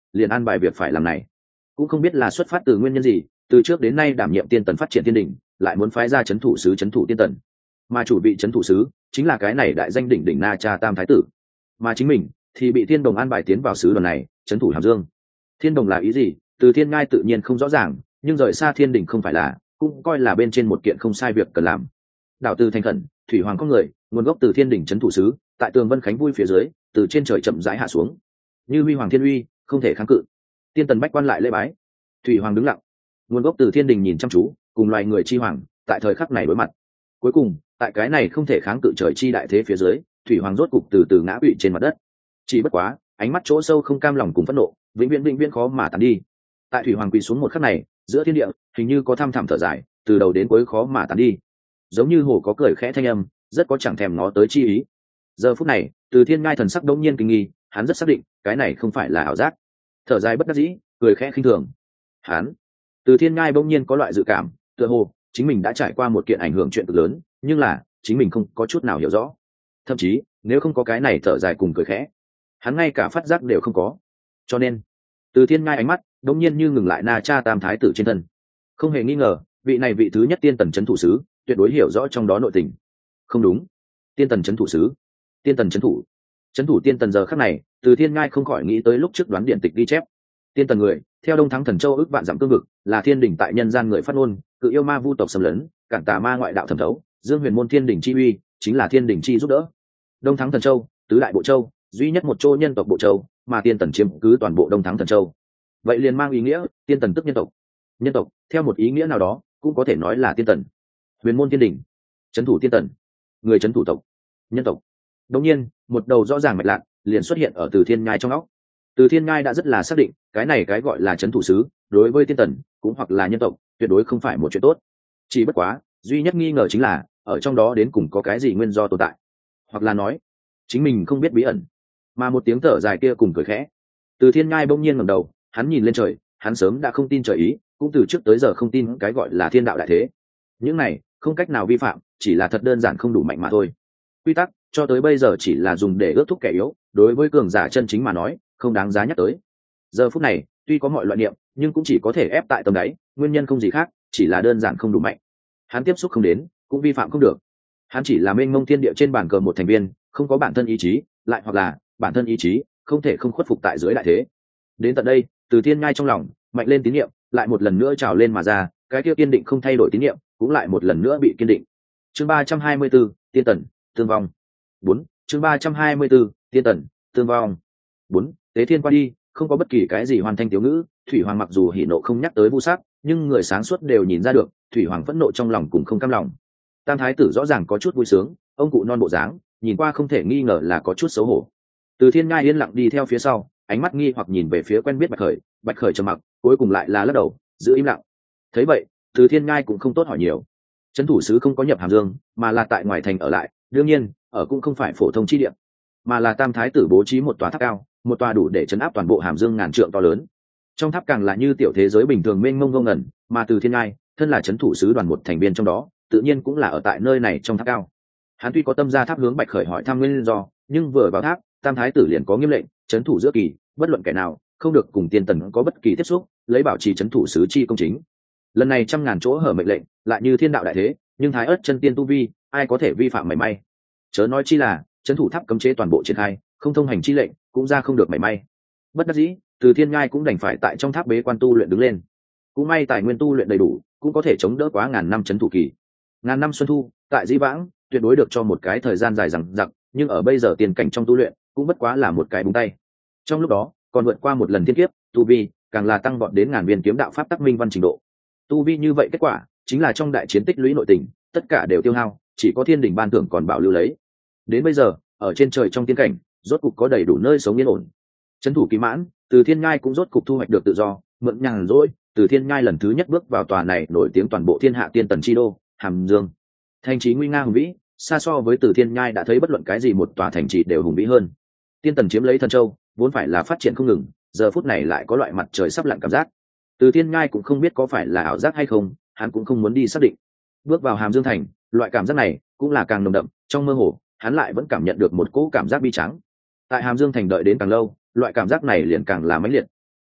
liền an bài việc phải làm này. Cũng không biết là xuất phát từ nguyên nhân gì, từ trước đến nay đảm nhiệm tiên tần phát triển thiên đình, lại muốn phái ra trấn thủ sứ trấn thủ tiên tần, mà chủ vị trấn thủ sứ chính là cái này đại danh đỉnh đỉnh Na Cha Tam thái tử, mà chính mình thì bị Thiên Đồng an bài tiến vào sứ đoàn này trấn thủ Hàm Dương. Thiên Đồng là ý gì, Từ Thiên Ngai tự nhiên không rõ ràng, nhưng rời xa thiên đình không phải là, cũng coi là bên trên một kiện không sai việc cần làm. Đạo Từ thành khẩn, thủy hoàng có người, nguồn gốc từ thiên đình trấn thủ sứ, tại tường vân khánh vui phía dưới, từ trên trời chậm rãi hạ xuống, như huy hoàng thiên uy, không thể kháng cự. Tiên tần bách quan lại lễ bái, thủy hoàng đứng lặng, nguồn gốc từ thiên đình nhìn chăm chú, cùng loài người chi hoàng tại thời khắc này đối mặt. Cuối cùng tại cái này không thể kháng cự trời chi đại thế phía dưới, thủy hoàng rốt cục từ từ ngã quỵ trên mặt đất. Chỉ bất quá ánh mắt chỗ sâu không cam lòng cùng phẫn nộ vĩnh viễn khó mà tàn đi. Tại thủy hoàng quỳ xuống một khắc này, giữa thiên địa hình như có thăm thẳm thở dài, từ đầu đến cuối khó mà tàn đi, giống như hồ có cười khẽ thanh âm, rất có chẳng thèm nó tới chi ý. Giờ phút này Từ Thiên Ngai thần sắc đống nhiên kinh nghi, hắn rất xác định cái này không phải là ảo giác. Thở dài bất đắc dĩ, cười khẽ khinh thường. Hắn Từ Thiên Ngai bỗng nhiên có loại dự cảm, tựa hồ chính mình đã trải qua một kiện ảnh hưởng chuyện cực lớn, nhưng là chính mình không có chút nào hiểu rõ. Thậm chí nếu không có cái này thở dài cùng cười khẽ, hắn ngay cả phát giác đều không có. Cho nên Từ Thiên Ngai ánh mắt đống nhiên như ngừng lại Na Cha Tam thái tử trên thân. Không hề nghi ngờ, vị này vị thứ nhất tiên tần trấn thủ sứ tuyệt đối hiểu rõ trong đó nội tình. Không đúng, tiên tần trấn thủ sứ, tiên tần trấn thủ tiên tần. Giờ khắc này Từ Thiên Ngai không khỏi nghĩ tới lúc trước đoán điện tịch ghi chép, tiên tần người theo Đông Thắng Thần Châu ước vạn dặm cương vực, là thiên đình tại nhân gian người phát ngôn, cự yêu ma vu tộc xâm lấn, cản tà ma ngoại đạo thẩm thấu, dương huyền môn thiên đình chi uy, chính là thiên đình chi giúp đỡ. Đông Thắng Thần Châu, tứ đại bộ châu, duy nhất một châu nhân tộc bộ châu, mà tiên tần chiếm cứ toàn bộ Đông Thắng Thần Châu. Vậy liền mang ý nghĩa tiên tần tức nhân tộc. Nhân tộc theo một ý nghĩa nào đó cũng có thể nói là tiên tần. Huyền môn thiên đình, trấn thủ tiên tần, người trấn thủ tộc, nhân tộc. Đống nhiên một đầu rõ ràng mạch lạc liền xuất hiện ở Từ Thiên Ngai trong óc. Từ Thiên Ngai đã rất là xác định, cái này cái gọi là trấn thủ sứ đối với tiên tần cũng hoặc là nhân tộc tuyệt đối không phải một chuyện tốt. Chỉ bất quá duy nhất nghi ngờ chính là ở trong đó đến cùng có cái gì nguyên do tồn tại, hoặc là nói chính mình không biết bí ẩn. Mà một tiếng thở dài kia cùng cười khẽ, Từ Thiên Ngai bỗng nhiên ngẩng đầu, hắn nhìn lên trời, hắn sớm đã không tin trời ý, cũng từ trước tới giờ không tin cái gọi là thiên đạo đại thế. Những này không cách nào vi phạm, chỉ là thật đơn giản không đủ mạnh mà thôi. Quy tắc cho tới bây giờ chỉ là dùng để ước thúc kẻ yếu, đối với cường giả chân chính mà nói không đáng giá nhắc tới. Giờ phút này tuy có mọi loại niệm, nhưng cũng chỉ có thể ép tại tầm đáy, nguyên nhân không gì khác, chỉ là đơn giản không đủ mạnh. Hắn tiếp xúc không đến, cũng vi phạm không được. Hắn chỉ là mênh mông thiên địa trên bàn cờ một thành viên, không có bản thân ý chí, lại hoặc là bản thân ý chí không thể không khuất phục tại dưới đại thế. Đến tận đây Từ Thiên Ngai trong lòng mạnh lên tín niệm, lại một lần nữa trào lên mà ra, cái kia kiên định không thay đổi tín niệm cũng lại một lần nữa bị kiên định. Chương 324, tiên tần tương vong. 4. Chương 324, tiên tần tương vong. 4. Tế thiên qua đi, không có bất kỳ cái gì hoàn thành tiểu ngữ. Thủy hoàng mặc dù hỉ nộ không nhắc tới vu sát, nhưng người sáng suốt đều nhìn ra được thủy hoàng phẫn nộ trong lòng cũng không cam lòng. Tam thái tử rõ ràng có chút vui sướng, ông cụ non bộ dáng, nhìn qua không thể nghi ngờ là có chút xấu hổ. Từ Thiên Ngai yên lặng đi theo phía sau, ánh mắt nghi hoặc nhìn về phía quen biết Bạch Khởi trầm mặc, cuối cùng lại là lắc đầu giữ im lặng. Thấy vậy Từ Thiên Ngai cũng không tốt hỏi nhiều. Trấn thủ sứ không có nhập Hàm Dương, mà là tại ngoài thành ở lại, đương nhiên ở cũng không phải phổ thông chi địa, mà là Tam thái tử bố trí một tòa tháp cao, một tòa đủ để trấn áp toàn bộ Hàm Dương ngàn trượng to lớn. Trong tháp càng là như tiểu thế giới bình thường mênh mông ngông ngẩn, mà Từ Thiên Ngai thân là trấn thủ sứ đoàn một thành viên trong đó, tự nhiên cũng là ở tại nơi này trong tháp cao. Hắn tuy có tâm ra tháp hướng Bạch Khởi hỏi thăm nguyên do, nhưng vừa vào tháp, Tam thái tử liền có nghiêm lệnh trấn thủ giữa kỳ, bất luận kẻ nào không được cùng tiên tần có bất kỳ tiếp xúc, lấy bảo trì trấn thủ sứ chi công chính. Lần này trăm ngàn chỗ hở mệnh lệnh lại như thiên đạo đại thế, nhưng thái ớt chân tiên tu vi ai có thể vi phạm mảy may. Chớ nói chi là trấn thủ tháp cấm chế toàn bộ triển khai, không thông hành chi lệnh cũng ra không được mảy may. Bất đắc dĩ Từ Thiên Ngai cũng đành phải tại trong tháp bế quan tu luyện đứng lên. Cũng may tài nguyên tu luyện đầy đủ, cũng có thể chống đỡ quá ngàn năm trấn thủ kỳ. Ngàn năm xuân thu tại dĩ vãng tuyệt đối được cho một cái thời gian dài dằng dặc, nhưng ở bây giờ tiền cảnh trong tu luyện cũng bất quá là một cái búng tay. Trong lúc đó còn vượt qua một lần thiên kiếp, tu vi càng là tăng vọt đến ngàn viên kiếm đạo pháp tắc minh văn trình độ. Tu vi như vậy kết quả chính là trong đại chiến tích lũy nội tình tất cả đều tiêu hao, chỉ có thiên đình ban thưởng còn bảo lưu lấy. Đến bây giờ ở trên trời trong tiên cảnh rốt cục có đầy đủ nơi sống yên ổn. Trấn thủ kỳ mãn, Từ Thiên Ngai cũng rốt cục thu hoạch được tự do, mượn nhàn rỗi, Từ Thiên Ngai lần thứ nhất bước vào tòa này nổi tiếng toàn bộ thiên hạ tiên tần chi đô Hàm Dương. Thành trì nguy nga hùng vĩ, xa so với Từ Thiên Ngai đã thấy bất luận cái gì một tòa thành trì đều hùng vĩ hơn. Tiên tần chiếm lấy Thần Châu vốn phải là phát triển không ngừng, giờ phút này lại có loại mặt trời sắp lặn cảm giác. Từ Thiên Ngai cũng không biết có phải là ảo giác hay không, hắn cũng không muốn đi xác định. Bước vào Hàm Dương thành, loại cảm giác này cũng là càng nồng đậm, trong mơ hồ hắn lại vẫn cảm nhận được một cỗ cảm giác bi trắng. Tại Hàm Dương thành đợi đến càng lâu, loại cảm giác này liền càng là mãnh liệt.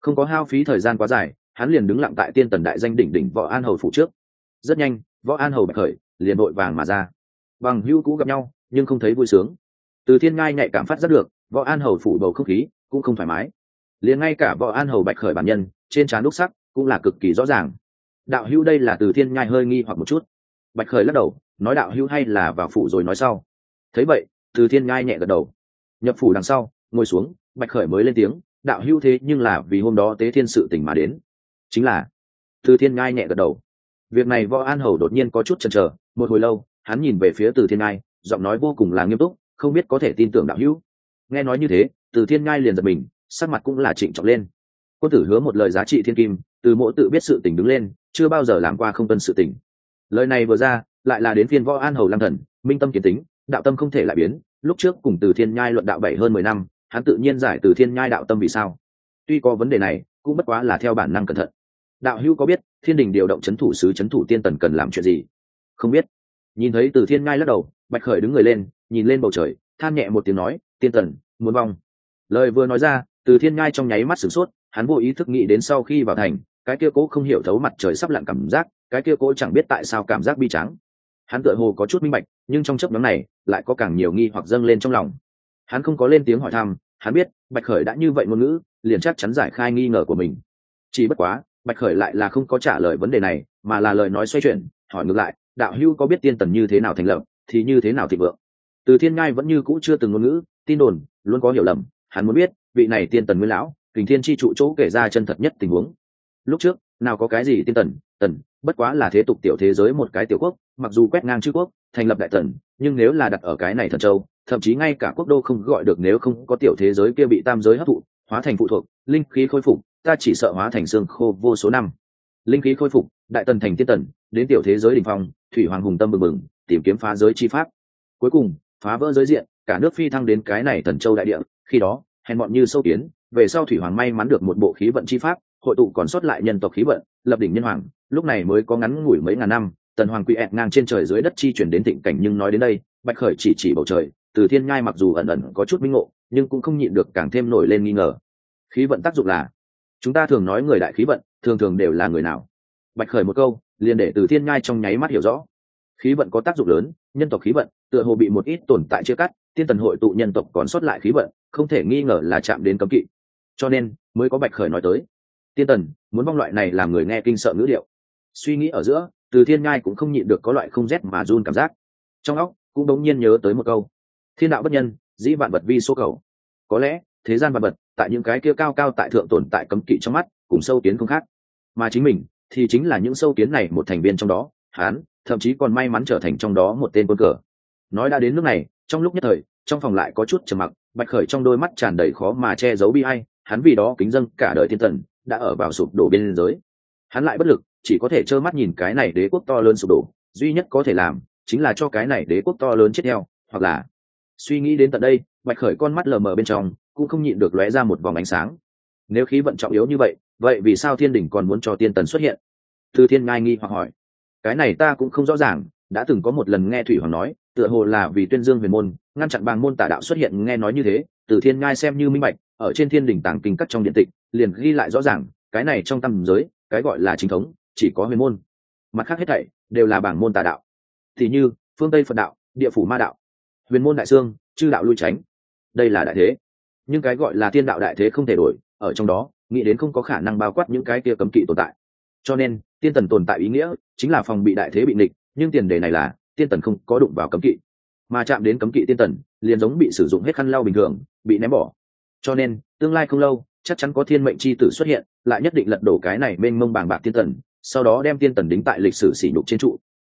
Không có hao phí thời gian quá dài, hắn liền đứng lặng tại tiên tần đại danh đỉnh đỉnh Võ An Hầu phủ trước. Rất nhanh, Võ An Hầu bạch khởi liền vội vàng mà ra. Bằng hữu cũ gặp nhau nhưng không thấy vui sướng. Từ Thiên Ngai nhạy cảm phát giác được Võ An Hầu phủ bầu không khí cũng không thoải mái, liền ngay cả Võ An Hầu bạch khởi bản nhân trên trán đúc sắc cũng là cực kỳ rõ ràng. Đạo hữu đây là Từ Thiên Nhai hơi nghi hoặc một chút. Bạch khởi lắc đầu nói đạo hữu hay là vào phủ rồi nói sau. Thấy vậy Từ Thiên Nhai nhẹ gật đầu. Nhập phủ đằng sau ngồi xuống, Bạch khởi mới lên tiếng, đạo hữu thế nhưng là vì hôm đó tế thiên sự tình mà đến. Chính là. Từ Thiên Nhai nhẹ gật đầu. Việc này Võ An Hầu đột nhiên có chút chần chờ, một hồi lâu hắn nhìn về phía Từ Thiên Nhai, giọng nói vô cùng là nghiêm túc, không biết có thể tin tưởng đạo hữu. Nghe nói như thế Từ Thiên Nhai liền giật mình, sắc mặt cũng là trịnh trọng lên. Quân tử hứa một lời giá trị thiên kim, từ mỗi tự biết sự tình đứng lên, chưa bao giờ làm qua không tuân sự tình. Lời này vừa ra lại là đến phiên Võ An Hầu lang thần minh tâm kiến tính, đạo tâm không thể lại biến. Lúc trước cùng Từ Thiên Nhai luận đạo hơn 10 năm, hắn tự nhiên giải Từ Thiên Nhai đạo tâm vì sao. Tuy có vấn đề này cũng bất quá là theo bản năng cẩn thận. Đạo hữu có biết thiên đình điều động chấn thủ sứ chấn thủ tiên tần cần làm chuyện gì? Không biết. Nhìn thấy Từ Thiên Nhai lắc đầu, Bạch khởi đứng người lên nhìn lên bầu trời, than nhẹ một tiếng nói, tiên tần muốn vong. Lời vừa nói ra Từ Thiên Nhai trong nháy mắt sửng sốt, hắn vô ý thức nghĩ đến sau khi vào thành cái kia cố không hiểu thấu mặt trời sắp lặn cảm giác, cái kia cố chẳng biết tại sao cảm giác bi tráng. Hắn tựa hồ có chút minh bạch, nhưng trong chớp nhoáng này lại có càng nhiều nghi hoặc dâng lên trong lòng. Hắn không có lên tiếng hỏi thăm, hắn biết Bạch khởi đã như vậy ngôn ngữ liền chắc chắn giải khai nghi ngờ của mình. Chỉ bất quá Bạch khởi lại là không có trả lời vấn đề này, mà là lời nói xoay chuyển hỏi ngược lại, đạo hữu có biết tiên tần như thế nào thành lập thì như thế nào thịnh vượng? Từ Thiên Ngai vẫn như cũ chưa từng ngôn ngữ, tin đồn luôn có hiểu lầm, hắn muốn biết vị này tiên tần nguyên lão Kình Thiên chi trụ chỗ kể ra chân thật nhất tình huống. Lúc trước nào có cái gì tiên tần, tần bất quá là thế tục tiểu thế giới một cái tiểu quốc, mặc dù quét ngang chư quốc thành lập đại tần, nhưng nếu là đặt ở cái này thần châu, thậm chí ngay cả quốc đô không gọi được, nếu không có tiểu thế giới kia bị tam giới hấp thụ hóa thành phụ thuộc, linh khí khôi phục, ta chỉ sợ hóa thành xương khô vô số năm. Linh khí khôi phục, đại tần thành tiên tần, đến tiểu thế giới đỉnh phong, thủy hoàng hùng tâm bừng bừng tìm kiếm phá giới chi pháp, cuối cùng phá vỡ giới diện, cả nước phi thăng đến cái này thần châu đại địa. Khi đó hèn bọn như sâu kiến, về sau thủy hoàng may mắn được một bộ khí vận chi pháp, hội tụ còn sót lại nhân tộc khí vận, lập đỉnh nhân hoàng, lúc này mới có ngắn ngủi mấy ngàn năm tần hoàng quy ẹt ngang trên trời dưới đất chi chuyển đến thịnh cảnh. Nhưng nói đến đây Bạch khởi chỉ bầu trời. Từ Thiên Nhai mặc dù ẩn ẩn có chút minh ngộ, nhưng cũng không nhịn được càng thêm nổi lên nghi ngờ. Khí vận tác dụng là? Chúng ta thường nói người đại khí vận thường thường đều là người nào? Bạch khởi một câu liền để Từ Thiên Nhai trong nháy mắt hiểu rõ. Khí vận có tác dụng lớn, nhân tộc khí vận tựa hồ bị một ít tồn tại chia cắt, tiên tần hội tụ nhân tộc còn sót lại khí vận, không thể nghi ngờ là chạm đến cấm kỵ, cho nên mới có Bạch khởi nói tới tiên tần muốn vong loại này làm người nghe kinh sợ ngữ điệu. Suy nghĩ ở giữa Từ Thiên Nhai cũng không nhịn được có loại không rét mà run cảm giác. Trong óc cũng đống nhiên nhớ tới một câu, thiên đạo bất nhân, dĩ vạn vật vi số cầu. Có lẽ thế gian vạn vật tại những cái kia cao cao tại thượng tồn tại cấm kỵ trong mắt cùng sâu kiến không khác, mà chính mình thì chính là những sâu kiến này một thành viên trong đó. Hắn thậm chí còn may mắn trở thành trong đó một tên quân cờ. Nói đã đến nước này, trong lúc nhất thời trong phòng lại có chút trầm mặc. Bạch khởi trong đôi mắt tràn đầy khó mà che giấu bi ai, hắn vì đó kính dâng cả đời thiên tần đã ở vào sụp đổ biên giới. Hắn lại bất lực, chỉ có thể trơ mắt nhìn cái này đế quốc to lớn sụp đổ, duy nhất có thể làm chính là cho cái này đế quốc to lớn chết theo, hoặc là... Suy nghĩ đến tận đây, Bạch khởi con mắt lờ mờ bên trong cũng không nhịn được lóe ra một vòng ánh sáng. Nếu khí vận trọng yếu như vậy, vậy vì sao thiên đình còn muốn cho tiên tần xuất hiện? Từ Thiên Ngai nghi hoặc hỏi. Cái này ta cũng không rõ ràng, đã từng có một lần nghe Thủy Hoàng nói, tựa hồ là vì tuyên dương huyền môn, ngăn chặn bàng môn tà đạo xuất hiện. Nghe nói như thế, Từ Thiên Ngai xem như minh bạch, ở trên thiên đình tàng kinh các trong điện tịch liền ghi lại rõ ràng, cái này trong tam giới cái gọi là chính thống chỉ có huyền môn, mặt khác hết thảy đều là bảng môn tà đạo. Thì như phương Tây Phật đạo, địa phủ ma đạo, huyền môn đại xương, chư đạo lui tránh, đây là đại thế. Nhưng cái gọi là tiên đạo đại thế không thể đổi, ở trong đó nghĩ đến không có khả năng bao quát những cái kia cấm kỵ tồn tại. Cho nên tiên tần tồn tại ý nghĩa chính là phòng bị đại thế bị nghịch, nhưng tiền đề này là tiên tần không có đụng vào cấm kỵ, mà chạm đến cấm kỵ tiên tần liền giống bị sử dụng hết khăn lau bình thường, bị ném bỏ. Cho nên tương lai không lâu chắc chắn có thiên mệnh chi tử xuất hiện, lại nhất định lật đổ cái này mênh mông bàng bạc tiên tần, sau đó đem tiên tần đính tại lịch sử sỉ nhục trên trụ,